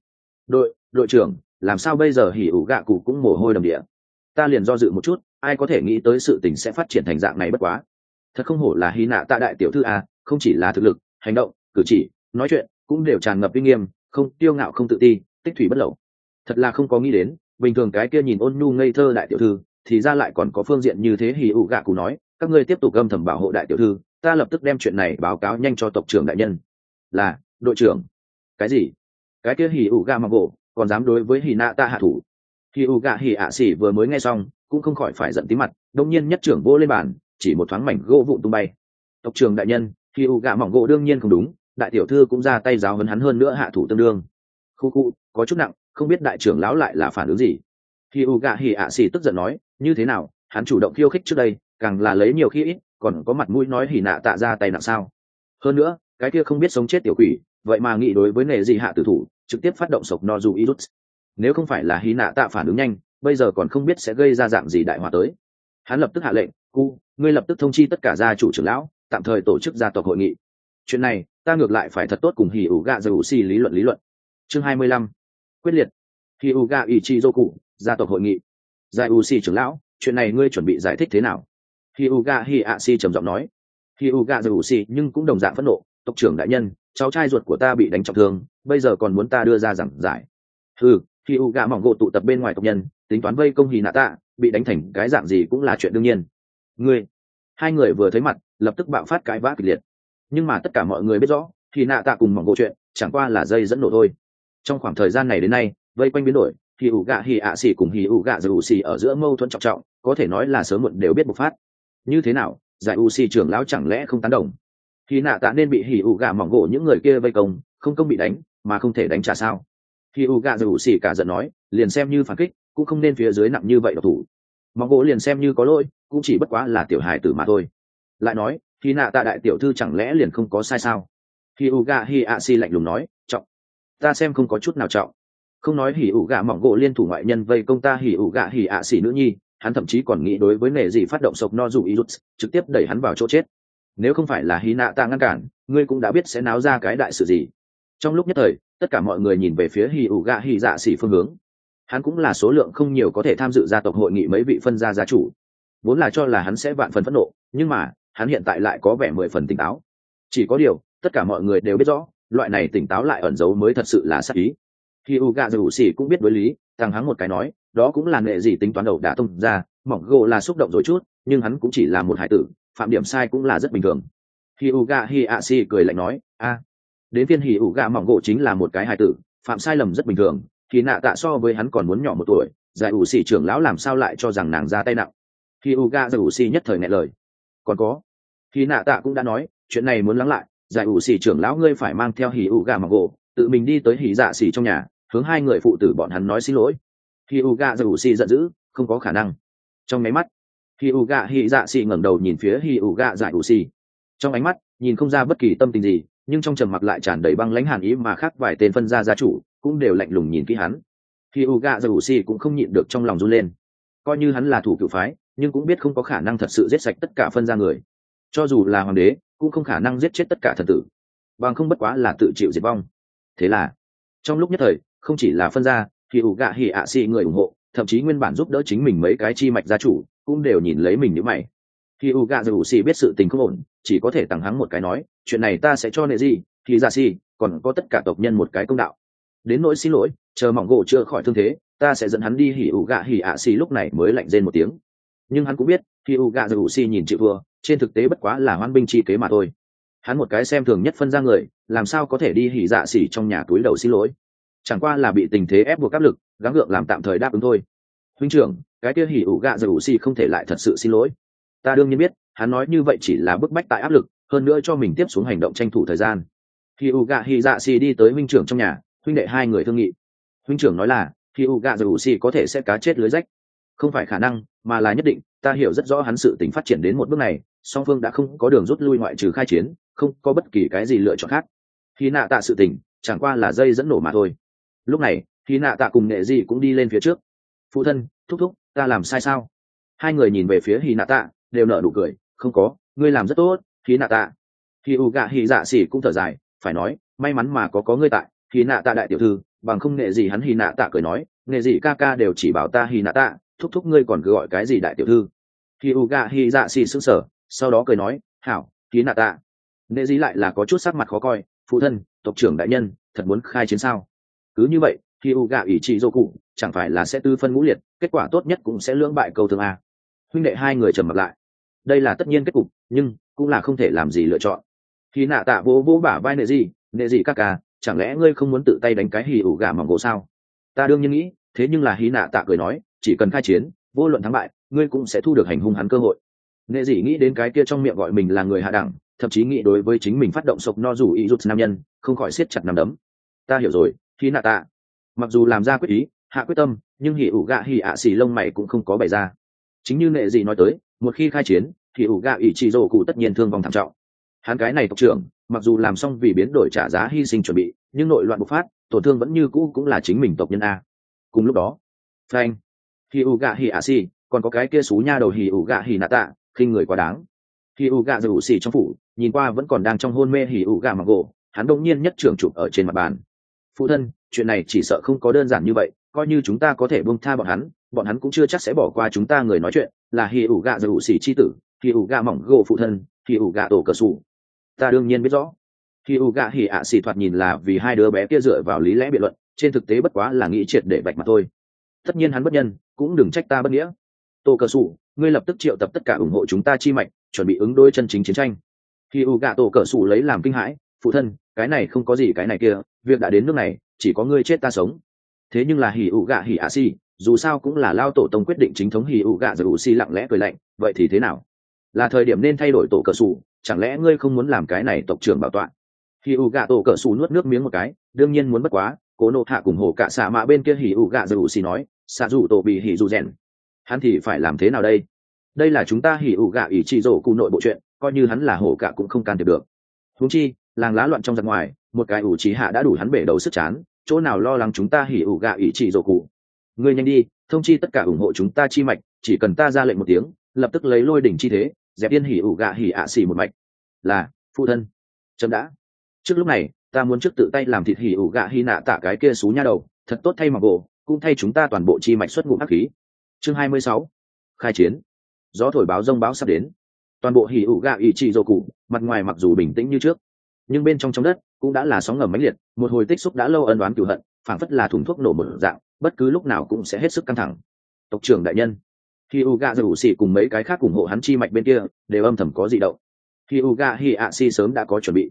Đội trưởng, làm sao bây giờ? Hỉ ủ gạ cụ cũng mồ hôi đầm địa. Ta liền do dự một chút, ai có thể nghĩ tới sự tình sẽ phát triển thành dạng này. Bất quá thật không hổ là Hỉ nạ tạ đại tiểu thư à, không chỉ là thực lực, hành động, cử chỉ, nói chuyện cũng đều tràn ngập uy nghiêm, không tiêu ngạo không tự ti, tích thủy bất lậu. Thật là không có nghĩ đến, bình thường cái kia nhìn ôn nhu ngây thơ đại tiểu thư, thì ra lại còn có phương diện như thế. Hỉ ủ gạ cụ nói, các ngươi tiếp tục âm thầm bảo hộ đại tiểu thư, ta lập tức đem chuyện này báo cáo nhanh cho tộc trưởng đại nhân. Là đội trưởng. Cái gì? Cái kia Hỉ ủ gạ mặc gỗ còn dám đối với Hỉ nạ tạ hạ thủ? Hỉ ủ gạ hỉ ạ xỉ vừa mới nghe xong cũng không khỏi phải giận tí mặt, đông nhiên nhất trưởng vô lên bàn, chỉ một thoáng mảnh gỗ vụn tung bay. Tộc trưởng đại nhân, Hỉ ủ gạ mỏng gỗ đương nhiên không đúng, đại tiểu thư cũng ra tay giáo huấn hắn, hơn nữa hạ thủ tương đương. Khu có chút nặng, không biết đại trưởng lão lại là phản ứng gì. Hỉ ủ gạ hỉ ạ xỉ tức giận nói, như thế nào, hắn chủ động khiêu khích trước đây, càng là lấy nhiều khi ít, còn có mặt mũi nói Hỉ nạ tạ ra tay nặng sao? Hơn nữa cái kia không biết sống chết tiểu quỷ, vậy mà nghĩ đối với nệ dị hạ tử thủ, trực tiếp phát động sộc no dù irut. Nếu không phải là Hỉ nạ tạ phản ứng nhanh, bây giờ còn không biết sẽ gây ra dạng gì đại họa tới. Hắn lập tức hạ lệnh, ngươi lập tức thông chi tất cả gia chủ trưởng lão, tạm thời tổ chức gia tộc hội nghị. Chuyện này ta ngược lại phải thật tốt cùng Hỉ ủ gạ dù xì lý luận. Chương 25. Quyết liệt. Hỉ ủ gạ Ichizoku, gia tộc hội nghị. Giải u xì trưởng lão, chuyện này ngươi chuẩn bị giải thích thế nào? Hỉ ủ gạ hỉ ạ xì trầm giọng nói. Hỉ ủ gạ dù xì nhưng cũng đồng dạng phẫn nộ, tộc trưởng đại nhân, cháu trai ruột của ta bị đánh trọng thương, bây giờ còn muốn ta đưa ra giảng giải? Hỉ ủ gạ mỏng gỗ tụ tập bên ngoài tộc nhân, tính toán vây công Hỉ nạ tạ, bị đánh thành cái dạng gì cũng là chuyện đương nhiên. Hai người vừa thấy mặt lập tức bạo phát cãi vã kịch liệt, nhưng mà tất cả mọi người biết rõ Hỉ nạ tạ cùng mỏng gỗ chuyện chẳng qua là dây dẫn nổ thôi. Trong khoảng thời gian này đến nay, vây quanh biến đổi, Hỉ ủ gạ hỉ ạ xỉ cùng Hỉ ủ gạ dù xì ở giữa mâu thuẫn trọng trọng, có thể nói là sớm muộn đều biết bộc phát. Như thế nào, giải u xì trưởng lão chẳng lẽ không tán đồng? Hỉ nạ tạ nên bị Hỉ ủ gạ mỏng gỗ những người kia vây công, không công bị đánh mà không thể đánh trả sao? Hỉ ủ gạ dù xì cả giận nói, liền xem như phản kích cũng không nên phía dưới nặng như vậy độc thủ. Mỏng gỗ liền xem như có lỗi, cũng chỉ bất quá là tiểu hài tử mà thôi. Lại nói, Hỉ nạ tạ đại tiểu thư chẳng lẽ liền không có sai sao? Hỉ ủ gạ hỉ ạ xỉ lạnh lùng nói, trọng, ta xem không có chút nào trọng. Không nói Hỉ ủ gạ mỏng gỗ liên thủ ngoại nhân vây công ta Hỉ ủ gạ hỉ ạ xỉ nữ nhi, hắn thậm chí còn nghĩ đối với nệ dị phát động sộc no dù irut, trực tiếp đẩy hắn vào chỗ chết. Nếu không phải là Hỉ nạ tạ ngăn cản, ngươi cũng đã biết sẽ náo ra cái đại sự gì. Trong lúc nhất thời, tất cả mọi người nhìn về phía Hỉ ủ gạ hỉ dạ xỉ phương hướng. Hắn cũng là số lượng không nhiều có thể tham dự gia tộc hội nghị mấy vị phân gia gia chủ, vốn là cho là hắn sẽ vạn phần phẫn nộ, nhưng mà hắn hiện tại lại có vẻ 10 phần tỉnh táo. Chỉ có điều, tất cả mọi người đều biết rõ, loại này tỉnh táo lại ẩn giấu mới thật sự là sát ý. Hỉ ủ gạ dù xỉ cũng biết đối lý, thằng hắn một cái nói, đó cũng là nệ gì tính toán đầu đã tung ra, mỏng gỗ là xúc động rồi chút, nhưng hắn cũng chỉ là một hải tử, phạm điểm sai cũng là rất bình thường. Hỉ ủ gạ hỉ ạ xỉ cười lạnh nói, đến phiên Hỉ ủ gạ mỏng gỗ chính là một cái hải tử, phạm sai lầm rất bình thường, thì nạ tạ so với hắn còn muốn nhỏ 1 tuổi, giải ủ xỉ trưởng lão làm sao lại cho rằng nàng ra tay nặng? Hỉ ủ gạ giải ủ xỉ nhất thời nghẹn lời. Còn có, thì nạ tạ cũng đã nói, chuyện này muốn lắng lại, giải ủ xỉ trưởng lão ngươi phải mang theo Hỉ ủ gạ mỏng gỗ, tự mình đi tới hỉ dạ xỉ trong nhà, hướng hai người phụ tử bọn hắn nói xin lỗi. Hỉ ủ gạ dù xỉ giận dữ, không có khả năng. Trong máy mắt, Hỉ ủ gạ hỉ dạ xỉ ngẩng đầu nhìn phía Hỉ ủ gạ giải ủ xỉ, trong ánh mắt nhìn không ra bất kỳ tâm tình gì, nhưng trong trầm mặc lại tràn đầy băng lãnh hàn ý, mà khác vài tên phân gia gia chủ cũng đều lạnh lùng nhìn kỹ hắn. Hỉ ủ gạ giải ủ xỉ cũng không nhịn được trong lòng run lên, coi như hắn là thủ cựu phái, nhưng cũng biết không có khả năng thật sự giết sạch tất cả phân gia người, cho dù là hoàng đế cũng không khả năng giết chết tất cả thần tử, bằng không bất quá là tự chịu diệt vong. Thế là trong lúc nhất thời, không chỉ là phân gia, Hỉ ủ gạ hỉ ạ xỉ người ủng hộ, thậm chí nguyên bản giúp đỡ chính mình mấy cái chi mạch gia chủ cũng đều nhìn lấy mình như mày. Hỉ ủ gạ dù xỉ biết sự tình không ổn, chỉ có thể tằng hắng một cái nói, chuyện này ta sẽ cho nệ gì thì dạ xỉ còn có tất cả tộc nhân một cái công đạo. Đến nỗi xin lỗi, chờ mỏng gỗ chưa khỏi thương thế, ta sẽ dẫn hắn đi hỉ ủ gạ hỉ ạ xì lúc này mới lạnh rên một tiếng. Nhưng hắn cũng biết hỉ ủ gạ dù xì nhìn chịu vừa trên thực tế bất quá là hoan binh chi kế mà thôi. Hắn một cái xem thường nhất phân ra người, làm sao có thể đi hỉ dạ xỉ trong nhà túi đầu xin lỗi. Chẳng qua là bị tình thế ép buộc áp lực, gắng gượng làm tạm thời đáp ứng thôi. Huynh trưởng, cái kia hỉ ủ gạ dù xì không thể lại thật sự xin lỗi. Ta đương nhiên biết hắn nói như vậy chỉ là bức bách tại áp lực, hơn nữa cho mình tiếp xuống hành động tranh thủ thời gian. Hỉ ủ gạ hỉ dạ xì đi tới huynh trưởng trong nhà, huynh đệ hai người thương nghị. Huynh trưởng nói là hỉ ủ gạ dù xì có thể sẽ cá chết lưới rách. Không phải khả năng mà là nhất định, ta hiểu rất rõ hắn sự tình phát triển đến một bước này, song phương đã không có đường rút lui ngoại trừ khai chiến, không có bất kỳ cái gì lựa chọn khác. Khi nạ tạ sự tình chẳng qua là dây dẫn nổ mà thôi. Lúc này khi nạ tạ cùng nghệ dị cũng đi lên phía trước. Phụ thân, thúc thúc, ta làm sai sao? Hai người nhìn về phía hy nạ tạ đều nở nụ cười. Không có, ngươi làm rất tốt. Hy nạ tạ. Khi u gạ hy dạ xỉ cũng thở dài, phải nói may mắn mà có ngươi tại. Hy nạ tạ đại tiểu thư, bằng không nghệ dị hắn hy nạ tạ cười nói, nghệ dị ca ca đều chỉ bảo ta hy nạ tạ, thúc thúc ngươi còn cứ gọi cái gì đại tiểu thư? Khi u gạ hy dạ xỉ sững sờ, sau đó cười nói, hảo, hy nạ tạ. Nghệ dị lại là có chút sắc mặt khó coi. Phụ thân, tộc trưởng đại nhân thật muốn khai chiến sao? Cứ như vậy khi u gạ ủy trị dô cụ chẳng phải là sẽ tư phân ngũ liệt, kết quả tốt nhất cũng sẽ lưỡng bại câu thương a. Huynh đệ hai người trầm mặt lại. Đây là tất nhiên kết cục, nhưng cũng là không thể làm gì lựa chọn. Khi nạ tạ vỗ vỗ bả vai nệ gì các ca, chẳng lẽ ngươi không muốn tự tay đánh cái hì ủ gà mỏng gỗ sao? Ta đương nhiên nghĩ thế, nhưng là hí nạ tạ cười nói, chỉ cần khai chiến, vô luận thắng bại ngươi cũng sẽ thu được hành hung hắn cơ hội. Nệ gì nghĩ đến cái kia trong miệng gọi mình là người hạ đẳng, thậm chí nghĩ đối với chính mình phát động sộc no rủ ý rút nam nhân, không khỏi siết chặt nắm đấm. Ta hiểu rồi, hí nạ tạ. Mặc dù làm ra quyết ý, hạ quyết tâm, nhưng hỉ ủ gạ hỉ ạ xì lông mày cũng không có bày ra. Chính như nệ gì nói tới, một khi khai chiến thì ủ gạ ỷ trị rồ cụ tất nhiên thương vong thảm trọng. Hắn cái này tộc trưởng mặc dù làm xong vì biến đổi trả giá hy sinh chuẩn bị, nhưng nội loạn bộc phát, tổn thương vẫn như cũ cũng là chính mình tộc nhân a. Cùng lúc đó phanh, hỉ ủ gạ hỉ ạ xì còn có cái kia xú nha đầu hỉ ủ gạ hỉ nạ tạ khinh người quá đáng. Hỉ ủ gạ dù xì trong phủ nhìn qua vẫn còn đang trong hôn mê hỉ ủ gạ mặc gỗ, hắn đông nhiên nhất trưởng chụp ở trên mặt bàn. Phụ thân, chuyện này chỉ sợ không có đơn giản như vậy, coi như chúng ta có thể buông tha bọn hắn cũng chưa chắc sẽ bỏ qua chúng ta. Người nói chuyện là hỉ ủ gạ dù xì chi tử, hỉ ủ gạ mỏng gỗ phụ thân, hỉ ủ gạ tổ cờ sủ. Ta đương nhiên biết rõ. Hỉ ủ gạ hỉ ạ xì thoạt nhìn là vì hai đứa bé kia dựa vào lý lẽ biện luận, trên thực tế bất quá là nghĩ triệt để bạch mặt thôi. Tất nhiên hắn bất nhân, cũng đừng trách ta bất nghĩa. Tổ cờ sủ, ngươi lập tức triệu tập tất cả ủng hộ chúng ta chi mạch, chuẩn bị ứng đối chân chính chiến tranh. Hỉ ủ gạ tổ cờ sủ lấy làm kinh hãi, phụ thân, cái này không có gì cái này kia, việc đã đến nước này chỉ có ngươi chết ta sống. Thế nhưng là hỉ ủ gạ hỉ ạ xì dù sao cũng là lao tổ tông quyết định chính thống. Hỉ ủ gạ dù xì lặng lẽ cười lạnh, vậy thì thế nào? Là thời điểm nên thay đổi tổ cờ sủ, chẳng lẽ ngươi không muốn làm cái này tộc trưởng bảo tọa? Hỉ ủ gạ tổ cờ sủ nuốt nước miếng một cái, đương nhiên muốn, bất quá cố nộ hạ cùng hổ cả xạ mạ bên kia hỉ ủ gạ dù xì nói, xạ dù tổ bị hỉ dù rèn, hắn thì phải làm thế nào đây? Đây là chúng ta hỉ ủ gạ ỷ trị rổ cụ nội bộ chuyện, coi như hắn là hổ cả cũng không can thiệp được. Huống chi làng lá loạn trong giặc ngoài, một cái ủ trí hạ đã đủ hắn bể đầu sức chán, chỗ nào lo lắng chúng ta hỉ ủ gạ ỷ trị rổ cụ. Ngươi nhanh đi thông chi tất cả ủng hộ chúng ta chi mạch, chỉ cần ta ra lệnh một tiếng, lập tức lấy lôi đỉnh chi thế dẹp yên hỉ ủ gạ hỉ ạ xì một mạch. Là phụ thân. Chấm đã, trước lúc này ta muốn trước tự tay làm thịt hỉ ủ gạ hỉ nạ tạ cái kia xú nha đầu, thật tốt thay mặc gỗ, cũng thay chúng ta toàn bộ chi mạch xuất ngụm hắc khí. Chương 26. Khai chiến. Gió thổi báo rông báo sắp đến. Toàn bộ hỉ ủ gạ ỷ trị rổ cụ mặt ngoài mặc dù bình tĩnh như trước, nhưng bên trong đất cũng đã là sóng ngầm mãnh liệt, một hồi tích xúc đã lâu ân oán cửu hận, phảng phất là thùng thuốc nổ một dạng, bất cứ lúc nào cũng sẽ hết sức căng thẳng. Tộc trưởng đại nhân, khi Uga dù xì cùng mấy cái khác ủng hộ hắn chi mạch bên kia đều âm thầm có dị động. Khi Uga hi ạ si sớm đã có chuẩn bị.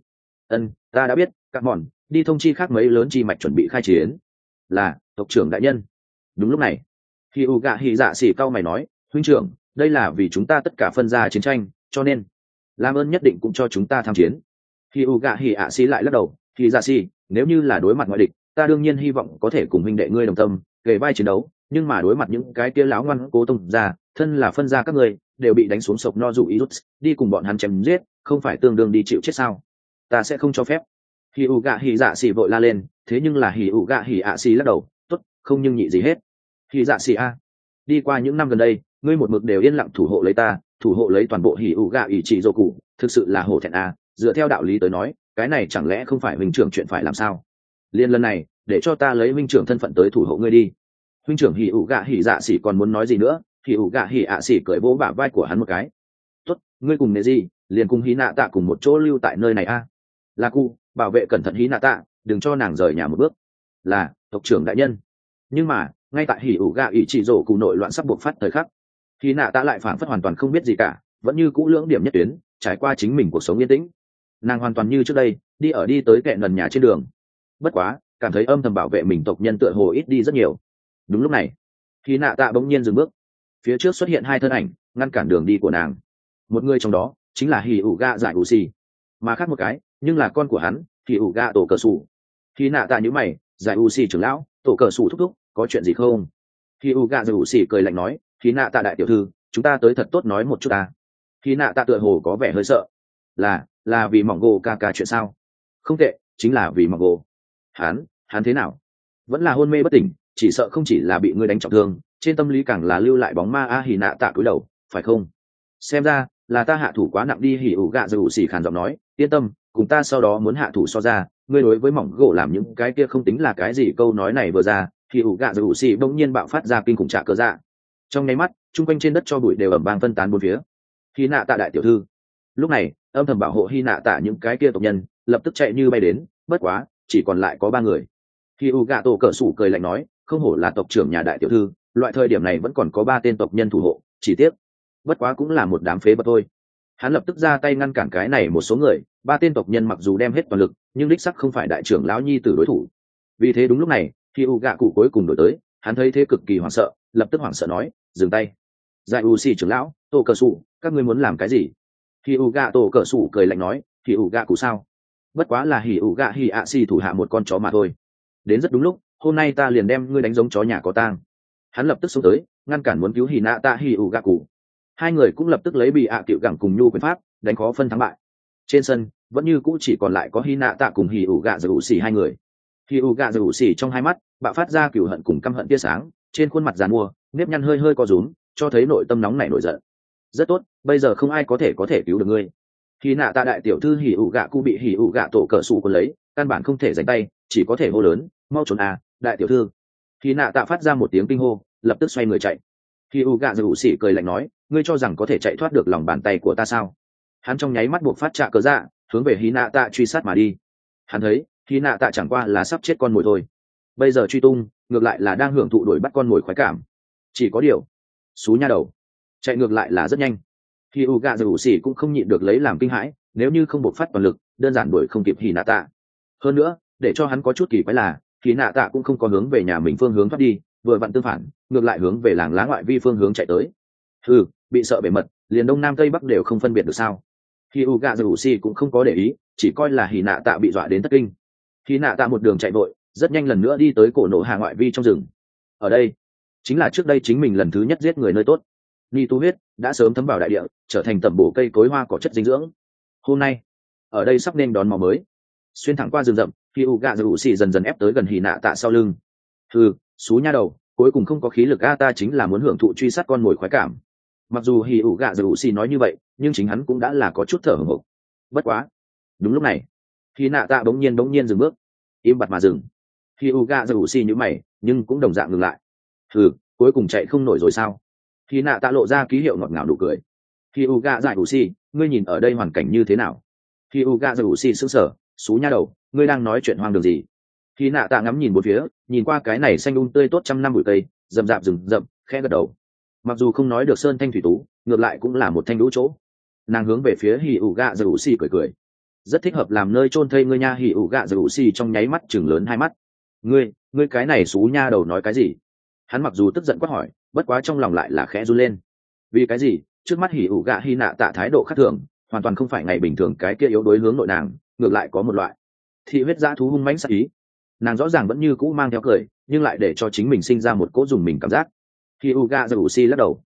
Ta đã biết, các mòn đi thông chi khác mấy lớn chi mạch chuẩn bị khai chiến. Là tộc trưởng đại nhân. Đúng lúc này, khi Uga hi dạ xì cao mày nói, huynh trưởng, đây là vì chúng ta tất cả phân ra chiến tranh, cho nên làm ơn nhất định cũng cho chúng ta tham chiến. Khi Uga hi ạ si lại lắc đầu, thì dạ xì, nếu như là đối mặt ngoại địch, ta đương nhiên hy vọng có thể cùng huynh đệ ngươi đồng tâm kề vai chiến đấu, nhưng mà đối mặt những cái kia láo ngoan cố tông ra, thân là phân ra các ngươi đều bị đánh xuống sộc no dụ ý rút, đi cùng bọn hắn chém giết, không phải tương đương đi chịu chết sao? Ta sẽ không cho phép. Hỉ ủ gạ hỉ dạ xì vội la lên, thế nhưng là hỉ ủ gạ hỉ ạ xì lắc đầu, tốt, không nhưng nhị gì hết. Hỉ dạ xì a, đi qua những năm gần đây, ngươi một mực đều yên lặng thủ hộ lấy ta, thủ hộ lấy toàn bộ hỉ ủ gạ ỷ trị dô cụ, thực sự là hổ thẹn a. Dựa theo đạo lý tới nói, cái này chẳng lẽ không phải huynh trưởng chuyện phải làm sao? Liên lần này để cho ta lấy huynh trưởng thân phận tới thủ hộ ngươi đi. Huynh trưởng hỉ ủ gạ hỉ dạ xỉ còn muốn nói gì nữa, hỉ ủ gạ hỉ ạ xỉ cởi vỗ bả vai của hắn một cái. Tốt, ngươi cùng nề gì liền cùng hí nạ tạ cùng một chỗ lưu tại nơi này a. Là cụ, bảo vệ cẩn thận hí nạ tạ, đừng cho nàng rời nhà một bước. Là tộc trưởng đại nhân. Nhưng mà ngay tại hỉ ủ gạ ỷ chỉ rổ cụ nội loạn sắp buộc phát thời khắc, khi nạ tạ lại phảng phất hoàn toàn không biết gì cả, vẫn như cũ lưỡng điểm nhất tuyến, trải qua chính mình cuộc sống yên tĩnh. Nàng hoàn toàn như trước đây đi tới kệ gần nhà trên đường, bất quá cảm thấy âm thầm bảo vệ mình tộc nhân tựa hồ ít đi rất nhiều. Đúng lúc này, khi nạ tạ bỗng nhiên dừng bước, phía trước xuất hiện hai thân ảnh ngăn cản đường đi của nàng. Một người trong đó chính là hỉ ủ gạ giải ủ xì, mà khác một cái nhưng là con của hắn, hỉ ủ gạ tổ cờ sủ. Khi nạ tạ nhíu mày, giải ủ xì trưởng lão, tổ cờ sủ thúc thúc, có chuyện gì không? Hỉ ủ gạ giải ủ xì cười lạnh nói, khi nạ tạ đại tiểu thư, chúng ta tới thật tốt nói một chút ta. Khi nạ tạ tựa hồ có vẻ hơi sợ. Là vì mỏng gỗ ca chuyện sao? Không tệ, chính là vì mỏng gỗ. Hắn thế nào? Vẫn là hôn mê bất tỉnh, chỉ sợ không chỉ là bị ngươi đánh trọng thương, trên tâm lý càng là lưu lại bóng ma. Hỉ nạ tạ cúi đầu, phải không? Xem ra là ta hạ thủ quá nặng đi. Hỉ ủ gạ giải ủ xì khàn giọng nói, yên tâm, cùng ta sau đó muốn hạ thủ so ra, ngươi đối với mỏng gỗ làm những cái kia không tính là cái gì. Câu nói này vừa ra, Hỉ ủ gạ giải ủ xì bỗng nhiên bạo phát ra kinh khủng trả cớ dạ. Trong nháy mắt, chung quanh trên đất cho bụi đều ẩm vang phân tán bốn phía. Hỉ nạ tạ đại tiểu thư. Lúc này âm thầm bảo hộ Hy nạ tạ những cái kia tộc nhân lập tức chạy như bay đến, bất quá chỉ còn lại có 3 người. Khi u gạ tổ cờ sủ cười lạnh nói, không hổ là tộc trưởng nhà đại tiểu thư, loại thời điểm này vẫn còn có 3 tên tộc nhân thủ hộ, chỉ tiếc bất quá cũng là một đám phế vật thôi. Hắn lập tức ra tay ngăn cản cái này một số người. 3 tên tộc nhân mặc dù đem hết toàn lực, nhưng đích sắc không phải đại trưởng lão nhi tử đối thủ. Vì thế đúng lúc này, khi u gạ cụ cuối cùng đổi tới, hắn thấy thế cực kỳ hoảng sợ, lập tức hoảng sợ nói, dừng tay. Giải u xì trưởng lão, tổ cờ sủ, các ngươi muốn làm cái gì? Hỉ ủ gạ tổ cờ sủ cười lạnh nói, hỉ ủ gạ cụ sao? Bất quá là hỉ ủ gạ hỉ ạ xì thủ hạ một con chó mà thôi. Đến rất đúng lúc, hôm nay ta liền đem ngươi đánh giống chó nhà có tang. Hắn lập tức xông tới, ngăn cản muốn cứu hỉ nạ tạ hỉ ủ gạ cụ. Hai người cũng lập tức lấy bị ạ tiểu gẳng cùng nhu quyền pháp đánh khó phân thắng bại. Trên sân vẫn như cũ chỉ còn lại có hỉ nạ tạ cùng hỉ ủ gạ giải ủ xì hai người. Hỉ ủ gạ giải ủ xì trong hai mắt bạo phát ra cừu hận cùng căm hận tia sáng, trên khuôn mặt giàn mua nếp nhăn hơi hơi co rúm, cho thấy nội tâm nóng nảy nổi giận. Rất tốt, bây giờ không ai có thể cứu được ngươi. Khi nạ tạ đại tiểu thư hỉ ủ gạ cụ bị hỉ ủ gạ tổ cờ sủ quân lấy, căn bản không thể giành tay, chỉ có thể hô lớn, mau trốn à, đại tiểu thư. Khi nạ tạ phát ra một tiếng kinh hô, lập tức xoay người chạy. Hỉ ủ gạ dầu xỉ cười lạnh nói, ngươi cho rằng có thể chạy thoát được lòng bàn tay của ta sao? Hắn trong nháy mắt buộc phát trạ cớ dạ, hướng về hỉ nạ tạ truy sát mà đi. Hắn thấy hỉ nạ tạ chẳng qua là sắp chết con mồi thôi, bây giờ truy tung ngược lại là đang hưởng thụ đuổi bắt con mồi khoái cảm. Chỉ có điều xú nha đầu, chạy ngược lại là rất nhanh. Khi u gạ dù xỉ cũng không nhịn được lấy làm kinh hãi, nếu như không bộc phát toàn lực đơn giản đuổi không kịp hỉ nạ tạ. Hơn nữa để cho hắn có chút kỳ quái là hỉ nạ tạ cũng không có hướng về nhà mình phương hướng thoát đi, vừa vặn tương phản, ngược lại hướng về làng lá ngoại vi phương hướng chạy tới. Bị sợ bể mật, liền đông nam tây bắc đều không phân biệt được sao? Khi u gạ dù xỉ cũng không có để ý, chỉ coi là hỉ nạ tạ bị dọa đến thất kinh. Hỉ nạ tạ một đường chạy vội, rất nhanh lần nữa đi tới cổ nổ hạ ngoại vi trong rừng. Ở đây chính là trước đây chính mình lần thứ nhất giết người nơi tốt. Ni tu huyết đã sớm thấm vào đại địa, trở thành tẩm bổ cây cối hoa cỏ chất dinh dưỡng. Hôm nay ở đây sắp nên đón màu mới. Xuyên thẳng qua rừng rậm, khi u gạ dù xì dần dần ép tới gần hỉ nạ tạ sau lưng. Xú nha đầu, cuối cùng không có khí lực ta chính là muốn hưởng thụ truy sát con mồi khoái cảm. Mặc dù hỉ u gạ dù xì nói như vậy, nhưng chính hắn cũng đã là có chút thở hổn hộc. Bất quá đúng lúc này, hỉ nạ tạ bỗng nhiên dừng bước, im bặt mà dừng. Hỉ u gạ dù xì nhíu mày, nhưng cũng đồng dạng ngừng lại. Cuối cùng chạy không nổi rồi sao? Khi nạ tạ lộ ra ký hiệu ngọt ngào nụ cười. Khi u gạ giải ủ xì, ngươi nhìn ở đây hoàn cảnh như thế nào? Khi u gạ giải ủ xì sững sờ, xú nha đầu, ngươi đang nói chuyện hoang đường gì? Khi nạ tạ ngắm nhìn bốn phía, nhìn qua cái này xanh tươi tốt trăm năm bụi cây, rậm rạp rừng rậm, khẽ gật đầu. Mặc dù không nói được sơn thanh thủy tú, ngược lại cũng là một thanh lũ chỗ. Nàng hướng về phía hỉ ủ gạ giải ủ xì cười. Rất thích hợp làm nơi chôn thây ngươi nha. Hỉ ủ gạ giải ủ xì trong nháy mắt chừng lớn hai mắt. Ngươi cái này xú nha đầu nói cái gì? Hắn mặc dù tức giận quát hỏi, bất quá trong lòng lại là khẽ run lên. Vì cái gì? Trước mắt hỉ ủ gạ hy nạ tạ thái độ khác thường, hoàn toàn không phải ngày bình thường cái kia yếu đuối hướng nội nàng, ngược lại có một loại thị huyết dã thú hung mãnh sắc ý. Nàng rõ ràng vẫn như cũ mang theo cười, nhưng lại để cho chính mình sinh ra một cỗ dùng mình cảm giác. Hỉ ủ gạ giơ xì lắc đầu.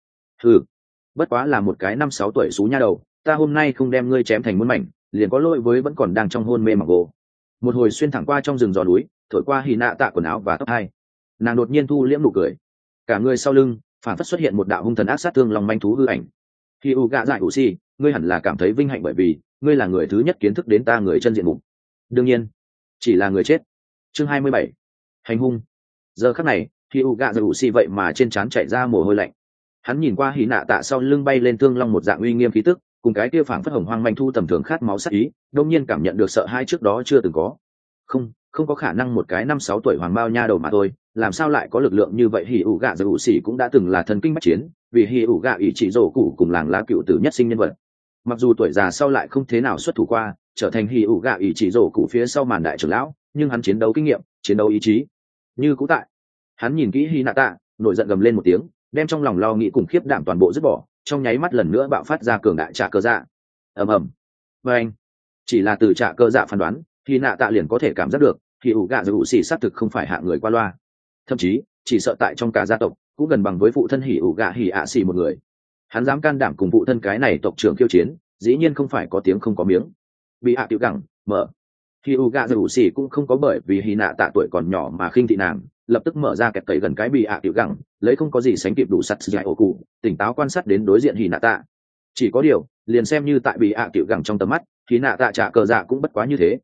Bất quá là một cái 5-6 tuổi xú nha đầu, ta hôm nay không đem ngươi chém thành muôn mảnh, liền có lỗi với vẫn còn đang trong hôn mê mặc gỗ. Một hồi xuyên thẳng qua trong rừng giò núi, thổi qua hỉ nạ tạ quần áo và tóc hai. Nàng đột nhiên thu liễm nụ cười, cả người sau lưng phản phất xuất hiện một đạo hung thần ác sát thương lòng manh thú hư ảnh. Khi u gạ dại ủ xì, ngươi hẳn là cảm thấy vinh hạnh bởi vì ngươi là người thứ nhất kiến thức đến ta người chân diện mục. Đương nhiên chỉ là người chết. Chương 27. Hành hung. Giờ khắc này khi u gạ dại ủ xì vậy mà trên trán chảy ra mồ hôi lạnh. Hắn nhìn qua hỉ nạ tạ sau lưng bay lên thương long một dạng uy nghiêm khí tức, cùng cái kia phảng phất hồng hoang manh thu tầm thường khát máu sát ý, đột nhiên cảm nhận được sợ hãi trước đó chưa từng có. không có khả năng một cái 5-6 tuổi hoàng bao nha đầu mà thôi, làm sao lại có lực lượng như vậy. Hỉ ủ gạ dầu xỉ cũng đã từng là thần kinh bách chiến, vì hỉ ủ gạ ỷ chỉ rổ cụ cùng làng lá cựu tử nhất sinh nhân vật, mặc dù tuổi già sau lại không thế nào xuất thủ qua, trở thành hỉ ủ gạ ỷ chỉ rổ cụ phía sau màn đại trưởng lão, nhưng hắn chiến đấu kinh nghiệm, chiến đấu ý chí như cũ tại. Hắn nhìn kỹ Hinata, nổi giận gầm lên một tiếng, đem trong lòng lo nghĩ cùng khiếp đảm toàn bộ dứt bỏ, trong nháy mắt lần nữa bạo phát ra cường đại trả cơ dạ. ầm ầm, và anh chỉ là từ trả cơ dạ phán đoán, Hinata liền có thể cảm giác được hỉ ủ gạ dầu xỉ xác thực không phải hạ người qua loa, thậm chí chỉ sợ tại trong cả gia tộc cũng gần bằng với phụ thân hỉ ủ gạ hỉ ạ xỉ một người. Hắn dám can đảm cùng phụ thân cái này tộc trưởng khiêu chiến, dĩ nhiên không phải có tiếng không có miếng. Bị hạ tiểu gẳng mở, hỉ ủ gạ dầu xỉ cũng không có bởi vì Hinata tuổi còn nhỏ mà khinh thị nàng, lập tức mở ra kẹp tẩy gần cái bị hạ tiểu gẳng, lấy không có gì sánh kịp đủ sắt dài ổ cụ, tỉnh táo quan sát đến đối diện Hinata. Chỉ có điều, liền xem như tại bị hạ tiểu gẳng trong tầm mắt, Hinata trả cờ dạ cũng bất quá như thế.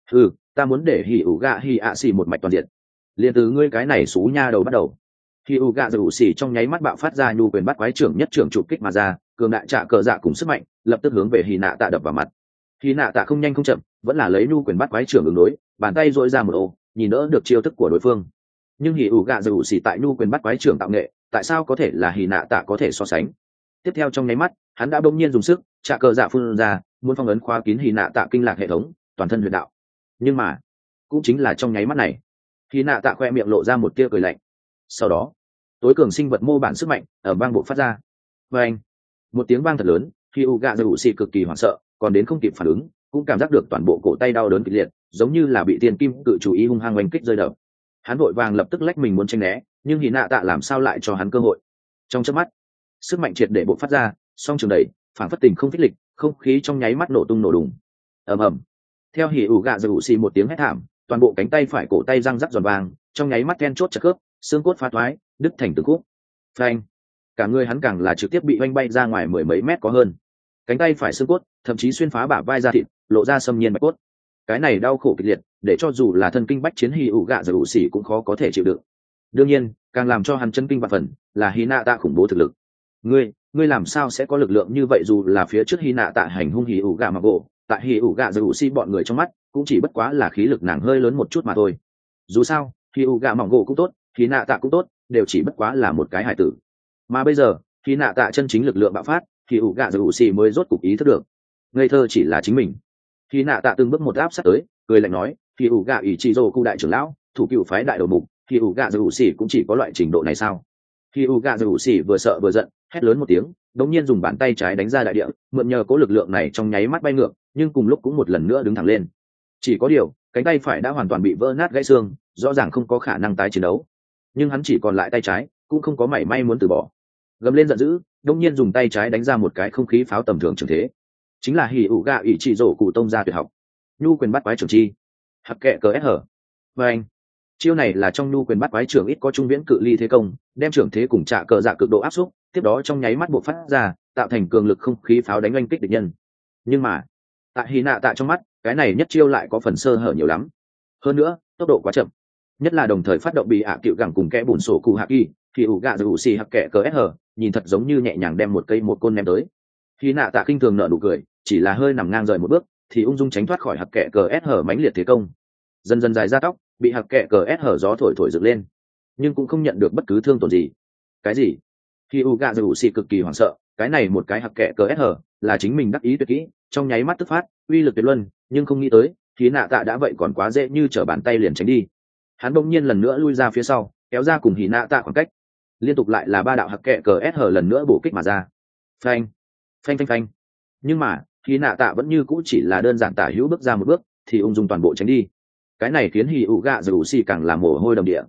Ta muốn để hỉ ủ gạ hỉ ạ xỉ một mạch toàn diện, liền từ ngươi cái này xú nha đầu bắt đầu. Hỉ ủ gạ dầu xỉ trong nháy mắt bạo phát ra nhu quyền bắt quái trưởng nhất trưởng trụ kích mà ra, cường đại trả cờ dạ cùng sức mạnh lập tức hướng về Hinata đập vào mặt. Hinata không nhanh không chậm, vẫn là lấy nhu quyền bắt quái trưởng ứng đối, bàn tay duỗi ra một ô, nhìn đỡ được chiêu thức của đối phương. Nhưng hỉ ủ gạ dầu xỉ tại nhu quyền bắt quái trưởng tạo nghệ, tại sao có thể là Hinata có thể so sánh. Tiếp theo trong nháy mắt, hắn đã bỗng nhiên dùng sức trả cờ dạ phun ra, muốn phong ấn khóa kín Hinata kinh lạc hệ thống, toàn thân huyền đạo. Nhưng mà cũng chính là trong nháy mắt này, Hinata khoe miệng lộ ra một tia cười lạnh. Sau đó, tối cường sinh vật mô bản sức mạnh ở bang bộ phát ra. Và anh, một tiếng vang thật lớn, khi Uga Uzi cực kỳ hoảng sợ, còn đến không kịp phản ứng, cũng cảm giác được toàn bộ cổ tay đau đớn kịch liệt, giống như là bị tiền kim cự chủ ý hung hăng oanh kích rơi đập. Hắn vội vàng lập tức lách mình muốn tránh né, nhưng Hinata làm sao lại cho hắn cơ hội. Trong chớp mắt, sức mạnh triệt để bộc phát ra, song trường đẩy, phản phất tình không phích lịch, không khí trong nháy mắt nổ tung nổ đùng. Ầm ầm. Theo hỉ ủ gạ dầu xì một tiếng hét thảm, toàn bộ cánh tay phải cổ tay răng rắc giòn vàng, trong nháy mắt then chốt chặt khớp, xương cốt phá thoái, đứt thành từng khúc. Phanh! Cả người hắn càng là trực tiếp bị oanh bay ra ngoài mười mấy mét có hơn. Cánh tay phải xương cốt, thậm chí xuyên phá bả vai ra thịt, lộ ra xâm nhiên bạch cốt. Cái này đau khổ kịch liệt, để cho dù là thân kinh bách chiến hỉ ủ gạ dầu xì cũng khó có thể chịu đựng. Đương nhiên, càng làm cho hắn chấn kinh vạn phần, là Hinata khủng bố thực lực. Ngươi làm sao sẽ có lực lượng như vậy? Dù là phía trước Hinata hành hung hỉ ủ gạ mà gỗ, tại hỉ ủ gạ dầu xì bọn người trong mắt cũng chỉ bất quá là khí lực nàng hơi lớn một chút mà thôi. Dù sao hỉ ủ gạ mỏng gỗ cũng tốt, Hinata cũng tốt, đều chỉ bất quá là một cái hải tử. Mà bây giờ Hinata chân chính lực lượng bạo phát, hỉ ủ gạ dầu xì mới rốt cục ý thức được ngây thơ chỉ là chính mình. Hinata từng bước một áp sát tới, cười lạnh nói, hỉ ủ gạ ỷ chỉ rồ cụ đại trưởng lão, thủ cựu phái đại đầu mục, hỉ ủ gạ dầu xì cũng chỉ có loại trình độ này sao? Hỉ ủ gạ dầu xì vừa sợ vừa giận, hét lớn một tiếng, đống nhiên dùng bàn tay trái đánh ra đại địa, mượn nhờ cố lực lượng này trong nháy mắt bay ngược, nhưng cùng lúc cũng một lần nữa đứng thẳng lên. Chỉ có điều, cánh tay phải đã hoàn toàn bị vỡ nát gãy xương, rõ ràng không có khả năng tái chiến đấu. Nhưng hắn chỉ còn lại tay trái, cũng không có mảy may muốn từ bỏ. Gầm lên giận dữ, đống nhiên dùng tay trái đánh ra một cái không khí pháo tầm thường trường thế. Chính là hỉ ủ gạ ỷ chỉ rổ cụ tông gia tuyệt học, nhu quyền bắt quái trường chi, hặc kệ cờ s hở. Và anh, chiêu này là trong nhu quyền bắt quái trưởng ít có trung viễn cự ly thế công, đem trưởng thế cùng trả cờ dạ cực độ áp xúc, tiếp đó trong nháy mắt bộc phát ra, tạo thành cường lực không khí pháo đánh oanh kích địch nhân. Nhưng mà tại Hinata trong mắt, cái này nhất chiêu lại có phần sơ hở nhiều lắm. Hơn nữa, tốc độ quá chậm, nhất là đồng thời phát động bị ạ cựu gẳng cùng kẽ bùn sổ cụ hạ kỳ, thì ủ gạ dù xì hặc kẻ cờ s hở, nhìn thật giống như nhẹ nhàng đem một cây một côn ném tới. Hinata khinh thường nở nụ cười, chỉ là hơi nằm ngang rời một bước, thì ung dung tránh thoát khỏi hặc kẻ cờ s hở mãnh liệt thế công. Dần dần dài ra tóc, bị hặc kẻ cờ s hở gió thổi thổi dựng lên, nhưng cũng không nhận được bất cứ thương tổn gì. Cái gì? Khi Uga dù xì cực kỳ hoảng sợ, cái này một cái hặc kệ cờ SH là chính mình đắc ý tuyệt kỹ, trong nháy mắt tức phát, uy lực tuyệt luân, nhưng không nghĩ tới, Hinata đã vậy còn quá dễ như trở bàn tay liền tránh đi. Hắn bỗng nhiên lần nữa lui ra phía sau, kéo ra cùng Hinata khoảng cách. Liên tục lại là ba đạo hặc kệ cờ SH lần nữa bổ kích mà ra. Phanh, phanh phanh phanh. Nhưng mà, Hinata vẫn như cũ chỉ là đơn giản tả hữu bước ra một bước, thì ung dung toàn bộ tránh đi. Cái này khiến Uga dù xì càng làm mồ hôi đầm địa.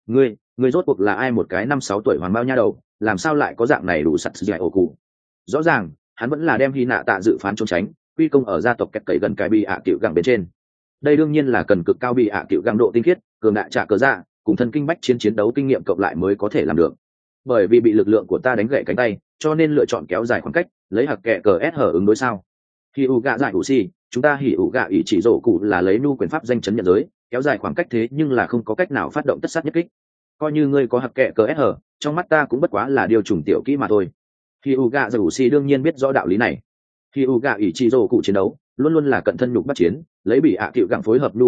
Ngươi rốt cuộc là ai? Một cái 5-6 tuổi hoàng bao nha đầu, làm sao lại có dạng này đủ sắt dài ổ cụ? Rõ ràng hắn vẫn là đem Hinata dự phán trốn tránh, quy công ở gia tộc kẹt cậy gần cái bị ạ cựu gẳng bên trên. Đây đương nhiên là cần cực cao bị ạ cựu gẳng độ tinh khiết, cường đại trả cờ dạ, cùng thân kinh bách chiến đấu kinh nghiệm cộng lại mới có thể làm được. Bởi vì bị lực lượng của ta đánh gãy cánh tay, cho nên lựa chọn kéo dài khoảng cách, lấy hặc kệ cờ s hở ứng đối sao? Khi Uga giải ủ xì, chúng ta hỉ ủ gạ ỷ chỉ rổ cụ là lấy nu quyền pháp danh chấn nhận giới, kéo dài khoảng cách thế nhưng là không có cách nào phát động tất sát nhất kích. Coi như ngươi có hặc kệ cờ s hở, trong mắt ta cũng bất quá là điều trùng tiểu kỹ mà thôi. Khi Uga giải ủ xì đương nhiên biết rõ đạo lý này. Khi Uga ỷ chỉ rổ cụ chiến đấu, luôn luôn là cận thân nhục bắt chiến, lấy bị ạ cựu gặng phối hợp nu quyền pháp,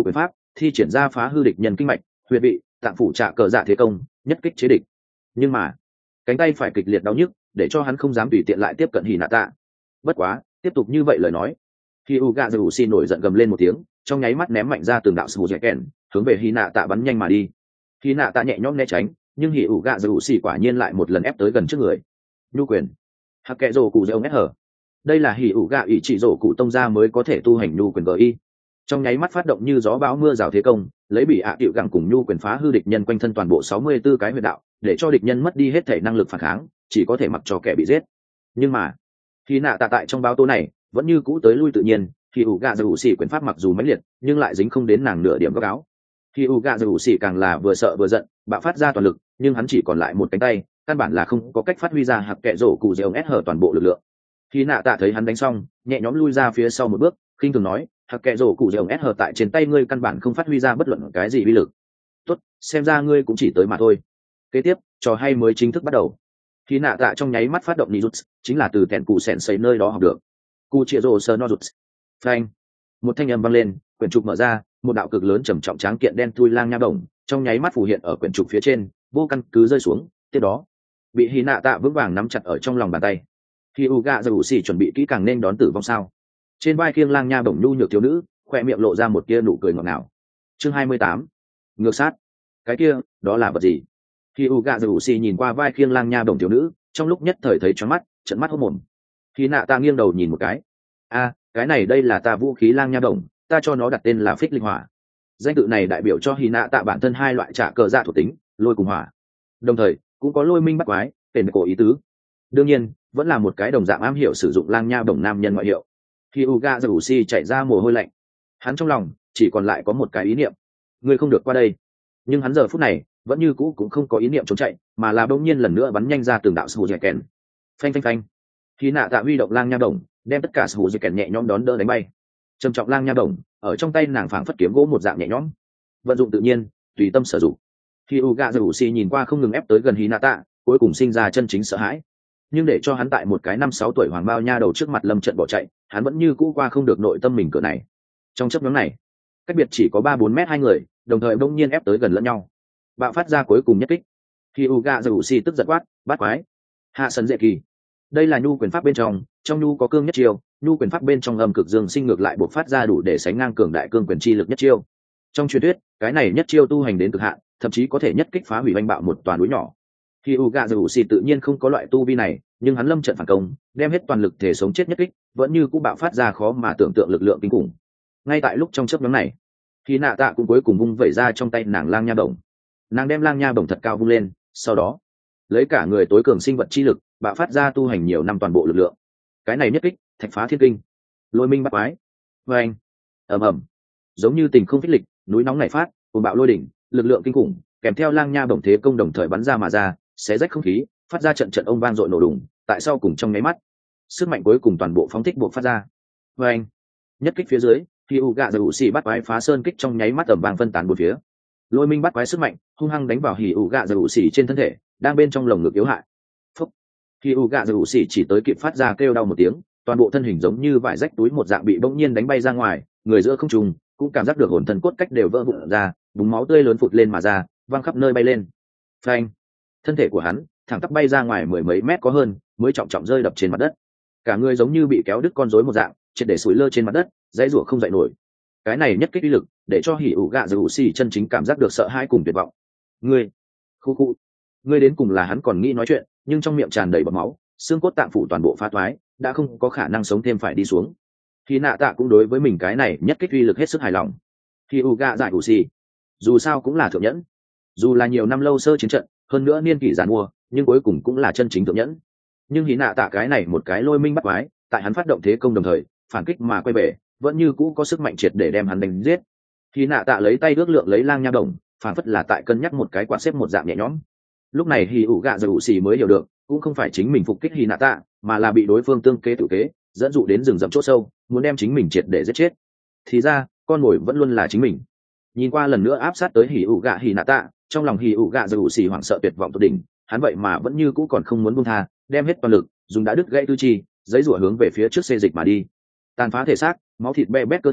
thi triển ra phá hư địch nhân kinh mạch, huyệt vị, tạng phủ trả cờ dạ thế công, nhất kích chế địch. Nhưng mà cánh tay phải kịch liệt đau nhức để cho hắn không dám tùy tiện lại tiếp cận hì nạ tạ. Bất quá tiếp tục như vậy lời nói, khi u gạ dù xì nổi giận gầm lên một tiếng, trong nháy mắt ném mạnh ra từng đạo sù dẻ kèn hướng về hì nạ tạ bắn nhanh mà đi. Hì nạ tạ nhẹ nhõm né tránh, nhưng hì u gạ dù xì quả nhiên lại một lần ép tới gần trước người. Nhu quyền hạc kệ rổ cụ dễ ông hở, đây là hì ủ gạ ủy chỉ rổ cụ tông ra mới có thể tu hành nhu quyền gi. Trong nháy mắt phát động như gió bão mưa rào thế công, lấy bị ạ tiệu gặng cùng nhu quyền phá hư địch nhân quanh thân toàn bộ 64 cái huyệt đạo, để cho địch nhân mất đi hết thể năng lực phản kháng, chỉ có thể mặc cho kẻ bị giết. Nhưng mà khi nạ tạ tại trong báo tố này vẫn như cũ tới lui tự nhiên, thì ủ gạ dù xỉ quyền pháp mặc dù mãnh liệt nhưng lại dính không đến nàng nửa điểm góc áo. Khi ủ gạ dù xỉ càng là vừa sợ vừa giận, bạo phát ra toàn lực, nhưng hắn chỉ còn lại một cánh tay, căn bản là không có cách phát huy ra hạc kệ rổ cụ dễ ông hở toàn bộ lực lượng. Khi nạ tạ thấy hắn đánh xong, nhẹ nhõm lui ra phía sau một bước, khinh thường nói, hạc kệ rổ cụ dễ ông hở tại trên tay ngươi căn bản không phát huy ra bất luận cái gì uy lực. Tốt, xem ra ngươi cũng chỉ tới mà thôi. Kế tiếp trò hay mới chính thức bắt đầu. Khi nạ tạ trong nháy mắt phát động ninjutsu, chính là từ kẹn cụ sèn xây nơi đó học được. Cụ chia rồ sơ nojutsu. Phanh, một thanh âm vang lên, quyển trục mở ra, một đạo cực lớn trầm trọng tráng kiện đen thui lang nha bổng trong nháy mắt phù hiện ở quyển trục phía trên, vô căn cứ rơi xuống. Tiếp đó bị hy nạ tạ vững vàng nắm chặt ở trong lòng bàn tay. Khi Uga Uzi chuẩn bị kỹ càng nên đón tử vong sao? Trên vai khiêng lang nha bổng nhu nhược thiếu nữ, khoe miệng lộ ra một tia nụ cười ngọt ngào. Chương 28. Ngược sát. Cái kia, đó là vật gì? Khi Uga Uzi nhìn qua vai khiêng lang nha bổng thiếu nữ, trong lúc nhất thời thấy choáng mắt, trợn mắt hốt mồm. Khi nạ ta nghiêng đầu nhìn một cái. A, cái này đây là ta vũ khí lang nha bổng, ta cho nó đặt tên là Phích Linh Hỏa. Danh tự này đại biểu cho hy nạ tạ bản thân hai loại trả cờ dạ thuộc tính, lôi cùng hỏa. Đồng thời, cũng có lôi minh bắt quái, tên cổ ý tứ. Đương nhiên, vẫn là một cái đồng dạng am hiểu sử dụng lang nha bổng nam nhân ngoại hiệu. Khi Uga Uzi chạy ra mồ hôi lạnh, hắn trong lòng chỉ còn lại có một cái ý niệm: ngươi không được qua đây. Nhưng hắn giờ phút này vẫn như cũ cũng không có ý niệm trốn chạy, mà là bỗng nhiên lần nữa bắn nhanh ra từng đạo sù dẻ kèn. Phanh phanh phanh. Khi nạ tạ huy động lang nha bổng, đem tất cả sù dẻ kèn nhẹ nhõm đón đỡ đánh bay. Trầm trọng lang nha bổng ở trong tay nàng phảng phất kiếm gỗ một dạng nhẹ nhõm, vận dụng tự nhiên, tùy tâm sử dụng. Khi Uga Uzi nhìn qua không ngừng ép tới gần Hinata, cuối cùng sinh ra chân chính sợ hãi. Nhưng để cho hắn tại một cái 5-6 tuổi hoàng bao nha đầu trước mặt lâm trận bỏ chạy, hắn vẫn như cũ qua không được nội tâm mình cửa này. Trong chớp nhoáng này, cách biệt chỉ có 3-4 mét hai người, đồng thời bỗng nhiên ép tới gần lẫn nhau, bạo phát ra cuối cùng nhất kích. Khi Uga Uzi tức giận quát, bắt quái, hạ sân dễ kỳ. Đây là nhu quyền pháp bên trong nhu có cương nhất chiêu, nhu quyền pháp bên trong âm cực dương sinh ngược lại bộc phát ra đủ để sánh ngang cường đại cương quyền chi lực nhất chiêu. Trong truyền thuyết, cái này nhất chiêu tu hành đến cực hạn, thậm chí có thể nhất kích phá hủy oanh bạo một toàn núi nhỏ. Khi Uga Uzi tự nhiên không có loại tu vi này, nhưng hắn lâm trận phản công, đem hết toàn lực thể sống chết nhất kích, vẫn như cũng bạo phát ra khó mà tưởng tượng lực lượng kinh khủng. Ngay tại lúc trong chớp nhoáng này, khi nạ tạ cũng cuối cùng vung vẩy ra trong tay nàng lang nha bổng. Nàng đem lang nha bổng thật cao vung lên, sau đó lấy cả người tối cường sinh vật chi lực, bạo phát ra tu hành nhiều năm toàn bộ lực lượng. Cái này nhất kích, thạch phá thiên kinh, lôi minh bắt quái. Vâng, ầm ầm, giống như tình không phích lịch, núi nóng nảy phát, cuồng bạo lôi đỉnh, lực lượng kinh khủng, kèm theo lang nha bổng thế công đồng thời bắn ra mà ra, xé rách không khí, phát ra trận trận ông vang dội nổ đùng. Tại sau cùng trong nháy mắt, sức mạnh cuối cùng toàn bộ phóng thích buộc phát ra. Vâng, nhất kích phía dưới, khi Uga Uzi bắt quái phá sơn kích trong nháy mắt tầm vang phân tán bốn phía. Lôi minh bắt quái sức mạnh hung hăng đánh vào hỉ Uga Uzi trên thân thể, đang bên trong lồng ngực yếu hại. Phúc. Khi Uga Uzi chỉ tới kịp phát ra kêu đau một tiếng, toàn bộ thân hình giống như vải rách túi một dạng bị bỗng nhiên đánh bay ra ngoài, người giữa không trung cũng cảm giác được hồn thần cốt cách đều vỡ vụn ra, búng máu tươi lớn phụt lên mà ra, văng khắp nơi bay lên. Phanh. Thân thể của hắn thẳng tắp bay ra ngoài mười mấy mét có hơn, mới trọng trọng rơi đập trên mặt đất. Cả người giống như bị kéo đứt con rối một dạng, triệt để sủi lơ trên mặt đất, dãy rủa không dậy nổi. Cái này nhất kích uy lực, để cho hỉ Uga Uzi chân chính cảm giác được sợ hãi cùng tuyệt vọng. Ngươi, khu, ngươi đến cùng là hắn còn nghĩ nói chuyện, nhưng trong miệng tràn đầy bọt máu, xương cốt tạng phủ toàn bộ phá toái, đã không có khả năng sống thêm phải đi xuống. Khi nạ tạ cũng đối với mình cái này nhất kích uy lực hết sức hài lòng. Khi Uga Uzi, dù sao cũng là thượng nhẫn, dù là nhiều năm lâu sơ chiến trận, hơn nữa niên kỷ giàn mua, nhưng cuối cùng cũng là chân chính thượng nhẫn. Nhưng hí nạ tạ cái này một cái lôi minh bắt quái, tại hắn phát động thế công đồng thời phản kích mà quay về, vẫn như cũ có sức mạnh triệt để đem hắn đánh giết. Hí nạ tạ lấy tay ước lượng lấy lang nha đồng, phản phất là tại cân nhắc một cái quạt xếp một dạng nhẹ nhõm. Lúc này hì ủ gạ dầu xì mới hiểu được, cũng không phải chính mình phục kích hí nạ tạ, mà là bị đối phương tương kế tự kế, dẫn dụ đến rừng rậm chỗ sâu, muốn đem chính mình triệt để giết chết. Thì ra con mồi vẫn luôn là chính mình. Nhìn qua lần nữa áp sát tới hì ủ gạ hí nạ tạ, trong lòng hì ủ gạ dầu xì hoảng sợ tuyệt vọng tột đỉnh, hắn vậy mà vẫn như cũ còn không muốn buông tha, đem hết toàn lực dùng đã đứt gãy tư chi giấy rủa hướng về phía trước xê dịch mà đi. Tàn phá thể xác, máu thịt be bét cơ thể,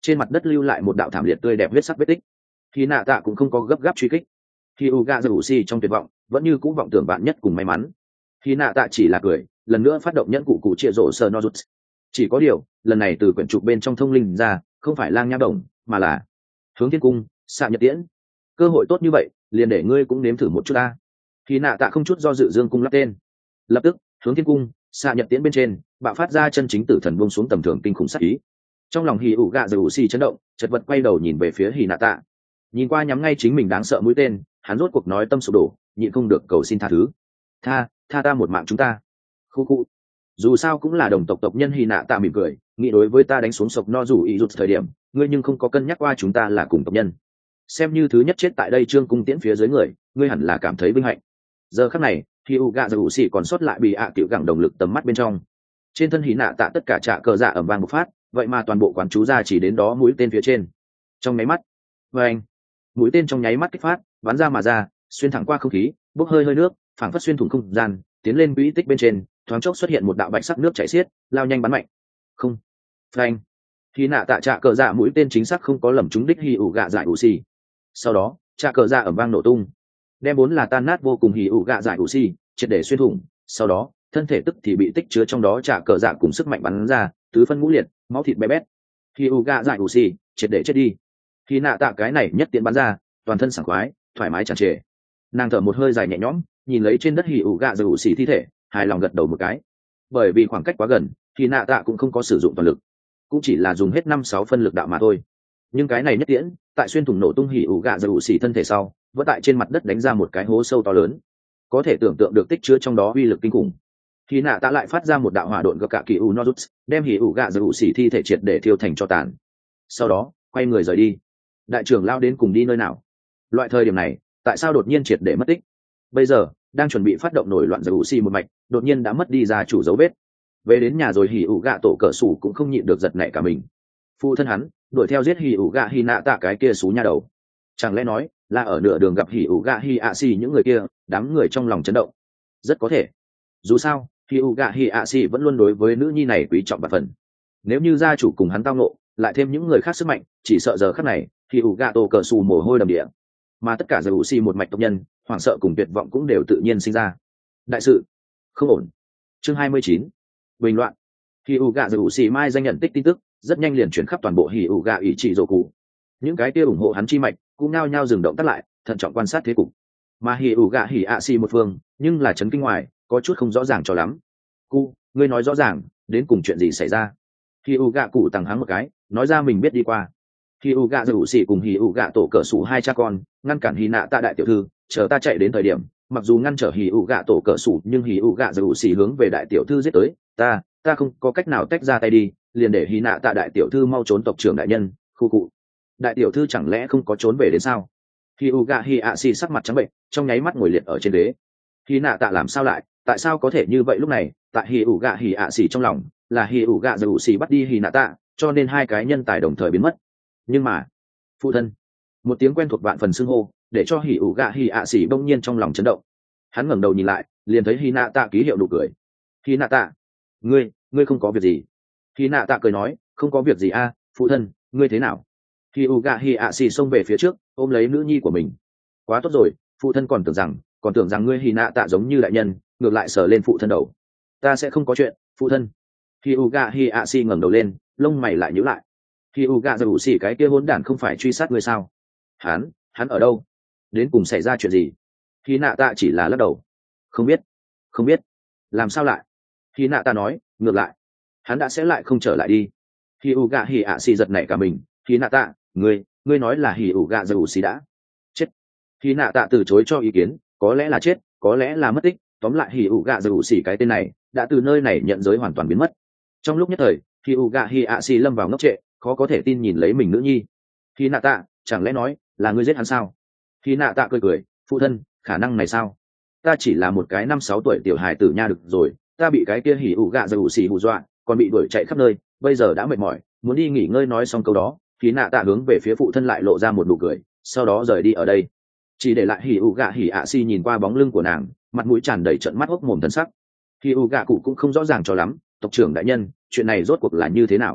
trên mặt đất lưu lại một đạo thảm liệt tươi đẹp huyết sắc vết tích. Hy nạ tạ cũng không có gấp gáp truy kích. Khi Uga Uchi trong tuyệt vọng vẫn như cũ vọng tưởng bạn nhất cùng may mắn. Hy nạ tạ chỉ là cười, lần nữa phát động nhẫn cụ chia rổ sờ nozuts. Chỉ có điều lần này từ quyển trục bên trong thông linh ra không phải lang nha đồng mà là hướng thiên cung xạ nhật tiễn. Cơ hội tốt như vậy liền để ngươi cũng nếm thử một chút ta. Hy nạ tạ không chút do dự dương cung lắp tên, lập tức hướng thiên cung xạ nhật tiễn bên trên bạo phát ra chân chính tử thần buông xuống tầm thường kinh khủng sát ý. Trong lòng Hỉ ủ gạ dù xì chấn động, chật vật quay đầu nhìn về phía Hỉ nạ tạ, nhìn qua nhắm ngay chính mình đáng sợ mũi tên, hắn rốt cuộc nói tâm sụp đổ, nhịn không được cầu xin tha thứ. Tha ta một mạng chúng ta. Khu khu. Dù sao cũng là đồng tộc tộc nhân. Hỉ nạ tạ mỉm cười, nghĩ đối với ta đánh xuống sộc no dù ý rụt thời điểm, ngươi nhưng không có cân nhắc qua chúng ta là cùng tộc nhân. Xem như thứ nhất chết tại đây trương cung tiễn phía dưới người, ngươi hẳn là cảm thấy vinh hạnh. Giờ khắc này, Hỉ ủ gạ dù xì còn sót lại bị tiểu gẳng đồng lực tầm mắt bên trong. Trên thân Hỉ nạ tạ tất cả trạ cờ dạ ầm vang một phát, vậy mà toàn bộ quán chú ra chỉ đến đó mũi tên phía trên. Trong nháy mắt, anh mũi tên trong nháy mắt kích phát, bắn ra mà ra, xuyên thẳng qua không khí, bốc hơi hơi nước, phảng phất xuyên thủng không gian, tiến lên quỹ tích bên trên, thoáng chốc xuất hiện một đạo bạch sắc nước chảy xiết, lao nhanh bắn mạnh. Không, phanh. Khi nạ tạ trạ cờ dạ mũi tên chính xác không có lầm trúng đích Hỉ ủ gạ dại ủ xì. Sau đó, trạ cờ dạ ầm vang nổ tung, đem vốn là tan nát vô cùng Hỉ ủ gạ dại ủ xì triệt để xuyên thủng. Sau đó, thân thể tức thì bị tích chứa trong đó trạ cờ dạ cùng sức mạnh bắn ra, tứ phân ngũ liệt, máu thịt bé bét. Hỉ ủ gạ dại ủ xì triệt để chết đi. Khi nạ tạ cái này nhất tiện bắn ra, toàn thân sảng khoái, thoải mái tràn trề. Nàng thở một hơi dài nhẹ nhõm, nhìn lấy trên đất Hỉ ủ gạ dại ủ xì thi thể, hài lòng gật đầu một cái. Bởi vì khoảng cách quá gần, thì nạ tạ cũng không có sử dụng toàn lực, cũng chỉ là dùng hết 5-6 phân lực đạo mà thôi. Nhưng cái này nhất tiễn, tại xuyên thủng nổ tung Hỉ ủ gạ dại ủ xì thân thể sau, vẫn tại trên mặt đất đánh ra một cái hố sâu to lớn, có thể tưởng tượng được tích chứa trong đó uy lực kinh khủng. Khi nạ tạ lại phát ra một đạo hỏa độn gập cả kỳ u nozuts, đem Hỉ ủ gạ dại ủ xì thi thể triệt để thiêu thành tro tàn. Sau đó quay người rời đi. Đại trưởng lao đến cùng đi nơi nào? Loại thời điểm này tại sao đột nhiên triệt để mất tích? Bây giờ đang chuẩn bị phát động nổi loạn dại ủ xì một mạch, đột nhiên đã mất đi ra chủ dấu vết. Về đến nhà rồi Hỉ ủ gạ tổ cỡ sủ cũng không nhịn được giật nảy cả mình. Phụ thân hắn đuổi theo giết Hỉ ủ gạ Hy nạ tạ cái kia xú nha đầu, chẳng lẽ nói là ở nửa đường gặp Hỉ ủ gạ Hy ạ xì những người kia? Đám người trong lòng chấn động. Rất có thể, dù sao Hỉ ủ gạ Hy ạ xì vẫn luôn đối với nữ nhi này quý trọng và phần. Nếu như gia chủ cùng hắn tao nộ, lại thêm những người khác sức mạnh, chỉ sợ giờ khắc này Hỉ ủ gạ tổ cỡ sủ mồ hôi đầm địa, mà tất cả dại ủ xì một mạch tộc nhân hoảng sợ cùng tuyệt vọng cũng đều tự nhiên sinh ra. Đại sự không ổn. Chương 29. Bình loạn. Hỉ ủ gạ dại ủ xì mai danh nhận tích tin tức rất nhanh liền chuyển khắp toàn bộ Hỉ ủ gạ ủy chỉ rồ cụ. Những cái kia ủng hộ hắn chi mạch cũng nao nhao dừng động tác lại, thận trọng quan sát thế cục. Mà Hỉ ủ gạ Hỉ ạ xì một phương nhưng là chấn kinh ngoài, có chút không rõ ràng cho lắm. Ngươi nói rõ ràng đến cùng chuyện gì xảy ra? Hỉ ủ gạ cụ tằng hắng một cái, nói ra mình biết đi qua. Hỉ ủ gạ dại ủ xì cùng Hỉ ủ gạ tổ cỡ sủ hai cha con ngăn cản Hy nạ tạ đại tiểu thư, chờ ta chạy đến thời điểm, mặc dù ngăn trở Hỉ ủ gạ tổ cỡ sủ, nhưng Hỉ ủ gạ dại ủ xì hướng về đại tiểu thư giết tới. Ta không có cách nào tách ra tay đi, liền để Hy nạ tạ đại tiểu thư mau trốn tộc trưởng đại nhân. Khu cụ. Đại tiểu thư chẳng lẽ không có trốn về đến sao? Hỉ ủ gạ Hỉ ạ xì sắc mặt trắng bệnh, trong nháy mắt ngồi liệt ở trên ghế. Hy nạ tạ làm sao lại, tại sao có thể như vậy? Lúc này tại Hỉ ủ gạ Hỉ ạ xì trong lòng là Hỉ ủ gạ dại ủ xì bắt đi Hy nạ tạ, cho nên hai cái nhân tài đồng thời biến mất. Nhưng mà phụ thân, một tiếng quen thuộc vạn phần xưng hô để cho Hỉ ủ gạ Hỉ ạ xì bỗng nhiên trong lòng chấn động. Hắn ngẩng đầu nhìn lại, liền thấy Hy nạ tạ ký hiệu nụ cười. Hy nạ tạ, ngươi không có việc gì? Hy nạ tạ cười nói, không có việc gì a, phụ thân, ngươi thế nào? Hỉ ủ gạ Hỉ ạ xì xông về phía trước, ôm lấy nữ nhi của mình. Quá tốt rồi, phụ thân còn tưởng rằng ngươi Hy nạ tạ giống như đại nhân, ngược lại sờ lên phụ thân đầu. Ta sẽ không có chuyện, phụ thân. Hỉ ủ gạ Hỉ ạ xì ngẩng đầu lên, lông mày lại nhíu lại. Hỉ ủ gạ dại ủ xì cái kia hỗn đản không phải truy sát ngươi sao? Hắn ở đâu? Đến cùng xảy ra chuyện gì? Hy nạ tạ chỉ là lắc đầu. Không biết. Làm sao lại? Hy nạ tạ nói, ngược lại hắn đã sẽ lại không trở lại đi. Hỉ ủ gạ Hỉ ạ xì giật nảy cả mình. Hy nạ tạ, ngươi nói là Hỉ ủ gạ dại ủ xì đã chết? Hy nạ tạ từ chối cho ý kiến, có lẽ là chết, có lẽ là mất tích, tóm lại Hỉ ủ gạ dại ủ xì cái tên này đã từ nơi này nhận giới hoàn toàn biến mất. Trong lúc nhất thời, Hỉ ủ gạ Hỉ ạ xì lâm vào ngốc trệ, khó có thể tin nhìn lấy mình nữ nhi. Hy nạ tạ, chẳng lẽ nói là ngươi giết hắn sao? Hy nạ tạ cười, phụ thân, khả năng này sao? Ta chỉ là một cái 5-6 tuổi tiểu hài tử nha, được rồi, ta bị cái kia Hỉ ủ gạ dại ủ xì hù dọa, còn bị đuổi chạy khắp nơi, bây giờ đã mệt mỏi, muốn đi nghỉ ngơi. Nói xong câu đó, Hy nạ tạ hướng về phía phụ thân lại lộ ra một nụ cười, sau đó rời đi ở đây, chỉ để lại Hỉ ủ gạ Hỉ ạ xì nhìn qua bóng lưng của nàng, mặt mũi tràn đầy trợn mắt hốc mồm thần sắc. Hỉ ủ gạ cụ cũng không rõ ràng cho lắm, tộc trưởng đại nhân, chuyện này rốt cuộc là như thế nào?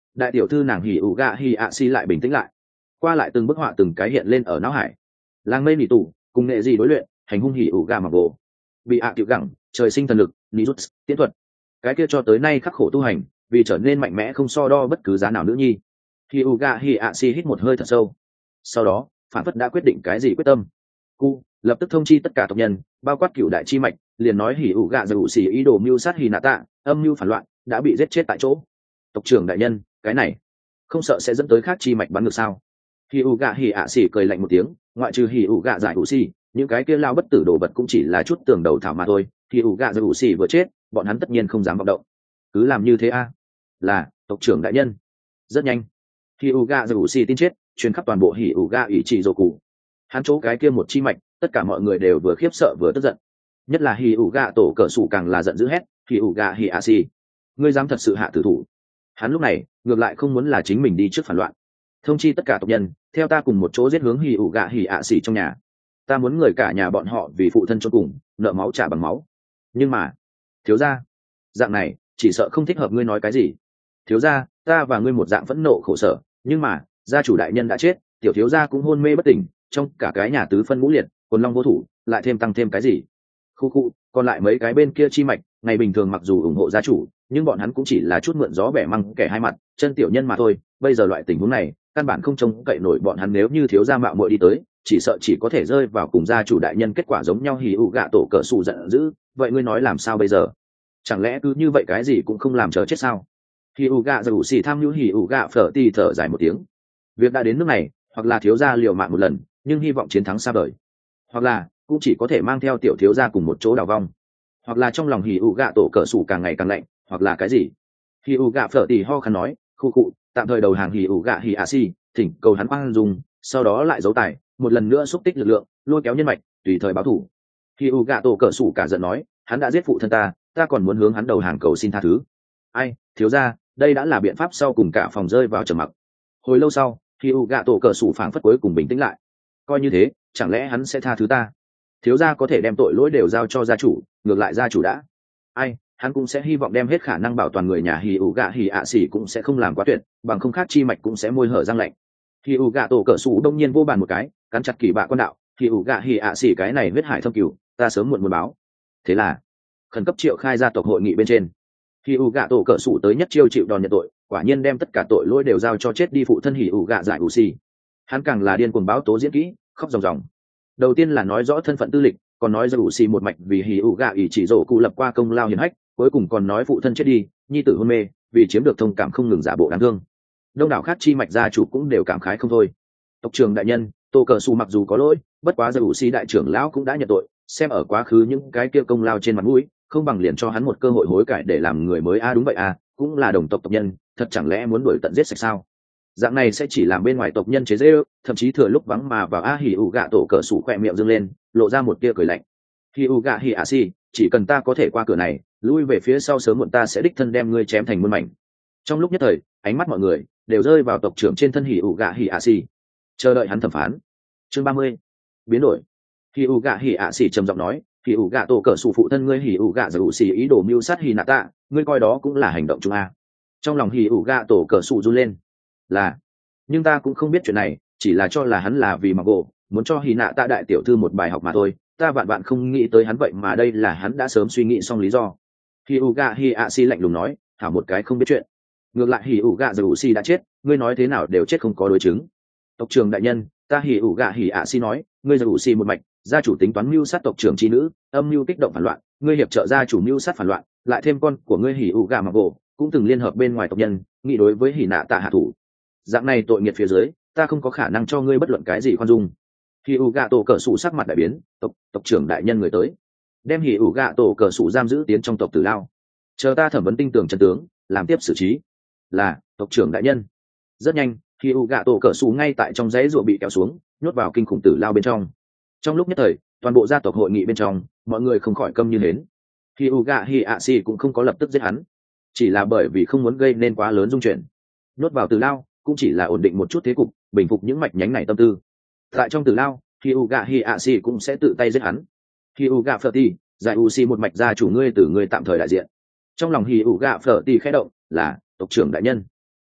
đại tiểu thư nàng hỉ ủ gạ hỉ ạ xì lại bình tĩnh lại, qua lại từng bức họa từng cái hiện lên ở não hải. Làng mây nỉ tủ cùng nghệ gì đối luyện, hành hung hỉ ủ gạ mặc gỗ, bị ạ tiểu gẳng trời sinh thần lực nỉ rút tiến thuật, cái kia cho tới nay khắc khổ tu hành vì trở nên mạnh mẽ không so đo bất cứ giá nào nữ nhi. Hỉ ủ gạ hỉ ạ xì hít một hơi thật sâu, sau đó phản phất đã quyết định cái gì quyết tâm. Cu lập tức thông chi tất cả tộc nhân, bao quát cựu đại chi mạch, liền nói hỉ ủ gạ dầu xỉ ý đồ mưu sát hỉ nạ tạ, âm mưu phản loạn, đã bị giết chết tại chỗ. Tộc trưởng đại nhân, cái này không sợ sẽ dẫn tới khác chi mạch bắn ngược sao? Hỉ ủ gạ hỉ ạ xỉ cười lạnh một tiếng, ngoại trừ hỉ ủ gạ giải ủ xỉ, những cái kia lao bất tử đồ vật cũng chỉ là chút tường đầu thảo mà thôi. Hỉ ủ gạ giải ủ xỉ vừa chết, bọn hắn tất nhiên không dám vọng động. Cứ làm như thế a? Là tộc trưởng đại nhân. Rất nhanh, hỉ ủ gạ giải ủ xỉ tin chết truyền khắp toàn bộ hỉ ủ gạ ủy trị rồ cụ. Hắn chỗ cái kia một chi mạch, tất cả mọi người đều vừa khiếp sợ vừa tức giận, nhất là hỉ ủ gạ tổ cờ sủ càng là giận dữ hét, hỉ ủ gạ hỉ ạ xỉ, ngươi dám thật sự hạ tử thủ? Hắn lúc này ngược lại không muốn là chính mình đi trước phản loạn, thông chi tất cả tộc nhân theo ta cùng một chỗ giết hướng hỉ ủ gạ hỉ ạ xỉ trong nhà. Ta muốn người cả nhà bọn họ vì phụ thân cho cùng nợ máu trả bằng máu. Nhưng mà thiếu gia, dạng này chỉ sợ không thích hợp. Ngươi nói cái gì? Thiếu gia, ta và ngươi một dạng phẫn nộ khổ sở, nhưng mà gia chủ đại nhân đã chết, tiểu thiếu gia cũng hôn mê bất tỉnh, trong cả cái nhà tứ phân ngũ liệt, quần long vô thủ, lại thêm tăng thêm cái gì? Khu khu, còn lại mấy cái bên kia chi mạch ngày bình thường mặc dù ủng hộ gia chủ, nhưng bọn hắn cũng chỉ là chút mượn gió bẻ măng kẻ hai mặt, chân tiểu nhân mà thôi. Bây giờ loại tình huống này căn bản không trông cậy nổi bọn hắn, nếu như thiếu gia mạo muội đi tới, chỉ sợ chỉ có thể rơi vào cùng gia chủ đại nhân kết quả giống nhau. Hỉ ủ gạ tổ cờ sủ giận dữ, vậy ngươi nói làm sao bây giờ? Chẳng lẽ cứ như vậy cái gì cũng không làm, chờ chết sao? Hỉ ủ gạ dù xì tham nhũ hỉ ủ gạ phở tì thở dài một tiếng, việc đã đến nước này, hoặc là thiếu gia liều mạng một lần nhưng hy vọng chiến thắng xa vời, hoặc là cũng chỉ có thể mang theo tiểu thiếu gia cùng một chỗ đào vong, hoặc là trong lòng hỉ ủ gạ tổ cờ sủ càng ngày càng lạnh, hoặc là cái gì. Hỉ ủ gạ phở tì ho khăn nói, khu cụ tạm thời đầu hàng hỉ ủ gạ hỉ ạ xì, thỉnh cầu hắn khoan dung, sau đó lại giấu tài, một lần nữa xúc tích lực lượng, lôi kéo nhân mạch, tùy thời báo thù. Hỉ ủ gạ tổ cờ sủ cả giận nói, hắn đã giết phụ thân ta, ta còn muốn hướng hắn đầu hàng cầu xin tha thứ. Ai, thiếu gia, đây đã là biện pháp sau cùng. Cả phòng rơi vào trầm mặc. Hồi lâu sau, khi u gạ tổ cờ sủ phảng phất cuối cùng bình tĩnh lại. Coi như thế, chẳng lẽ hắn sẽ tha thứ ta? Thiếu gia có thể đem tội lỗi đều giao cho gia chủ, ngược lại gia chủ đã ai, hắn cũng sẽ hy vọng đem hết khả năng bảo toàn người nhà hì ủ gạ hì ạ xỉ cũng sẽ không làm quá tuyệt, bằng không khác chi mạch cũng sẽ môi hở răng lạnh. Hì ủ gạ tổ cờ sủ đông nhiên vô bàn một cái, cắn chặt kỳ bạ quan đạo, hì ủ gạ hì ạ xỉ cái này huyết hải thâm cửu, ta sớm muộn muốn báo. Thế là khẩn cấp triệu khai gia tộc hội nghị bên trên. Hì ủ gạ tổ cờ sủ tới nhất chiêu chịu đòn nhận tội, quả nhiên đem tất cả tội lỗi đều giao cho chết đi phụ thân hì ủ gạ giải ủ xì. Hắn càng là điên cuồng báo tố diễn kỹ, khóc ròng ròng. Đầu tiên là nói rõ thân phận tư lịch, còn nói giải ủ xì một mạch vì hì ủ gạ ỷ chỉ rổ cụ lập qua công lao hiển hách, cuối cùng còn nói phụ thân chết đi, nhi tử hôn mê, vì chiếm được thông cảm không ngừng giả bộ đáng thương. Đông đảo khác chi mạch gia chủ cũng đều cảm khái không thôi. Tộc trưởng đại nhân, tô cờ su mặc dù có lỗi, bất quá giải ủ xì đại trưởng lão cũng đã nhận tội, xem ở quá khứ những cái kia công lao trên mặt mũi, không bằng liền cho hắn một cơ hội hối cải để làm người mới. Đúng vậy cũng là đồng tộc tộc nhân, thật chẳng lẽ muốn đuổi tận giết sạch sao? Dạng này sẽ chỉ làm bên ngoài tộc nhân chế dễ ước, thậm chí thừa lúc vắng mà vào. Hỉ ủ gạ tổ cờ sủ khỏe miệng dâng lên, lộ ra một tia cười lạnh. Hỉ ủ gạ hỉ ạ xì, chỉ cần ta có thể qua cửa này, lui về phía sau sớm muộn ta sẽ đích thân đem ngươi chém thành muôn mảnh. Trong lúc nhất thời, ánh mắt mọi người đều rơi vào tộc trưởng trên thân hỉ ủ gạ hỉ ạ xì, chờ đợi hắn thẩm phán. Chương 30. Biến đổi. Hỉ ủ gạ hỉ ạ xì trầm giọng nói, hỉ ủ gạ tổ cờ sủ phụ thân ngươi hỉ ủ gạ giải ủ xì ý đồ mưu sát hỉ nạ tạ, ngươi coi đó cũng là hành động chung a? Trong lòng hỉ ủ gạ tổ cờ sủ run lên. Là, nhưng ta cũng không biết chuyện này, chỉ là cho là hắn là vì mặc gỗ muốn cho hỉ nạ tạ đại tiểu thư một bài học mà thôi. Ta vạn vạn không nghĩ tới hắn vậy mà đây là hắn đã sớm suy nghĩ xong lý do. Hỉ ủ gạ hỉ ạ xì lạnh lùng nói, hảo một cái không biết chuyện. Ngược lại hỉ ủ gạ giải ủ xì đã chết, ngươi nói thế nào đều chết không có đối chứng. Tộc trưởng đại nhân, ta hỉ ủ gạ hỉ ạ xì nói, ngươi giải ủ xì một mạch, gia chủ tính toán mưu sát tộc trưởng chi nữ, âm mưu kích động phản loạn, ngươi hiệp trợ gia chủ mưu sát phản loạn, lại thêm con của ngươi hỉ ủ gạ mặc gỗ cũng từng liên hợp bên ngoài tộc nhân nghị đối với hỉ nạ tạ hạ thủ. Dạng này tội nghiệt phía dưới, ta không có khả năng cho ngươi bất luận cái gì khoan dung. Hỉ ủ gạ tổ cờ sủ sắc mặt đại biến, tộc trưởng đại nhân người tới, đem hỉ ủ gạ tổ cờ sủ giam giữ tiến trong tộc tử lao, chờ ta thẩm vấn tinh tường chân tướng, làm tiếp xử trí. Là tộc trưởng đại nhân. Rất nhanh, hỉ ủ gạ tổ cờ sủ ngay tại trong dãy ruộng bị kéo xuống, nhốt vào kinh khủng tử lao bên trong. Trong lúc nhất thời, toàn bộ gia tộc hội nghị bên trong, mọi người không khỏi câm như hến. Hỉ ủ gạ hỉ ạ xì cũng không có lập tức giết hắn, chỉ là bởi vì không muốn gây nên quá lớn dung chuyển. Nhốt vào tử lao cũng chỉ là ổn định một chút thế cục, bình phục những mạch nhánh này tâm tư. Tại trong tử lao, hỉ ủ gạ hỉ ạ xì cũng sẽ tự tay giết hắn. Hỉ ủ gạ phở tì giải ủ xì một mạch gia chủ ngươi từ ngươi tạm thời đại diện. Trong lòng hỉ ủ gạ phở tì khẽ động, là tộc trưởng đại nhân.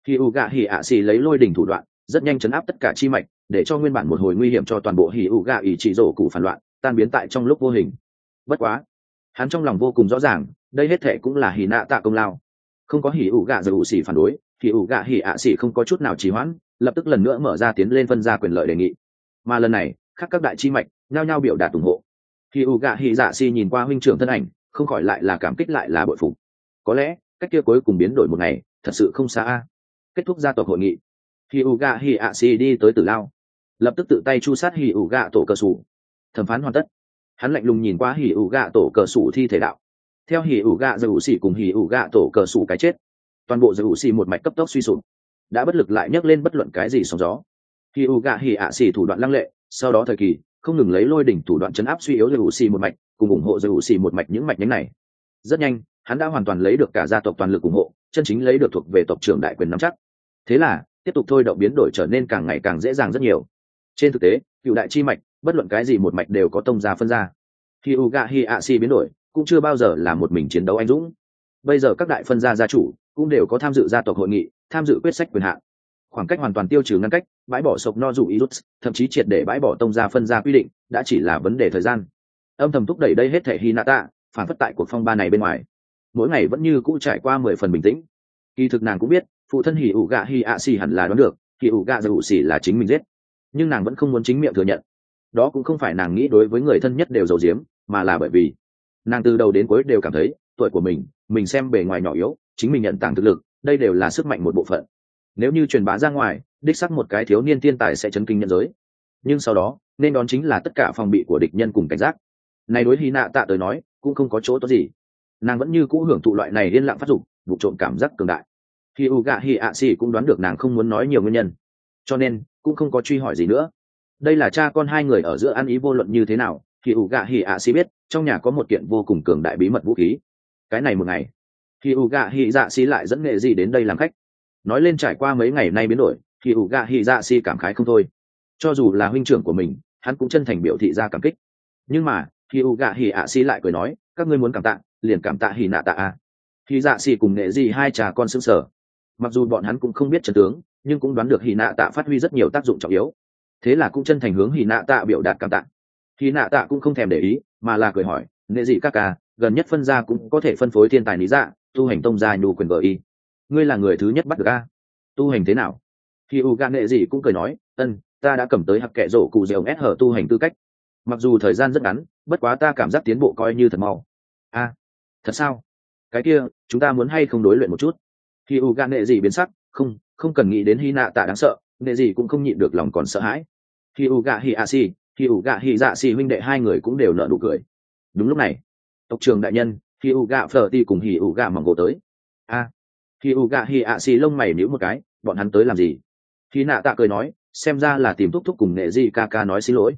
Khi u gạ hỉ ạ xì lấy lôi đỉnh thủ đoạn rất nhanh chấn áp tất cả chi mạch, để cho nguyên bản một hồi nguy hiểm cho toàn bộ hỉ u gạ ỷ chỉ rổ cụ phản loạn tan biến tại trong lúc vô hình. Bất quá hắn trong lòng vô cùng rõ ràng, đây hết thể cũng là hỉ nạ tạ công lao. Không có hỉ ủ gạ giờ ủ xỉ phản đối, hỉ ủ gạ hỉ ạ xỉ không có chút nào trì hoãn, lập tức lần nữa mở ra tiến lên phân ra quyền lợi đề nghị. Mà lần này khác các đại chi mạch nhao nhao biểu đạt ủng hộ. Hỉ ủ gạ hỉ dạ xỉ nhìn qua huynh trưởng thân ảnh, không khỏi lại là cảm kích lại là bội phục. Có lẽ cách kia cuối cùng biến đổi một ngày thật sự không xa a. Kết thúc gia tộc hội nghị, hỉ ủ gạ hỉ ạ xỉ đi tới tử lao, lập tức tự tay chu sát hỉ ủ gạ tổ cờ sủ. Thẩm phán hoàn tất, hắn lạnh lùng nhìn qua hỉ ủ gạ tổ cờ sủ thi thể đạo. Theo hỉ ủ gạ giờ ủ xỉ cùng hỉ ủ gạ tổ cờ sủ cái chết, toàn bộ giờ ủ xỉ một mạch cấp tốc suy sụp, đã bất lực lại nhấc lên bất luận cái gì sóng gió. Hỉ ủ gạ hỉ ạ xỉ thủ đoạn lăng lệ, sau đó thời kỳ không ngừng lấy lôi đỉnh thủ đoạn chấn áp suy yếu giờ ủ xỉ một mạch, cùng ủng hộ giờ ủ xỉ một mạch những mạch nhánh này. Rất nhanh hắn đã hoàn toàn lấy được cả gia tộc toàn lực ủng hộ, chân chính lấy được thuộc về tộc trưởng đại quyền nắm chắc. Thế là tiếp tục thôi động biến đổi trở nên càng ngày càng dễ dàng rất nhiều. Trên thực tế cựu đại chi mạch bất luận cái gì một mạch đều có tông gia phân ra. Hỉ ủ gạ hỉ ạ xỉ biến đổi cũng chưa bao giờ là một mình chiến đấu anh dũng. Bây giờ các đại phân gia gia chủ cũng đều có tham dự gia tộc hội nghị, tham dự quyết sách quyền hạn. Khoảng cách hoàn toàn tiêu trừ ngăn cách, bãi bỏ sộc no dù irut, thậm chí triệt để bãi bỏ tông gia phân gia quy định, đã chỉ là vấn đề thời gian. Âm thầm thúc đẩy đây hết thể Hinata, phản phất tại cuộc phong ba này bên ngoài, mỗi ngày vẫn như cũ trải qua 10 phần bình tĩnh. Kỳ thực nàng cũng biết, phụ thân Hỉ ủ gạ Hỉ ạ xỉ hẳn là đoán được, Hỉ ủ gạ dù xỉ là chính mình giết, nhưng nàng vẫn không muốn chính miệng thừa nhận. Đó cũng không phải nàng nghĩ đối với người thân nhất đều giấu giếm, mà là bởi vì nàng từ đầu đến cuối đều cảm thấy tuổi của mình xem bề ngoài nhỏ yếu, chính mình nhận tàng thực lực, đây đều là sức mạnh một bộ phận. Nếu như truyền bá ra ngoài, đích xác một cái thiếu niên thiên tài sẽ chấn kinh nhân giới, nhưng sau đó nên đón chính là tất cả phòng bị của địch nhân cùng cảnh giác. Này đối Hinata tới nói cũng không có chỗ tốt gì, nàng vẫn như cũ hưởng thụ loại này yên lặng phát dục vụ trộm cảm giác cường đại. Hỉ ủ gạ hỉ ạ xỉ cũng đoán được nàng không muốn nói nhiều nguyên nhân, cho nên cũng không có truy hỏi gì nữa. Đây là cha con hai người ở giữa ăn ý vô luận như thế nào, Hỉ ủ gạ hỉ ạ xỉ biết trong nhà có một kiện vô cùng cường đại bí mật vũ khí. Cái này một ngày Hỉ ủ gạ hỉ dạ xỉ lại dẫn nghệ gì đến đây làm khách. Nói lên trải qua mấy ngày nay biến đổi, Hỉ ủ gạ hỉ dạ xỉ cảm khái không thôi. Cho dù là huynh trưởng của mình, hắn cũng chân thành biểu thị ra cảm kích. Nhưng mà Hỉ ủ gạ hỉ ạ xỉ lại cười nói, các ngươi muốn cảm tạ liền cảm tạ hỉ nạ tạ a. Hỉ dạ xỉ cùng nghệ gì hai cha con sững sờ. Mặc dù bọn hắn cũng không biết chân tướng, nhưng cũng đoán được hỉ nạ tạ phát huy rất nhiều tác dụng trọng yếu, thế là cũng chân thành hướng hỉ nạ tạ biểu đạt cảm tạ. Hỉ nạ tạ cũng không thèm để ý, mà là cười hỏi, nghệ gì các ca gần nhất phân gia cũng có thể phân phối thiên tài lý dạ tu hành tông gia nhu quyền gợi y, ngươi là người thứ nhất bắt được a. Tu hành thế nào? Hỉ ủ gạ nghệ gì cũng cười nói, ta đã cầm tới hặc kệ rổ cụ dẻo s tu hành tư cách, mặc dù thời gian rất ngắn, bất quá ta cảm giác tiến bộ coi như thật mau. A, thật sao? Cái kia chúng ta muốn hay không đối luyện một chút? Hỉ ủ gạ nghệ gì biến sắc, không cần nghĩ đến hy nạ tạ đáng sợ, nghệ gì cũng không nhịn được lòng còn sợ hãi. Hỉ ủ gạ hỉ ạ xỉ, Hỉ ủ gạ hỉ dạ xỉ huynh đệ hai người cũng đều nở nụ cười. Đúng lúc này tộc trưởng đại nhân Hỉ ủ gạ phở ti cùng Hỉ ủ gạ mỏng gỗ tới. A, Hỉ ủ gạ hỉ ạ xỉ lông mày nhíu một cái, bọn hắn tới làm gì? Hy nạ tạ cười nói, xem ra là tìm thúc thúc cùng nghệ gì ca ca nói xin lỗi.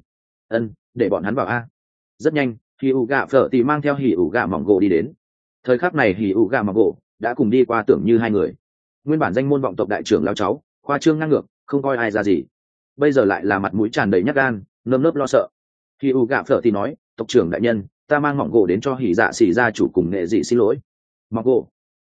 Để bọn hắn vào a. Rất nhanh Hỉ ủ gạ phở ti mang theo Hỉ ủ gạ mỏng gỗ đi đến. Thời khắc này Hỉ ủ gạ mỏng gỗ đã cùng đi qua tưởng như hai người, nguyên bản danh môn vọng tộc đại trưởng lao cháu, khoa trương ngang ngược, không coi ai ra gì, bây giờ lại là mặt mũi tràn đầy nhát gan, nơm nớp lo sợ. Hỉ ủ gạ phở thì nói, tộc trưởng đại nhân, ta mang mỏng gỗ đến cho hỉ dạ xỉ gia chủ cùng nghệ dị xin lỗi. Mỏng gỗ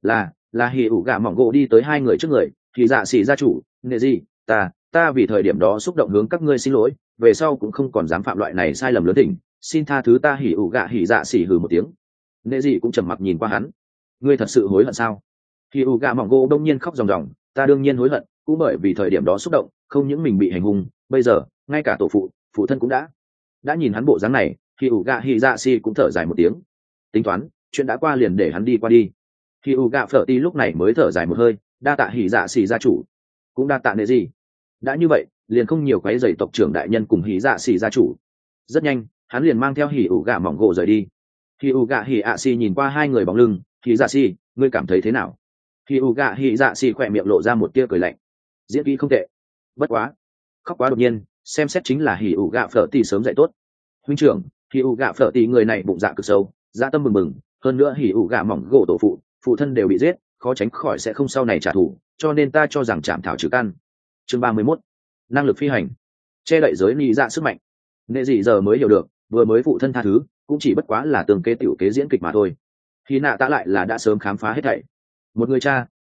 là Hỉ ủ gạ mỏng gỗ đi tới hai người trước người, hỉ dạ xỉ gia chủ, nghệ dị, ta vì thời điểm đó xúc động hướng các ngươi xin lỗi, về sau cũng không còn dám phạm loại này sai lầm lớn thỉnh, xin tha thứ ta. Hỉ ủ gạ hỉ dạ xỉ hừ một tiếng. Nghệ dị cũng trầm mặc nhìn qua hắn, ngươi thật sự hối hận sao? Hỉ ủ gạ mỏng gỗ đông nhiên khóc ròng ròng, ta đương nhiên hối hận, cũng bởi vì thời điểm đó xúc động, không những mình bị hành hung, bây giờ ngay cả tổ phụ thân cũng đã nhìn hắn bộ dáng này. Hỉ ủ gạ hỉ dạ xỉ cũng thở dài một tiếng, tính toán chuyện đã qua liền để hắn đi qua đi. Hỉ ủ gạ phở ti lúc này mới thở dài một hơi, đa tạ hỉ dạ xỉ gia chủ, cũng đa tạ nệ gì. Đã như vậy liền không nhiều quấy rầy tộc trưởng đại nhân cùng hỉ dạ xỉ gia chủ. Rất nhanh hắn liền mang theo Hỉ ủ gạ mỏng gỗ rời đi. Hỉ ủ gạ hỉ ạ xỉ nhìn qua hai người bóng lưng, hỉ dạ xỉ, ngươi cảm thấy thế nào? Hỉ ủ gạ hỉ dạ xỉ khỏe miệng lộ ra một tia cười lạnh, diễn kỹ không tệ, bất quá khóc quá đột nhiên, xem xét chính là Hỉ ủ gạ phở ti sớm dạy tốt. Huynh trưởng, Hỉ ủ gạ phở ti người này bụng dạ cực sâu, dạ tâm bừng bừng, hơn nữa Hỉ ủ gạ mỏng gỗ tổ phụ thân đều bị giết, khó tránh khỏi sẽ không sau này trả thù, cho nên ta cho rằng chạm thảo trừ căn. Chương 31. Năng lực phi hành, che đậy giới lý dạ sức mạnh. Nghệ dị giờ mới hiểu được, vừa mới phụ thân tha thứ cũng chỉ bất quá là tường kế tiểu kế diễn kịch mà thôi. Khi nạ tạ lại là đã sớm khám phá hết thảy. Một người cha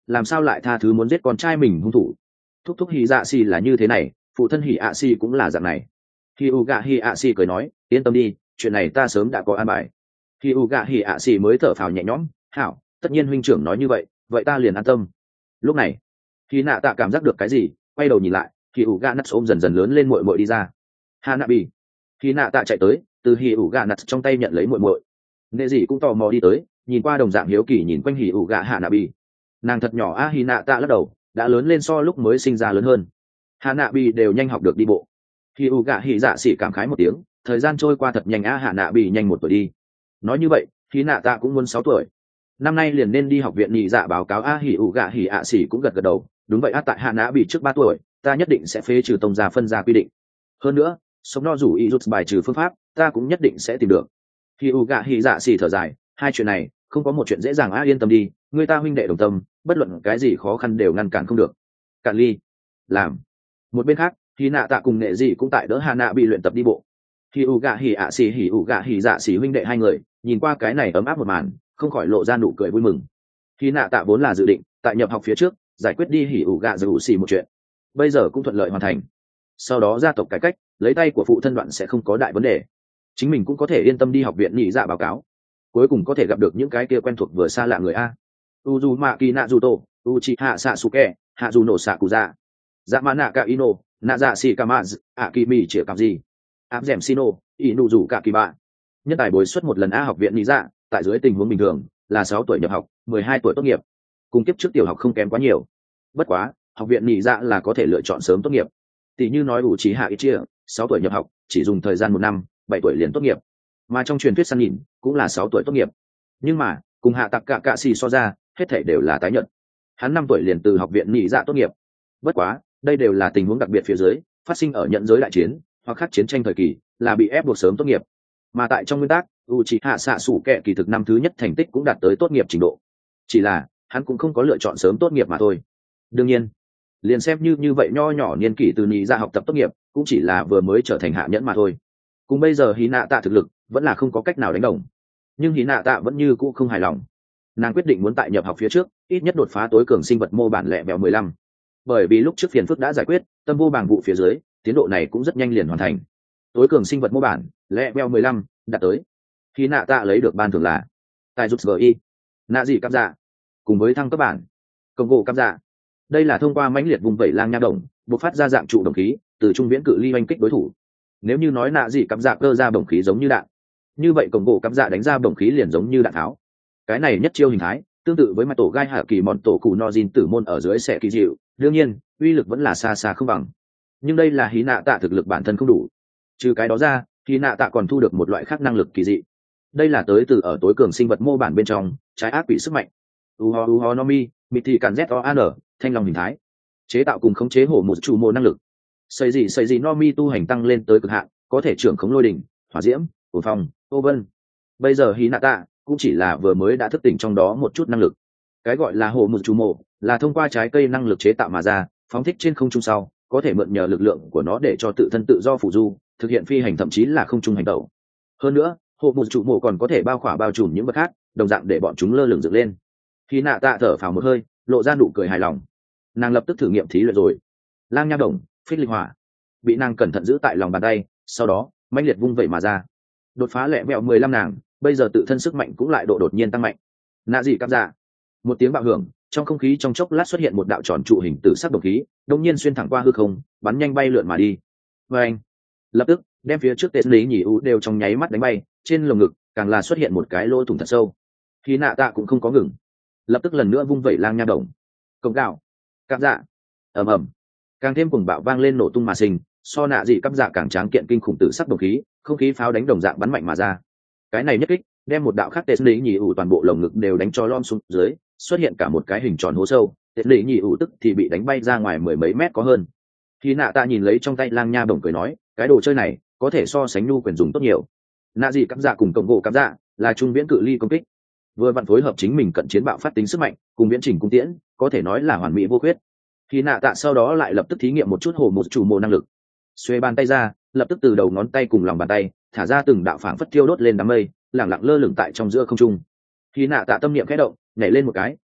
làm sao lại tha thứ muốn giết con trai mình hung thủ. Thúc thúc hỉ dạ xì là như thế này, phụ thân hỉ ạ xì cũng là dạng này. Hỉ ủ gạ hỉ ạ xì cười nói, yên tâm đi, chuyện này ta sớm đã có an bài. Hỉ ủ gạ hỉ ạ xì mới thở phào nhẹ nhõm, hảo, tất nhiên huynh trưởng nói như vậy, vậy ta liền an tâm. Lúc này khi nạ tạ cảm giác được cái gì, quay đầu nhìn lại, hỉ ủ gạ nắt ôm dần dần lớn lên muội muội đi ra. Hanabi. Khi nạ tạ chạy tới, từ hỉ ủ gạ nắt trong tay nhận lấy muội muội. Nệ dị cũng tò mò đi tới, nhìn qua đồng dạng hiếu kỳ nhìn quanh hỉ ủ gạ Hanabi. Nàng thật nhỏ a, hỉ nạ tạ lắc đầu, đã lớn lên so lúc mới sinh ra lớn hơn. Hanabi đều nhanh học được đi bộ. Hỉ ủ gạ hỉ dạ xỉ cảm khái một tiếng, thời gian trôi qua thật nhanh a, Hanabi nhanh 1 tuổi đi. Nói như vậy hỉ nạ tạ cũng muốn 6 tuổi, năm nay liền nên đi học viện nhị dạ báo cáo a. Hỉ ủ gạ hỉ ạ xỉ cũng gật gật đầu, đúng vậy a, tại Hanabi trước 3 tuổi ta nhất định sẽ phế trừ tông gia phân gia quy định. Hơn nữa sống no rủ ý rút bài trừ phương pháp ta cũng nhất định sẽ tìm được. Hỉ ủ gạ hỉ dạ xỉ thở dài, hai chuyện này không có một chuyện dễ dàng a, yên tâm đi, người ta huynh đệ đồng tâm, bất luận cái gì khó khăn đều ngăn cản không được. Cạn ly. Làm. Một bên khác hỉ nạ tạ cùng nệ dị cũng tại đỡ Hanabi luyện tập đi bộ. Hỉ ủ gạ hỉ ạ xỉ hỉ ủ gạ hỉ dạ xỉ huynh đệ hai người nhìn qua cái này ấm áp một màn, không khỏi lộ ra nụ cười vui mừng. Hỉ nạ tạ vốn là dự định tại nhập học phía trước giải quyết đi hỉ ủ gạ dù xỉ một chuyện, bây giờ cũng thuận lợi hoàn thành. Sau đó gia tộc cải cách, lấy tay của phụ thân đoạn sẽ không có đại vấn đề, chính mình cũng có thể yên tâm đi học viện nhị dạ báo cáo, cuối cùng có thể gặp được những cái kia quen thuộc vừa xa lạ người a. Uzumaki Naruto, Uchiha Sasuke, Hazuno Sakuza, Yamanaka Ino, Nazashi Kamaz, Akimi Chĩa Cặp Gì, Áp Dẻm Shino, Inuzu Kakiba. Nhân tài bồi xuất một lần a học viện nhị dạ, tại dưới tình huống bình thường là 6 tuổi nhập học, 12 tuổi tốt nghiệp, cùng kiếp trước tiểu học không kém quá nhiều. Bất quá học viện nhị dạ là có thể lựa chọn sớm tốt nghiệp, tỷ như nói Uchiha Itachi 6 tuổi nhập học, chỉ dùng thời gian 1 năm, 7 tuổi liền tốt nghiệp, mà trong truyền thuyết săn nhìn cũng là 6 tuổi tốt nghiệp. Nhưng mà cùng hạ tặc cả cạ xì so ra, hết thể đều là tái nhận. Hắn 5 tuổi liền từ học viện nhị dạ tốt nghiệp. Bất quá đây đều là tình huống đặc biệt phía dưới, phát sinh ở nhận giới đại chiến hoặc khác chiến tranh thời kỳ, là bị ép buộc sớm tốt nghiệp. Mà tại trong nguyên tắc Uchiha Sasuke kỳ thực năm thứ nhất thành tích cũng đạt tới tốt nghiệp trình độ, chỉ là hắn cũng không có lựa chọn sớm tốt nghiệp mà thôi. Đương nhiên liền xem như vậy nho nhỏ niên kỷ từ nhị ra học tập tốt nghiệp, cũng chỉ là vừa mới trở thành hạ nhẫn mà thôi. Cùng bây giờ hí nạ tạ thực lực vẫn là không có cách nào đánh đồng, nhưng hí nạ tạ vẫn như cũ không hài lòng. Nàng quyết định muốn tại nhập học phía trước ít nhất đột phá tối cường sinh vật mô bản lẹ bèo 15, bởi vì lúc trước phiền phức đã giải quyết, tâm vô bảng vụ phía dưới tiến độ này cũng rất nhanh liền hoàn thành. Tối cường sinh vật mô bản lẹ bèo 15 đạt tới, hí nạ tạ lấy được ban thưởng là tài rút gi nạ dị cắp dạ cùng với thăng cấp bản công gỗ cắp dạ. Đây là thông qua mãnh liệt vùng vẩy lang nha đồng bộc phát ra dạng trụ đồng khí, từ trung viễn cự ly oanh kích đối thủ. Nếu như nói nạ dị cắp dạ cơ ra bổng khí giống như đạn, như vậy công gỗ cắp dạ đánh ra bổng khí liền giống như đạn tháo. Cái này nhất chiêu hình thái tương tự với mặt tổ gai hạ kỳ mòn tổ cụ nozin tử môn ở dưới sẽ kỳ dịu, đương nhiên uy lực vẫn là xa xa không bằng. Nhưng đây là hí nạ tạ thực lực bản thân không đủ, trừ cái đó ra hí nạ tạ còn thu được một loại khác năng lực kỳ dị. Đây là tới từ ở tối cường sinh vật mô bản bên trong trái ác quỷ sức mạnh uho nomi miti càn zon thanh long hình thái, chế tạo cùng khống chế hổ một chủ mô năng lực. Xây gì nomi tu hành tăng lên tới cực hạn, có thể trưởng khống lôi đỉnh, hỏa diễm, cuồng phong, ô vân. Bây giờ Hinata cũng chỉ là vừa mới đã thức tỉnh trong đó một chút năng lực. Cái gọi là hổ một chủ mô là thông qua trái cây năng lực chế tạo mà ra, phóng thích trên không trung sau có thể mượn nhờ lực lượng của nó để cho tự thân tự do phù du, thực hiện phi hành thậm chí là không trung hành tẩu. Hơn nữa hổ một chủ mô còn có thể bao trùm những vật khác, đồng dạng để bọn chúng lơ lửng dựng lên. Hinata thở phào một hơi, lộ ra nụ cười hài lòng. Nàng lập tức thử nghiệm thí luyện rồi. Lang nha đồng phích linh hỏa bị nàng cẩn thận giữ tại lòng bàn tay, sau đó mãnh liệt vung vẩy mà ra, đột phá lẹ vẹo 15 nàng bây giờ tự thân sức mạnh cũng lại độ đột nhiên tăng mạnh. Nạ dị cắp dạ. Một tiếng bạo hưởng, trong không khí trong chốc lát xuất hiện một đạo tròn trụ hình tử sắc độc khí, đông nhiên xuyên thẳng qua hư không, bắn nhanh bay lượn mà đi. Và anh lập tức đem phía trước tên lý nhỉ u đều trong nháy mắt đánh bay, trên lồng ngực càng là xuất hiện một cái lỗ thủng thật sâu. Khi nạ tạ cũng không có ngừng, lập tức lần nữa vung vẩy lang nha đồng công gạo cắp dạ. ầm ầm, càng thêm cùng bạo vang lên nổ tung mà sinh, so nạ dị cắp dạ càng tráng kiện kinh khủng tử sắc đồng khí, không khí pháo đánh đồng dạng bắn mạnh mà ra. Cái này nhất kích đem một đạo khác tên lý nhỉ ủ toàn bộ lồng ngực đều đánh cho lom xuống dưới, xuất hiện cả một cái hình tròn hố sâu. Tên lý nhỉ ủ tức thì bị đánh bay ra ngoài 10 mấy mét có hơn. Khi nạ tạ nhìn lấy trong tay lang nha đồng cười nói, cái đồ chơi này có thể so sánh nhu quyền dùng tốt nhiều. Nạ dị cắp dạ cùng cộng gỗ cắp dạ là trung viễn cự ly công kích, vừa vặn phối hợp chính mình cận chiến bạo phát tính sức mạnh cùng viễn trình cung tiễn, có thể nói là hoàn mỹ vô khuyết. Khi nạ tạ sau đó lại lập tức thí nghiệm một chút hồ một chủ mô năng lực, xuê bàn tay ra, lập tức từ đầu ngón tay cùng lòng bàn tay thả ra từng đạo phảng phất thiêu đốt lên đám mây, lẳng lặng lơ lửng tại trong giữa không trung. Khi nạ tạ tâm niệm khẽ động, nhảy lên một cái,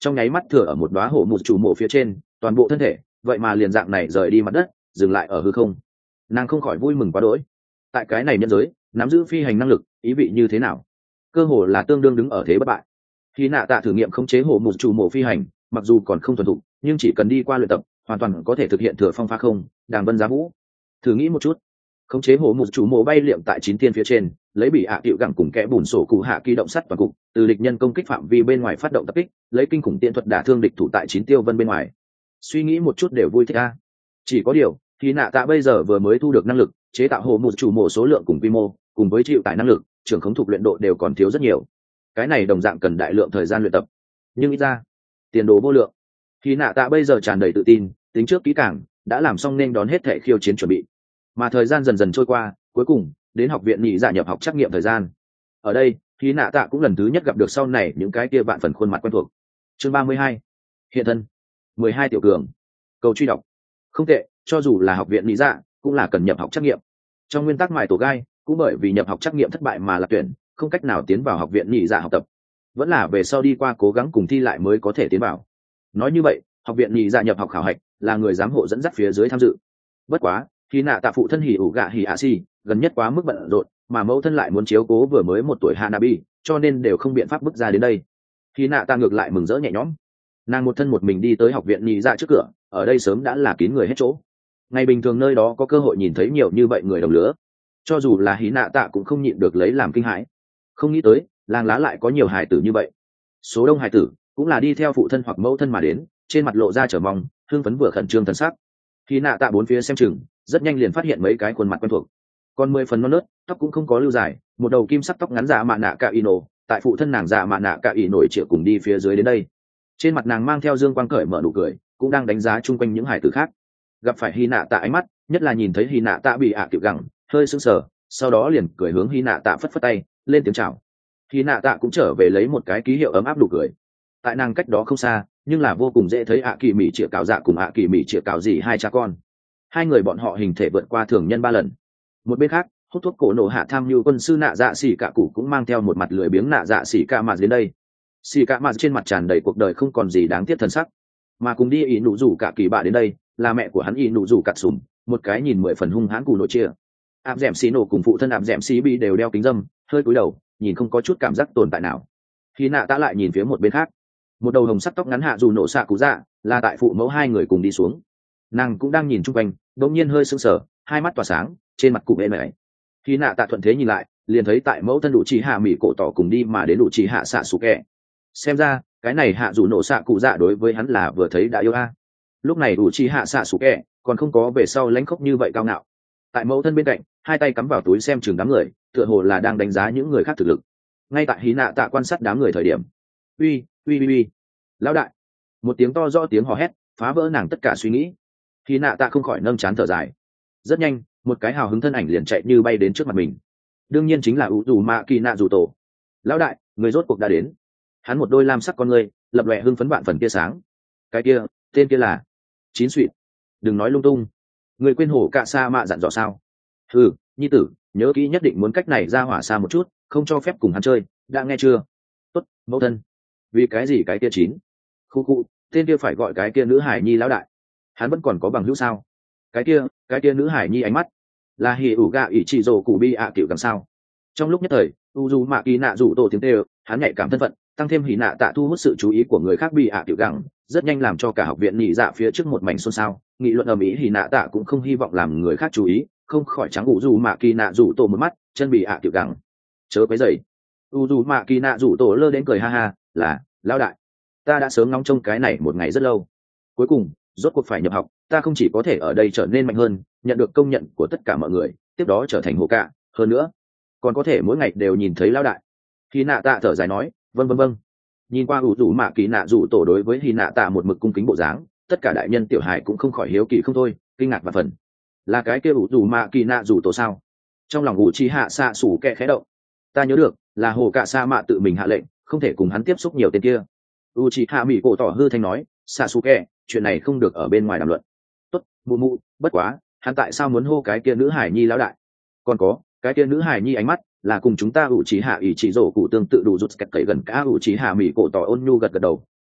trong nháy mắt thừa ở một đóa hổ mù chủ mộ phía trên, toàn bộ thân thể vậy mà liền dạng này rời đi mặt đất, dừng lại ở hư không. Nàng không khỏi vui mừng quá đỗi. Tại cái này nhân giới, nắm giữ phi hành năng lực ý vị như thế nào? Cơ hồ là tương đương đứng ở thế bất bại. Khi nạ tạ thử nghiệm khống chế hổ mù chủ mộ phi hành, mặc dù còn không thuần thục, nhưng chỉ cần đi qua luyện tập, hoàn toàn có thể thực hiện thừa phong phá không, đàng vân giá vũ. Thử nghĩ một chút, khống chế hổ mù chủ mộ bay liệm tại 9 thiên phía trên, lấy bị ạ tiệu gẳng cùng kẽ bùn sổ cụ hạ kỳ động sắt toàn cục, từ địch nhân công kích phạm vi bên ngoài phát động tập kích, lấy kinh khủng tiện thuật đả thương địch thủ tại 9 tiêu vân bên ngoài. Suy nghĩ một chút đều vui thích a. Chỉ có điều, khi nạ tạ bây giờ vừa mới thu được năng lực chế tạo hổ mù chủ mộ số lượng cùng quy mô, cùng với chịu tải năng lực, trưởng khống thuộc luyện độ đều còn thiếu rất nhiều. Cái này đồng dạng cần đại lượng thời gian luyện tập, nhưng ít ra tiền đồ vô lượng. Khi nạ tạ bây giờ tràn đầy tự tin, tính trước kỹ càng, đã làm xong nên đón hết thệ khiêu chiến chuẩn bị. Mà thời gian dần dần trôi qua, cuối cùng đến học viện nhị dạ nhập học trắc nghiệm thời gian. Ở đây, khi nạ tạ cũng lần thứ nhất gặp được sau này những cái kia vạn phần khuôn mặt quen thuộc. Chương 32, hiện thân. 12 tiểu cường. Cầu truy đọc. Không tệ, cho dù là học viện nhị dạ, cũng là cần nhập học trắc nghiệm. Trong nguyên tắc mài tổ gai, cũng bởi vì nhập học trắc nghiệm thất bại mà lạc tuyển, không cách nào tiến vào học viện nhị dạ học tập. Vẫn là về sau đi qua cố gắng cùng thi lại mới có thể tiến vào. Nói như vậy, học viện nhị dạ nhập học khảo hạch là người giám hộ dẫn dắt phía dưới tham dự. Bất quá, khi nạ tạ phụ thân hỉ ủ gạ hỉ ạ xì gần nhất quá mức bận rộn, mà mẫu thân lại muốn chiếu cố vừa mới 1 tuổi Hanabi, cho nên đều không biện pháp bước ra đến đây. Khi nạ tạ ngược lại mừng rỡ nhẹ nhõm, nàng một thân một mình đi tới học viện nhị dạ trước cửa, ở đây sớm đã là kín người hết chỗ. Ngày bình thường nơi đó có cơ hội nhìn thấy nhiều như vậy người đồng lứa, cho dù là hí nạ tạ cũng không nhịn được lấy làm kinh hãi. Không nghĩ tới làng lá lại có nhiều hài tử như vậy. Số đông hài tử cũng là đi theo phụ thân hoặc mẫu thân mà đến, trên mặt lộ ra chờ mong, hưng phấn vừa khẩn trương thần sắc. Hí nạ tạ bốn phía xem chừng, rất nhanh liền phát hiện mấy cái khuôn mặt quen thuộc. Còn 10 phần non nớt, tóc cũng không có lưu dài, một đầu kim sắc tóc ngắn dạ mạ nạ cả ino, tại phụ thân nàng dạ mạ nạ cả ino triệu cùng đi phía dưới đến đây. Trên mặt nàng mang theo dương quang cởi mở nụ cười, cũng đang đánh giá chung quanh những hải tử khác. Gặp phải hy nạ tạ ánh mắt, nhất là nhìn thấy hy nạ tạ bị ạ tiểu gẳng, hơi sững sờ, sau đó liền cười hướng hy nạ tạ phất phất tay, lên tiếng chào. Hy nạ tạ cũng trở về lấy một cái ký hiệu ấm áp nụ cười. Tại nàng cách đó không xa, nhưng là vô cùng dễ thấy ạ kỳ mỹ chĩa cào dạ cùng ạ kỳ mỹ chĩa cào gì hai cha con. Hai người bọn họ hình thể vượt qua thường nhân 3 lần. Một bên khác, hút thuốc cổ nổ hạ tham mưu quân sư nạ dạ xỉ cả cụ cũng mang theo một mặt lười biếng nạ dạ xỉ cả mà đến đây. Xỉ cả mà trên mặt tràn đầy cuộc đời không còn gì đáng tiếc thân sắc, mà cùng đi ý nụ rủ cả kỳ bạ đến đây là mẹ của hắn ý nụ rủ cặt sùm, một cái nhìn 10 phần hung hãn cù nội chia. Áp dẻm xí nổ cùng phụ thân áp dẻm xí bị đều đeo kính dâm, hơi cúi đầu, nhìn không có chút cảm giác tồn tại nào. Khi nạ tạ lại nhìn phía một bên khác, một đầu hồng sắc tóc ngắn hạ dù nổ xạ cú dạ là tại phụ mẫu hai người cùng đi xuống. Nàng cũng đang nhìn chung quanh, đột nhiên hơi sững sờ, hai mắt tỏa sáng, trên mặt cụ ê mày. Khi nạ tạ thuận thế nhìn lại, liền thấy tại mẫu thân đủ chỉ hạ mỹ cổ tỏ cùng đi mà đến đủ chỉ hạ xạ sủ kẹ. Xem ra cái này hạ dù nổ xạ cụ dạ đối với hắn là vừa thấy đã yêu a. Lúc này đủ chỉ hạ xạ sủ kẹ còn không có về sau lãnh khốc như vậy cao ngạo. Tại mẫu thân bên cạnh, hai tay cắm vào túi xem chừng đám người, tựa hồ là đang đánh giá những người khác thực lực. Ngay tại hí nạ tạ quan sát đám người thời điểm, uy uy uy uy, lão đại! Một tiếng to rõ tiếng hò hét phá vỡ nàng tất cả suy nghĩ. Hí nạ tạ không khỏi nâng trán thở dài. Rất nhanh, một cái hào hứng thân ảnh liền chạy như bay đến trước mặt mình. Đương nhiên chính là u dù mạ kỳ nạ dù tổ. Lão đại, người rốt cuộc đã đến. Hắn một đôi lam sắc con ngươi lập lòe hưng phấn vạn phần tia sáng. Cái kia, tên kia là Chín Sụy. Đừng nói lung tung, người quên hổ cạ sa mạ dặn dò sao? Ừ, nhi tử, nhớ kỹ nhất định muốn cách này ra hỏa xa một chút, không cho phép cùng hắn chơi, đã nghe chưa? Tốt, mẫu thân. Vì cái gì cái kia chín? Khu khu, tên kia phải gọi cái kia nữ hải nhi lão đại. Hắn vẫn còn có bằng hữu sao? Cái kia nữ hải nhi ánh mắt là hì ủ gạ ỷ chỉ rồ cụ bi ạ kiểu càng sao? Trong lúc nhất thời, u dù mạ kỳ nạ rủ tổ tiếng tê, hắn nhạy cảm thân phận, tăng thêm hỉ nạ tạ thu hút sự chú ý của người khác bị ạ tiểu gẳng, rất nhanh làm cho cả học viện nhị dạ phía trước một mảnh xôn xao. Nghị luận ầm ĩ hỉ nạ tạ cũng không hy vọng làm người khác chú ý, không khỏi trắng u dù mạ kỳ nạ rủ tổ một mắt, chân bị ạ tiểu gẳng chớ quấy dậy. U dù mạ kỳ nạ rủ tổ lơ đến cười ha ha, là lão đại, ta đã sớm ngóng trông cái này một ngày rất lâu, cuối cùng rốt cuộc phải nhập học, ta không chỉ có thể ở đây trở nên mạnh hơn, nhận được công nhận của tất cả mọi người, tiếp đó trở thành hồ cạ, hơn nữa còn có thể mỗi ngày đều nhìn thấy lão đại. Hỉ nạ tạ thở dài nói, vâng. Nhìn qua ủ rủ mạ kỳ nạ rủ tổ đối với hỉ nạ tạ một mực cung kính bộ dáng, tất cả đại nhân tiểu hài cũng không khỏi hiếu kỳ không thôi, kinh ngạc và phần. Là cái kia ủ rủ mạ kỳ nạ rủ tổ sao? Trong lòng ủ chi hạ xạ sủ kẹ khẽ động. Ta nhớ được là hồ cạ sa mạ tự mình hạ lệnh, không thể cùng hắn tiếp xúc nhiều tên kia. U chi hạ mỹ cổ tỏ hư thanh nói, xạ sủ kẹ, chuyện này không được ở bên ngoài đàm luận. Tốt, mụ, bất quá, hắn tại sao muốn hô cái kia nữ hải nhi lão đại? Còn có, cái kia nữ hải nhi ánh mắt là cùng chúng ta ủ trí hạ ỷ chỉ rổ cụ tương tự đủ rút kẹt cậy gần cả ủ trí hạ mỹ cổ tỏ ôn nhu gật đầu,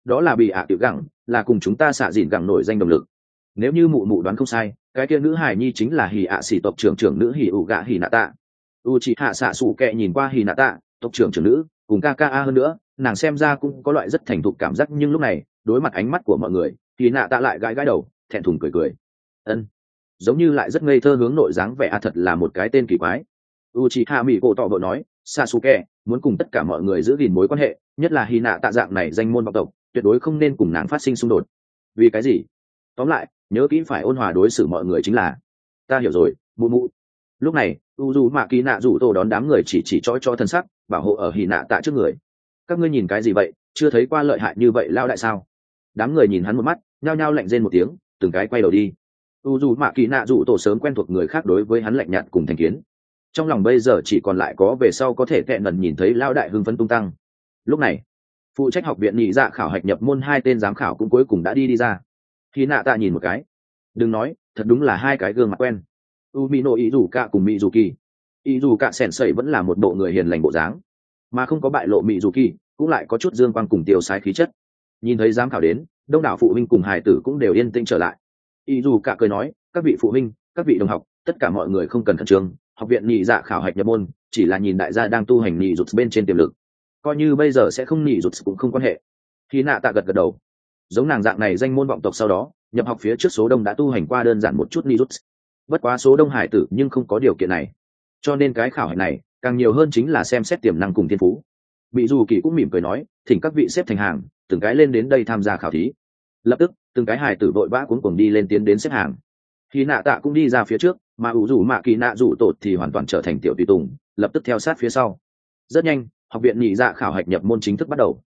đó là bị ạ tiểu gẳng, là cùng chúng ta xạ dịn gẳng nổi danh đồng lực. Nếu như mụ mụ đoán không sai, cái kia nữ hài nhi chính là hỉ ạ xỉ tộc trưởng nữ hỉ ủ gạ hỉ nạ tạ. U chị hạ xạ sủ kẹ nhìn qua hỉ nạ tạ, tộc trưởng nữ, cùng Kaka hơn nữa, nàng xem ra cũng có loại rất thành thục cảm giác, nhưng lúc này đối mặt ánh mắt của mọi người hỉ nạ tạ lại gãi gãi đầu, thẹn thùng cười. Ân, giống như lại rất ngây thơ hướng nội dáng vẻ, thật là một cái tên kỳ quái. U chị hạ mỹ cổ tỏ vợ nói, Sasuke muốn cùng tất cả mọi người giữ gìn mối quan hệ, nhất là hỉ nạ tạ dạng này danh môn vọng tộc, tuyệt đối không nên cùng nàng phát sinh xung đột. Vì cái gì? Tóm lại, nhớ kỹ phải ôn hòa đối xử mọi người chính là. Ta hiểu rồi, mụ mụ. Lúc này u mạ kỳ nạ rủ tổ đón đám người chỉ cho thân sắc, bảo hộ ở hỉ nạ tạ trước người. Các ngươi nhìn cái gì vậy, chưa thấy qua lợi hại như vậy lao đại sao? Đám người nhìn hắn một mắt, nhao nhao lạnh rên một tiếng, từng cái quay đầu đi. u mạ kỳ nạ rủ tổ sớm quen thuộc người khác đối với hắn lạnh nhạt cùng thành kiến, trong lòng bây giờ chỉ còn lại có về sau có thể tẹn lần nhìn thấy lao đại hưng phấn tung tăng. Lúc này phụ trách học viện nhị dạ khảo hạch nhập môn hai tên giám khảo cũng cuối cùng đã đi ra. Khi nạ tạ nhìn một cái, đừng nói, thật đúng là hai cái gương mặt quen. Umino ý dù cả cùng mỹ dù kỳ, ý dù cả sèn sẩy vẫn là một bộ người hiền lành bộ dáng, mà không có bại lộ mỹ dù kỳ cũng lại có chút dương quang cùng tiêu sái khí chất. Nhìn thấy giám khảo đến, đông đảo phụ huynh cùng hài tử cũng đều yên tĩnh trở lại. Ý dù cả cười nói, các vị phụ huynh, các vị đồng học, tất cả mọi người không cần khẩn trương, học viện nhị dạ khảo hạch nhập môn chỉ là nhìn đại gia đang tu hành nhị rụt bên trên tiềm lực, coi như bây giờ sẽ không nhị rụt cũng không quan hệ. Khi nạ tạ gật đầu, giống nàng dạng này danh môn vọng tộc sau đó nhập học phía trước số đông đã tu hành qua đơn giản một chút nhị rụt, bất quá số đông hải tử nhưng không có điều kiện này, cho nên cái khảo hạch này càng nhiều hơn chính là xem xét tiềm năng cùng thiên phú. Bị dù kỳ cũng mỉm cười nói, thỉnh các vị xếp thành hàng, từng cái lên đến đây tham gia khảo thí. Lập tức từng cái hải tử vội vã cuống cuồng đi lên tiến đến xếp hàng. Khi nạ tạ cũng đi ra phía trước, mà ủ rủ mạ kỳ nạ rủ tột thì hoàn toàn trở thành tiểu tùy tùng, lập tức theo sát phía sau. Rất nhanh học viện nhị dạ khảo hạch nhập môn chính thức bắt đầu.